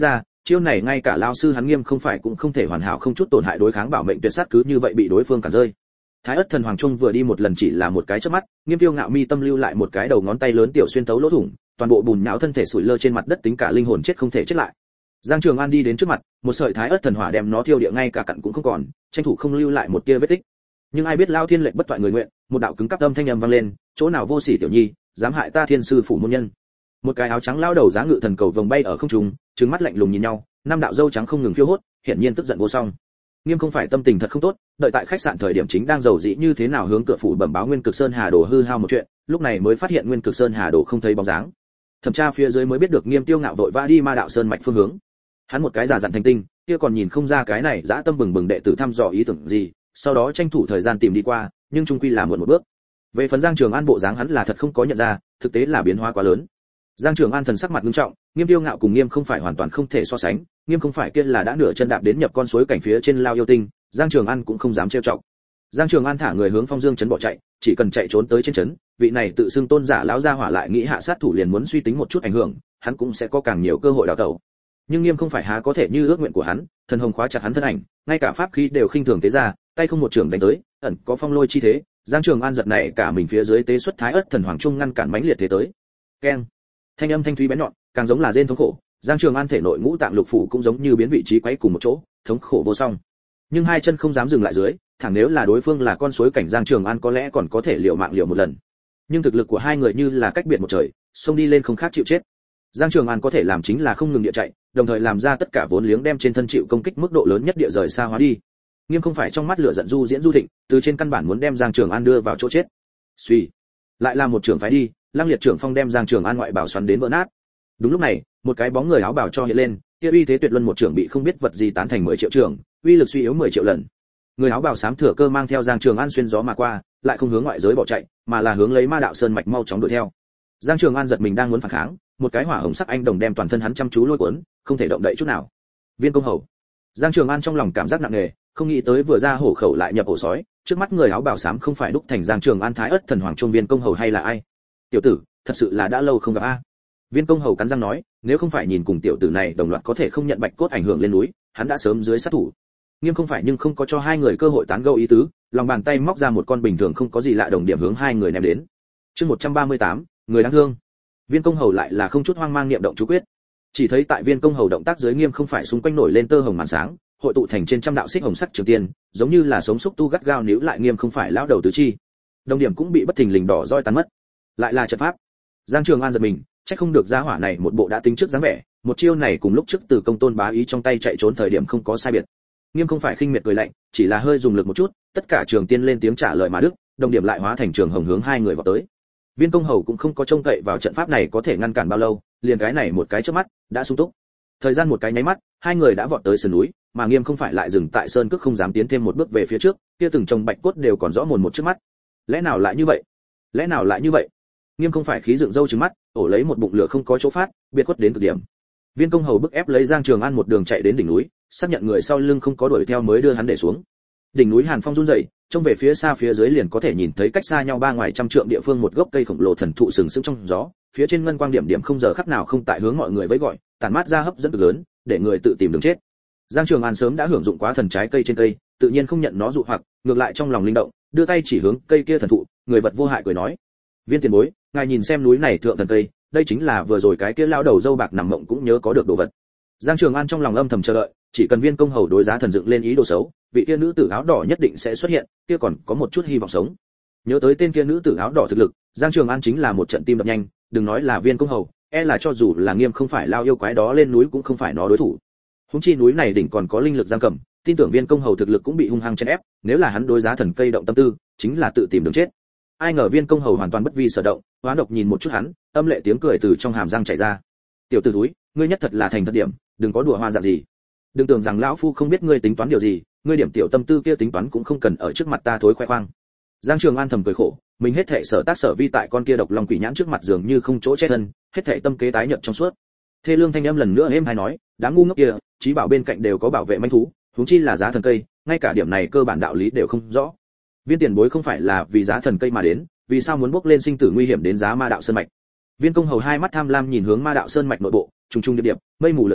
chiêu này ngay cả lao sư hắn Nghiêm không phải cũng không thể hoàn hảo không chút tổn hại đối kháng bảo mệnh tuyệt sát cứ như vậy bị đối phương cản rơi. Thái Ức Thần Hoàng Trung vừa đi một lần chỉ là một cái chớp mắt, Nghiêm Tiêu Ngạo mi tâm lưu lại một cái đầu ngón tay lớn tiểu xuyên tấu lỗ thủng, toàn bộ bùn nhão thân thể sủi lơ trên mặt đất tính cả linh hồn chết không thể chết lại. Giang Trường An đi đến trước mặt, một sợi Thái Ức Thần Hỏa đem nó thiêu địa ngay cả cặn cũng không còn, tranh thủ không lưu lại một tia vết tích. Nhưng ai biết Lao Thiên lệnh bất toại người nguyện, một đạo cứng cáp âm thanh âm vang lên, chỗ nào vô sỉ tiểu nhi, dám hại ta Thiên sư phủ môn nhân. Một cái áo trắng lao đầu giá ngự thần cầu vồng bay ở không trung, trừng mắt lạnh lùng nhìn nhau, năm đạo dâu trắng không ngừng phiêu hốt, hiển nhiên tức giận vô song. Nghiêm không phải tâm tình thật không tốt, đợi tại khách sạn thời điểm chính đang giàu dĩ như thế nào hướng cửa phủ bẩm báo Nguyên Cực Sơn Hà Đồ hư hao một chuyện, lúc này mới phát hiện Nguyên Cực Sơn Hà Đồ không thấy bóng dáng. Thẩm tra phía dưới mới biết được Nghiêm Tiêu Ngạo vội vã đi Ma Đạo Sơn mạch phương hướng. Hắn một cái giả dặn thành tinh, kia còn nhìn không ra cái này dã tâm bừng bừng đệ tử thăm dò ý tưởng gì, sau đó tranh thủ thời gian tìm đi qua, nhưng chung quy là muộn một bước. Về phần Giang Trường An bộ dáng hắn là thật không có nhận ra, thực tế là biến hóa quá lớn. Giang Trường An thần sắc mặt nghiêm trọng, Nghiêm Tiêu Ngạo cùng Nghiêm không phải hoàn toàn không thể so sánh, Nghiêm không phải kia là đã nửa chân đạp đến nhập con suối cảnh phía trên lao yêu tinh, Giang Trường An cũng không dám trêu chọc. Giang Trường An thả người hướng Phong Dương trấn bỏ chạy, chỉ cần chạy trốn tới trên trấn, vị này tự xưng tôn giả lão gia hỏa lại nghĩ hạ sát thủ liền muốn suy tính một chút ảnh hưởng, hắn cũng sẽ có càng nhiều cơ hội đào tẩu. Nhưng Nghiêm không phải há có thể như ước nguyện của hắn, thần hồng khóa chặt hắn thân ảnh, ngay cả pháp khí đều khinh thường tế ra, tay không một trường đánh tới, ẩn có phong lôi chi thế, Giang Trường An giật này cả mình phía dưới tế xuất Thái Ức Thần Hoàng Trung ngăn cản mãnh liệt thế tới. Keng. Thanh âm thanh thúy bén nhọn, càng giống là rên thống khổ, Giang Trường An thể nội ngũ tạng lục phủ cũng giống như biến vị trí quấy cùng một chỗ, thống khổ vô song. Nhưng hai chân không dám dừng lại dưới, thẳng nếu là đối phương là con suối cảnh Giang Trường An có lẽ còn có thể liều mạng liều một lần. Nhưng thực lực của hai người như là cách biệt một trời, xông đi lên không khác chịu chết. Giang Trường An có thể làm chính là không ngừng địa chạy, đồng thời làm ra tất cả vốn liếng đem trên thân chịu công kích mức độ lớn nhất địa rời xa hóa đi. Nghiêm không phải trong mắt lửa giận du diễn du thịnh, từ trên căn bản muốn đem Giang Trường An đưa vào chỗ chết. Suy, lại là một trường phái đi, Lăng Liệt trưởng phong đem Giang Trường An ngoại bảo xoắn đến vỡ nát. Đúng lúc này, một cái bóng người áo bào cho hiện lên, kia uy thế tuyệt luân một trưởng bị không biết vật gì tán thành mười triệu trưởng, uy lực suy yếu mười triệu lần. Người áo bào xám thừa cơ mang theo Giang Trường An xuyên gió mà qua, lại không hướng ngoại giới bỏ chạy, mà là hướng lấy Ma Đạo Sơn mạch mau chóng đuổi theo. Giang Trường An giật mình đang muốn phản kháng, một cái hỏa hồng sắc anh đồng đem toàn thân hắn chăm chú lôi cuốn, không thể động đậy chút nào. Viên công hầu. Giang Trường An trong lòng cảm giác nặng nề, không nghĩ tới vừa ra hổ khẩu lại nhập ổ sói, trước mắt người áo bào xám không phải đúc thành Giang Trường An Thái Ức Thần Hoàng Trung Viên công hầu hay là ai? Tiểu tử, thật sự là đã lâu không gặp a. Viên công hầu cắn răng nói, nếu không phải nhìn cùng tiểu tử này đồng loạt có thể không nhận bạch cốt ảnh hưởng lên núi, hắn đã sớm dưới sát thủ. Nghiêm không phải nhưng không có cho hai người cơ hội tán gẫu ý tứ, lòng bàn tay móc ra một con bình thường không có gì lạ đồng điểm hướng hai người ném đến. Chương một trăm ba mươi tám, người đáng thương. Viên công hầu lại là không chút hoang mang niệm động chú quyết. Chỉ thấy tại Viên công hầu động tác dưới Nghiêm không phải xung quanh nổi lên tơ hồng màn sáng, hội tụ thành trên trăm đạo xích hồng sắc trường tiên, giống như là sống xúc tu gắt gao níu lại Nghiêm không phải lão đầu tứ chi. Đồng điểm cũng bị bất thình lình đỏ roi tán mất. Lại là trận pháp. Giang Trường An giật mình, chắc không được gia hỏa này một bộ đã tính trước dáng vẻ, một chiêu này cùng lúc trước từ công tôn bá ý trong tay chạy trốn thời điểm không có sai biệt. Nghiêm không phải khinh miệt cười lạnh, chỉ là hơi dùng lực một chút, tất cả trường tiên lên tiếng trả lời mà đức, đồng điểm lại hóa thành trường hồng hướng hai người vào tới. Viên công hầu cũng không có trông cậy vào trận pháp này có thể ngăn cản bao lâu, liền cái này một cái chớp mắt đã sung túc. Thời gian một cái nháy mắt, hai người đã vọt tới sườn núi, mà Nghiêm không phải lại dừng tại sơn cước không dám tiến thêm một bước về phía trước, kia từng chồng bạch cốt đều còn rõ mồn một trước mắt. Lẽ nào lại như vậy? Lẽ nào lại như vậy? Nghiêm không phải khí dựng râu trừng mắt, ổ lấy một bụng lửa không có chỗ phát, biệt quất đến cực điểm. Viên công hầu bức ép lấy Giang Trường An một đường chạy đến đỉnh núi, xác nhận người sau lưng không có đuổi theo mới đưa hắn để xuống. Đỉnh núi Hàn Phong run rẩy, trông về phía xa phía dưới liền có thể nhìn thấy cách xa nhau ba ngoài trăm trượng địa phương một gốc cây khổng lồ thần thụ sừng sững trong gió, phía trên ngân quang điểm điểm không giờ khắc nào không tại hướng mọi người vẫy gọi, tản mát ra hấp dẫn cực lớn, để người tự tìm đường chết. Giang Trường An sớm đã hưởng dụng quá thần trái cây trên cây, tự nhiên không nhận nó dụ hoặc, ngược lại trong lòng linh động, đưa tay chỉ hướng cây kia thần thụ, người vật vô hại cười nói: "Viên tiền bối, ngài nhìn xem núi này thượng thần cây, đây chính là vừa rồi cái kia lao đầu dâu bạc nằm mộng cũng nhớ có được đồ vật." Giang Trường An trong lòng âm thầm chờ đợi, chỉ cần Viên công hầu đối giá thần dựng lên ý đồ xấu, vị kia nữ tử áo đỏ nhất định sẽ xuất hiện, kia còn có một chút hy vọng sống. Nhớ tới tên kia nữ tử áo đỏ thực lực, Giang Trường An chính là một trận tim đập nhanh, đừng nói là Viên công hầu, e là cho dù là Nghiêm không phải lao yêu quái đó lên núi cũng không phải nó đối thủ. Húng chi núi này đỉnh còn có linh lực giam cầm, tin tưởng Viên công hầu thực lực cũng bị hung hăng chèn ép, nếu là hắn đối giá thần cây động tâm tư, chính là tự tìm đường chết. Ai ngờ Viên công hầu hoàn toàn bất vi sở động, hóa độc nhìn một chút hắn, âm lệ tiếng cười từ trong hàm răng chảy ra. "Tiểu tử túi, ngươi nhất thật là thành thật điểm, đừng có đùa hoa dạng gì. Đừng tưởng rằng lão phu không biết ngươi tính toán điều gì, ngươi điểm tiểu tâm tư kia tính toán cũng không cần ở trước mặt ta thối khoe khoang." Giang Trường An thầm cười khổ, mình hết thảy sở tác sở vi tại con kia độc long quỷ nhãn trước mặt dường như không chỗ che thân, hết thảy tâm kế tái nhợt trong suốt. Thê lương thanh âm lần nữa êm hay nói, "Đám ngu ngốc kia, chí bảo bên cạnh đều có bảo vệ manh thú, huống chi là giá thần cây, ngay cả điểm này cơ bản đạo lý đều không rõ. Viên tiền bối không phải là vì giá thần cây mà đến, vì sao muốn bước lên sinh tử nguy hiểm đến giá Ma Đạo Sơn mạch?" Viên công hầu hai mắt tham lam nhìn hướng Ma Đạo Sơn mạch nội bộ, trùng trùng điệp điệp, mây mù lờ lờ,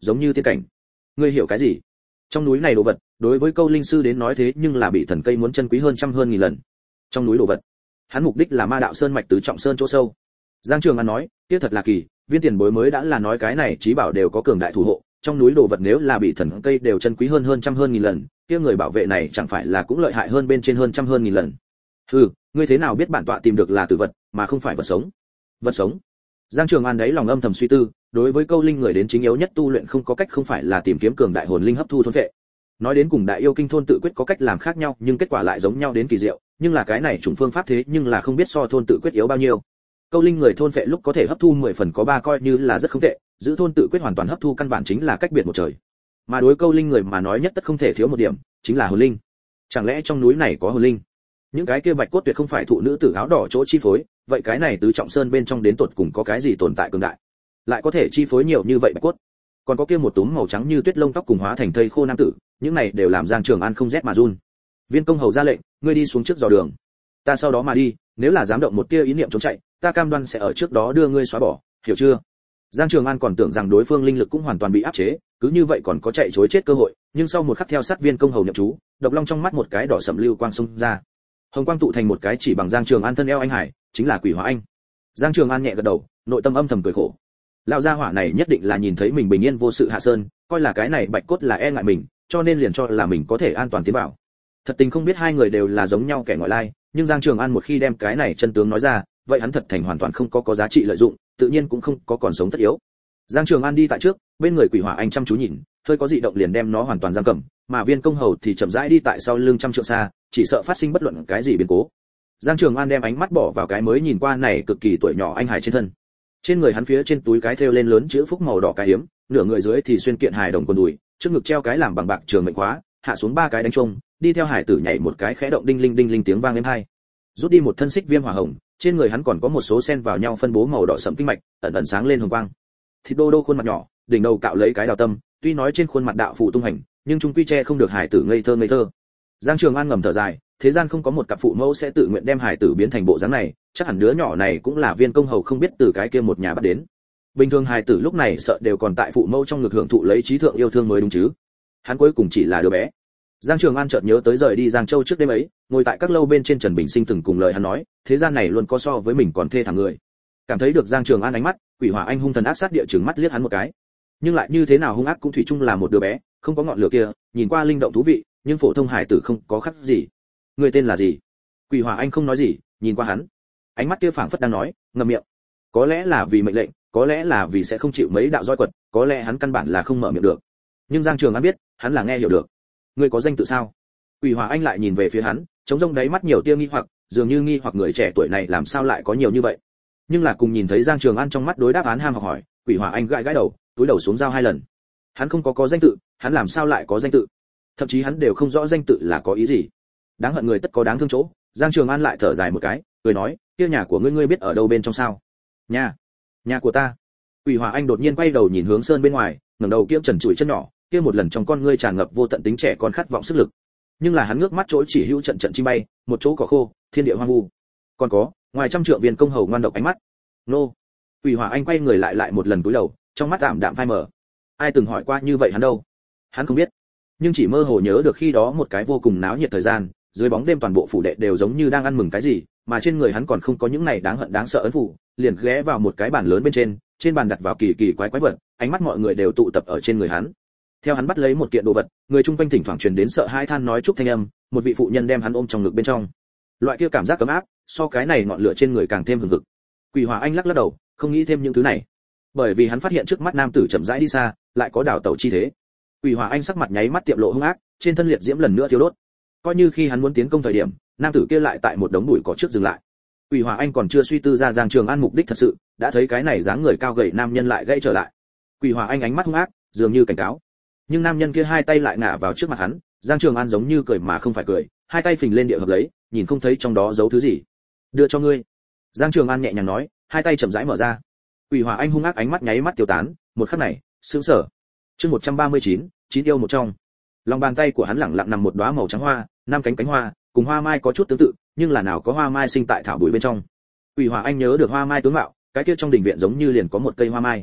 giống như tiên cảnh. Ngươi hiểu cái gì? Trong núi này đồ vật, đối với câu linh sư đến nói thế nhưng là bị thần cây muốn chân quý hơn trăm hơn nghìn lần. Trong núi đồ vật, hắn mục đích là ma đạo sơn mạch tứ trọng sơn chỗ sâu. Giang Trường An nói, kia thật là kỳ, viên tiền bối mới đã là nói cái này chí bảo đều có cường đại thủ hộ, trong núi đồ vật nếu là bị thần cây đều chân quý hơn hơn trăm hơn nghìn lần, kia người bảo vệ này chẳng phải là cũng lợi hại hơn bên trên hơn trăm hơn nghìn lần. Hừ, ngươi thế nào biết bản tọa tìm được là tử vật, mà không phải vật sống? Vật sống? Giang Trường An đấy lòng âm thầm suy tư, đối với câu linh người đến chính yếu nhất tu luyện không có cách không phải là tìm kiếm cường đại hồn linh hấp thu thôn vệ. Nói đến cùng đại yêu kinh thôn tự quyết có cách làm khác nhau, nhưng kết quả lại giống nhau đến kỳ diệu, nhưng là cái này chủng phương pháp thế nhưng là không biết so thôn tự quyết yếu bao nhiêu. Câu linh người thôn vệ lúc có thể hấp thu mười phần có ba coi như là rất không tệ, giữ thôn tự quyết hoàn toàn hấp thu căn bản chính là cách biệt một trời. Mà đối câu linh người mà nói nhất tất không thể thiếu một điểm, chính là hồn linh. Chẳng lẽ trong núi này có hồn linh? Những cái kia bạch cốt tuyệt không phải thụ nữ tử áo đỏ chỗ chi phối, vậy cái này tứ trọng sơn bên trong đến tột cùng có cái gì tồn tại cường đại, lại có thể chi phối nhiều như vậy bạch cốt? Còn có kia một túm màu trắng như tuyết lông tóc cùng hóa thành thây khô nam tử, những này đều làm Giang Trường An không rét mà run. Viên công hầu ra lệnh, ngươi đi xuống trước dò đường, ta sau đó mà đi, nếu là dám động một tia ý niệm trốn chạy, ta cam đoan sẽ ở trước đó đưa ngươi xóa bỏ, hiểu chưa? Giang Trường An còn tưởng rằng đối phương linh lực cũng hoàn toàn bị áp chế, cứ như vậy còn có chạy trối chết cơ hội, nhưng sau một khắc theo sát viên công hầu nhập chú, độc long trong mắt một cái đỏ sẫm lưu quang xông ra. Hồng quang tụ thành một cái chỉ bằng Giang Trường An thân eo anh hải, chính là Quỷ Hỏa Anh. Giang Trường An nhẹ gật đầu, nội tâm âm thầm cười khổ. Lão gia hỏa này nhất định là nhìn thấy mình bình yên vô sự hạ sơn, coi là cái này bạch cốt là e ngại mình, cho nên liền cho là mình có thể an toàn tiến vào. Thật tình không biết hai người đều là giống nhau kẻ ngoại lai, nhưng Giang Trường An một khi đem cái này chân tướng nói ra, vậy hắn thật thành hoàn toàn không có có giá trị lợi dụng, tự nhiên cũng không có còn sống tất yếu. Giang Trường An đi tại trước, bên người Quỷ Hỏa Anh chăm chú nhìn, hơi có dị động liền đem nó hoàn toàn giam cầm, mà Viên công hầu thì chậm rãi đi tại sau lưng trăm trượng xa, chỉ sợ phát sinh bất luận cái gì biến cố. Giang Trường An đem ánh mắt bỏ vào cái mới nhìn qua này cực kỳ tuổi nhỏ anh hải trên thân. Trên người hắn phía trên túi cái thêu lên lớn chữ phúc màu đỏ cái hiếm, nửa người dưới thì xuyên kiện hài đồng quần đùi, trước ngực treo cái làm bằng bạc trường mệnh khóa, hạ xuống ba cái đánh trông, đi theo hải tử nhảy một cái khẽ động đinh linh đinh linh tiếng vang êm hai. Rút đi một thân xích viêm hỏa hồng, trên người hắn còn có một số sen vào nhau phân bố màu đỏ sẫm kinh mạch, ẩn ẩn sáng lên hồng quang. Thịt đô đô khuôn mặt nhỏ, đỉnh đầu cạo lấy cái đào tâm, tuy nói trên khuôn mặt đạo phụ tung hành, nhưng trung quy che không được hải tử ngây thơ ngây thơ. Giang Trường An ngầm thở dài, thế gian không có một cặp phụ mẫu sẽ tự nguyện đem hải tử biến thành bộ dáng này, chắc hẳn đứa nhỏ này cũng là Viên công hầu không biết từ cái kia một nhà bắt đến. Bình thường hải tử lúc này sợ đều còn tại phụ mẫu trong ngực hưởng thụ lấy trí thượng yêu thương mới đúng chứ. Hắn cuối cùng chỉ là đứa bé. Giang Trường An chợt nhớ tới rời đi Giang Châu trước đêm ấy, ngồi tại các lâu bên trên Trần Bình Sinh từng cùng lời hắn nói, thế gian này luôn có so với mình còn thê thảm người. Cảm thấy được Giang Trường An ánh mắt, Quỷ Hỏa Anh hung thần ác sát địa trừng mắt liếc hắn một cái. Nhưng lại như thế nào hung ác cũng thủy chung là một đứa bé, không có ngọn lửa kia, nhìn qua linh động thú vị, nhưng phổ thông hải tử không có khác gì. Người tên là gì? Quỷ Hỏa Anh không nói gì, nhìn qua hắn. Ánh mắt kia phảng phất đang nói, ngậm miệng. Có lẽ là vì mệnh lệnh, có lẽ là vì sẽ không chịu mấy đạo roi quật, có lẽ hắn căn bản là không mở miệng được. Nhưng Giang Trường An biết, hắn là nghe hiểu được. Ngươi có danh tự sao? Quỷ Hỏa Anh lại nhìn về phía hắn, trống rông đáy mắt nhiều tia nghi hoặc, dường như nghi hoặc người trẻ tuổi này làm sao lại có nhiều như vậy. Nhưng là cùng nhìn thấy Giang Trường An trong mắt đối đáp án ham học hỏi, Quỷ Hỏa Anh gãi gãi đầu, túi đầu xuống giao hai lần. Hắn không có có danh tự, hắn làm sao lại có danh tự? Thậm chí hắn đều không rõ danh tự là có ý gì. Đáng hận người tất có đáng thương chỗ. Giang Trường An lại thở dài một cái, cười nói, kia nhà của ngươi ngươi biết ở đâu bên trong sao? Nhà, nhà của ta. Quỷ Hỏa Anh đột nhiên quay đầu nhìn hướng sơn bên ngoài, ngẩng đầu kiễm trần trụi chân nhỏ, kia một lần trong con ngươi tràn ngập vô tận tính trẻ con khát vọng sức lực. Nhưng là hắn ngước mắt chỗ chỉ hữu trận trận chim bay, một chỗ cỏ khô, thiên địa hoang vu. Còn có, ngoài trăm trượng Viên công hầu ngoan độc ánh mắt. Nô. Quỷ Hỏa Anh quay người lại lại một lần cúi đầu, trong mắt ảm đạm phai mờ. Ai từng hỏi qua như vậy hắn đâu? Hắn không biết, nhưng chỉ mơ hồ nhớ được khi đó một cái vô cùng náo nhiệt thời gian, dưới bóng đêm toàn bộ phủ đệ đều giống như đang ăn mừng cái gì, mà trên người hắn còn không có những này đáng hận đáng sợ ấn phủ, liền ghé vào một cái bàn lớn bên trên, trên bàn đặt vào kỳ kỳ quái quái vật, ánh mắt mọi người đều tụ tập ở trên người hắn. Theo hắn bắt lấy một kiện đồ vật, người chung quanh thỉnh thoảng truyền đến sợ hãi than nói chúc thanh âm, một vị phụ nhân đem hắn ôm trong ngực bên trong. Loại kia cảm giác ấm áp, so cái này ngọn lửa trên người càng thêm hừng hực. Quỷ Hỏa Anh lắc lắc đầu, không nghĩ thêm những thứ này, bởi vì hắn phát hiện trước mắt nam tử chậm rãi đi xa, lại có đảo tẩu chi thế. Quỷ Hỏa Anh sắc mặt nháy mắt tiệm lộ hung ác, trên thân liệt diễm lần nữa thiêu đốt. Coi như khi hắn muốn tiến công thời điểm, nam tử kia lại tại một đống bụi cỏ trước dừng lại. Quỷ Hỏa Anh còn chưa suy tư ra Giang Trường An mục đích thật sự, đã thấy cái này dáng người cao gầy nam nhân lại gãy trở lại. Quỷ Hỏa Anh ánh mắt hung ác, dường như cảnh cáo. Nhưng nam nhân kia hai tay lại ngả vào trước mặt hắn, Giang Trường An giống như cười mà không phải cười, hai tay phình lên địa hợp lấy, nhìn không thấy trong đó giấu thứ gì. Đưa cho ngươi. Giang Trường An nhẹ nhàng nói, hai tay chậm rãi mở ra. Quỷ Hỏa Anh hung ác ánh mắt nháy mắt tiêu tán, một khắc này, sững sờ. Chương một trăm ba mươi chín, chín yêu một trong. Lòng bàn tay của hắn lẳng lặng nằm một đóa màu trắng hoa, năm cánh cánh hoa, cùng hoa mai có chút tương tự, nhưng là nào có hoa mai sinh tại thảo bụi bên trong. Quỷ Hỏa Anh nhớ được hoa mai tướng mạo, cái kia trong đình viện giống như liền có một cây hoa mai.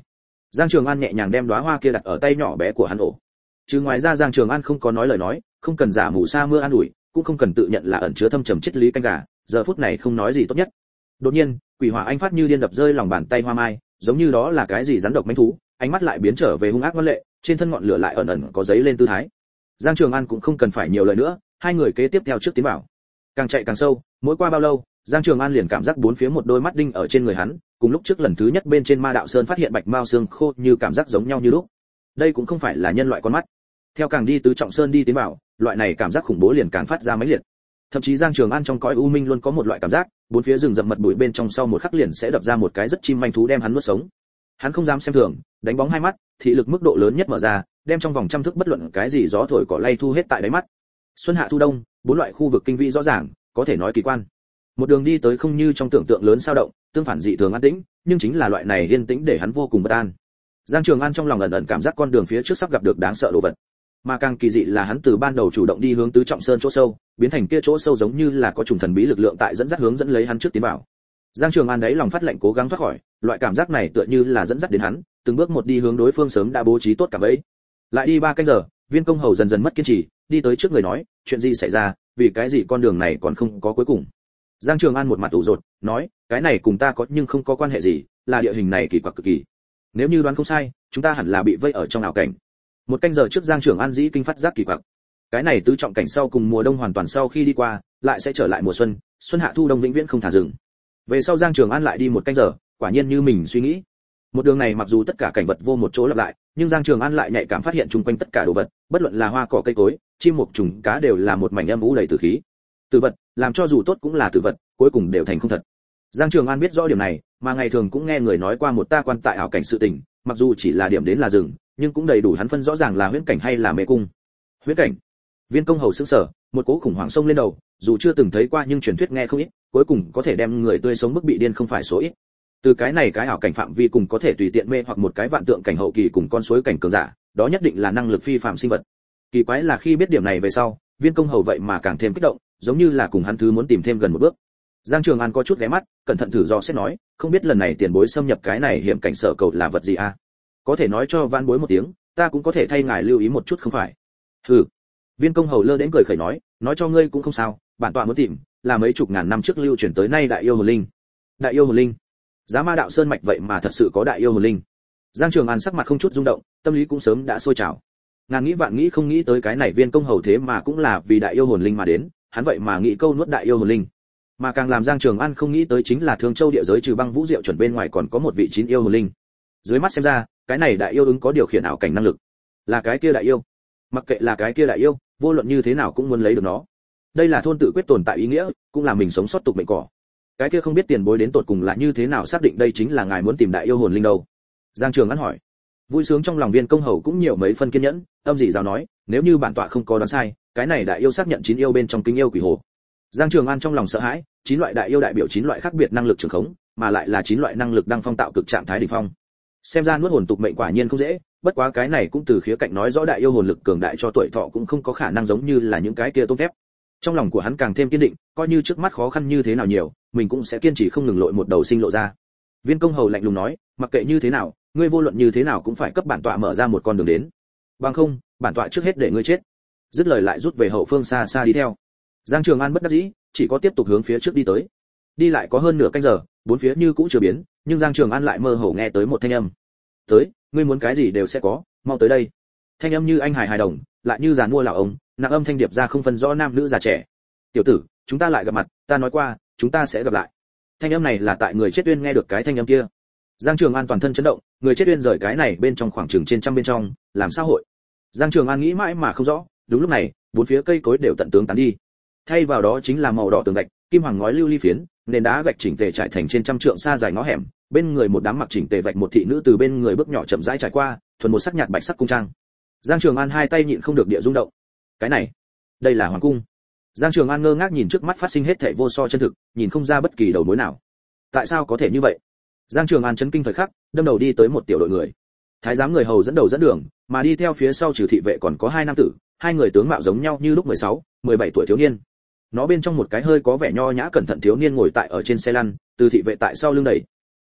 Giang Trường An nhẹ nhàng đem đóa hoa kia đặt ở tay nhỏ bé của hắn ổ. Chứ ngoài ra Giang Trường An không có nói lời nói, không cần giả mù sa mưa an ủi, cũng không cần tự nhận là ẩn chứa thâm trầm triết lý canh gà, giờ phút này không nói gì tốt nhất. Đột nhiên, quỷ hỏa anh phát như điên đập rơi lòng bàn tay Hoa Mai, giống như đó là cái gì rắn độc mãnh thú, ánh mắt lại biến trở về hung ác ngoan lệ, trên thân ngọn lửa lại ẩn ẩn có giấy lên tư thái. Giang Trường An cũng không cần phải nhiều lời nữa, hai người kế tiếp theo trước tiến vào. Càng chạy càng sâu, mỗi qua bao lâu, Giang Trường An liền cảm giác bốn phía một đôi mắt đinh ở trên người hắn, cùng lúc trước lần thứ nhất bên trên Ma Đạo Sơn phát hiện bạch mao xương khô như cảm giác giống nhau như lúc. Đây cũng không phải là nhân loại con mắt. Theo càng đi tứ trọng sơn đi tiến vào, loại này cảm giác khủng bố liền càng phát ra mãnh liệt. Thậm chí Giang Trường An trong cõi u minh luôn có một loại cảm giác, bốn phía rừng rậm mật bụi bên trong sau một khắc liền sẽ đập ra một cái rất chim manh thú đem hắn nuốt sống. Hắn không dám xem thường, đánh bóng hai mắt, thị lực mức độ lớn nhất mở ra, đem trong vòng trăm thước bất luận cái gì gió thổi cỏ lay thu hết tại đáy mắt. Xuân hạ thu đông, bốn loại khu vực kinh vĩ rõ ràng, có thể nói kỳ quan. Một đường đi tới không như trong tưởng tượng lớn sao động, tương phản dị thường an tĩnh, nhưng chính là loại này yên tĩnh để hắn vô cùng bất an. Giang Trường An trong lòng ẩn ẩn cảm giác con đường phía trước sắp gặp được đáng sợ đồ vật. Mà càng kỳ dị là hắn từ ban đầu chủ động đi hướng tứ trọng sơn chỗ sâu, biến thành kia chỗ sâu giống như là có trùng thần bí lực lượng tại dẫn dắt hướng dẫn lấy hắn trước tiến vào. Giang Trường An đấy lòng phát lệnh cố gắng thoát khỏi, loại cảm giác này tựa như là dẫn dắt đến hắn, từng bước một đi hướng đối phương sớm đã bố trí tốt cả bẫy. Lại đi ba canh giờ, Viên Công Hầu dần dần mất kiên trì, đi tới trước người nói, chuyện gì xảy ra, vì cái gì con đường này còn không có cuối cùng. Giang Trường An một mặt ủ rột, nói, cái này cùng ta có nhưng không có quan hệ gì, là địa hình này kỳ quặc cực kỳ. Nếu như đoán không sai, chúng ta hẳn là bị vây ở trong ảo cảnh. Một canh giờ trước Giang Trường An dĩ kinh phát giác kỳ quặc. Cái này tứ trọng cảnh sau cùng mùa đông hoàn toàn sau khi đi qua, lại sẽ trở lại mùa xuân, xuân hạ thu đông vĩnh viễn không thả dừng. Về sau Giang Trường An lại đi một canh giờ, quả nhiên như mình suy nghĩ. Một đường này mặc dù tất cả cảnh vật vô một chỗ lặp lại, nhưng Giang Trường An lại nhạy cảm phát hiện chung quanh tất cả đồ vật, bất luận là hoa cỏ cây cối, chim mục trùng cá đều là một mảnh âm u đầy tử khí. Tử vật, làm cho dù tốt cũng là tử vật, cuối cùng đều thành không thật. Giang Trường An biết rõ điểm này, mà ngày thường cũng nghe người nói qua một ta quan tại ảo cảnh sự tình, mặc dù chỉ là điểm đến là rừng, nhưng cũng đầy đủ hắn phân rõ ràng là huyễn cảnh hay là mê cung. Huyễn cảnh. Viên Công Hầu sững sờ, một cỗ khủng hoảng xông lên đầu, dù chưa từng thấy qua nhưng truyền thuyết nghe không ít, cuối cùng có thể đem người tươi sống bức bị điên không phải số ít. Từ cái này cái ảo cảnh phạm vi cùng có thể tùy tiện mê hoặc một cái vạn tượng cảnh hậu kỳ cùng con suối cảnh cường giả, đó nhất định là năng lực phi phàm sinh vật. Kỳ quái là khi biết điểm này về sau, Viên Công Hầu vậy mà càng thêm kích động, giống như là cùng hắn thứ muốn tìm thêm gần một bước. Giang Trường An có chút ghé mắt, cẩn thận thử dò xét nói, không biết lần này tiền bối xâm nhập cái này hiểm cảnh sở cầu là vật gì a? Có thể nói cho Vãn Bối một tiếng, ta cũng có thể thay ngài lưu ý một chút không phải? Hừ. Viên Công Hầu lơ đến cười khẩy nói, nói cho ngươi cũng không sao, bản tọa muốn tìm là mấy chục ngàn năm trước lưu truyền tới nay đại yêu hồn linh. Đại yêu hồn linh? Giá Ma Đạo Sơn mạch vậy mà thật sự có đại yêu hồn linh? Giang Trường An sắc mặt không chút rung động, tâm lý cũng sớm đã sôi trào. Ngàn nghĩ vạn nghĩ không nghĩ tới cái này Viên Công Hầu thế mà cũng là vì đại yêu hồn linh mà đến, hắn vậy mà nghĩ câu nuốt đại yêu hồn linh. Mà càng làm Giang Trường An không nghĩ tới chính là Thương Châu địa giới trừ Băng Vũ Diệu chuẩn bên ngoài còn có một vị chín yêu hồn linh. Dưới mắt xem ra, cái này đại yêu ứng có điều khiển ảo cảnh năng lực. Là cái kia đại yêu. Mặc kệ là cái kia đại yêu, vô luận như thế nào cũng muốn lấy được nó. Đây là thôn tự quyết tồn tại ý nghĩa, cũng là mình sống sót tục mệnh cỏ. Cái kia không biết tiền bối đến tột cùng là như thế nào xác định đây chính là ngài muốn tìm đại yêu hồn linh đâu? Giang Trường An hỏi. Vui sướng trong lòng Viên Công Hầu cũng nhiều mấy phân kiên nhẫn, âm dị giáo nói, nếu như bản tọa không có đoán sai, cái này đại yêu xác nhận chín yêu bên trong kính yêu quỷ hồ. Giang Trường An trong lòng sợ hãi, chín loại đại yêu đại biểu chín loại khác biệt năng lực trường khống, mà lại là chín loại năng lực đang phong tạo cực trạng thái đỉnh phong. Xem ra nuốt hồn tục mệnh quả nhiên không dễ, bất quá cái này cũng từ khía cạnh nói rõ đại yêu hồn lực cường đại cho tuổi thọ cũng không có khả năng giống như là những cái kia tôm thép. Trong lòng của hắn càng thêm kiên định, coi như trước mắt khó khăn như thế nào nhiều, mình cũng sẽ kiên trì không ngừng lội một đầu sinh lộ ra. Viên Công Hầu lạnh lùng nói, mặc kệ như thế nào, ngươi vô luận như thế nào cũng phải cấp bản tọa mở ra một con đường đến. Bằng không, bản tọa trước hết để ngươi chết. Dứt lời lại rút về hậu phương xa xa đi theo. Giang Trường An bất đắc dĩ, chỉ có tiếp tục hướng phía trước đi tới. Đi lại có hơn nửa canh giờ, bốn phía như cũ chưa biến, nhưng Giang Trường An lại mơ hồ nghe tới một thanh âm. "Tới, ngươi muốn cái gì đều sẽ có, mau tới đây." Thanh âm như anh hài hài đồng, lại như giàn mua lão ông, nặng âm thanh điệp ra không phân rõ nam nữ già trẻ. "Tiểu tử, chúng ta lại gặp mặt, ta nói qua, chúng ta sẽ gặp lại." Thanh âm này là tại người chết uyên nghe được cái thanh âm kia. Giang Trường An toàn thân chấn động, người chết uyên rời cái này bên trong khoảng chừng trên trăm bên trong, làm sao hội? Giang Trường An nghĩ mãi mà không rõ, đúng lúc này, bốn phía cây cối đều tận tướng tán đi. Thay vào đó chính là màu đỏ tường gạch, kim hoàng ngói lưu ly phiến, nền đá gạch chỉnh tề trải thành trên trăm trượng xa dài ngõ hẻm, bên người một đám mặc chỉnh tề vạch một thị nữ từ bên người bước nhỏ chậm rãi trải qua, thuần một sắc nhạt bạch sắc cung trang. Giang Trường An hai tay nhịn không được địa rung động. Cái này, đây là hoàng cung. Giang Trường An ngơ ngác nhìn trước mắt phát sinh hết thảy vô so chân thực, nhìn không ra bất kỳ đầu mối nào. Tại sao có thể như vậy? Giang Trường An chấn kinh thời khắc, đâm đầu đi tới một tiểu đội người. Thái giám người hầu dẫn đầu dẫn đường, mà đi theo phía sau trừ thị vệ còn có hai nam tử, hai người tướng mạo giống nhau như lúc mười sáu, mười bảy tuổi thiếu niên. Nó bên trong một cái hơi có vẻ nho nhã cẩn thận thiếu niên ngồi tại ở trên xe lăn, từ thị vệ tại sau lưng đẩy.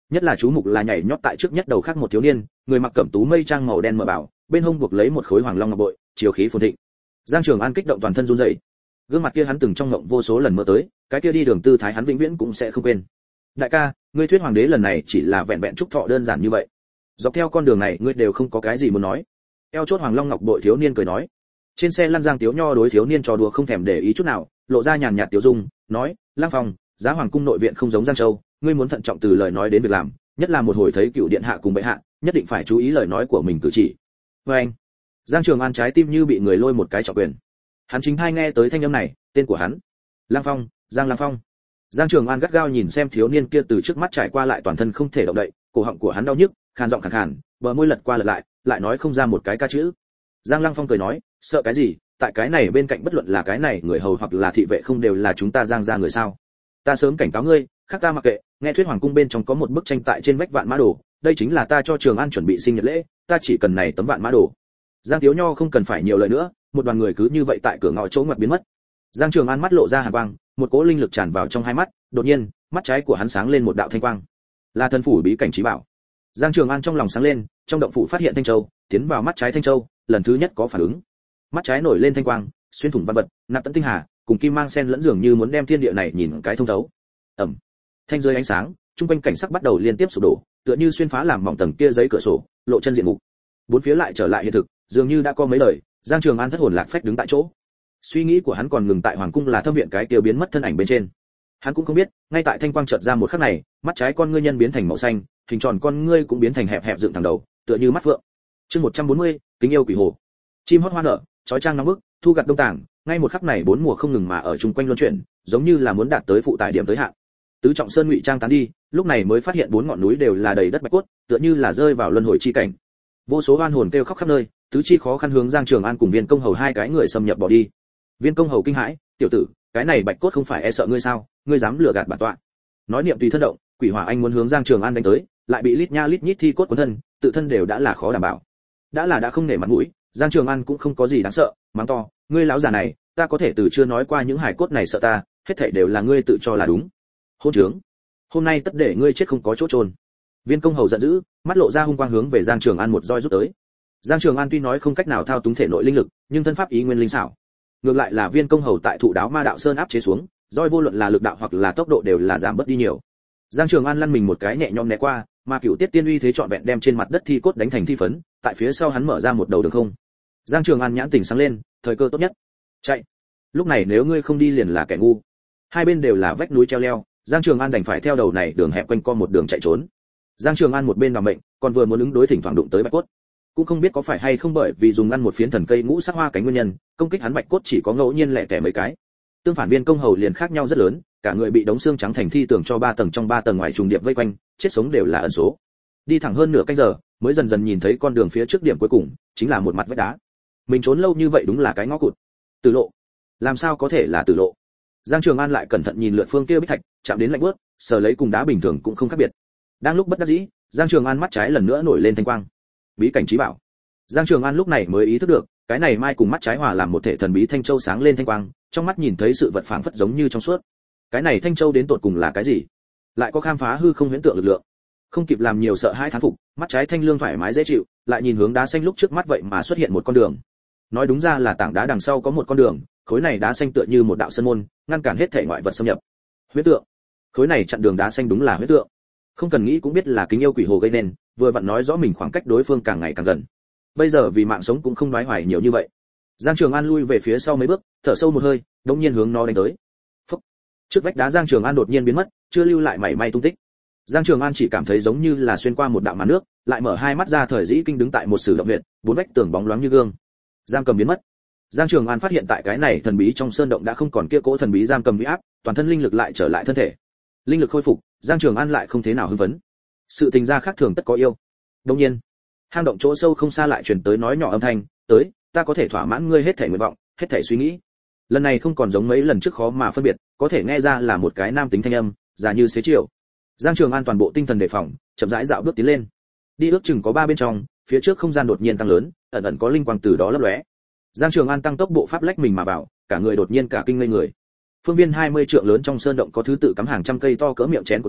nhất là chú mục là nhảy nhót tại trước nhất đầu khác một thiếu niên, người mặc cẩm tú mây trang màu đen mờ bảo, bên hông buộc lấy một khối hoàng long ngọc bội, chiều khí phồn thịnh. Giang Trường An kích động toàn thân run rẩy. Gương mặt kia hắn từng trong ngộng vô số lần mơ tới, cái kia đi đường tư thái hắn vĩnh viễn cũng sẽ không quên. Đại ca, ngươi thuyết hoàng đế lần này chỉ là vẹn vẹn chúc thọ đơn giản như vậy. Dọc theo con đường này ngươi đều không có cái gì muốn nói. Eo chốt hoàng long ngọc bội thiếu niên cười nói. Trên xe lăn Giang Tiếu Nho đối thiếu niên trò đùa không thèm để ý chút nào, lộ ra nhàn nhạt tiểu dung, nói, Lang Phong, giá hoàng cung nội viện không giống Giang Châu, ngươi muốn thận trọng từ lời nói đến việc làm, nhất là một hồi thấy cựu điện hạ cùng bệ hạ, nhất định phải chú ý lời nói của mình cử chỉ. Và anh, Giang Trường An trái tim như bị người lôi một cái trọng quyền. Hắn chính hay nghe tới thanh âm này, tên của hắn, Lang Phong, Giang Lang Phong. Giang Trường An gắt gao nhìn xem thiếu niên kia từ trước mắt trải qua lại toàn thân không thể động đậy, cổ họng của hắn đau nhức, khàn giọng khàn khàn, bờ môi lật qua lật lại, lại nói không ra một cái ca chữ. Giang Lang Phong cười nói, sợ cái gì, tại cái này bên cạnh bất luận là cái này người hầu hoặc là thị vệ không đều là chúng ta Giang gia người sao? Ta sớm cảnh cáo ngươi, khác ta mặc kệ, nghe thuyết hoàng cung bên trong có một bức tranh tại trên vách vạn mã đồ, đây chính là ta cho Trường An chuẩn bị sinh nhật lễ, ta chỉ cần này tấm vạn mã đồ. Giang Tiếu Nho không cần phải nhiều lời nữa, một đoàn người cứ như vậy tại cửa ngõ chỗ ngoặt biến mất. Giang Trường An mắt lộ ra hàn quang, một cỗ linh lực tràn vào trong hai mắt, đột nhiên, mắt trái của hắn sáng lên một đạo thanh quang. Là thần phủ bí cảnh trí bảo. Giang Trường An trong lòng sáng lên, trong động phủ phát hiện thanh châu, tiến vào mắt trái thanh châu, lần thứ nhất có phản ứng. Mắt trái nổi lên thanh quang, xuyên thủng văn vật, nạp tận tinh hà, cùng kim mang sen lẫn dường như muốn đem thiên địa này nhìn cái thông thấu. Ầm. Thanh rơi ánh sáng, trung quanh cảnh sắc bắt đầu liên tiếp sụp đổ, tựa như xuyên phá làm mỏng tầng kia giấy cửa sổ, lộ chân diện mục. Bốn phía lại trở lại hiện thực, dường như đã có mấy lời, Giang Trường An thất hồn lạc phách đứng tại chỗ. Suy nghĩ của hắn còn ngừng tại hoàng cung là thâm viện cái tiêu biến mất thân ảnh bên trên. Hắn cũng không biết, ngay tại thanh quang chợt ra một khắc này, mắt trái con ngươi nhân biến thành màu xanh, hình tròn con ngươi cũng biến thành hẹp hẹp dựng thẳng đầu, tựa như mắt phượng. Chương một trăm bốn mươi, kính yêu quỷ hồ. Chim hót hoa nở, chói chang nóng bức, thu gặt đông tảng, ngay một khắc này bốn mùa không ngừng mà ở chung quanh luân chuyển, giống như là muốn đạt tới phụ tải điểm tới hạn. Tứ trọng sơn ngụy trang tán đi, lúc này mới phát hiện bốn ngọn núi đều là đầy đất bạch cốt, tựa như là rơi vào luân hồi chi cảnh. Vô số oan hồn kêu khóc khắp nơi, tứ chi khó khăn hướng Giang Trường An cùng Viên Công Hầu hai cái người xâm nhập bỏ đi. Viên Công Hầu kinh hãi, tiểu tử, cái này bạch cốt không phải e sợ ngươi sao, ngươi dám lừa gạt bản tọa. Nói niệm tùy thân động, quỷ hỏa anh muốn hướng Giang Trường An đánh tới, lại bị lít nha lít nhít thi cốt cuốn thân, tự thân đều đã là khó đảm bảo. Đã là đã không nể mặt mũi, Giang Trường An cũng không có gì đáng sợ, mắng to, ngươi lão già này, ta có thể từ chưa nói qua những hài cốt này sợ ta, hết thảy đều là ngươi tự cho là đúng. Hôn trướng, hôm nay tất để ngươi chết không có chỗ trôn. Viên Công Hầu giận dữ, mắt lộ ra hung quang hướng về Giang Trường An một roi rút tới. Giang Trường An tuy nói không cách nào thao túng thể nội linh lực, nhưng thân pháp ý nguyên linh xảo. Ngược lại là Viên Công Hầu tại thụ đáo ma đạo sơn áp chế xuống, roi vô luận là lực đạo hoặc là tốc độ đều là giảm bớt đi nhiều. Giang Trường An lăn mình một cái nhẹ nhõm né qua, mà Cửu Tiết Tiên uy thế trọn vẹn đem trên mặt đất thi cốt đánh thành thi phấn, tại phía sau hắn mở ra một đầu đường không. Giang Trường An nhãn tỉnh sáng lên, thời cơ tốt nhất. Chạy. Lúc này nếu ngươi không đi liền là kẻ ngu. Hai bên đều là vách núi treo leo, Giang Trường An đành phải theo đầu này đường hẹp quanh co một đường chạy trốn. Giang Trường An một bên bảo mệnh, còn vừa muốn ứng đối thỉnh thoảng đụng tới bạch cốt. Cũng không biết có phải hay không bởi vì dùng ăn một phiến thần cây ngũ sắc hoa cánh nguyên nhân, công kích hắn bạch cốt chỉ có ngẫu nhiên lẻ tẻ mấy cái. Tương phản Viên Công Hầu liền khác nhau rất lớn, cả người bị đống xương trắng thành thi tưởng cho ba tầng trong ba tầng ngoài trùng điệp vây quanh, chết sống đều là ẩn số. Đi thẳng hơn nửa canh giờ, mới dần dần nhìn thấy con đường phía trước điểm cuối cùng, chính là một mặt vách đá. Mình trốn lâu như vậy đúng là cái ngõ cụt. Tử lộ. Làm sao có thể là tử lộ? Giang Trường An lại cẩn thận nhìn lượt phương kia bích thạch, chạm đến lạnh bước, sờ lấy cùng đá bình thường cũng không khác biệt. Đang lúc bất đắc dĩ, Giang Trường An mắt trái lần nữa nổi lên thanh quang. Bí cảnh trí bảo. Giang Trường An lúc này mới ý thức được, cái này mai cùng mắt trái hòa làm một thể thần bí thanh châu sáng lên thanh quang, trong mắt nhìn thấy sự vật phảng phất giống như trong suốt. Cái này thanh châu đến tột cùng là cái gì? Lại có khám phá hư không huyễn tượng lực lượng. Không kịp làm nhiều sợ hãi thán phục, mắt trái thanh lương thoải mái dễ chịu, lại nhìn hướng đá xanh lúc trước mắt vậy mà xuất hiện một con đường. Nói đúng ra là tảng đá đằng sau có một con đường, khối này đá xanh tựa như một đạo sơn môn, ngăn cản hết thể ngoại vật xâm nhập. Huyễn tượng. Khối này chặn đường đá xanh đúng là huyễn tượng. Không cần nghĩ cũng biết là kính yêu quỷ hồ gây nên, vừa vặn nói rõ mình khoảng cách đối phương càng ngày càng gần. Bây giờ vì mạng sống cũng không đoái hoài nhiều như vậy. Giang Trường An lui về phía sau mấy bước, thở sâu một hơi, đột nhiên hướng nó đánh tới. Phốc. Trước vách đá Giang Trường An đột nhiên biến mất, chưa lưu lại mảy may tung tích. Giang Trường An chỉ cảm thấy giống như là xuyên qua một đạo màn nước, lại mở hai mắt ra thời dĩ kinh đứng tại một sử động huyệt, bốn vách tường bóng loáng như gương. Giang cầm biến mất. Giang Trường An phát hiện tại cái này thần bí trong sơn động đã không còn kia cỗ thần bí giam cầm uy áp, toàn thân linh lực lại trở lại thân thể. Linh lực khôi phục, Giang Trường An lại không thế nào hưng phấn. Sự tình ra khác thường tất có yêu. Đương nhiên, hang động chỗ sâu không xa lại truyền tới nói nhỏ âm thanh, "Tới, ta có thể thỏa mãn ngươi hết thảy nguyện vọng, hết thảy suy nghĩ." Lần này không còn giống mấy lần trước khó mà phân biệt, có thể nghe ra là một cái nam tính thanh âm, già như xế chiều. Giang Trường An toàn bộ tinh thần đề phòng, chậm rãi dạo bước tiến lên. Đi ước chừng có ba bên trong, phía trước không gian đột nhiên tăng lớn, ẩn ẩn có linh quang từ đó lấp lóe. Giang Trường An tăng tốc bộ pháp lách mình mà vào, cả người đột nhiên cả kinh ngây người. Phương viên hai mươi trượng lớn trong sơn động có thứ tự cắm hàng trăm cây to cỡ miệng chén của đá,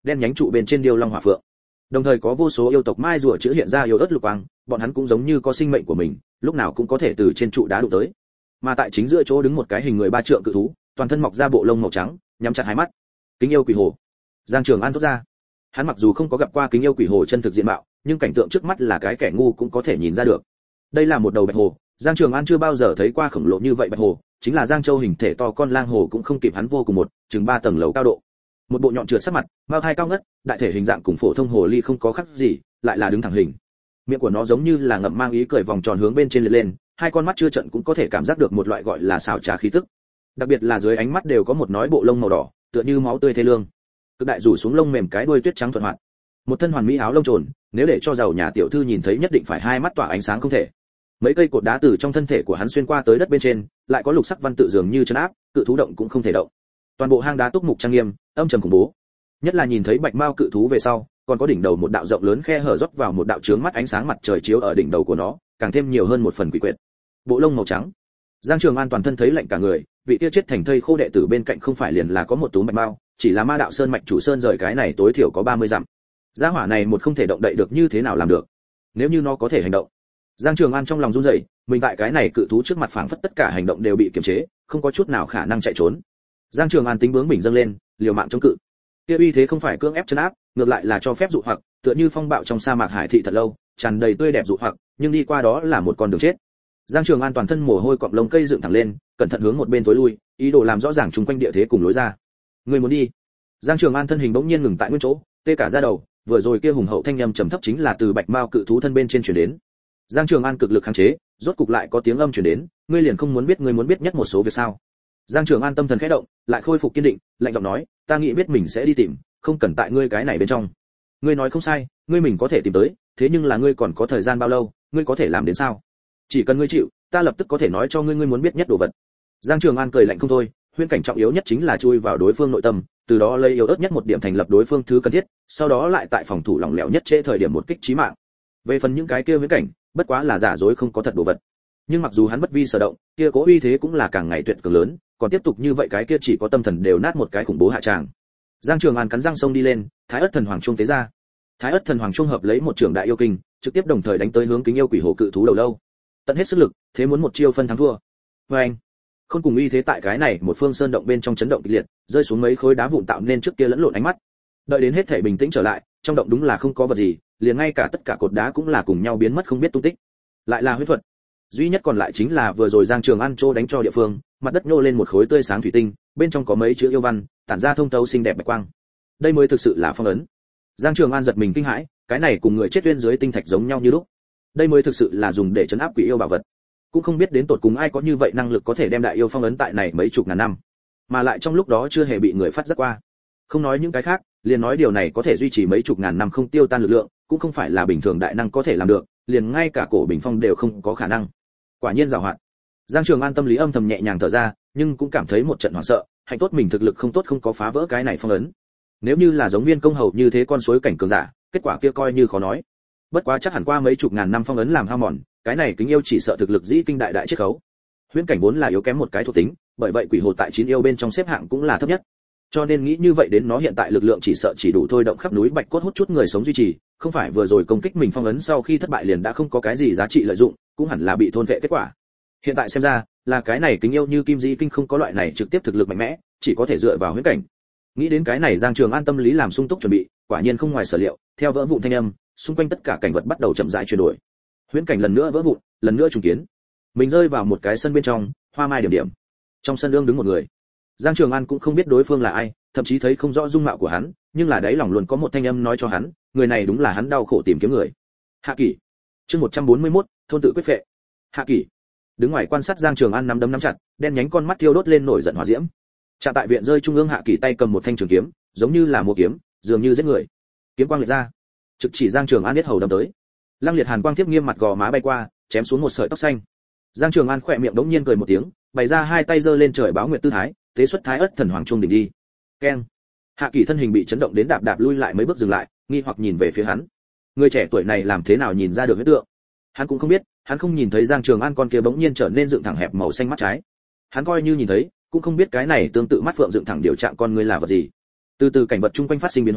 đen nhánh trụ bên trên điêu long hỏa phượng. Đồng thời có vô số yêu tộc mai rùa chữ hiện ra yêu ớt lục quang, bọn hắn cũng giống như có sinh mệnh của mình, lúc nào cũng có thể từ trên trụ đá đụng tới. Mà tại chính giữa chỗ đứng một cái hình người ba trượng cự thú, toàn thân mọc ra bộ lông màu trắng, nhắm chặt hai mắt. Kính yêu quỷ hồ. Giang Trường An thốt ra. Hắn mặc dù không có gặp qua kính yêu quỷ hồ chân thực diện mạo, nhưng cảnh tượng trước mắt là cái kẻ ngu cũng có thể nhìn ra được. Đây là một đầu bạch hồ, Giang Trường An chưa bao giờ thấy qua khổng lồ như vậy bạch hồ, chính là Giang Châu hình thể to con lang hồ cũng không kịp hắn vô cùng một, chừng ba tầng lầu cao độ. Một bộ nhọn trượt sắc mặt, mao thai cao ngất, đại thể hình dạng cùng phổ thông hồ ly không có khác gì, lại là đứng thẳng hình. Miệng của nó giống như là ngậm mang ý cười vòng tròn hướng bên trên liệt lên, hai con mắt chưa trận cũng có thể cảm giác được một loại gọi là xảo trá khí tức. Đặc biệt là dưới ánh mắt đều có một nói bộ lông màu đỏ, tựa như máu tươi thê lương. Cực đại rủ xuống lông mềm cái đuôi tuyết trắng thuận hoạt. Một thân hoàn mỹ áo lông trồn, nếu để cho giàu nhà tiểu thư nhìn thấy nhất định phải hai mắt tỏa ánh sáng không thể. Mấy cây cột đá từ trong thân thể của hắn xuyên qua tới đất bên trên, lại có lục sắc văn tự dường như trấn áp, cự thú động cũng không thể động. Toàn bộ hang đá túc mục trang nghiêm, âm trầm khủng bố. Nhất là nhìn thấy bạch mao cự thú về sau, còn có đỉnh đầu một đạo rộng lớn khe hở rót vào một đạo chướng mắt ánh sáng mặt trời chiếu ở đỉnh đầu của nó, càng thêm nhiều hơn một phần quỷ quyệt. Bộ lông màu trắng. Giang Trường An toàn thân thấy lạnh cả người, vị kia chết thành thây khô đệ tử bên cạnh không phải liền là có một túm bạch mao, chỉ là ma đạo sơn mạch chủ sơn rời cái này tối thiểu có ba mươi dặm. Gia hỏa này một không thể động đậy được như thế nào làm được? Nếu như nó có thể hành động. Giang Trường An trong lòng run rẩy, mình tại cái này cự thú trước mặt phảng phất tất cả hành động đều bị kiềm chế, không có chút nào khả năng chạy trốn. Giang Trường An tính bướng mình dâng lên, liều mạng chống cự. Kia uy thế không phải cưỡng ép trấn áp, ngược lại là cho phép dụ hoặc, tựa như phong bạo trong sa mạc hải thị thật lâu, tràn đầy tươi đẹp dụ hoặc, nhưng đi qua đó là một con đường chết. Giang Trường An toàn thân mồ hôi cọng lông cây dựng thẳng lên, cẩn thận hướng một bên tối lui, ý đồ làm rõ ràng xung quanh địa thế cùng lối ra. Người muốn đi? Giang Trường An thân hình bỗng nhiên ngừng tại nguyên chỗ, tê cả da đầu, vừa rồi kia hùng hậu thanh âm trầm thấp chính là từ bạch mao cự thú thân bên trên truyền đến. Giang Trường An cực lực khống chế, rốt cục lại có tiếng âm truyền đến, ngươi liền không muốn biết ngươi muốn biết nhất một số việc sao? Giang Trường An tâm thần khẽ động, lại khôi phục kiên định, lạnh giọng nói, ta nghĩ biết mình sẽ đi tìm, không cần tại ngươi cái này bên trong. Ngươi nói không sai, ngươi mình có thể tìm tới, thế nhưng là ngươi còn có thời gian bao lâu, ngươi có thể làm đến sao? Chỉ cần ngươi chịu, ta lập tức có thể nói cho ngươi ngươi muốn biết nhất đồ vật. Giang Trường An cười lạnh không thôi, huyễn cảnh trọng yếu nhất chính là chui vào đối phương nội tâm, từ đó lấy yếu ớt nhất một điểm thành lập đối phương thứ cần thiết, sau đó lại tại phòng thủ lỏng lẻo nhất chế thời điểm một kích chí mạng. Về phần những cái kia huyễn cảnh, bất quá là giả dối không có thật đồ vật. Nhưng mặc dù hắn bất vi sở động, kia cố uy thế cũng là càng ngày tuyệt cường lớn, còn tiếp tục như vậy cái kia chỉ có tâm thần đều nát một cái khủng bố hạ tràng. Giang Trường An cắn răng xông đi lên, Thái Ức Thần Hoàng Trung tế ra. Thái Ức Thần Hoàng Trung hợp lấy một trưởng đại yêu kinh, trực tiếp đồng thời đánh tới hướng kính yêu quỷ hồ cự thú đầu lâu. Tận hết sức lực, thế muốn một chiêu phân thắng thua. Và anh, không cùng uy thế tại cái này một phương sơn động bên trong chấn động kịch liệt, rơi xuống mấy khối đá vụn tạo nên trước kia lẫn lộn ánh mắt. Đợi đến hết thể bình tĩnh trở lại, trong động đúng là không có vật gì, liền ngay cả tất cả cột đá cũng là cùng nhau biến mất không biết tung tích. Lại là huyết thuật. Duy nhất còn lại chính là vừa rồi Giang Trường An trô đánh cho địa phương, mặt đất nhô lên một khối tươi sáng thủy tinh, bên trong có mấy chữ yêu văn, tản ra thông thấu xinh đẹp bạch quang. Đây mới thực sự là phong ấn. Giang Trường An giật mình kinh hãi, cái này cùng người chết uyên dưới tinh thạch giống nhau như lúc. Đây mới thực sự là dùng để trấn áp quỷ yêu bảo vật. Cũng không biết đến tột cùng ai có như vậy năng lực có thể đem đại yêu phong ấn tại này mấy chục ngàn năm, mà lại trong lúc đó chưa hề bị người phát giác qua. Không nói những cái khác, liền nói điều này có thể duy trì mấy chục ngàn năm không tiêu tan lực lượng, cũng không phải là bình thường đại năng có thể làm được, liền ngay cả cổ bình phong đều không có khả năng. Quả nhiên giàu hoạt. Giang Trường An tâm lý âm thầm nhẹ nhàng thở ra, nhưng cũng cảm thấy một trận hoảng sợ, hạnh tốt mình thực lực không tốt không có phá vỡ cái này phong ấn. Nếu như là giống Viên Công Hầu như thế con suối cảnh cường giả, kết quả kia coi như khó nói. Bất quá chắc hẳn qua mấy chục ngàn năm phong ấn làm hao mòn, cái này kính yêu chỉ sợ thực lực dĩ kinh đại đại chiết khấu. Huyễn cảnh vốn là yếu kém một cái thuộc tính, bởi vậy quỷ hồ tại chín yêu bên trong xếp hạng cũng là thấp nhất. Cho nên nghĩ như vậy đến nó hiện tại lực lượng chỉ sợ chỉ đủ thôi động khắp núi bạch cốt hút chút người sống duy trì, không phải vừa rồi công kích mình phong ấn sau khi thất bại liền đã không có cái gì giá trị lợi dụng, cũng hẳn là bị thôn vệ kết quả. Hiện tại xem ra, là cái này kính yêu như kim di kinh không có loại này trực tiếp thực lực mạnh mẽ, chỉ có thể dựa vào huyễn cảnh. Nghĩ đến cái này Giang Trường An tâm lý làm sung túc chuẩn bị, quả nhiên không ngoài sở liệu, theo vỡ vụn thanh âm, xung quanh tất cả cảnh vật bắt đầu chậm rãi chuyển đổi. Huyễn cảnh lần nữa vỡ vụn, lần nữa trùng kiến. Mình rơi vào một cái sân bên trong, hoa mai điểm điểm. Trong sân đương đứng một người. Giang Trường An cũng không biết đối phương là ai, thậm chí thấy không rõ dung mạo của hắn, nhưng là đáy lòng luôn có một thanh âm nói cho hắn, người này đúng là hắn đau khổ tìm kiếm người. Hạ Kỷ. Chương một trăm bốn mươi mốt, thôn tự quyết phệ. Hạ Kỷ. Đứng ngoài quan sát Giang Trường An nắm đấm nắm chặt, đen nhánh con mắt thiêu đốt lên nổi giận hỏa diễm. Trạm tại viện rơi trung ương Hạ Kỷ tay cầm một thanh trường kiếm, giống như là một kiếm, dường như giết người. Kiếm quang liệt ra, trực chỉ Giang Trường An biết hầu đâm tới. Lăng liệt hàn quang tiếp nghiêm mặt gò má bay qua, chém xuống một sợi tóc xanh. Giang Trường An khỏe miệng đống nhiên cười một tiếng, bày ra hai tay giơ lên trời báo nguyệt tư thái, tế xuất Thái Ức Thần Hoàng Trung đỉnh đi. Keng. Hạ Kỷ thân hình bị chấn động đến đạp đạp lui lại mấy bước dừng lại, nghi hoặc nhìn về phía hắn. Người trẻ tuổi này làm thế nào nhìn ra được huyết tượng? Hắn cũng không biết, hắn không nhìn thấy Giang Trường An con kia bỗng nhiên trở nên dựng thẳng hẹp màu xanh mắt trái. Hắn coi như nhìn thấy, cũng không biết cái này tương tự mắt phượng dựng thẳng điều trạng con người là vật gì. Từ từ cảnh vật chung quanh phát sinh biến hóa,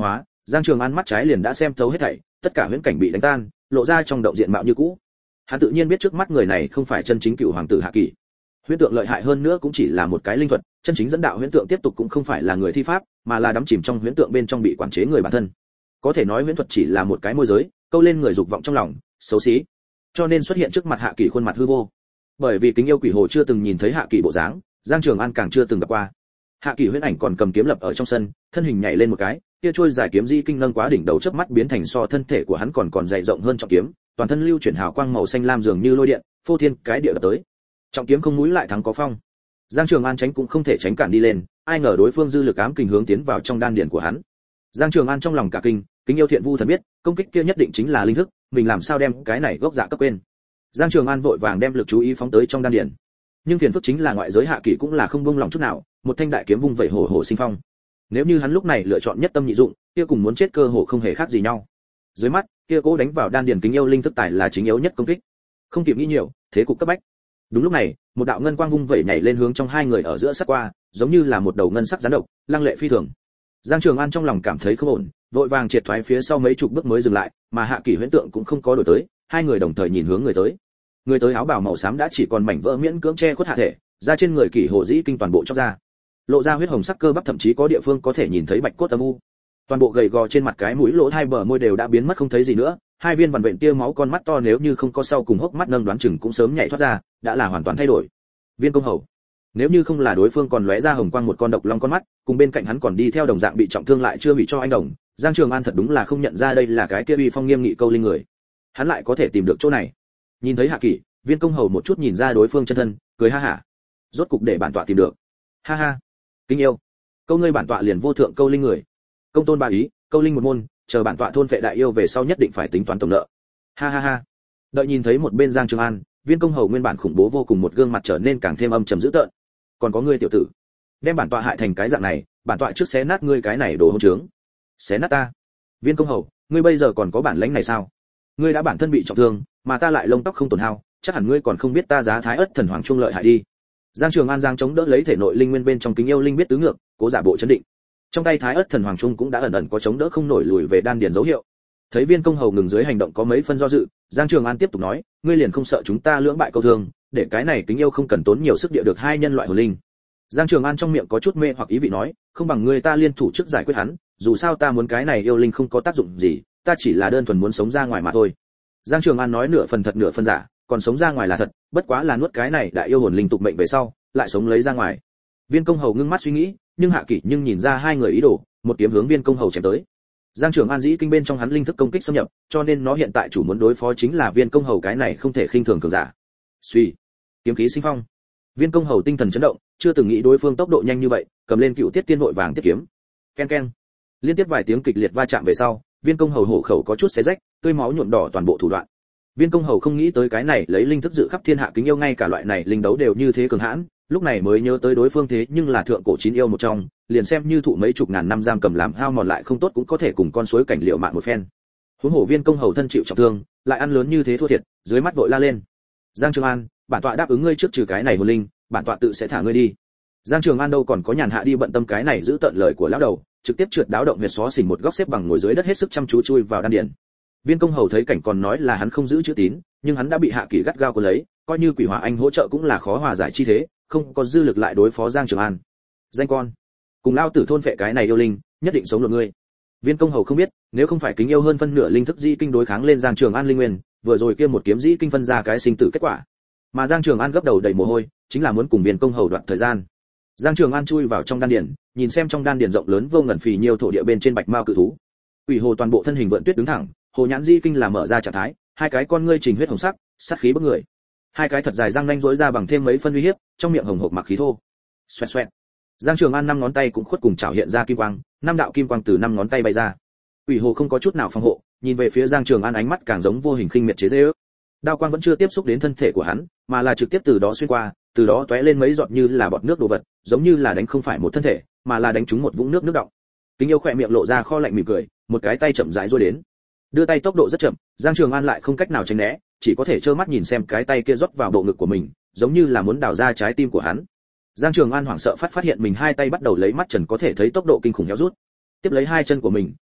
Giang Trường An mắt trái liền đã xem thấu hết thảy, tất cả huyễn cảnh bị đánh tan, lộ ra trong động diện mạo như cũ. Hắn tự nhiên biết trước mắt người này không phải chân chính cựu hoàng tử Hạ Kỳ. Huyễn tượng lợi hại hơn nữa cũng chỉ là một cái linh thuật, chân chính dẫn đạo huyễn tượng tiếp tục cũng không phải là người thi pháp, mà là đắm chìm trong huyễn tượng bên trong bị quản chế người bản thân. Có thể nói huyễn thuật chỉ là một cái môi giới, câu lên người dục vọng trong lòng, xấu xí. Cho nên xuất hiện trước mặt Hạ Kỳ khuôn mặt hư vô. Bởi vì Kính Yêu Quỷ Hồ chưa từng nhìn thấy Hạ Kỳ bộ dáng, Giang Trường An càng chưa từng gặp qua. Hạ Kỳ huyễn ảnh còn cầm kiếm lập ở trong sân, thân hình nhảy lên một cái, kia trôi dài kiếm di kinh nâng quá đỉnh đầu chớp mắt biến thành so thân thể của hắn còn còn dày rộng hơn trọng kiếm, toàn thân lưu chuyển hào quang màu xanh lam dường như lôi điện, phô thiên cái địa đập tới. Trọng kiếm không mũi lại thắng có phong. Giang Trường An tránh cũng không thể tránh cản đi lên, ai ngờ đối phương dư lực ám kình hướng tiến vào trong đan điền của hắn. Giang Trường An trong lòng cả kinh, Kính Yêu Thiện Vu thần biết, công kích kia nhất định chính là linh thức, mình làm sao đem cái này gốc dạ cấp quên. Giang Trường An vội vàng đem lực chú ý phóng tới trong đan điền. Nhưng phiền phức chính là ngoại giới Hạ Kỳ cũng là không buông lòng chút nào, một thanh đại kiếm vung vẩy hổ hổ sinh phong. Nếu như hắn lúc này lựa chọn nhất tâm nhị dụng, kia cùng muốn chết cơ hồ không hề khác gì nhau. Dưới mắt, kia cố đánh vào đan điền Kính Yêu linh thức tài là chính yếu nhất công kích. Không kịp nghĩ nhiều, thế cục cấp bách. Đúng lúc này, một đạo ngân quang vung vẩy nhảy lên hướng trong hai người ở giữa sát qua, giống như là một đầu ngân sắc rắn độc, lăng lệ phi thường. Giang Trường An trong lòng cảm thấy không ổn, vội vàng triệt thoái phía sau mấy chục bước mới dừng lại, mà Hạ Kỳ huyễn tượng cũng không có đổi tới, hai người đồng thời nhìn hướng người tới. Người tới áo bào màu xám đã chỉ còn mảnh vỡ miễn cưỡng che khuất hạ thể, da trên người Kỳ Hồ dĩ kinh toàn bộ chóc ra, lộ ra huyết hồng sắc cơ bắp, thậm chí có địa phương có thể nhìn thấy bạch cốt âm u. Toàn bộ gầy gò trên mặt cái mũi lỗ hai bờ môi đều đã biến mất không thấy gì nữa, hai viên vằn vện tia máu con mắt to nếu như không có sau cùng hốc mắt nâng đoán chừng cũng sớm nhảy thoát ra, đã là hoàn toàn thay đổi. Viên Công Hầu, nếu như không là đối phương còn lóe ra hồng quang một con độc long con mắt, cùng bên cạnh hắn còn đi theo đồng dạng bị trọng thương lại chưa bị cho anh đồng, Giang Trường An thật đúng là không nhận ra đây là cái kia uy phong nghiêm nghị câu linh người. Hắn lại có thể tìm được chỗ này. Nhìn thấy Hạ Kỳ, Viên Công Hầu một chút nhìn ra đối phương chân thân, cười ha hả. Rốt cục để bản tọa tìm được. Ha ha. Kính Yêu, câu ngươi bản tọa liền vô thượng câu linh người. Công tôn ba ý, câu linh một môn, chờ bản tọa thôn vệ đại yêu về sau nhất định phải tính toán tổng nợ. Ha ha ha. Đợi nhìn thấy một bên Giang Trường An, Viên Công Hầu nguyên bản khủng bố vô cùng một gương mặt trở nên càng thêm âm trầm dữ tợn. Còn có ngươi tiểu tử, đem bản tọa hại thành cái dạng này, bản tọa trước xé nát ngươi cái này đồ hỗn trướng. Xé nát ta? Viên Công Hầu, ngươi bây giờ còn có bản lĩnh này sao? Ngươi đã bản thân bị trọng thương, mà ta lại lông tóc không tổn hao, chắc hẳn ngươi còn không biết ta giá Thái Ức Thần Hoàng Trung lợi hại đi. Giang Trường An giang chống đỡ lấy thể nội linh nguyên bên trong Kính Yêu linh biết tứ ngược, cố giả bộ chấn định. Trong tay Thái Ức Thần Hoàng Trung cũng đã ẩn ẩn có chống đỡ không nổi lùi về đan điền dấu hiệu. Thấy Viên Công Hầu ngừng dưới hành động có mấy phân do dự, Giang Trường An tiếp tục nói, ngươi liền không sợ chúng ta lưỡng bại câu thương, để cái này Kính Yêu không cần tốn nhiều sức địa được hai nhân loại hồn linh. Giang Trường An trong miệng có chút mê hoặc ý vị nói, không bằng ngươi ta liên thủ trước giải quyết hắn, dù sao ta muốn cái này yêu linh không có tác dụng gì, ta chỉ là đơn thuần muốn sống ra ngoài mà thôi. Giang Trường An nói nửa phần thật nửa phần giả, còn sống ra ngoài là thật, bất quá là nuốt cái này đại yêu hồn linh tục mệnh về sau, lại sống lấy ra ngoài. Viên Công Hầu ngưng mắt suy nghĩ, nhưng Hạ Kỳ nhưng nhìn ra hai người ý đồ, một kiếm hướng Viên Công Hầu chém tới. Giang Trường An dĩ kinh bên trong hắn linh thức công kích xâm nhập, cho nên nó hiện tại chủ muốn đối phó chính là Viên Công Hầu cái này không thể khinh thường cường giả. Suy, kiếm khí sinh phong. Viên Công Hầu tinh thần chấn động, chưa từng nghĩ đối phương tốc độ nhanh như vậy, cầm lên Cựu Tiết Tiên vội vàng tiếp kiếm. Ken ken. Liên tiếp vài tiếng kịch liệt va chạm về sau, Viên Công Hầu hổ khẩu có chút xé rách, tươi máu nhuộm đỏ toàn bộ thủ đoạn. Viên Công Hầu không nghĩ tới cái này lấy linh thức dự khắp thiên hạ Kính Yêu ngay cả loại này linh đấu đều như thế cường hãn, lúc này mới nhớ tới đối phương thế nhưng là thượng cổ chín yêu một trong, liền xem như thụ mấy chục ngàn năm giam cầm làm hao mòn lại không tốt cũng có thể cùng con suối cảnh liệu mạng một phen. Huống hồ Viên Công Hầu thân chịu trọng thương, lại ăn lớn như thế thua thiệt, dưới mắt vội la lên. Giang Trường An, bản tọa đáp ứng ngươi trước trừ cái này hồn linh, bản tọa tự sẽ thả ngươi đi. Giang Trường An đâu còn có nhàn hạ đi bận tâm cái này giữ tận lời của lão đầu, trực tiếp trượt đáo động huyệt xó xỉnh một góc xếp bằng ngồi dưới đất hết sức chăm chú chui vào đan điền. Viên Công Hầu thấy cảnh còn nói là hắn không giữ chữ tín, nhưng hắn đã bị Hạ Kỳ gắt gao cuốn lấy, coi như Quỷ Hỏa Anh hỗ trợ cũng là khó hòa giải chi thế, không có dư lực lại đối phó Giang Trường An. Danh con, cùng lao tử thôn phệ cái này yêu linh, nhất định sống được ngươi. Viên Công Hầu không biết, nếu không phải Kính Yêu hơn phân nửa linh thức dĩ kinh đối kháng lên Giang Trường An linh nguyên, vừa rồi kia một kiếm dĩ kinh phân ra cái sinh tử kết quả. Mà Giang Trường An gấp đầu đầy mồ hôi, chính là muốn cùng Viên Công Hầu đoạt thời gian. Giang Trường An chui vào trong đan điền, nhìn xem trong đan điền rộng lớn vô ngần phì nhiều thổ địa bên trên bạch mao cự thú. Quỷ Hồ toàn bộ thân hình vượn tuyết đứng thẳng, Hồ Nhãn Di kinh là mở ra trạng thái, hai cái con ngươi trình huyết hồng sắc, sát khí bức người. Hai cái thật dài răng nanh rỗi ra bằng thêm mấy phân uy hiếp, trong miệng hồng hộc mặc khí thô. Xoẹt xoẹt. Giang Trường An năm ngón tay cũng khuất cùng chảo hiện ra kim quang, năm đạo kim quang từ năm ngón tay bay ra. Quỷ Hồ không có chút nào phòng hộ, nhìn về phía Giang Trường An ánh mắt càng giống vô hình khinh miệt chế giễu. Đao quang vẫn chưa tiếp xúc đến thân thể của hắn, mà là trực tiếp từ đó xuyên qua, từ đó tóe lên mấy giọt như là bọt nước đồ vật, giống như là đánh không phải một thân thể, mà là đánh trúng một vũng nước nước đọng. Kính Yêu khỏe miệng lộ ra kho lạnh mỉm cười, một cái tay chậm rãi duỗi đến. Đưa tay tốc độ rất chậm, Giang Trường An lại không cách nào tránh né, chỉ có thể trơ mắt nhìn xem cái tay kia rót vào bộ ngực của mình, giống như là muốn đào ra trái tim của hắn. Giang Trường An hoảng sợ phát phát hiện mình hai tay bắt đầu lấy mắt trần có thể thấy tốc độ kinh khủng héo rút. Tiếp lấy hai chân của mình,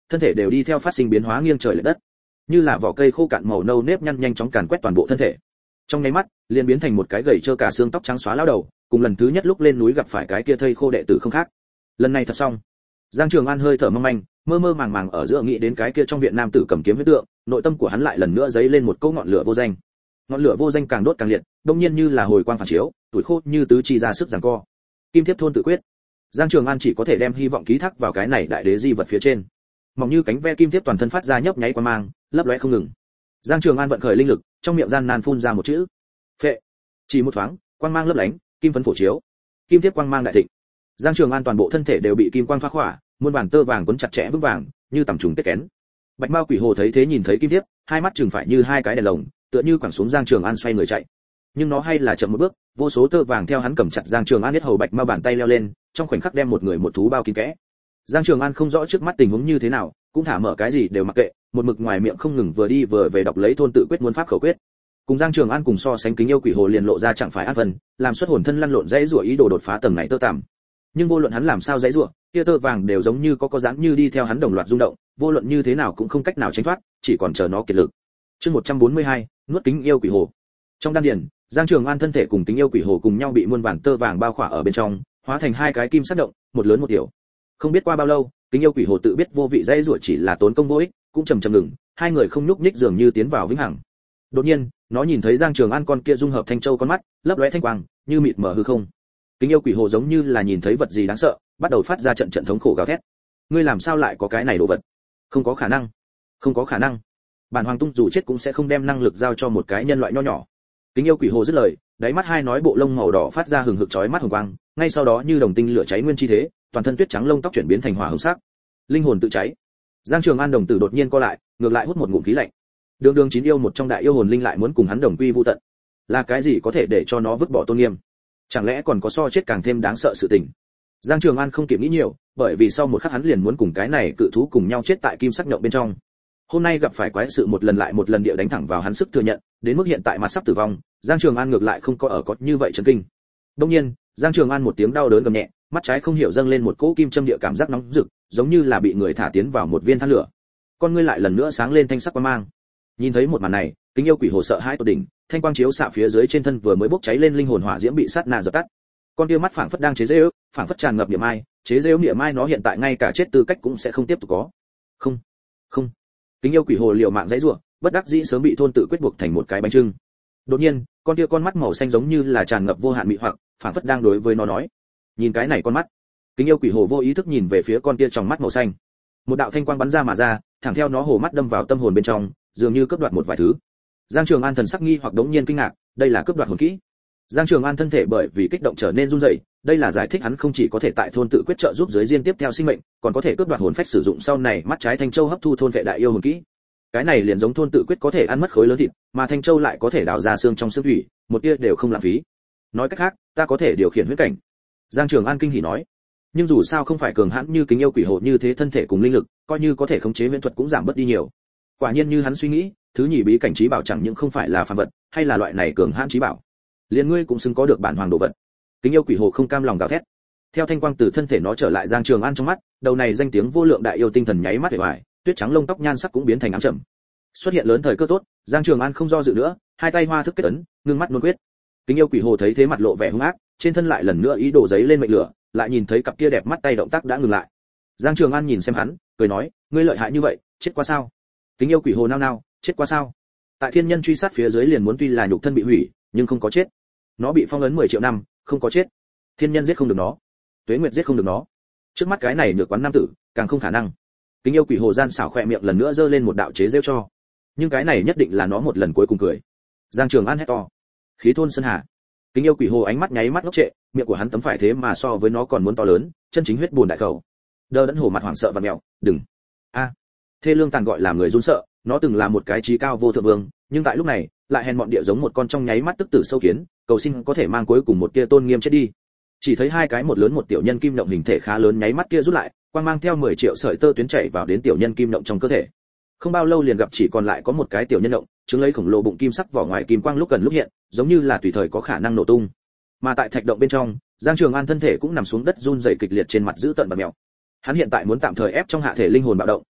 thân thể đều đi theo phát sinh biến hóa nghiêng trời lệch đất, như là vỏ cây khô cạn màu nâu nếp nhăn nhanh chóng càn quét toàn bộ thân thể. Trong nháy mắt, liền biến thành một cái gầy trơ cả xương tóc trắng xóa lão đầu, cùng lần thứ nhất lúc lên núi gặp phải cái kia thây khô đệ tử không khác. Lần này thật xong. Giang Trường An hơi thở mong manh, mơ mơ màng màng ở giữa nghĩ đến cái kia trong viện nam tử cầm kiếm huyết tượng, nội tâm của hắn lại lần nữa dấy lên một câu ngọn lửa vô danh. Ngọn lửa vô danh càng đốt càng liệt, đột nhiên như là hồi quang phản chiếu, tuổi khô như tứ chi ra sức giằng co. Kim Tiếp thôn tự quyết. Giang Trường An chỉ có thể đem hy vọng ký thác vào cái này đại đế di vật phía trên. Mỏng như cánh ve kim tiếp toàn thân phát ra nhấp nháy quang mang, lấp lóe không ngừng. Giang Trường An vận khởi linh lực, trong miệng gian nan phun ra một chữ: phệ. Chỉ một thoáng, quang mang lấp lánh, kim phấn phổ chiếu, kim tiếp quang mang đại thịnh. Giang Trường An toàn bộ thân thể đều bị kim quang phá khỏa, muôn vàng tơ vàng quấn chặt chẽ vững vàng, như tầm trùng kết kén. Bạch Mao Quỷ Hồ thấy thế nhìn thấy kim tiếp, hai mắt trừng phải như hai cái đèn lồng, tựa như quẳng xuống Giang Trường An xoay người chạy. Nhưng nó hay là chậm một bước, vô số tơ vàng theo hắn cầm chặt Giang Trường An biết hầu Bạch Mao bàn tay leo lên, trong khoảnh khắc đem một người một thú bao kín kẽ. Giang Trường An không rõ trước mắt tình huống như thế nào, cũng thả mở cái gì đều mặc kệ, một mực ngoài miệng không ngừng vừa đi vừa về đọc lấy thôn tự quyết muôn pháp khẩu quyết. Cùng Giang Trường An cùng so sánh, Kính Yêu Quỷ Hồ liền lộ ra chẳng phải an vân, làm xuất hồn thân lăn lộn dãy rủa ý đồ đột phá tầng này tơ tằm. Nhưng vô luận hắn làm sao dãy rủa, kia tơ vàng đều giống như có có dáng như đi theo hắn đồng loạt rung động, vô luận như thế nào cũng không cách nào tránh thoát, chỉ còn chờ nó kiệt lực. Chương một trăm bốn mươi hai, nuốt Kính Yêu Quỷ Hồ. Trong đan điền, Giang Trường An thân thể cùng Kính Yêu Quỷ Hồ cùng nhau bị muôn vàn tơ vàng bao khỏa ở bên trong, hóa thành hai cái kim sắc động, một lớn một tiểu. Không biết qua bao lâu, Kính Yêu Quỷ Hồ tự biết vô vị dãy rủa chỉ là tốn công vô ích, cũng trầm trầm ngừng, hai người không nhúc nhích dường như tiến vào vĩnh hằng. Đột nhiên, nó nhìn thấy Giang Trường An con kia dung hợp thanh châu con mắt, lấp lóe thanh quang, như mịt mờ hư không. Kính Yêu Quỷ Hồ giống như là nhìn thấy vật gì đáng sợ, bắt đầu phát ra trận trận thống khổ gào thét. Ngươi làm sao lại có cái này đồ vật? Không có khả năng, không có khả năng. Bản Hoàng Tung dù chết cũng sẽ không đem năng lực giao cho một cái nhân loại nho nhỏ. Kính Yêu Quỷ Hồ dứt lời, đáy mắt hai nói bộ lông màu đỏ phát ra hừng hực chói mắt hồng quang, ngay sau đó như đồng tinh lửa cháy nguyên chi thế, toàn thân tuyết trắng lông tóc chuyển biến thành hỏa hồng sắc. Linh hồn tự cháy. Giang Trường An đồng tử đột nhiên co lại, ngược lại hút một ngụm khí lạnh. Đường đường chín yêu một trong đại yêu hồn linh lại muốn cùng hắn đồng quy vu tận, là cái gì có thể để cho nó vứt bỏ tôn nghiêm? Chẳng lẽ còn có so chết càng thêm đáng sợ sự tình? Giang Trường An không kịp nghĩ nhiều, bởi vì sau một khắc hắn liền muốn cùng cái này cự thú cùng nhau chết tại kim sắc nhộng bên trong. Hôm nay gặp phải quái sự một lần lại một lần địa đánh thẳng vào hắn sức thừa nhận, đến mức hiện tại mặt sắp tử vong, Giang Trường An ngược lại không có ở có như vậy chấn kinh. Đương nhiên, Giang Trường An một tiếng đau đớn gầm nhẹ, mắt trái không hiểu dâng lên một cỗ kim châm địa cảm giác nóng rực, giống như là bị người thả tiến vào một viên than lửa. Con ngươi lại lần nữa sáng lên thanh sắc quang mang. Nhìn thấy một màn này, Kính Yêu Quỷ Hồ sợ hãi tột đỉnh, thanh quang chiếu xạ phía dưới trên thân vừa mới bốc cháy lên linh hồn hỏa diễm bị sát na dập tắt. Con kia mắt phảng phất đang chế giễu, phảng phất tràn ngập niệm ai, chế giễu niệm ai nó hiện tại ngay cả chết tư cách cũng sẽ không tiếp tục có. Không, không. Kính Yêu Quỷ Hồ liều mạng giãy giụa, bất đắc dĩ sớm bị thôn tự quyết buộc thành một cái bánh trưng. Đột nhiên, con kia con mắt màu xanh giống như là tràn ngập vô hạn mị hoặc, phảng phất đang đối với nó nói: "Nhìn cái này con mắt." Kính Yêu Quỷ Hồ vô ý thức nhìn về phía con kia trong mắt màu xanh. Một đạo thanh quang bắn ra mà ra, thẳng theo nó hồ mắt đâm vào tâm hồn bên trong, dường như cướp đoạt một vài thứ. Giang Trường An thần sắc nghi hoặc đống nhiên kinh ngạc, đây là cướp đoạt hồn kỹ. Giang Trường An thân thể bởi vì kích động trở nên run rẩy, đây là giải thích hắn không chỉ có thể tại thôn tự quyết trợ giúp dưới diên tiếp theo sinh mệnh, còn có thể cướp đoạt hồn phách sử dụng sau này mắt trái thanh châu hấp thu thôn vệ đại yêu hồn kỹ. Cái này liền giống thôn tự quyết có thể ăn mất khối lớn thịt, mà thanh châu lại có thể đào ra xương trong xương thủy, một tia đều không lãng phí. Nói cách khác, ta có thể điều khiển huyết cảnh. Giang Trường An kinh hỉ nói. Nhưng dù sao không phải cường hãn như Kính Yêu Quỷ Hồ như thế thân thể cùng linh lực, coi như có thể khống chế viễn thuật cũng giảm bớt đi nhiều. Quả nhiên như hắn suy nghĩ, thứ nhì bí cảnh trí bảo chẳng những không phải là phàm vật, hay là loại này cường hãn trí bảo. Liên ngươi cũng xứng có được bản hoàng đồ vật. Kính Yêu Quỷ Hồ không cam lòng gào thét. Theo thanh quang từ thân thể nó trở lại Giang Trường An trong mắt, đầu này danh tiếng vô lượng đại yêu tinh thần nháy mắt để hoài, tuyết trắng lông tóc nhan sắc cũng biến thành ám trầm. Xuất hiện lớn thời cơ tốt, Giang Trường An không do dự nữa, hai tay hoa thức kết ấn, ngưng mắt luân quyết. Kính Yêu Quỷ Hồ thấy thế mặt lộ vẻ hung ác, trên thân lại lần nữa ý đồ giấy lên mệnh lửa, lại nhìn thấy cặp kia đẹp mắt tay động tác đã ngừng lại. Giang Trường An nhìn xem hắn, cười nói, ngươi lợi hại như vậy, chết qua sao? Kính Yêu Quỷ Hồ nao nao, chết qua sao? Tại thiên nhân truy sát phía dưới liền muốn tuy là nhục thân bị hủy, nhưng không có chết. Nó bị phong ấn mười triệu năm, không có chết. Thiên nhân giết không được nó, Tuế Nguyệt giết không được nó. Trước mắt cái này nhược quán nam tử, càng không khả năng. Kính Yêu Quỷ Hồ gian xảo khỏe miệng lần nữa giơ lên một đạo chế giễu cho. Nhưng cái này nhất định là nó một lần cuối cùng cười. Giang Trường An hét to, khí thôn sơn hà. Kính Yêu Quỷ Hồ ánh mắt nháy mắt ngốc trệ, miệng của hắn tấm phải thế mà so với nó còn muốn to lớn, chân chính huyết buồn đại khẩu. Đơ đẫn hồ mặt hoảng sợ và mèo, đừng. A. À. Thê lương tàn gọi làm người run sợ, nó từng là một cái trí cao vô thượng vương, nhưng tại lúc này, lại hèn mọn địa giống một con trong nháy mắt tức tử sâu kiến, cầu xin có thể mang cuối cùng một tia tôn nghiêm chết đi. Chỉ thấy hai cái một lớn một tiểu nhân kim động hình thể khá lớn nháy mắt kia rút lại, quang mang theo mười triệu sợi tơ tuyến chảy vào đến tiểu nhân kim động trong cơ thể. Không bao lâu liền gặp chỉ còn lại có một cái tiểu nhân động, chứng lấy khổng lồ bụng kim sắc vỏ ngoài kim quang lúc gần lúc hiện, giống như là tùy thời có khả năng nổ tung. Mà tại thạch động bên trong, Giang Trường An thân thể cũng nằm xuống đất run rẩy kịch liệt trên mặt giữ tận và mèo. Hắn hiện tại muốn tạm thời ép trong hạ thể linh hồn bạo động,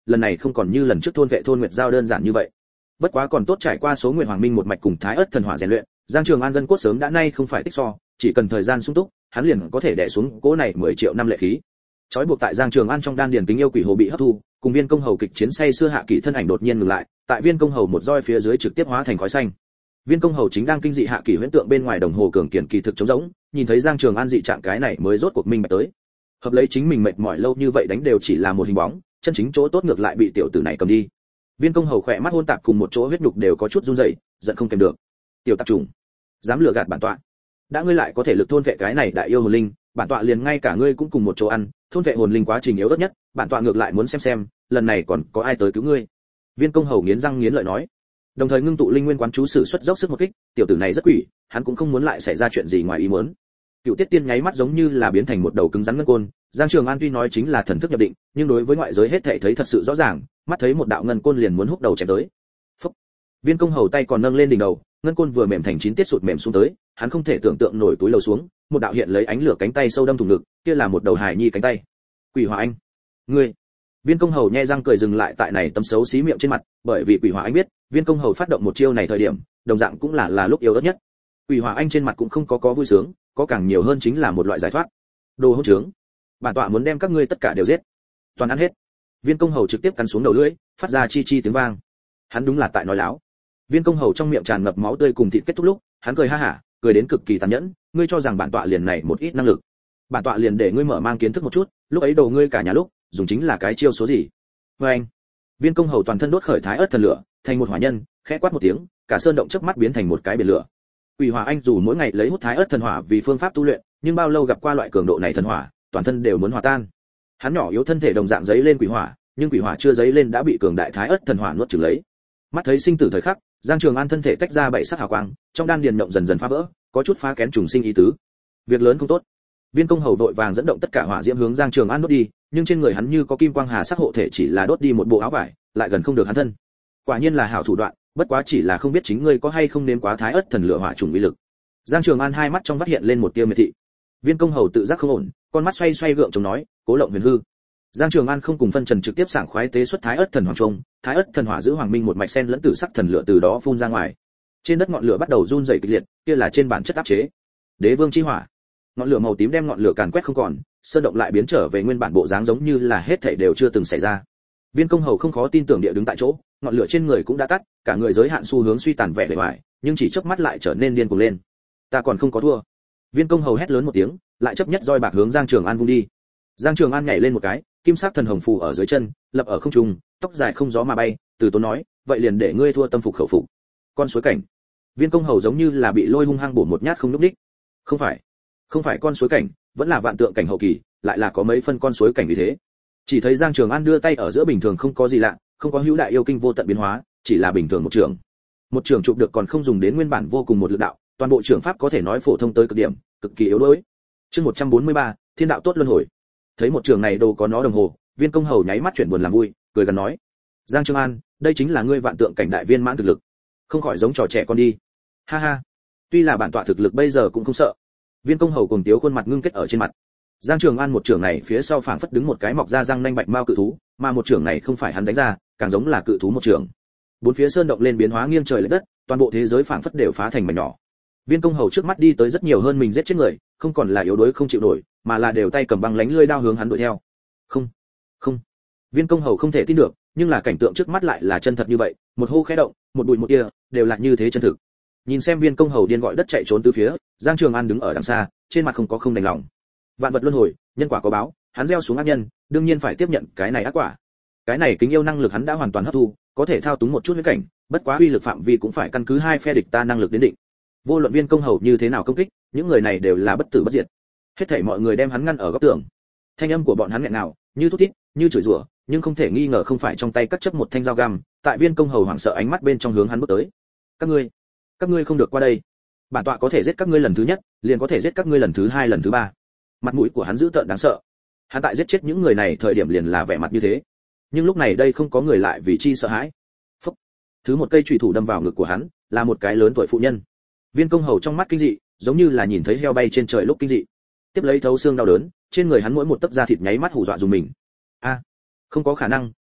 lần này không còn như lần trước thôn vệ thôn nguyệt giao đơn giản như vậy. Bất quá còn tốt trải qua số nguyệt hoàng minh một mạch cùng thái ớt thần hỏa rèn luyện, Giang Trường An gân cốt sớm đã nay không phải tích so, chỉ cần thời gian sung túc, hắn liền có thể đè xuống cỗ này mười triệu năm lệ khí. Chói buộc tại Giang Trường An trong đan điền kính yêu quỷ hồ bị hấp thu, cùng Viên Công Hầu kịch chiến say xưa hạ kỳ thân ảnh đột nhiên ngừng lại, tại Viên Công Hầu một roi phía dưới trực tiếp hóa thành khói xanh. Viên Công Hầu chính đang kinh dị hạ kỳ huyễn tượng bên ngoài đồng hồ cường kiền kỳ thực trống rỗng, nhìn thấy Giang Trường An dị trạng cái này mới rốt cuộc minh bạch tới. Hợp lấy chính mình mệt mỏi lâu như vậy đánh đều chỉ là một hình bóng, chân chính chỗ tốt ngược lại bị tiểu tử này cầm đi. Viên Công Hầu khỏe mắt hôn tạp cùng một chỗ huyết nhục đều có chút run rẩy, giận không kèm được. Tiểu tạp trùng, dám lừa gạt bản tọa. Đã ngươi lại có thể lực thôn vệ cái này đại yêu hồn linh, bản tọa liền ngay cả ngươi cũng cùng một chỗ ăn, thôn vệ hồn linh quá trình yếu ớt nhất, bản tọa ngược lại muốn xem xem, lần này còn có ai tới cứu ngươi. Viên Công Hầu nghiến răng nghiến lợi nói. Đồng thời ngưng tụ linh nguyên quán chú sử xuất dốc sức một kích, tiểu tử này rất quỷ, hắn cũng không muốn lại xảy ra chuyện gì ngoài ý muốn. Cựu Tiết Tiên nháy mắt giống như là biến thành một đầu cứng rắn ngân côn, Giang Trường An tuy nói chính là thần thức nhập định, nhưng đối với ngoại giới hết thảy thấy thật sự rõ ràng, mắt thấy một đạo ngân côn liền muốn húc đầu chém tới. Phúc. Viên Công Hầu tay còn nâng lên đỉnh đầu, ngân côn vừa mềm thành chín tiết sụt mềm xuống tới, hắn không thể tưởng tượng nổi túi lầu xuống, một đạo hiện lấy ánh lửa cánh tay sâu đâm thủng ngực, kia là một đầu hài nhi cánh tay. Quỷ Hỏa Anh, ngươi. Viên Công Hầu nhe răng cười dừng lại tại này tấm xấu xí miệng trên mặt, bởi vì Quỷ Hỏa Anh biết, Viên Công Hầu phát động một chiêu này thời điểm, đồng dạng cũng là là lúc yếu ớt nhất. Quỷ Hỏa Anh trên mặt cũng không có có vui sướng, có càng nhiều hơn chính là một loại giải thoát. Đồ hỗn trướng, bản tọa muốn đem các ngươi tất cả đều giết, toàn ăn hết. Viên Công Hầu trực tiếp cắn xuống đầu lưỡi, phát ra chi chi tiếng vang. Hắn đúng là tại nói láo. Viên Công Hầu trong miệng tràn ngập máu tươi cùng thịt kết thúc lúc, hắn cười ha hả, cười đến cực kỳ tàn nhẫn, ngươi cho rằng bản tọa liền này một ít năng lực, bản tọa liền để ngươi mở mang kiến thức một chút, lúc ấy đồ ngươi cả nhà lúc, dùng chính là cái chiêu số gì. Và anh, Viên Công Hầu toàn thân đốt khởi thái ớt thần lửa, thành một hỏa nhân, khẽ quát một tiếng, cả sơn động chớp mắt biến thành một cái biển lửa. Quỷ Hỏa Anh dù mỗi ngày lấy hút thái ớt thần hỏa vì phương pháp tu luyện, nhưng bao lâu gặp qua loại cường độ này thần hỏa, toàn thân đều muốn hòa tan. Hắn nhỏ yếu thân thể đồng dạng giấy lên quỷ hỏa, nhưng quỷ hỏa chưa giấy lên đã bị cường đại thái ớt thần hỏa nuốt chửng lấy. Mắt thấy sinh tử thời khắc, Giang Trường An thân thể tách ra bảy sắc hào quang, trong đan điền động dần dần phá vỡ, có chút phá kén trùng sinh ý tứ. Việc lớn không tốt. Viên Công Hầu vội vàng dẫn động tất cả hỏa diễm hướng Giang Trường An đốt đi, nhưng trên người hắn như có kim quang hà sắc hộ thể chỉ là đốt đi một bộ áo vải, lại gần không được hắn thân. Quả nhiên là hảo thủ đoạn, bất quá chỉ là không biết chính ngươi có hay không nếm quá thái ớt thần lửa hỏa trùng uy lực. Giang Trường An hai mắt trong vắt hiện lên một tia miệt thị. Viên Công Hầu tự giác không ổn, con mắt xoay xoay gượng chống nói, cố lộng huyền hư. Giang Trường An không cùng phân trần trực tiếp sảng khoái tế xuất thái ớt thần hoàng trung, thái ớt thần hỏa giữ hoàng minh một mạch sen lẫn tử sắc thần lửa từ đó phun ra ngoài. Trên đất ngọn lửa bắt đầu run rẩy kịch liệt, kia là trên bản chất áp chế. Đế vương chi hỏa. Ngọn lửa màu tím đem ngọn lửa càn quét không còn, sơn động lại biến trở về nguyên bản bộ dáng giống như là hết thảy đều chưa từng xảy ra. Viên Công Hầu không khó tin tưởng địa đứng tại chỗ, ngọn lửa trên người cũng đã tắt, cả người giới hạn xu hướng suy tàn vẻ bề ngoài, nhưng chỉ chớp mắt lại trở nên điên cuồng lên. Ta còn không có thua. Viên Công Hầu hét lớn một tiếng, lại chấp nhất roi bạc hướng Giang Trường An vung đi. Giang Trường An nhảy lên một cái, kim sắc thần hồng phù ở dưới chân, lập ở không trung, tóc dài không gió mà bay, từ tốn nói, vậy liền để ngươi thua tâm phục khẩu phục. Con suối cảnh. Viên Công Hầu giống như là bị lôi hung hăng bổ một nhát không lúc đích. Không phải, không phải con suối cảnh, vẫn là vạn tượng cảnh hậu kỳ, lại là có mấy phân con suối cảnh vì thế. Chỉ thấy Giang Trường An đưa tay ở giữa bình thường không có gì lạ, không có hữu đại yêu kinh vô tận biến hóa, chỉ là bình thường một trường. Một trường chụp được còn không dùng đến nguyên bản vô cùng một lực đạo, toàn bộ trường pháp có thể nói phổ thông tới cực điểm, cực kỳ yếu đuối. Chương một trăm bốn mươi ba, Thiên đạo tốt luân hồi. Thấy một trường này đồ có nó đồng hồ, Viên Công Hầu nháy mắt chuyển buồn làm vui, cười gần nói: "Giang Trường An, đây chính là ngươi vạn tượng cảnh đại viên mãn thực lực, không khỏi giống trò trẻ con đi." Ha ha. Tuy là bản tọa thực lực bây giờ cũng không sợ. Viên Công Hầu cùng tiếu khuôn mặt ngưng kết ở trên mặt. Giang Trường An một trường này phía sau phảng phất đứng một cái mọc ra răng nanh bạch mao cự thú, mà một trường này không phải hắn đánh ra, càng giống là cự thú một trường. Bốn phía sơn động lên biến hóa nghiêng trời lệch đất, toàn bộ thế giới phảng phất đều phá thành mảnh nhỏ. Viên Công Hầu trước mắt đi tới rất nhiều hơn mình giết chết người, không còn là yếu đuối không chịu nổi, mà là đều tay cầm băng lánh lưỡi đao hướng hắn đuổi theo. Không, không. Viên Công Hầu không thể tin được, nhưng là cảnh tượng trước mắt lại là chân thật như vậy, một hô khẽ động, một bụi một tia, đều là như thế chân thực. Nhìn xem Viên Công Hầu điên gọi đất chạy trốn tứ phía, Giang Trường An đứng ở đằng xa, trên mặt không có không đành lòng. Vạn vật luân hồi, nhân quả có báo, hắn gieo xuống ác nhân, đương nhiên phải tiếp nhận cái này ác quả. Cái này kính yêu năng lực hắn đã hoàn toàn hấp thu, có thể thao túng một chút huyễn cảnh, bất quá uy lực phạm vi cũng phải căn cứ hai phe địch ta năng lực đến định. Vô luận Viên Công Hầu như thế nào công kích, những người này đều là bất tử bất diệt. Hết thảy mọi người đem hắn ngăn ở góc tường. Thanh âm của bọn hắn nghẹn ngào, như thút thít, như chửi rủa, nhưng không thể nghi ngờ không phải trong tay cắt chấp một thanh dao găm, tại Viên Công Hầu hoảng sợ ánh mắt bên trong hướng hắn bước tới. Các ngươi, các ngươi không được qua đây. Bản tọa có thể giết các ngươi lần thứ nhất, liền có thể giết các ngươi lần thứ hai lần thứ ba. Mặt mũi của hắn dữ tợn đáng sợ. Hắn tại giết chết những người này thời điểm liền là vẻ mặt như thế, nhưng lúc này đây không có người lại vì chi sợ hãi. Phốc. Thứ một cây chùy thủ đâm vào ngực của hắn, là một cái lớn tuổi phụ nhân. Viên Công Hầu trong mắt kinh dị, giống như là nhìn thấy heo bay trên trời lúc kinh dị. Tiếp lấy thấu xương đau đớn, trên người hắn mỗi một tấc da thịt nháy mắt hù dọa dùng mình. A, không có khả năng,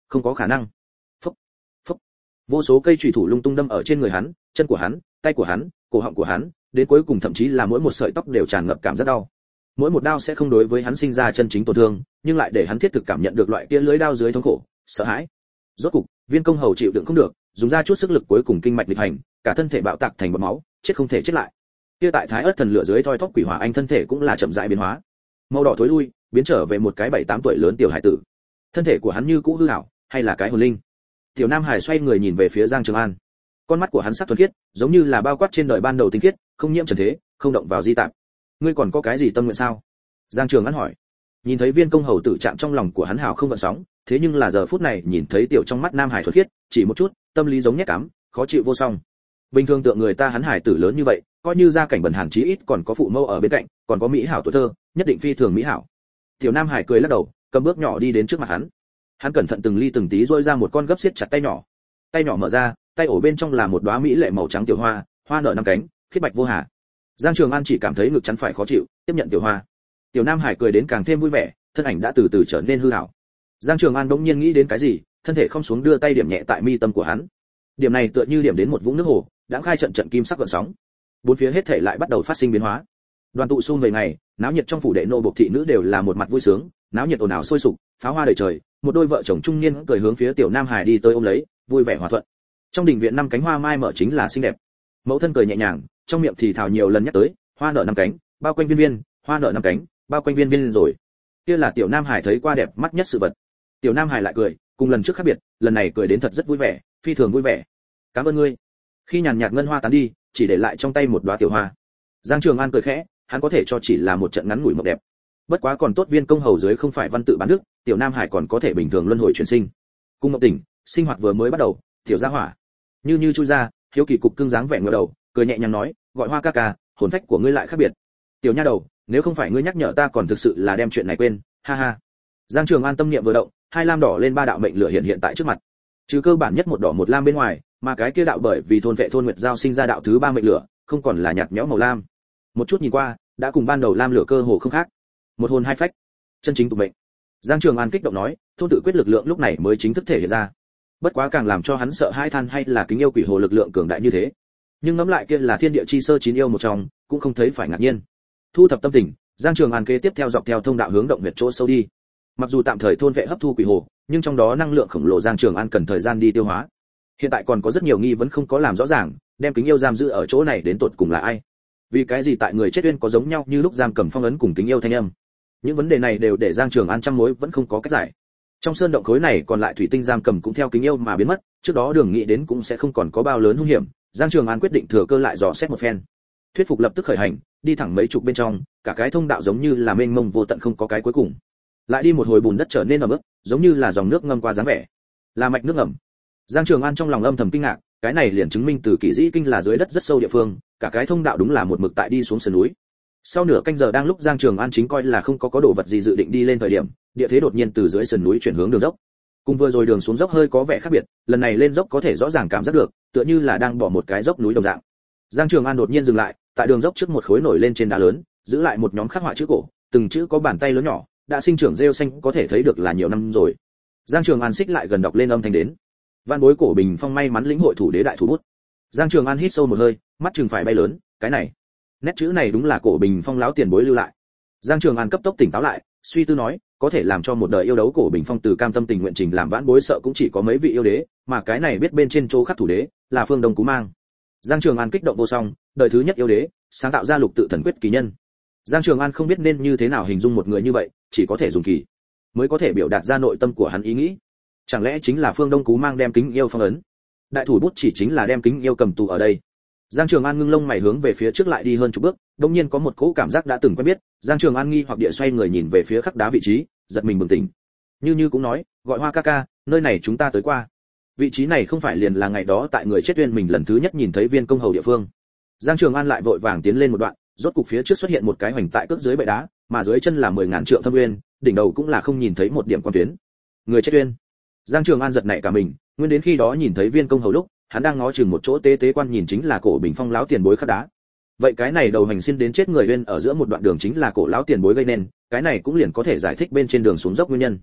không có khả năng. Phốc, phốc. Vô số cây chùy thủ lung tung đâm ở trên người hắn, chân của hắn, tay của hắn, cổ họng của hắn, đến cuối cùng thậm chí là mỗi một sợi tóc đều tràn ngập cảm giác đau. Mỗi một đao sẽ không đối với hắn sinh ra chân chính tổn thương, nhưng lại để hắn thiết thực cảm nhận được loại kia lưỡi đao dưới thống khổ, sợ hãi. Rốt cục, Viên Công Hầu chịu đựng không được, dùng ra chút sức lực cuối cùng kinh mạch nghịch hành, cả thân thể bạo tạc thành bọt máu, chết không thể chết lại. Kia tại Thái Ức thần lửa dưới thoi thóp quỷ hỏa anh thân thể cũng là chậm rãi biến hóa. Màu đỏ thối lui, biến trở về một cái bảy tám tuổi lớn tiểu hải tử. Thân thể của hắn như cũ hư ảo, hay là cái hồn linh. Tiểu Nam Hải xoay người nhìn về phía Giang Trường An. Con mắt của hắn sắc thuần khiết, giống như là bao quát trên đời ban đầu tinh khiết, không nhiễm trần thế, không động vào di tạp. Ngươi còn có cái gì tâm nguyện sao? Giang Trường An hỏi. Nhìn thấy Viên Công Hầu tử trạng trong lòng của hắn hào không gợn sóng, thế nhưng là giờ phút này nhìn thấy tiểu trong mắt Nam Hải thuần khiết, chỉ một chút, tâm lý giống nhét cắm, khó chịu vô song. Bình thường tượng người ta hắn hải tử lớn như vậy, coi như gia cảnh bần hàn chí ít còn có phụ mẫu ở bên cạnh, còn có mỹ hảo tuổi thơ, nhất định phi thường mỹ hảo. Tiểu Nam Hải cười lắc đầu, cầm bước nhỏ đi đến trước mặt hắn. Hắn cẩn thận từng ly từng tí rôi ra một con gấp siết chặt tay nhỏ. Tay nhỏ mở ra, tay ổ bên trong là một đóa mỹ lệ màu trắng tiểu hoa, hoa nở năm cánh, khiết bạch vô hà. Giang Trường An chỉ cảm thấy ngực chắn phải khó chịu, tiếp nhận tiểu hoa. Tiểu Nam Hải cười đến càng thêm vui vẻ, thân ảnh đã từ từ trở nên hư ảo. Giang Trường An bỗng nhiên nghĩ đến cái gì, thân thể không xuống đưa tay điểm nhẹ tại mi tâm của hắn. Điểm này tựa như điểm đến một vũng nước hồ, đã khai trận trận kim sắc gợn sóng. Bốn phía hết thể lại bắt đầu phát sinh biến hóa. Đoàn tụ xung về ngày, náo nhiệt trong phủ đệ nô bộc thị nữ đều là một mặt vui sướng, náo nhiệt ồn ào sôi sục, pháo hoa đầy trời, một đôi vợ chồng trung niên cười hướng phía tiểu Nam Hải đi tới ôm lấy, vui vẻ hòa thuận. Trong đình viện năm cánh hoa mai mở chính là xinh đẹp. Mẫu thân cười nhẹ nhàng, trong miệng thì thào nhiều lần nhắc tới, hoa nở năm cánh, bao quanh viên viên, hoa nở năm cánh, bao quanh viên viên rồi. Kia là tiểu Nam Hải thấy qua đẹp mắt nhất sự vật. Tiểu Nam Hải lại cười, cùng lần trước khác biệt, lần này cười đến thật rất vui vẻ, phi thường vui vẻ. Cảm ơn ngươi. Khi nhàn nhạt ngân hoa tán đi, chỉ để lại trong tay một đóa tiểu hoa. Giang Trường An cười khẽ, hắn có thể cho chỉ là một trận ngắn ngủi mộng đẹp. Bất quá còn tốt Viên Công Hầu dưới không phải văn tự bán đức, tiểu Nam Hải còn có thể bình thường luân hồi chuyển sinh. Cung Ngọc Tỉnh, sinh hoạt vừa mới bắt đầu, tiểu gia hỏa như như chui ra, hiếu kỳ cục cưng dáng vẻ ngửa đầu, cười nhẹ nhàng nói, gọi Hoa ca ca, hồn phách của ngươi lại khác biệt. Tiểu nha đầu, nếu không phải ngươi nhắc nhở ta còn thực sự là đem chuyện này quên, ha ha. Giang Trường An tâm niệm vừa động, hai lam đỏ lên ba đạo mệnh lửa hiện hiện tại trước mặt. Trừ cơ bản nhất một đỏ một lam bên ngoài, mà cái kia đạo bởi vì thôn vệ thôn nguyệt giao sinh ra đạo thứ ba mệnh lửa, không còn là nhạt nhẽo màu lam. Một chút nhìn qua, đã cùng ban đầu lam lửa cơ hồ không khác. Một hồn hai phách, chân chính tụ mệnh. Giang Trường An kích động nói, thôn tự quyết lực lượng lúc này mới chính thức thể hiện ra. Bất quá càng làm cho hắn sợ hãi than hay là kính yêu quỷ hồ lực lượng cường đại như thế. Nhưng ngẫm lại kia là thiên địa chi sơ chín yêu một trong, cũng không thấy phải ngạc nhiên. Thu thập tâm tình, Giang Trường An kế tiếp theo dọc theo thông đạo hướng động huyệt chỗ sâu đi. Mặc dù tạm thời thôn vệ hấp thu quỷ hồ, nhưng trong đó năng lượng khổng lồ Giang Trường An cần thời gian đi tiêu hóa. Hiện tại còn có rất nhiều nghi vấn không có làm rõ ràng, đem kính yêu giam giữ ở chỗ này đến tột cùng là ai? Vì cái gì tại người chết uyên có giống nhau như lúc giam cầm phong ấn cùng kính yêu thanh âm? Những vấn đề này đều để Giang Trường An trăm mối vẫn không có cách giải. Trong sơn động khối này còn lại thủy tinh giam cầm cũng theo kính yêu mà biến mất, trước đó đường nghĩ đến cũng sẽ không còn có bao lớn hung hiểm, Giang Trường An quyết định thừa cơ lại dò xét một phen. Thuyết phục lập tức khởi hành, đi thẳng mấy chục bên trong, cả cái thông đạo giống như là mênh mông vô tận không có cái cuối cùng. Lại đi một hồi bùn đất trở nên ẩm ướt, giống như là dòng nước ngâm qua dáng vẻ. Là mạch nước ngầm. Giang Trường An trong lòng âm thầm kinh ngạc, cái này liền chứng minh từ Kỷ Dĩ Kinh là dưới đất rất sâu địa phương, cả cái thông đạo đúng là một mực tại đi xuống sườn núi. Sau nửa canh giờ đang lúc Giang Trường An chính coi là không có có đồ vật gì dự định đi lên thời điểm, địa thế đột nhiên từ dưới sườn núi chuyển hướng đường dốc. Cùng vừa rồi đường xuống dốc hơi có vẻ khác biệt, lần này lên dốc có thể rõ ràng cảm giác được, tựa như là đang bỏ một cái dốc núi đồng dạng. Giang Trường An đột nhiên dừng lại, tại đường dốc trước một khối nổi lên trên đá lớn, giữ lại một nhóm khắc họa chữ cổ, từng chữ có bàn tay lớn nhỏ, đã sinh trưởng rêu xanh có thể thấy được là nhiều năm rồi. Giang Trường An xích lại gần đọc lên âm thanh đến. Văn bối Cổ Bình Phong may mắn lĩnh hội thủ đế đại thủ bút. Giang Trường An hít sâu một hơi, mắt trừng phải bay lớn, cái này, nét chữ này đúng là Cổ Bình Phong láo tiền bối lưu lại. Giang Trường An cấp tốc tỉnh táo lại, suy tư nói, có thể làm cho một đời yêu đấu Cổ Bình Phong từ cam tâm tình nguyện trình làm vãn bối sợ cũng chỉ có mấy vị yêu đế, mà cái này biết bên trên chỗ khắc thủ đế là Phương Đông Cú Mang. Giang Trường An kích động vô song, đời thứ nhất yêu đế, sáng tạo ra lục tự thần quyết kỳ nhân. Giang Trường An không biết nên như thế nào hình dung một người như vậy, chỉ có thể dùng kỳ mới có thể biểu đạt ra nội tâm của hắn ý nghĩ. Chẳng lẽ chính là Phương Đông Cú Mang đem kính yêu phong ấn? Đại thủ bút chỉ chính là đem kính yêu cầm tù ở đây. Giang Trường An ngưng lông mày hướng về phía trước lại đi hơn chục bước, đột nhiên có một cỗ cảm giác đã từng quen biết, Giang Trường An nghi hoặc địa xoay người nhìn về phía khắc đá vị trí, giật mình bừng tỉnh. Như Như cũng nói, gọi Hoa ca ca, nơi này chúng ta tới qua. Vị trí này không phải liền là ngày đó tại người chết uyên mình lần thứ nhất nhìn thấy Viên Công Hầu địa phương. Giang Trường An lại vội vàng tiến lên một đoạn, rốt cục phía trước xuất hiện một cái hoành tại cước dưới bệ đá, mà dưới chân là mười ngàn trượng thâm uyên, đỉnh đầu cũng là không nhìn thấy một điểm quan tuyến. Người chết uyên. Giang Trường An giật nảy cả mình, nguyên đến khi đó nhìn thấy Viên Công Hầu lúc, hắn đang ngó chừng một chỗ tế tế quan nhìn chính là Cổ Bình Phong lão tiền bối khắc đá. Vậy cái này đầu hành xin đến chết người uyên ở giữa một đoạn đường chính là Cổ lão tiền bối gây nên, cái này cũng liền có thể giải thích bên trên đường xuống dốc nguyên nhân.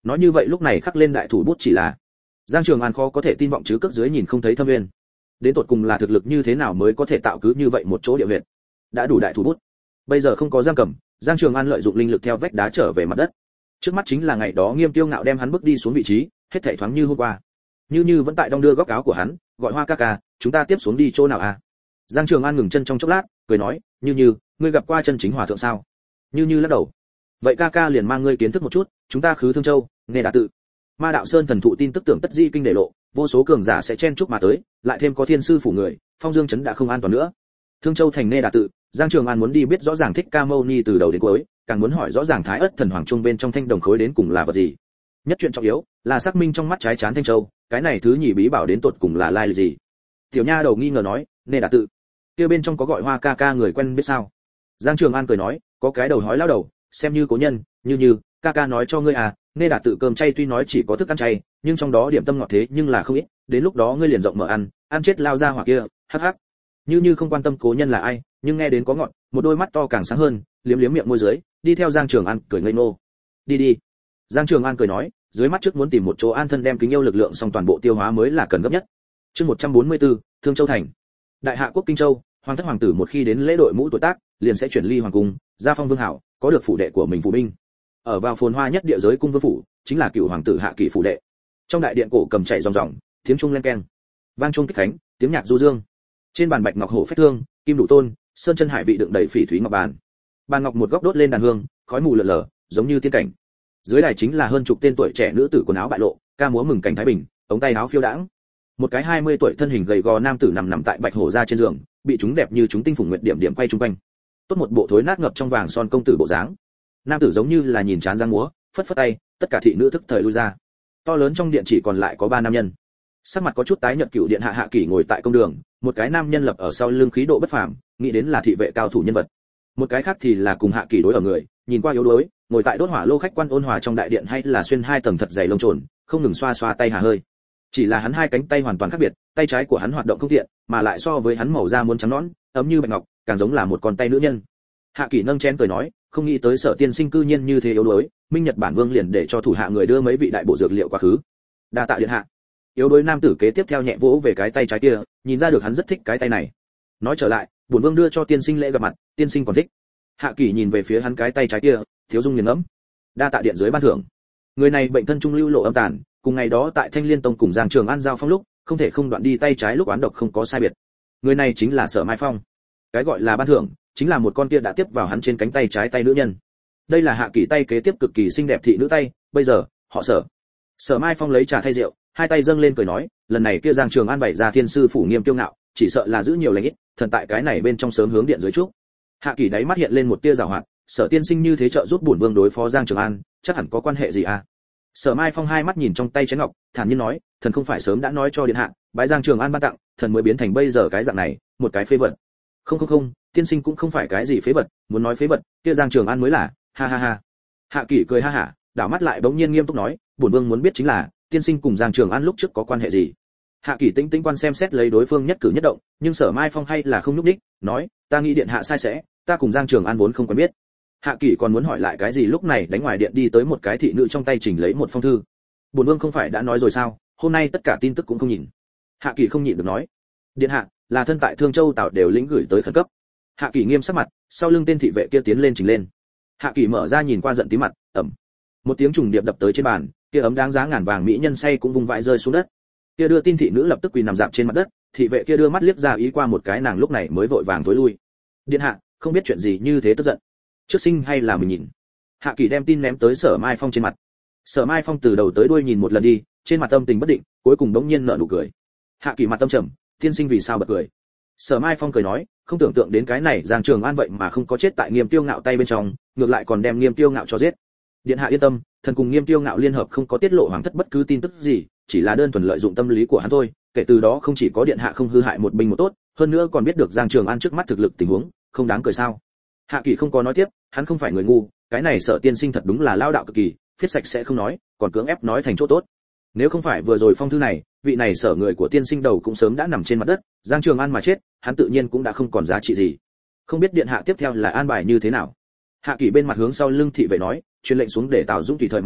nói như vậy lúc này khắc lên đại thủ bút chỉ là Giang Trường An khó có thể tin vọng chứ cước dưới nhìn không thấy thâm nguyên. Đến tột cùng là thực lực như thế nào mới có thể tạo cứ như vậy một chỗ địa huyệt. Đã đủ đại thủ bút. Bây giờ không có giam cầm, Giang Trường An lợi dụng linh lực theo vách đá trở về mặt đất. Trước mắt chính là ngày đó Nghiêm Tiêu Ngạo đem hắn bước đi xuống vị trí, hết thảy thoáng như hôm qua. Như Như vẫn tại đong đưa góc áo của hắn, gọi Hoa ca ca, chúng ta tiếp xuống đi chỗ nào à? Giang Trường An ngừng chân trong chốc lát, cười nói, Như Như, ngươi gặp qua chân chính hòa thượng sao? Như Như lắc đầu. Vậy ca ca liền mang ngươi kiến thức một chút, chúng ta khứ Thương Châu, Nê Đà tự. Ma đạo sơn thần thụ tin tức tưởng tất di kinh để lộ, vô số cường giả sẽ chen chúc mà tới, lại thêm có thiên sư phủ người, Phong Dương trấn đã không an toàn nữa. Thương Châu thành Nê Đà tự, Giang Trường An muốn đi biết rõ ràng Thích Ca Mâu Ni từ đầu đến cuối, càng muốn hỏi rõ ràng Thái Ức thần hoàng trung bên trong thanh đồng khối đến cùng là vật gì. Nhất chuyện trọng yếu là xác minh trong mắt trái chán Thanh Châu, cái này thứ nhì bí bảo đến tột cùng là lai lịch gì. Tiểu Nha đầu nghi ngờ nói, Nê Đà tự, kia bên trong có gọi Hoa ca ca người quen biết sao? Giang Trường An cười nói, có cái đầu hói lao đầu, xem như cố nhân, Như Như, ca ca nói cho ngươi à, Nê Đà tự cơm chay tuy nói chỉ có thức ăn chay, nhưng trong đó điểm tâm ngọt thế nhưng là không ít, đến lúc đó ngươi liền rộng mở ăn, ăn chết lao ra hỏa kia, hắc hắc. Như Như không quan tâm cố nhân là ai, nhưng nghe đến có ngọt, một đôi mắt to càng sáng hơn, liếm liếm miệng môi dưới, đi theo Giang Trường An cười ngây ngô. Đi đi. Giang Trường An cười nói, dưới mắt trước muốn tìm một chỗ an thân đem kính yêu lực lượng xong toàn bộ tiêu hóa mới là cần gấp nhất. Chương một trăm bốn mươi tư, Thương Châu thành. Đại hạ quốc Kinh Châu, hoàng thất hoàng tử một khi đến lễ đội mũ tuổi tác, liền sẽ chuyển ly hoàng cung, gia phong vương hảo, có được phủ đệ của mình phủ binh. Ở vào phồn hoa nhất địa giới cung vương phủ, chính là cựu hoàng tử Hạ Kỷ phủ đệ. Trong đại điện cổ cầm chạy ròng ròng, tiếng trung len keng, vang trung kích khánh, tiếng nhạc du dương. Trên bàn bạch ngọc hổ phách thương, kim đủ tôn, sơn chân hải vị đựng đầy phỉ thúy ngọc bàn. Bàn ngọc một góc đốt lên đàn hương, khói mù lờ lờ, giống như tiên cảnh. Dưới đài chính là hơn chục tên tuổi trẻ nữ tử quần áo bại lộ, ca múa mừng cảnh thái bình, ống tay áo phiêu đãng. Một cái hai mươi tuổi thân hình gầy gò nam tử nằm nằm tại bạch hổ ra trên giường, bị chúng đẹp như chúng tinh phùng nguyệt điểm điểm quay trung quanh. Tốt một bộ thối nát ngập trong vàng son công tử bộ dáng. Nam tử giống như là nhìn chán giang múa, phất phất tay, tất cả thị nữ thức thời lui ra. To lớn trong điện chỉ còn lại có ba nam nhân. Sắc mặt có chút tái nhợt cựu điện hạ Hạ Kỷ ngồi tại công đường, một cái nam nhân lập ở sau lưng khí độ bất phàm, nghĩ đến là thị vệ cao thủ nhân vật. Một cái khác thì là cùng Hạ Kỷ đối ở người, nhìn qua yếu đuối, ngồi tại đốt hỏa lô khách quan ôn hòa trong đại điện hay là xuyên hai tầng thật dày lông trồn, không ngừng xoa xoa tay hà hơi. Chỉ là hắn hai cánh tay hoàn toàn khác biệt, tay trái của hắn hoạt động không tiện, mà lại so với hắn màu da muốn trắng nõn, ấm như bạch ngọc, càng giống là một con tay nữ nhân. Hạ Kỷ nâng chén cười nói, không nghĩ tới Sở tiên sinh cư nhiên như thế yếu đuối, Minh Nhật bản vương liền để cho thủ hạ người đưa mấy vị đại bộ dược liệu quá khứ. Đa tạ điện hạ. Yếu đuối nam tử kế tiếp theo nhẹ vỗ về cái tay trái kia, nhìn ra được hắn rất thích cái tay này. Nói trở lại, bổn vương đưa cho tiên sinh lễ gặp mặt, tiên sinh còn thích. Hạ Kỷ nhìn về phía hắn cái tay trái kia, thiếu dung nghiền ngẫm. Đa tạ điện dưới ban thưởng. Người này bệnh thân trung lưu lộ âm tàn, cùng ngày đó tại Thanh Liên tông cùng Giang Trường An giao phong lúc, không thể không đoạn đi tay trái lúc oán độc không có sai biệt. Người này chính là Sở Mai Phong. Cái gọi là ban thưởng, chính là một con kia đã tiếp vào hắn trên cánh tay trái tay nữ nhân. Đây là Hạ Kỷ tay kế tiếp cực kỳ xinh đẹp thị nữ tay, bây giờ, họ Sở. Sở Mai Phong lấy trà thay rượu, hai tay dâng lên cười nói, lần này kia Giang Trường An bày ra thiên sư phủ Nghiêm Kiêu Ngạo, chỉ sợ là giữ nhiều lành ít, thần tại cái này bên trong sớm hướng điện dưới trúc. Hạ Kỷ đáy mắt hiện lên một tia giảo hoạt, Sở tiên sinh như thế trợ giúp bổn vương đối phó Giang Trường An, chắc hẳn có quan hệ gì à? Sở Mai Phong hai mắt nhìn trong tay chén ngọc, thản nhiên nói, thần không phải sớm đã nói cho điện hạ, bái Giang Trường An ban tặng, thần mới biến thành bây giờ cái dạng này, một cái phế vật. Không không không, tiên sinh cũng không phải cái gì phế vật, muốn nói phế vật, kia Giang Trường An mới là, ha ha ha. Hạ Kỷ cười ha hả, đảo mắt lại bỗng nhiên nghiêm túc nói, bổn vương muốn biết chính là, tiên sinh cùng Giang Trường An lúc trước có quan hệ gì? Hạ Kỷ tĩnh tĩnh quan xem xét lấy đối phương nhất cử nhất động, nhưng Sở Mai Phong hay là không nhúc nhích, nói, ta nghĩ điện hạ sai sẽ, ta cùng Giang Trường An vốn không quen biết. Hạ Kỷ còn muốn hỏi lại cái gì lúc này đánh ngoài điện đi tới một cái thị nữ trong tay chỉnh lấy một phong thư. Bổn vương không phải đã nói rồi sao, hôm nay tất cả tin tức cũng không nhìn. Hạ Kỷ không nhịn được nói, điện hạ, là thân tại Thương Châu Tảo đều lĩnh gửi tới khẩn cấp. Hạ Kỷ nghiêm sắc mặt, sau lưng tên thị vệ kia tiến lên chỉnh lên. Hạ Kỷ mở ra nhìn qua giận tí mặt, ẩm. Một tiếng trùng điệp đập tới trên bàn, kia ấm đáng giá ngàn vàng mỹ nhân say cũng vung vãi rơi xuống đất. Kia đưa tin thị nữ lập tức quỳ nằm dạp trên mặt đất, thị vệ kia đưa mắt liếc ra ý qua một cái nàng lúc này mới vội vàng tối lui. Điện hạ, không biết chuyện gì như thế tức giận. Trước sinh hay là mình nhìn. Hạ Kỷ đem tin ném tới Sở Mai Phong trên mặt. Sở Mai Phong từ đầu tới đuôi nhìn một lần đi, trên mặt âm tình bất định, cuối cùng đống nhiên nở nụ cười. Hạ Kỷ mặt tâm trầm, tiên sinh vì sao bật cười? Sở Mai Phong cười nói, không tưởng tượng đến cái này Giang Trường An vậy mà không có chết tại Nghiêm Tiêu Ngạo tay bên trong, ngược lại còn đem Nghiêm Tiêu Ngạo cho giết. Điện hạ yên tâm, thần cùng Nghiêm Tiêu Ngạo liên hợp không có tiết lộ hoàng thất bất cứ tin tức gì, chỉ là đơn thuần lợi dụng tâm lý của hắn thôi, kể từ đó không chỉ có điện hạ không hư hại một binh một tốt, hơn nữa còn biết được Giang Trường An trước mắt thực lực tình huống, không đáng cười sao? Hạ Kỷ không có nói tiếp, hắn không phải người ngu, cái này Sở tiên sinh thật đúng là lao đạo cực kỳ, phiết sạch sẽ không nói, còn cưỡng ép nói thành chỗ tốt. Nếu không phải vừa rồi phong thư này, vị này Sở người của tiên sinh đầu cũng sớm đã nằm trên mặt đất, Giang Trường An mà chết, hắn tự nhiên cũng đã không còn giá trị gì. Không biết điện hạ tiếp theo là an bài như thế nào? Hạ Kỷ bên mặt hướng sau lưng thị vệ nói, truyền lệnh xuống để Tào Dũng tùy thời mà động,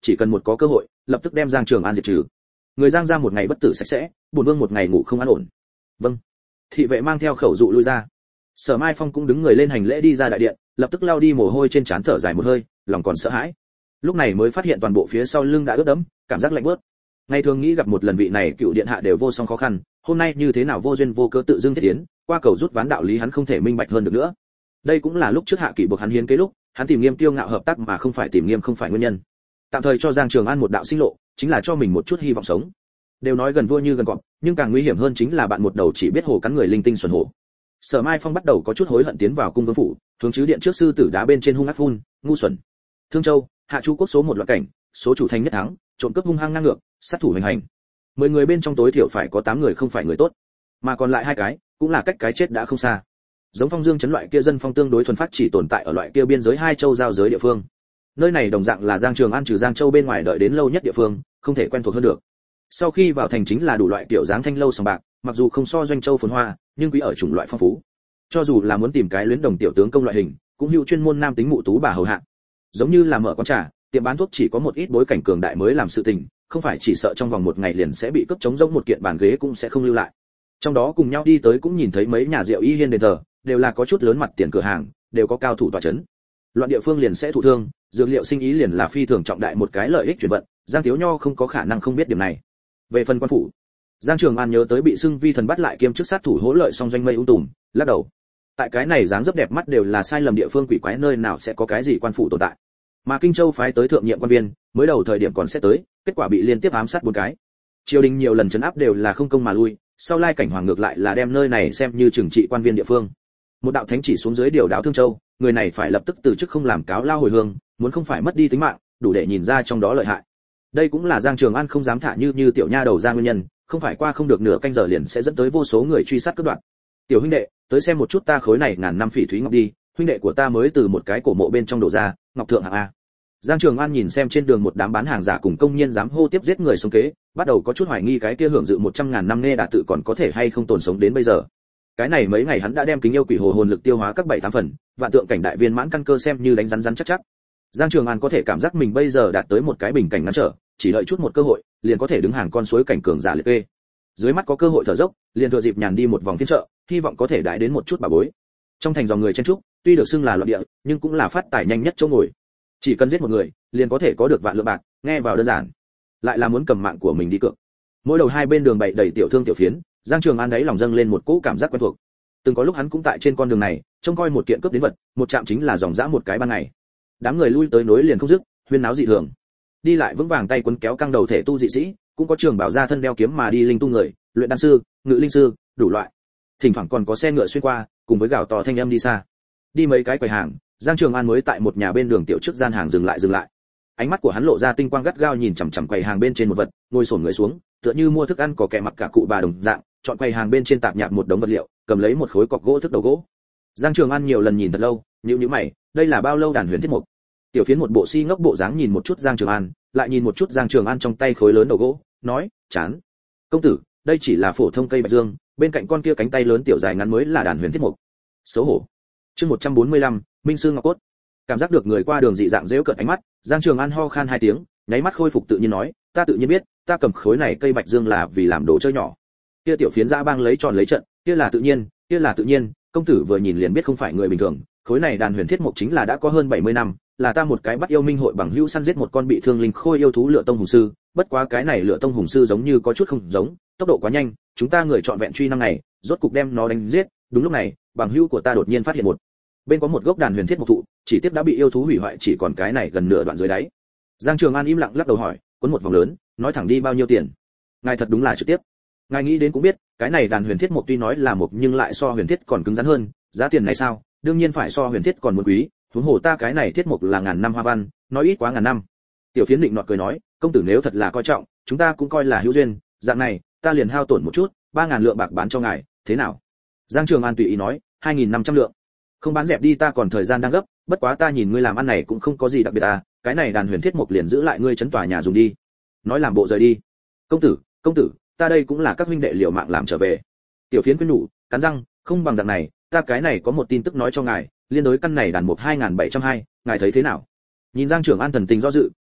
chỉ cần một có cơ hội lập tức đem Giang Trường An diệt trừ. Người Giang ra một ngày bất tử sạch sẽ, bổn vương một ngày ngủ không an ổn. Vâng. Thị vệ mang theo khẩu dụ lui ra. Sở Mai Phong cũng đứng người lên hành lễ đi ra đại điện, lập tức lau đi mồ hôi trên trán, thở dài một hơi, lòng còn sợ hãi. Lúc này mới phát hiện toàn bộ phía sau lưng đã ướt đẫm, cảm giác lạnh buốt. Ngày thường nghĩ gặp một lần vị này cựu điện hạ đều vô song khó khăn, hôm nay như thế nào vô duyên vô cớ tự dưng thiết tiến, qua cầu rút ván đạo lý hắn không thể minh bạch hơn được nữa. Đây cũng là lúc trước hạ kỷ buộc hắn hiến kế lúc, hắn tìm Nghiêm Tiêu Ngạo hợp tác mà không phải tìm Nghiêm không phải nguyên nhân. Tạm thời cho Giang Trường An một đạo sinh lộ, chính là cho mình một chút hy vọng sống. Đều nói gần vua như gần cọp, nhưng càng nguy hiểm hơn chính là bạn một đầu chỉ biết hổ cắn người linh tinh xuẩn hổ. Sở Mai Phong bắt đầu có chút hối hận tiến vào cung vương phủ, hướng chứ điện trước sư tử đá bên trên hung ác phun, ngu xuẩn. Thương Châu, hạ chu quốc số một loạn cảnh, số chủ thành nhất thắng, trộm cướp hung hăng ngang ngược, sát thủ hành hành. Mười người bên trong tối thiểu phải có tám người không phải người tốt, mà còn lại hai cái cũng là cách cái chết đã không xa. Giống Phong Dương trấn loại kia dân phong tương đối thuần phát chỉ tồn tại ở loại kia biên giới hai châu giao giới địa phương. Nơi này đồng dạng là Giang Trường An trừ Giang Châu bên ngoài đợi đến lâu nhất địa phương, không thể quen thuộc hơn được. Sau khi vào thành chính là đủ loại kiểu dáng thanh lâu sòng bạc, mặc dù không so Doanh Châu phồn hoa, nhưng quý ở chủng loại phong phú. Cho dù là muốn tìm cái luyến đồng tiểu tướng công loại hình, cũng hữu chuyên môn nam tính mụ tú bà hầu hạ. Giống như là mở quán trà, tiệm bán thuốc chỉ có một ít bối cảnh cường đại mới làm sự tình, không phải chỉ sợ trong vòng một ngày liền sẽ bị cướp trống rỗng một kiện bàn ghế cũng sẽ không lưu lại. Trong đó cùng nhau đi tới cũng nhìn thấy mấy nhà rượu y hiên đền thờ, đều là có chút lớn mặt tiền cửa hàng, đều có cao thủ tọa chấn. Loạn địa phương liền sẽ thụ thương, dược liệu sinh ý liền là phi thường trọng đại một cái lợi ích chuyển vận, Giang Tiếu Nho không có khả năng không biết điểm này. Về phần quan phủ, Giang Trường An nhớ tới bị xưng vi thần bắt lại kiêm chức sát thủ hỗ lợi song doanh mây ung tùm, lắc đầu. Tại cái này dáng dấp đẹp mắt đều là sai lầm địa phương quỷ quái, nơi nào sẽ có cái gì quan phủ tồn tại. Mà Kinh Châu phái tới thượng nhiệm quan viên, mới đầu thời điểm còn sẽ tới, kết quả bị liên tiếp ám sát bốn cái. Triều đình nhiều lần trấn áp đều là không công mà lui, sau lai cảnh hoàng ngược lại là đem nơi này xem như trừng trị quan viên địa phương. Một đạo thánh chỉ xuống dưới điều đáo Thương Châu, người này phải lập tức từ chức không làm cáo lao hồi hương, muốn không phải mất đi tính mạng, đủ để nhìn ra trong đó lợi hại. Đây cũng là Giang Trường An không dám thả như như tiểu nha đầu ra nguyên nhân, không phải qua không được nửa canh giờ liền sẽ dẫn tới vô số người truy sát cướp đoạt. Tiểu huynh đệ, tới xem một chút ta khối này ngàn năm phỉ thúy ngọc đi, huynh đệ của ta mới từ một cái cổ mộ bên trong đổ ra, ngọc thượng hạng a. Giang Trường An nhìn xem trên đường một đám bán hàng giả cùng công nhân dám hô tiếp giết người sống kế, bắt đầu có chút hoài nghi cái kia hưởng dự một trăm ngàn năm nghe đạt tự còn có thể hay không tồn sống đến bây giờ. Cái này mấy ngày hắn đã đem kính yêu quỷ hồ hồn lực tiêu hóa các bảy tám phần, vạn tượng cảnh đại viên mãn căn cơ xem như đánh rắn rắn chắc chắc. Giang Trường An có thể cảm giác mình bây giờ đạt tới một cái bình cảnh ngăn trở, chỉ đợi chút một cơ hội, liền có thể đứng hàng con suối cảnh cường giả liệt kê. Dưới mắt có cơ hội thở dốc, liền thừa dịp nhàn đi một vòng phiên chợ, hy vọng có thể đãi đến một chút bà bối. Trong thành dòng người chen trúc, tuy được xưng là loạn địa, nhưng cũng là phát tài nhanh nhất chỗ ngồi. Chỉ cần giết một người, liền có thể có được vạn lượng bạc, nghe vào đơn giản, lại là muốn cầm mạng của mình đi cược. Mỗi đầu hai bên đường bày đầy tiểu thương tiểu phiến, Giang Trường An đấy lòng dâng lên một cỗ cảm giác quen thuộc. Từng có lúc hắn cũng tại trên con đường này, trông coi một kiện cướp đến vật, một chạm chính là dòng dã một cái ban ngày. Đám người lui tới nối liền không dứt, huyên náo dị thường. Đi lại vững vàng tay quấn kéo căng đầu thể tu dị sĩ, cũng có trường bảo ra thân đeo kiếm mà đi linh tu người, luyện đan sư, ngự linh sư, đủ loại. Thỉnh thoảng còn có xe ngựa xuyên qua, cùng với gào to thanh âm đi xa. Đi mấy cái quầy hàng, Giang Trường An mới tại một nhà bên đường tiểu trước gian hàng dừng lại dừng lại. Ánh mắt của hắn lộ ra tinh quang gắt gao nhìn chằm chằm quầy hàng bên trên một vật, ngồi xổm người xuống, tựa như mua thức ăn có kẻ mặc cả cụ bà đồng dạng, chọn quầy hàng bên trên tạp nhạp một đống vật liệu, cầm lấy một khối cọc gỗ thức đầu gỗ. Giang Trường An nhiều lần nhìn thật lâu, nhíu nhíu mày, đây là bao lâu đàn huyền thiết mục? Tiểu Phiến một bộ si ngốc bộ dáng nhìn một chút Giang Trường An, lại nhìn một chút Giang Trường An trong tay khối lớn đầu gỗ, nói, chán. Công tử, đây chỉ là phổ thông cây bạch dương, bên cạnh con kia cánh tay lớn tiểu dài ngắn mới là đàn huyền thiết mục. Xấu hổ. Chương một trăm bốn mươi lăm, Minh Sư Ngọc Cốt. Cảm giác được người qua đường dị dạng giễu cợt ánh mắt, Giang Trường An ho khan hai tiếng, nháy mắt khôi phục tự nhiên nói, ta tự nhiên biết, ta cầm khối này cây bạch dương là vì làm đồ chơi nhỏ. Kia Tiểu Phiến dã bang lấy tròn lấy trận, kia là tự nhiên, kia là tự nhiên, công tử vừa nhìn liền biết không phải người bình thường, khối này đàn huyền thiết mục chính là đã có hơn bảy mươi năm, là ta một cái bắt yêu minh hội bằng hữu săn giết một con bị thương linh khôi yêu thú Lựa Tông Hùng sư, bất quá cái này Lựa Tông Hùng sư giống như có chút không giống, tốc độ quá nhanh, chúng ta người chọn vẹn truy năm ngày, rốt cục đem nó đánh giết, đúng lúc này, bằng hữu của ta đột nhiên phát hiện một bên có một gốc đàn huyền thiết mục thụ, chỉ tiếp đã bị yêu thú hủy hoại, chỉ còn cái này gần nửa đoạn dưới đáy. Giang Trường An im lặng lắc đầu hỏi, cuốn một vòng lớn, nói thẳng đi bao nhiêu tiền? Ngài thật đúng là trực tiếp. Ngài nghĩ đến cũng biết, cái này đàn huyền thiết mục tuy nói là mục nhưng lại so huyền thiết còn cứng rắn hơn, giá tiền này sao? Đương nhiên phải so huyền thiết còn muốn quý, huống hồ ta cái này thiết mục là ngàn năm hoa văn, nói ít quá ngàn năm. Tiểu Phiến định nọt cười nói, công tử nếu thật là coi trọng, chúng ta cũng coi là hữu duyên, dạng này, ta liền hao tổn một chút, ba ngàn lượng bạc bán cho ngài, thế nào? Giang Trường An tùy ý nói, hai nghìn năm trăm lượng. Không bán dẹp đi, ta còn thời gian đang gấp, bất quá ta nhìn ngươi làm ăn này cũng không có gì đặc biệt à, cái này đàn huyền thiết mục liền giữ lại ngươi chấn tòa nhà dùng đi. Nói làm bộ rời đi. Công tử, công tử, ta đây cũng là các huynh đệ liều mạng làm trở về. Tiểu Phiến khuyên nhủ, cắn răng, không bằng dạng này, ta cái này có một tin tức nói cho ngài, liên đối căn này đàn mục hai nghìn bảy trăm hai, ngài thấy thế nào? Nhìn Giang Trường An thần tình do dự,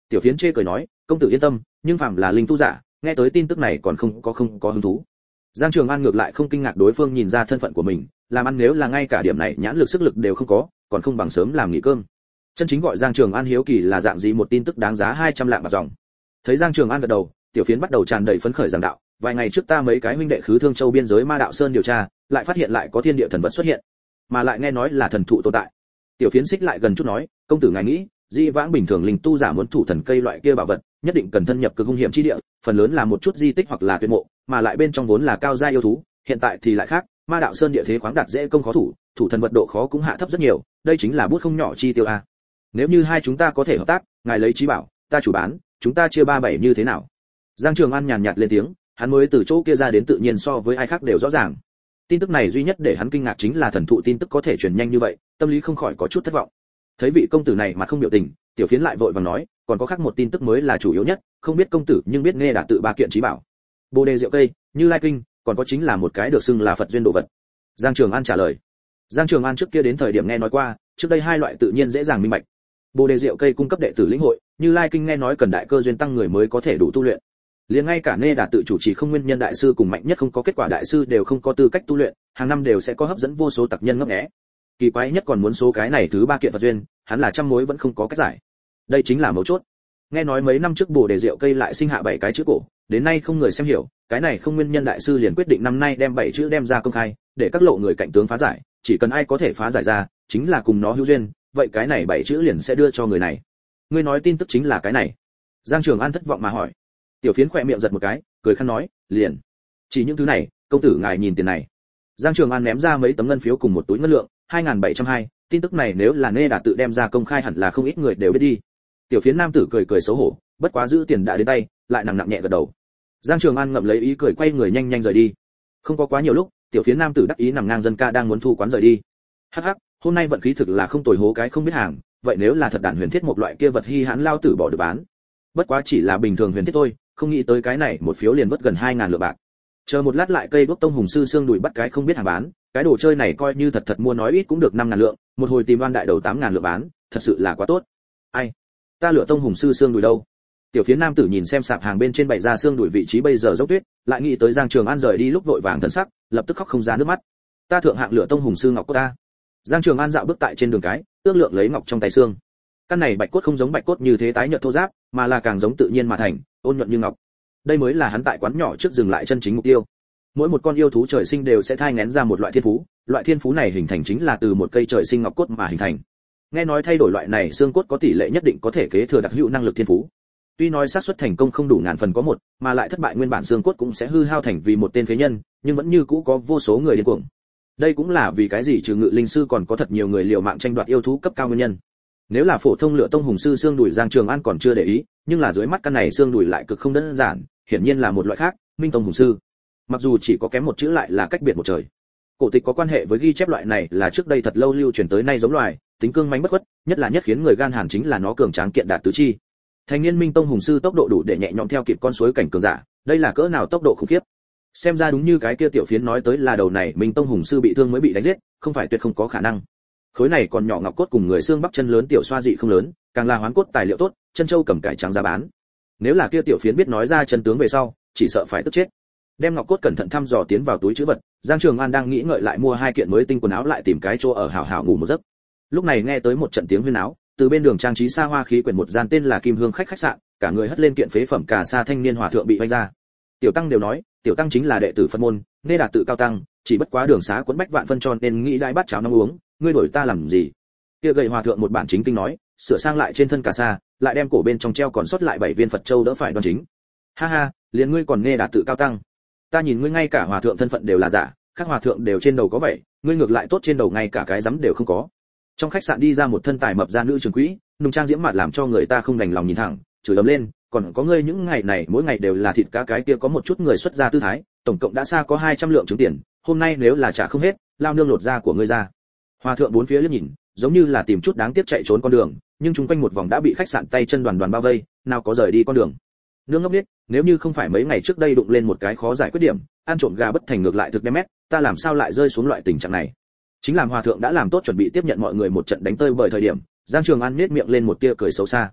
Tiểu Phiến chê cười nói, công tử yên tâm, nhưng phạm là linh tu giả, nghe tới tin tức này còn không có không có hứng thú. Giang Trường An ngược lại không kinh ngạc đối phương nhìn ra thân phận của mình, làm ăn nếu là ngay cả điểm này nhãn lực sức lực đều không có, còn không bằng sớm làm nghỉ cơm. Chân chính gọi Giang Trường An hiếu kỳ là dạng gì một tin tức đáng giá hai trăm lạng bạc dòng. Thấy Giang Trường An gật đầu, Tiểu Phiến bắt đầu tràn đầy phấn khởi giảng đạo, vài ngày trước ta mấy cái huynh đệ khứ Thương Châu biên giới Ma Đạo Sơn điều tra, lại phát hiện lại có thiên địa thần vật xuất hiện, mà lại nghe nói là thần thụ tồn tại. Tiểu Phiến xích lại gần chút nói, công tử ngài nghĩ, di vãng bình thường linh tu giả muốn thủ thần cây loại kia bảo vật, nhất định cần thân nhập cực hung hiểm chi địa, phần lớn là một chút di tích hoặc là tuyệt mộ, mà lại bên trong vốn là cao gia yêu thú, hiện tại thì lại khác, Ma Đạo Sơn địa thế khoáng đạt dễ công khó thủ, thủ thần vật độ khó cũng hạ thấp rất nhiều, đây chính là bút không nhỏ chi tiêu a. Nếu như hai chúng ta có thể hợp tác, ngài lấy trí bảo, ta chủ bán, chúng ta chia ba bảy như thế nào? Giang Trường An nhàn nhạt lên tiếng, hắn mới từ chỗ kia ra đến tự nhiên so với ai khác đều rõ ràng. Tin tức này duy nhất để hắn kinh ngạc chính là thần thụ tin tức có thể truyền nhanh như vậy, tâm lý không khỏi có chút thất vọng. Thấy vị công tử này mà không biểu tình, Tiểu Phiến lại vội vàng nói, còn có khác một tin tức mới là chủ yếu nhất, không biết công tử nhưng biết nghe đã tự ba kiện trí bảo. Bồ đề rượu cây, Như Lai kinh, còn có chính là một cái được xưng là Phật duyên đồ vật. Giang Trường An trả lời. Giang Trường An trước kia đến thời điểm nghe nói qua, trước đây hai loại tự nhiên dễ dàng minh bạch. Bồ đề rượu cây cung cấp đệ tử lĩnh hội, Như Lai kinh nghe nói cần đại cơ duyên tăng người mới có thể đủ tu luyện. Liền ngay cả Nê Đà tự chủ trì không nguyên nhân đại sư cùng mạnh nhất không có kết quả đại sư đều không có tư cách tu luyện, hàng năm đều sẽ có hấp dẫn vô số tặc nhân ngấp nghé. Kỳ quái nhất còn muốn số cái này thứ ba kiện Phật duyên, hắn là trăm mối vẫn không có cách giải. Đây chính là mấu chốt. Nghe nói mấy năm trước Bồ đề rượu cây lại sinh hạ bảy cái chữ cổ, đến nay không người xem hiểu, cái này không nguyên nhân đại sư liền quyết định năm nay đem bảy chữ đem ra công khai, để các lộ người cạnh tướng phá giải, chỉ cần ai có thể phá giải ra, chính là cùng nó hữu duyên, vậy cái này bảy chữ liền sẽ đưa cho người này. Ngươi nói tin tức chính là cái này? Giang Trường An thất vọng mà hỏi. Tiểu Phiến khỏe miệng giật một cái, cười khăn nói, liền. Chỉ những thứ này, công tử ngài nhìn tiền này. Giang Trường An ném ra mấy tấm ngân phiếu cùng một túi ngân lượng, hai nghìn bảy trăm hai, tin tức này nếu là Nê Đà tự đem ra công khai hẳn là không ít người đều biết đi. Tiểu Phiến nam tử cười cười xấu hổ, bất quá giữ tiền đã đến tay, lại nặng nặng nhẹ gật đầu. Giang Trường An ngậm lấy ý cười quay người nhanh nhanh rời đi. Không có quá nhiều lúc, Tiểu Phiến nam tử đắc ý nằm ngang dân ca đang muốn thu quán rời đi. Hắc hắc, hôm nay vận khí thực là không tồi hố cái không biết hàng, vậy nếu là thật đản huyền thiết một loại kia vật hi hãn lao tử bỏ được bán. Bất quá chỉ là bình thường huyền thiết thôi, không nghĩ tới cái này một phiếu liền vất gần hai ngàn lượng bạc. Chờ một lát lại cây đuốc tông hùng sư xương đùi bắt cái không biết hàng bán, cái đồ chơi này coi như thật thật mua nói ít cũng được năm ngàn lượng, một hồi tìm oan đại đầu tám ngàn lượng bán, thật sự là quá tốt. Ai, ta lựa tông hùng sư xương đùi đâu? Tiểu Phiến nam tử nhìn xem sạp hàng bên trên bày ra xương đùi vị trí bây giờ dốc tuyết, lại nghĩ tới Giang Trường An rời đi lúc vội vàng thần sắc, lập tức khóc không ra nước mắt. Ta thượng hạng lựa tông hùng sư ngọc của ta. Giang Trường An dạo bước tại trên đường cái, ước lượng lấy ngọc trong tay xương. Căn này bạch cốt không giống bạch cốt như thế tái nhợt thô ráp, mà là càng giống tự nhiên mà thành, ôn nhuận như ngọc. Đây mới là hắn tại quán nhỏ trước dừng lại chân chính mục tiêu. Mỗi một con yêu thú trời sinh đều sẽ thai nghén ra một loại thiên phú, loại thiên phú này hình thành chính là từ một cây trời sinh ngọc cốt mà hình thành. Nghe nói thay đổi loại này xương cốt có tỷ lệ nhất định có thể kế thừa đặc hữu năng lực thiên phú. Tuy nói xác suất thành công không đủ ngàn phần có một, mà lại thất bại nguyên bản xương cốt cũng sẽ hư hao thành vì một tên phế nhân, nhưng vẫn như cũ có vô số người điên cuồng. Đây cũng là vì cái gì trừ ngự linh sư còn có thật nhiều người liều mạng tranh đoạt yêu thú cấp cao nguyên nhân. Nếu là phổ thông lựa tông hùng sư xương đùi Giang Trường An còn chưa để ý, nhưng là dưới mắt căn này xương đùi lại cực không đơn giản, hiển nhiên là một loại khác, Minh tông hùng sư. Mặc dù chỉ có kém một chữ lại là cách biệt một trời. Cổ tịch có quan hệ với ghi chép loại này là trước đây thật lâu lưu truyền tới nay giống loài, tính cương mãnh bất khuất, nhất là nhất khiến người gan hàn chính là nó cường tráng kiện đạt tứ chi. Thành niên Minh tông hùng sư tốc độ đủ để nhẹ nhõm theo kịp con suối cảnh cường giả, đây là cỡ nào tốc độ khủng khiếp. Xem ra đúng như cái kia Tiểu Phiến nói tới là đầu này Minh tông hùng sư bị thương mới bị đánh giết, không phải tuyệt không có khả năng. Khối này còn nhỏ ngọc cốt cùng người xương bắp chân lớn tiểu xoa dị không lớn, càng là hoán cốt tài liệu tốt, chân châu cầm cải trắng giá bán. Nếu là kia Tiểu Phiến biết nói ra chân tướng về sau, chỉ sợ phải tức chết. Đem ngọc cốt cẩn thận thăm dò tiến vào túi trữ vật, Giang Trường An đang nghĩ ngợi lại mua hai kiện mới tinh quần áo lại tìm cái chỗ ở hảo hảo ngủ một giấc. Lúc này nghe tới một trận tiếng huyên náo, từ bên đường trang trí xa hoa khí quyển một gian tên là Kim Hương khách khách sạn, cả người hất lên kiện phế phẩm cà sa thanh niên hòa thượng bị vây ra. Tiểu tăng đều nói, tiểu tăng chính là đệ tử Phật môn, nên là tự cao tăng, chỉ bất quá đường xá quấn bách vạn phân tròn nên nghĩ đãi bát cháo nóng uống, ngươi đổi ta làm gì? Kia gầy hòa thượng một bản chính kinh nói, sửa sang lại trên thân cà sa, lại đem cổ bên trong treo còn sót lại bảy viên Phật châu đỡ phải đoan chính. Ha ha, liền ngươi còn nghe đã tự cao tăng. Ta nhìn ngươi ngay cả hòa thượng thân phận đều là giả, các hòa thượng đều trên đầu có vậy, ngươi ngược lại tốt trên đầu ngay cả cái rắm đều không có. Trong khách sạn đi ra một thân tài mập gia nữ trưởng quỹ, nung trang diễm mặt làm cho người ta không đành lòng nhìn thẳng, chửi ầm lên, còn có ngươi những ngày này mỗi ngày đều là thịt cá cái kia có một chút người xuất gia tư thái, tổng cộng đã xa có hai trăm lượng trứng tiền, hôm nay nếu là trả không hết, lao nương lột da của ngươi ra. Hòa thượng bốn phía liếc nhìn, giống như là tìm chút đáng tiếc chạy trốn con đường, nhưng chúng quanh một vòng đã bị khách sạn tay chân đoàn đoàn bao vây, nào có rời đi con đường. Nương ngốc biết, nếu như không phải mấy ngày trước đây đụng lên một cái khó giải quyết điểm, ăn trộm gà bất thành ngược lại thực đem mét, ta làm sao lại rơi xuống loại tình trạng này. Chính làm hòa thượng đã làm tốt chuẩn bị tiếp nhận mọi người một trận đánh tơi bởi thời điểm, Giang Trường An nhếch miệng lên một tia cười xấu xa.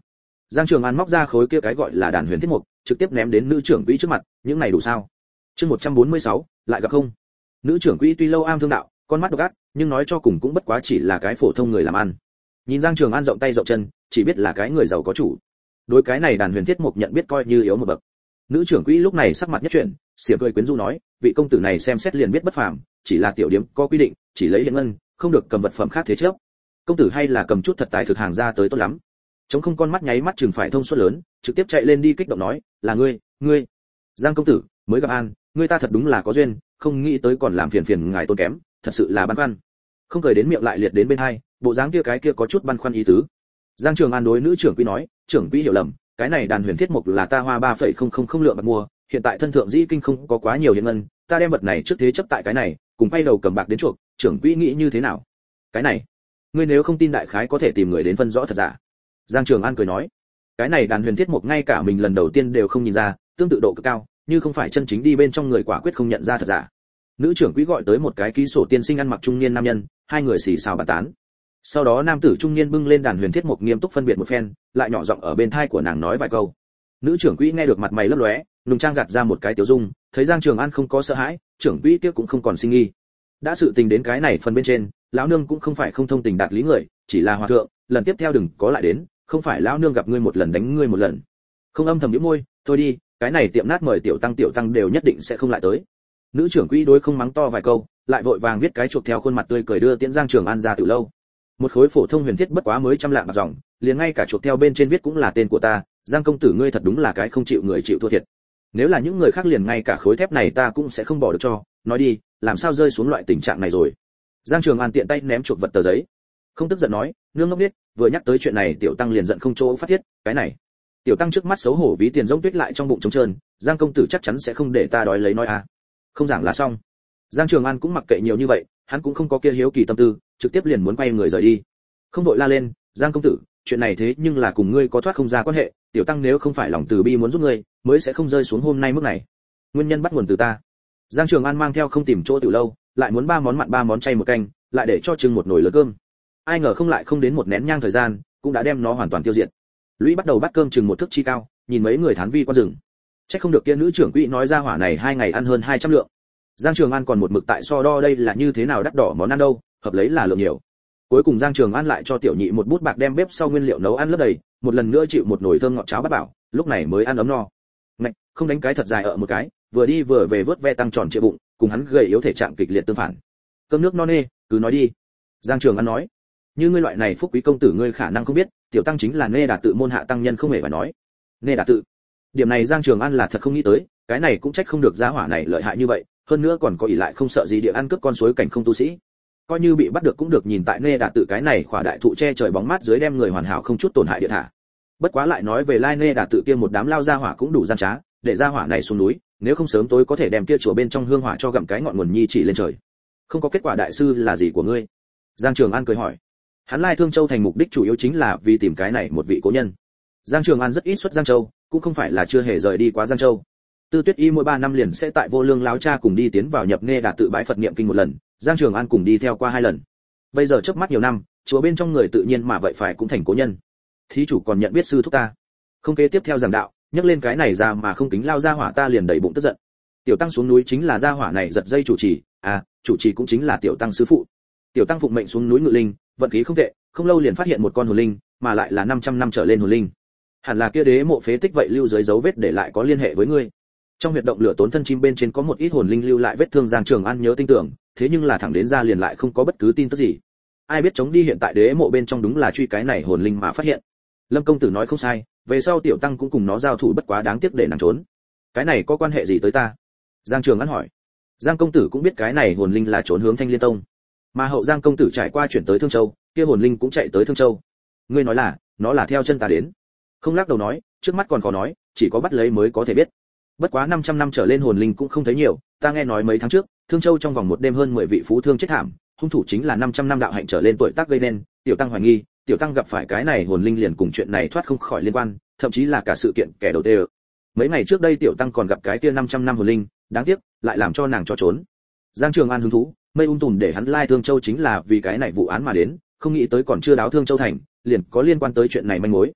Giang Trường An móc ra khối kia cái gọi là đàn huyền thiết mục, trực tiếp ném đến nữ trưởng quỹ trước mặt, những này đủ sao? Chương một trăm bốn mươi sáu, lại gặp không? Nữ trưởng quỹ tuy lâu am thương đạo, con mắt độc ác, nhưng nói cho cùng cũng bất quá chỉ là cái phổ thông người làm ăn. Nhìn Giang Trường An rộng tay rộng chân, chỉ biết là cái người giàu có chủ. Đối cái này đàn huyền thiết mục nhận biết coi như yếu một bậc. Nữ trưởng quỹ lúc này sắc mặt nhất chuyển, xỉa cười quyến rũ nói, vị công tử này xem xét liền biết bất phàm, chỉ là tiểu điếm có quy định, chỉ lấy hiện ngân, không được cầm vật phẩm khác thế trước. Công tử hay là cầm chút thật tài thực hàng ra tới tốt lắm. Trống không con mắt nháy mắt chừng phải thông suốt lớn, trực tiếp chạy lên đi kích động nói, là ngươi, ngươi. Giang công tử, mới gặp an, ngươi ta thật đúng là có duyên, không nghĩ tới còn làm phiền phiền ngài tôn kém, thật sự là băn khoăn. Không cười đến miệng lại liệt đến bên hai, bộ dáng kia cái kia có chút băn khoăn ý tứ. Giang Trường An đối nữ trưởng quỹ nói, trưởng quỹ hiểu lầm, cái này đàn huyền thiết mục là ta hoa ba phẩy không không không lượng bạc mua, hiện tại thân thượng dĩ kinh không có quá nhiều hiện ngân, ta đem vật này trước thế chấp tại cái này, cùng quay đầu cầm bạc đến chuộc, trưởng quỹ nghĩ như thế nào? Cái này, ngươi nếu không tin đại khái có thể tìm người đến phân rõ thật giả. Giang Trường An cười nói, cái này đàn huyền thiết mục ngay cả mình lần đầu tiên đều không nhìn ra, tương tự độ cực cao, như không phải chân chính đi bên trong người quả quyết không nhận ra thật giả. Nữ trưởng quỹ gọi tới một cái ký sổ tiên sinh ăn mặc trung niên nam nhân, hai người xì xào bàn tán. Sau đó nam tử trung niên bưng lên đàn huyền thiết mục nghiêm túc phân biệt một phen, lại nhỏ giọng ở bên tai của nàng nói vài câu. Nữ trưởng quỹ nghe được mặt mày lấp lóe, nùng trang gạt ra một cái tiểu dung, thấy Giang Trường An không có sợ hãi, trưởng quỹ kia cũng không còn sinh nghi. Đã sự tình đến cái này phần bên trên, lão nương cũng không phải không thông tình đạt lý người, chỉ là hòa thượng, lần tiếp theo đừng có lại đến, không phải lão nương gặp ngươi một lần đánh ngươi một lần. Không âm thầm nhíu môi, thôi đi, cái này tiệm nát mời tiểu tăng tiểu tăng đều nhất định sẽ không lại tới. Nữ trưởng quỹ đối không mắng to vài câu, lại vội vàng viết cái chuộc theo khuôn mặt tươi cười đưa tiễn Giang Trường An ra từ lâu. Một khối phổ thông huyền thiết bất quá mới trăm lạng bạc dòng, liền ngay cả chuộc theo bên trên viết cũng là tên của ta, Giang công tử ngươi thật đúng là cái không chịu người chịu thua thiệt. Nếu là những người khác liền ngay cả khối thép này ta cũng sẽ không bỏ được cho, nói đi, làm sao rơi xuống loại tình trạng này rồi. Giang Trường An tiện tay ném chuộc vật tờ giấy, không tức giận nói, nương ngốc biết, vừa nhắc tới chuyện này tiểu tăng liền giận không chỗ phát tiết, cái này. Tiểu tăng trước mắt xấu hổ ví tiền rỗng tuyết lại trong bụng trống trơn, Giang công tử chắc chắn sẽ không để ta đói lấy nói à. Không giảng là xong. Giang Trường An cũng mặc kệ nhiều như vậy, hắn cũng không có kia hiếu kỳ tâm tư, trực tiếp liền muốn quay người rời đi. Không đội la lên, Giang công tử, chuyện này thế nhưng là cùng ngươi có thoát không ra quan hệ, tiểu tăng nếu không phải lòng từ bi muốn giúp ngươi, mới sẽ không rơi xuống hôm nay mức này. Nguyên nhân bắt nguồn từ ta. Giang Trường An mang theo không tìm chỗ tiểu lâu, lại muốn ba món mặn ba món chay một canh, lại để cho chừng một nồi lớn cơm. Ai ngờ không lại không đến một nén nhang thời gian, cũng đã đem nó hoàn toàn tiêu diệt. Lũy bắt đầu bắt cơm chừng một thước chi cao, nhìn mấy người thán vi quan rừng. Chắc không được kia nữ trưởng quỹ nói ra hỏa này hai ngày ăn hơn hai trăm lượng. Giang Trường An còn một mực tại so đo đây là như thế nào đắt đỏ món ăn đâu, hợp lấy là lượng nhiều. Cuối cùng Giang Trường An lại cho tiểu nhị một bút bạc đem bếp sau nguyên liệu nấu ăn lấp đầy, một lần nữa chịu một nồi thơm ngọt cháo bát bảo, lúc này mới ăn ấm no. Ngạch, không đánh cái thật dài ở một cái, vừa đi vừa về vớt ve tăng tròn trịa bụng, cùng hắn gầy yếu thể trạng kịch liệt tương phản. Cơm nước no nê, cứ nói đi. Giang Trường An nói, như ngươi loại này phúc quý công tử ngươi khả năng không biết, tiểu tăng chính là Nê Đà tự môn hạ tăng nhân không hề phải nói. Nê Đà tự. Điểm này Giang Trường An là thật không nghĩ tới, cái này cũng trách không được gia hỏa này lợi hại như vậy, hơn nữa còn có ỷ lại không sợ gì địa ăn cướp con suối cảnh không tu sĩ. Coi như bị bắt được cũng được nhìn tại Nê Đà tự cái này khỏa đại thụ che trời bóng mát dưới đem người hoàn hảo không chút tổn hại địa thả. Bất quá lại nói về lai Nê Đà tự kia một đám lao gia hỏa cũng đủ gian trá, để gia hỏa này xuống núi, nếu không sớm tối có thể đem kia chùa bên trong hương hỏa cho gặm cái ngọn nguồn nhi chỉ lên trời. Không có kết quả đại sư là gì của ngươi? Giang Trường An cười hỏi. Hắn lai Thương Châu thành mục đích chủ yếu chính là vì tìm cái này một vị cố nhân. Giang Trường An rất ít xuất Giang Châu, cũng không phải là chưa hề rời đi quá Giang Châu. Tư Tuyết Y mỗi ba năm liền sẽ tại Vô Lương láo cha cùng đi tiến vào nhập Nê Đà tự bái Phật niệm kinh một lần, Giang Trường An cùng đi theo qua hai lần. Bây giờ chớp mắt nhiều năm, chùa bên trong người tự nhiên mà vậy phải cũng thành cố nhân. Thí chủ còn nhận biết sư thúc ta? Không kế tiếp theo giảng đạo, nhắc lên cái này ra mà không kính lao ra hỏa ta liền đầy bụng tức giận. Tiểu tăng xuống núi chính là gia hỏa này giật dây chủ trì, à, chủ trì cũng chính là tiểu tăng sư phụ. Tiểu tăng phụng mệnh xuống núi ngự linh, vận khí không tệ, không lâu liền phát hiện một con hồn linh, mà lại là năm trăm năm trở lên hồn linh. Hẳn là kia đế mộ phế tích vậy lưu dưới dấu vết để lại có liên hệ với ngươi. Trong huyệt động lửa tốn thân chim bên trên có một ít hồn linh lưu lại vết thương Giang Trường An nhớ tinh tưởng, thế nhưng là thẳng đến ra liền lại không có bất cứ tin tức gì. Ai biết chống đi hiện tại đế mộ bên trong đúng là truy cái này hồn linh mà phát hiện. Lâm công tử nói không sai, về sau tiểu tăng cũng cùng nó giao thủ bất quá đáng tiếc để nàng trốn. Cái này có quan hệ gì tới ta? Giang Trường An hỏi. Giang công tử cũng biết cái này hồn linh là trốn hướng Thanh Liên Tông, mà hậu Giang công tử trải qua chuyển tới Thương Châu, kia hồn linh cũng chạy tới Thương Châu. Ngươi nói là, nó là theo chân ta đến? Không lắc đầu nói, trước mắt còn khó nói, chỉ có bắt lấy mới có thể biết. Bất quá năm trăm năm trở lên hồn linh cũng không thấy nhiều, ta nghe nói mấy tháng trước, Thương Châu trong vòng một đêm hơn mười vị phú thương chết thảm, hung thủ chính là năm trăm năm đạo hạnh trở lên tuổi tác gây nên, tiểu tăng hoài nghi, tiểu tăng gặp phải cái này hồn linh liền cùng chuyện này thoát không khỏi liên quan, thậm chí là cả sự kiện kẻ đầu tiên. Mấy ngày trước đây tiểu tăng còn gặp cái kia năm trăm năm hồn linh, đáng tiếc, lại làm cho nàng cho trốn. Giang Trường An hứng thú, mây ung tùm để hắn lai Thương Châu chính là vì cái này vụ án mà đến, không nghĩ tới còn chưa đáo Thương Châu thành, liền có liên quan tới chuyện này manh mối.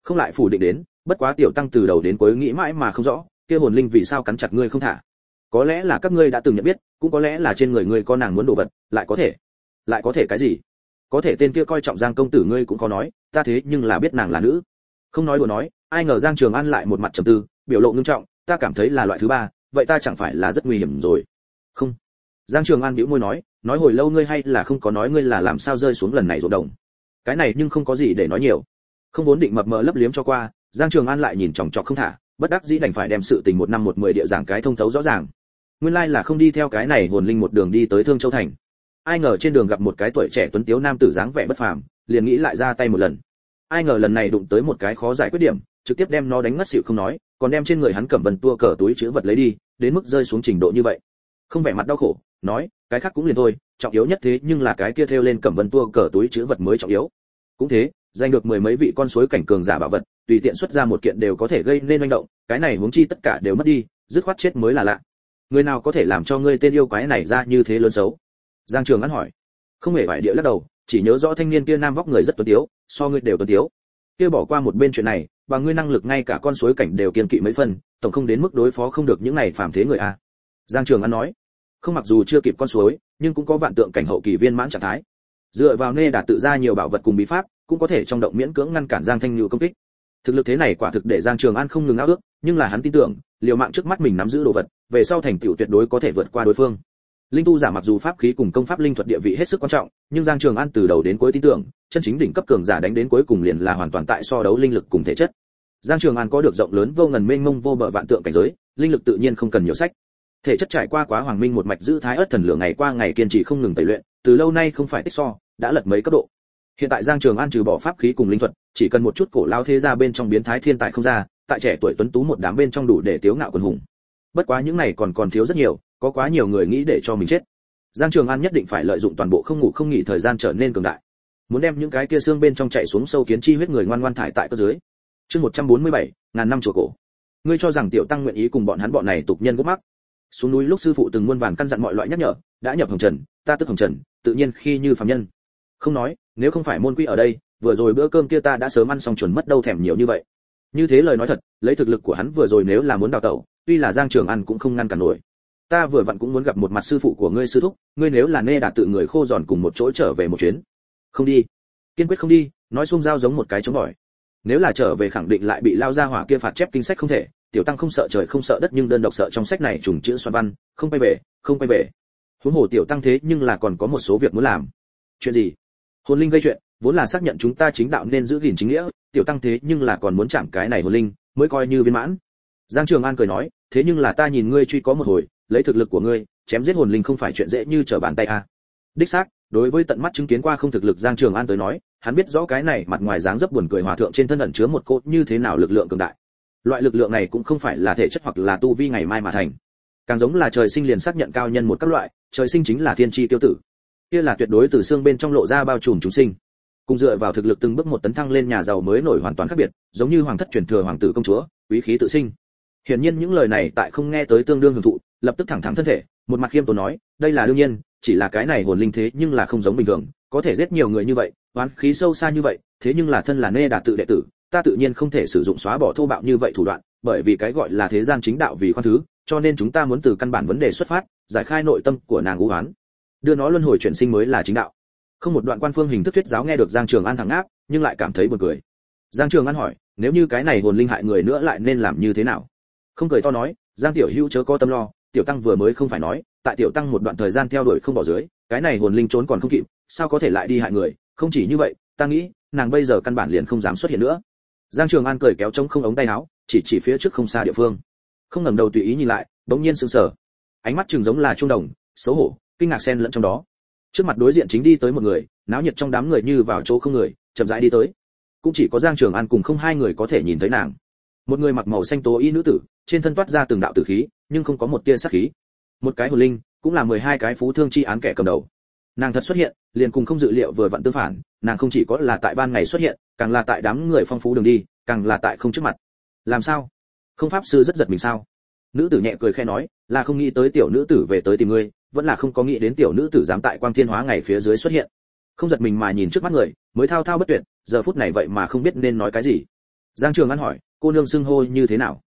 Không lại phủ định đến, bất quá tiểu tăng từ đầu đến cuối nghĩ mãi mà không rõ, kia hồn linh vì sao cắn chặt ngươi không thả. Có lẽ là các ngươi đã từng nhận biết, cũng có lẽ là trên người ngươi có nàng muốn đồ vật, lại có thể. Lại có thể cái gì? Có thể tên kia coi trọng Giang công tử ngươi cũng có nói, ta thế nhưng là biết nàng là nữ. Không nói đùa nói, ai ngờ Giang Trường An lại một mặt trầm tư, biểu lộ nghiêm trọng, ta cảm thấy là loại thứ ba, vậy ta chẳng phải là rất nguy hiểm rồi. Không. Giang Trường An bĩu môi nói, nói hồi lâu ngươi hay là không có nói ngươi là làm sao rơi xuống lần này ruộng đồng. Cái này nhưng không có gì để nói nhiều. Không vốn định mập mờ lấp liếm cho qua, Giang Trường An lại nhìn chòng chọc không thả, bất đắc dĩ đành phải đem sự tình một năm một mười địa giảng cái thông thấu rõ ràng. Nguyên lai là không đi theo cái này hồn linh một đường đi tới Thương Châu thành. Ai ngờ trên đường gặp một cái tuổi trẻ tuấn tiếu nam tử dáng vẻ bất phàm, liền nghĩ lại ra tay một lần. Ai ngờ lần này đụng tới một cái khó giải quyết điểm, trực tiếp đem nó đánh ngất xỉu không nói, còn đem trên người hắn cẩm vân tua cờ túi chứa vật lấy đi, đến mức rơi xuống trình độ như vậy. Không vẻ mặt đau khổ, nói, cái khác cũng liền thôi, trọng yếu nhất thế nhưng là cái kia thêu lên cẩm vân tua cờ túi chứa vật mới trọng yếu. Cũng thế, giành được mười mấy vị con suối cảnh cường giả bảo vật, tùy tiện xuất ra một kiện đều có thể gây nên manh động, cái này huống chi tất cả đều mất đi, dứt khoát chết mới là lạ. Người nào có thể làm cho ngươi tên yêu quái này ra như thế lớn xấu? Giang Trường An hỏi. Không hề bại địa lắc đầu, chỉ nhớ rõ thanh niên kia nam vóc người rất tuấn tiếu, so ngươi đều tuấn tiếu. Kia bỏ qua một bên chuyện này, bằng ngươi năng lực ngay cả con suối cảnh đều kiên kỵ mấy phần, tổng không đến mức đối phó không được những này phàm thế người à? Giang Trường An nói. Không, mặc dù chưa kịp con suối, nhưng cũng có vạn tượng cảnh hậu kỳ viên mãn trạng thái. Dựa vào nê đạt tự ra nhiều bảo vật cùng bí pháp, cũng có thể trong động miễn cưỡng ngăn cản Giang Thanh Nhu công kích. Thực lực thế này quả thực để Giang Trường An không ngừng ao ước, nhưng là hắn tin tưởng, liều mạng trước mắt mình nắm giữ đồ vật, về sau thành tựu tuyệt đối có thể vượt qua đối phương. Linh tu giả mặc dù pháp khí cùng công pháp linh thuật địa vị hết sức quan trọng, nhưng Giang Trường An từ đầu đến cuối tin tưởng, chân chính đỉnh cấp cường giả đánh đến cuối cùng liền là hoàn toàn tại so đấu linh lực cùng thể chất. Giang Trường An có được rộng lớn vô ngần mênh mông vô bờ vạn tượng cảnh giới, linh lực tự nhiên không cần nhiều sách. Thể chất trải qua quá hoàng minh một mạch giữ thái ớt thần lửa ngày qua ngày kiên trì không ngừng tẩy luyện, từ lâu nay không phải tích so, đã lật mấy cấp độ. Hiện tại Giang Trường An trừ bỏ pháp khí cùng linh thuật, chỉ cần một chút cổ lao thế gia bên trong biến thái thiên tài không ra, tại trẻ tuổi tuấn tú một đám bên trong đủ để tiếu ngạo quần hùng. Bất quá những này còn còn thiếu rất nhiều, có quá nhiều người nghĩ để cho mình chết. Giang Trường An nhất định phải lợi dụng toàn bộ không ngủ không nghỉ thời gian trở nên cường đại. Muốn đem những cái kia xương bên trong chạy xuống sâu kiến chi huyết người ngoan ngoan thải tại cơ dưới. Chương một trăm bốn mươi bảy, ngàn năm chùa cổ. Ngươi cho rằng tiểu tăng nguyện ý cùng bọn hắn bọn này tục nhân gốc mắc? Xuống núi lúc sư phụ từng muôn vàn căn dặn mọi loại nhắc nhở, đã nhập hồng trần, ta tức hồng trần, tự nhiên khi như phàm nhân. Không nói, nếu không phải môn quy ở đây, vừa rồi bữa cơm kia ta đã sớm ăn xong chuẩn mất đâu thèm nhiều như vậy. Như thế lời nói thật, lấy thực lực của hắn vừa rồi nếu là muốn đào tẩu, tuy là Giang Trường An cũng không ngăn cản nổi. Ta vừa vặn cũng muốn gặp một mặt sư phụ của ngươi sư thúc, ngươi nếu là nê đạt tự người khô giòn cùng một chỗ trở về một chuyến. Không đi, kiên quyết không đi, nói xung giao giống một cái chống bỏi. Nếu là trở về khẳng định lại bị lao ra hỏa kia phạt chép kinh sách không thể, tiểu tăng không sợ trời không sợ đất nhưng đơn độc sợ trong sách này trùng chữ xoan văn, không quay về, không quay về. Huống hồ tiểu tăng thế nhưng là còn có một số việc muốn làm. Chuyện gì? Hồn linh gây chuyện, vốn là xác nhận chúng ta chính đạo nên giữ gìn chính nghĩa, tiểu tăng thế nhưng là còn muốn chạm cái này hồn linh, mới coi như viên mãn. Giang Trường An cười nói, thế nhưng là ta nhìn ngươi truy có một hồi, lấy thực lực của ngươi, chém giết hồn linh không phải chuyện dễ như trở bàn tay a. À. Đích xác, đối với tận mắt chứng kiến qua không thực lực Giang Trường An tới nói, hắn biết rõ cái này mặt ngoài dáng dấp buồn cười hòa thượng trên thân ẩn chứa một cốt như thế nào lực lượng cường đại. Loại lực lượng này cũng không phải là thể chất hoặc là tu vi ngày mai mà thành, càng giống là trời sinh liền xác nhận cao nhân một các loại, trời sinh chính là thiên chi tiêu tử. Kia là tuyệt đối từ xương bên trong lộ ra bao trùm chúng sinh. Cùng dựa vào thực lực từng bước một tấn thăng lên nhà giàu mới nổi hoàn toàn khác biệt, giống như hoàng thất truyền thừa hoàng tử công chúa, quý khí tự sinh. Hiển nhiên những lời này tại không nghe tới tương đương hưởng thụ, lập tức thẳng thắn thân thể, một mặt khiêm tốn nói, đây là đương nhiên, chỉ là cái này hồn linh thế nhưng là không giống bình thường, có thể giết nhiều người như vậy, oán khí sâu xa như vậy, thế nhưng là thân là nê đạt tự đệ tử, ta tự nhiên không thể sử dụng xóa bỏ thô bạo như vậy thủ đoạn, bởi vì cái gọi là thế gian chính đạo vì khoan thứ, cho nên chúng ta muốn từ căn bản vấn đề xuất phát, giải khai nội tâm của nàng u oán, đưa nó luân hồi chuyển sinh mới là chính đạo. Không một đoạn quan phương hình thức thuyết giáo nghe được Giang Trường An thẳng áp, nhưng lại cảm thấy buồn cười. Giang Trường An hỏi, nếu như cái này hồn linh hại người nữa lại nên làm như thế nào? Không cười to nói, Giang tiểu hữu chớ có tâm lo, tiểu tăng vừa mới không phải nói, tại tiểu tăng một đoạn thời gian theo đuổi không bỏ dưới, cái này hồn linh trốn còn không kịp, sao có thể lại đi hại người? Không chỉ như vậy, ta nghĩ, nàng bây giờ căn bản liền không dám xuất hiện nữa. Giang Trường An cười kéo trống không ống tay áo, chỉ chỉ phía trước không xa địa phương. Không ngẩng đầu tùy ý nhìn lại, bỗng nhiên sững sờ. Ánh mắt trừng giống là trung đồng, xấu hổ, kinh ngạc xen lẫn trong đó. Trước mặt đối diện chính đi tới một người, náo nhiệt trong đám người như vào chỗ không người, chậm rãi đi tới. Cũng chỉ có Giang Trường An cùng không hai người có thể nhìn thấy nàng. Một người mặc màu xanh tố y nữ tử, trên thân toát ra từng đạo tử khí, nhưng không có một tia sát khí. Một cái hồn linh, cũng là mười hai cái phú thương chi án kẻ cầm đầu. Nàng thật xuất hiện, liền cùng không dự liệu vừa vặn tương phản, nàng không chỉ có là tại ban ngày xuất hiện, càng là tại đám người phong phú đường đi, càng là tại không trước mặt. Làm sao? Không pháp sư rất giật mình sao? Nữ tử nhẹ cười khẽ nói, là không nghĩ tới tiểu nữ tử về tới tìm ngươi, vẫn là không có nghĩ đến tiểu nữ tử dám tại quang thiên hóa ngày phía dưới xuất hiện. Không giật mình mà nhìn trước mắt người, mới thao thao bất tuyệt, giờ phút này vậy mà không biết nên nói cái gì. Giang Trường An hỏi, cô nương xưng hô như thế nào?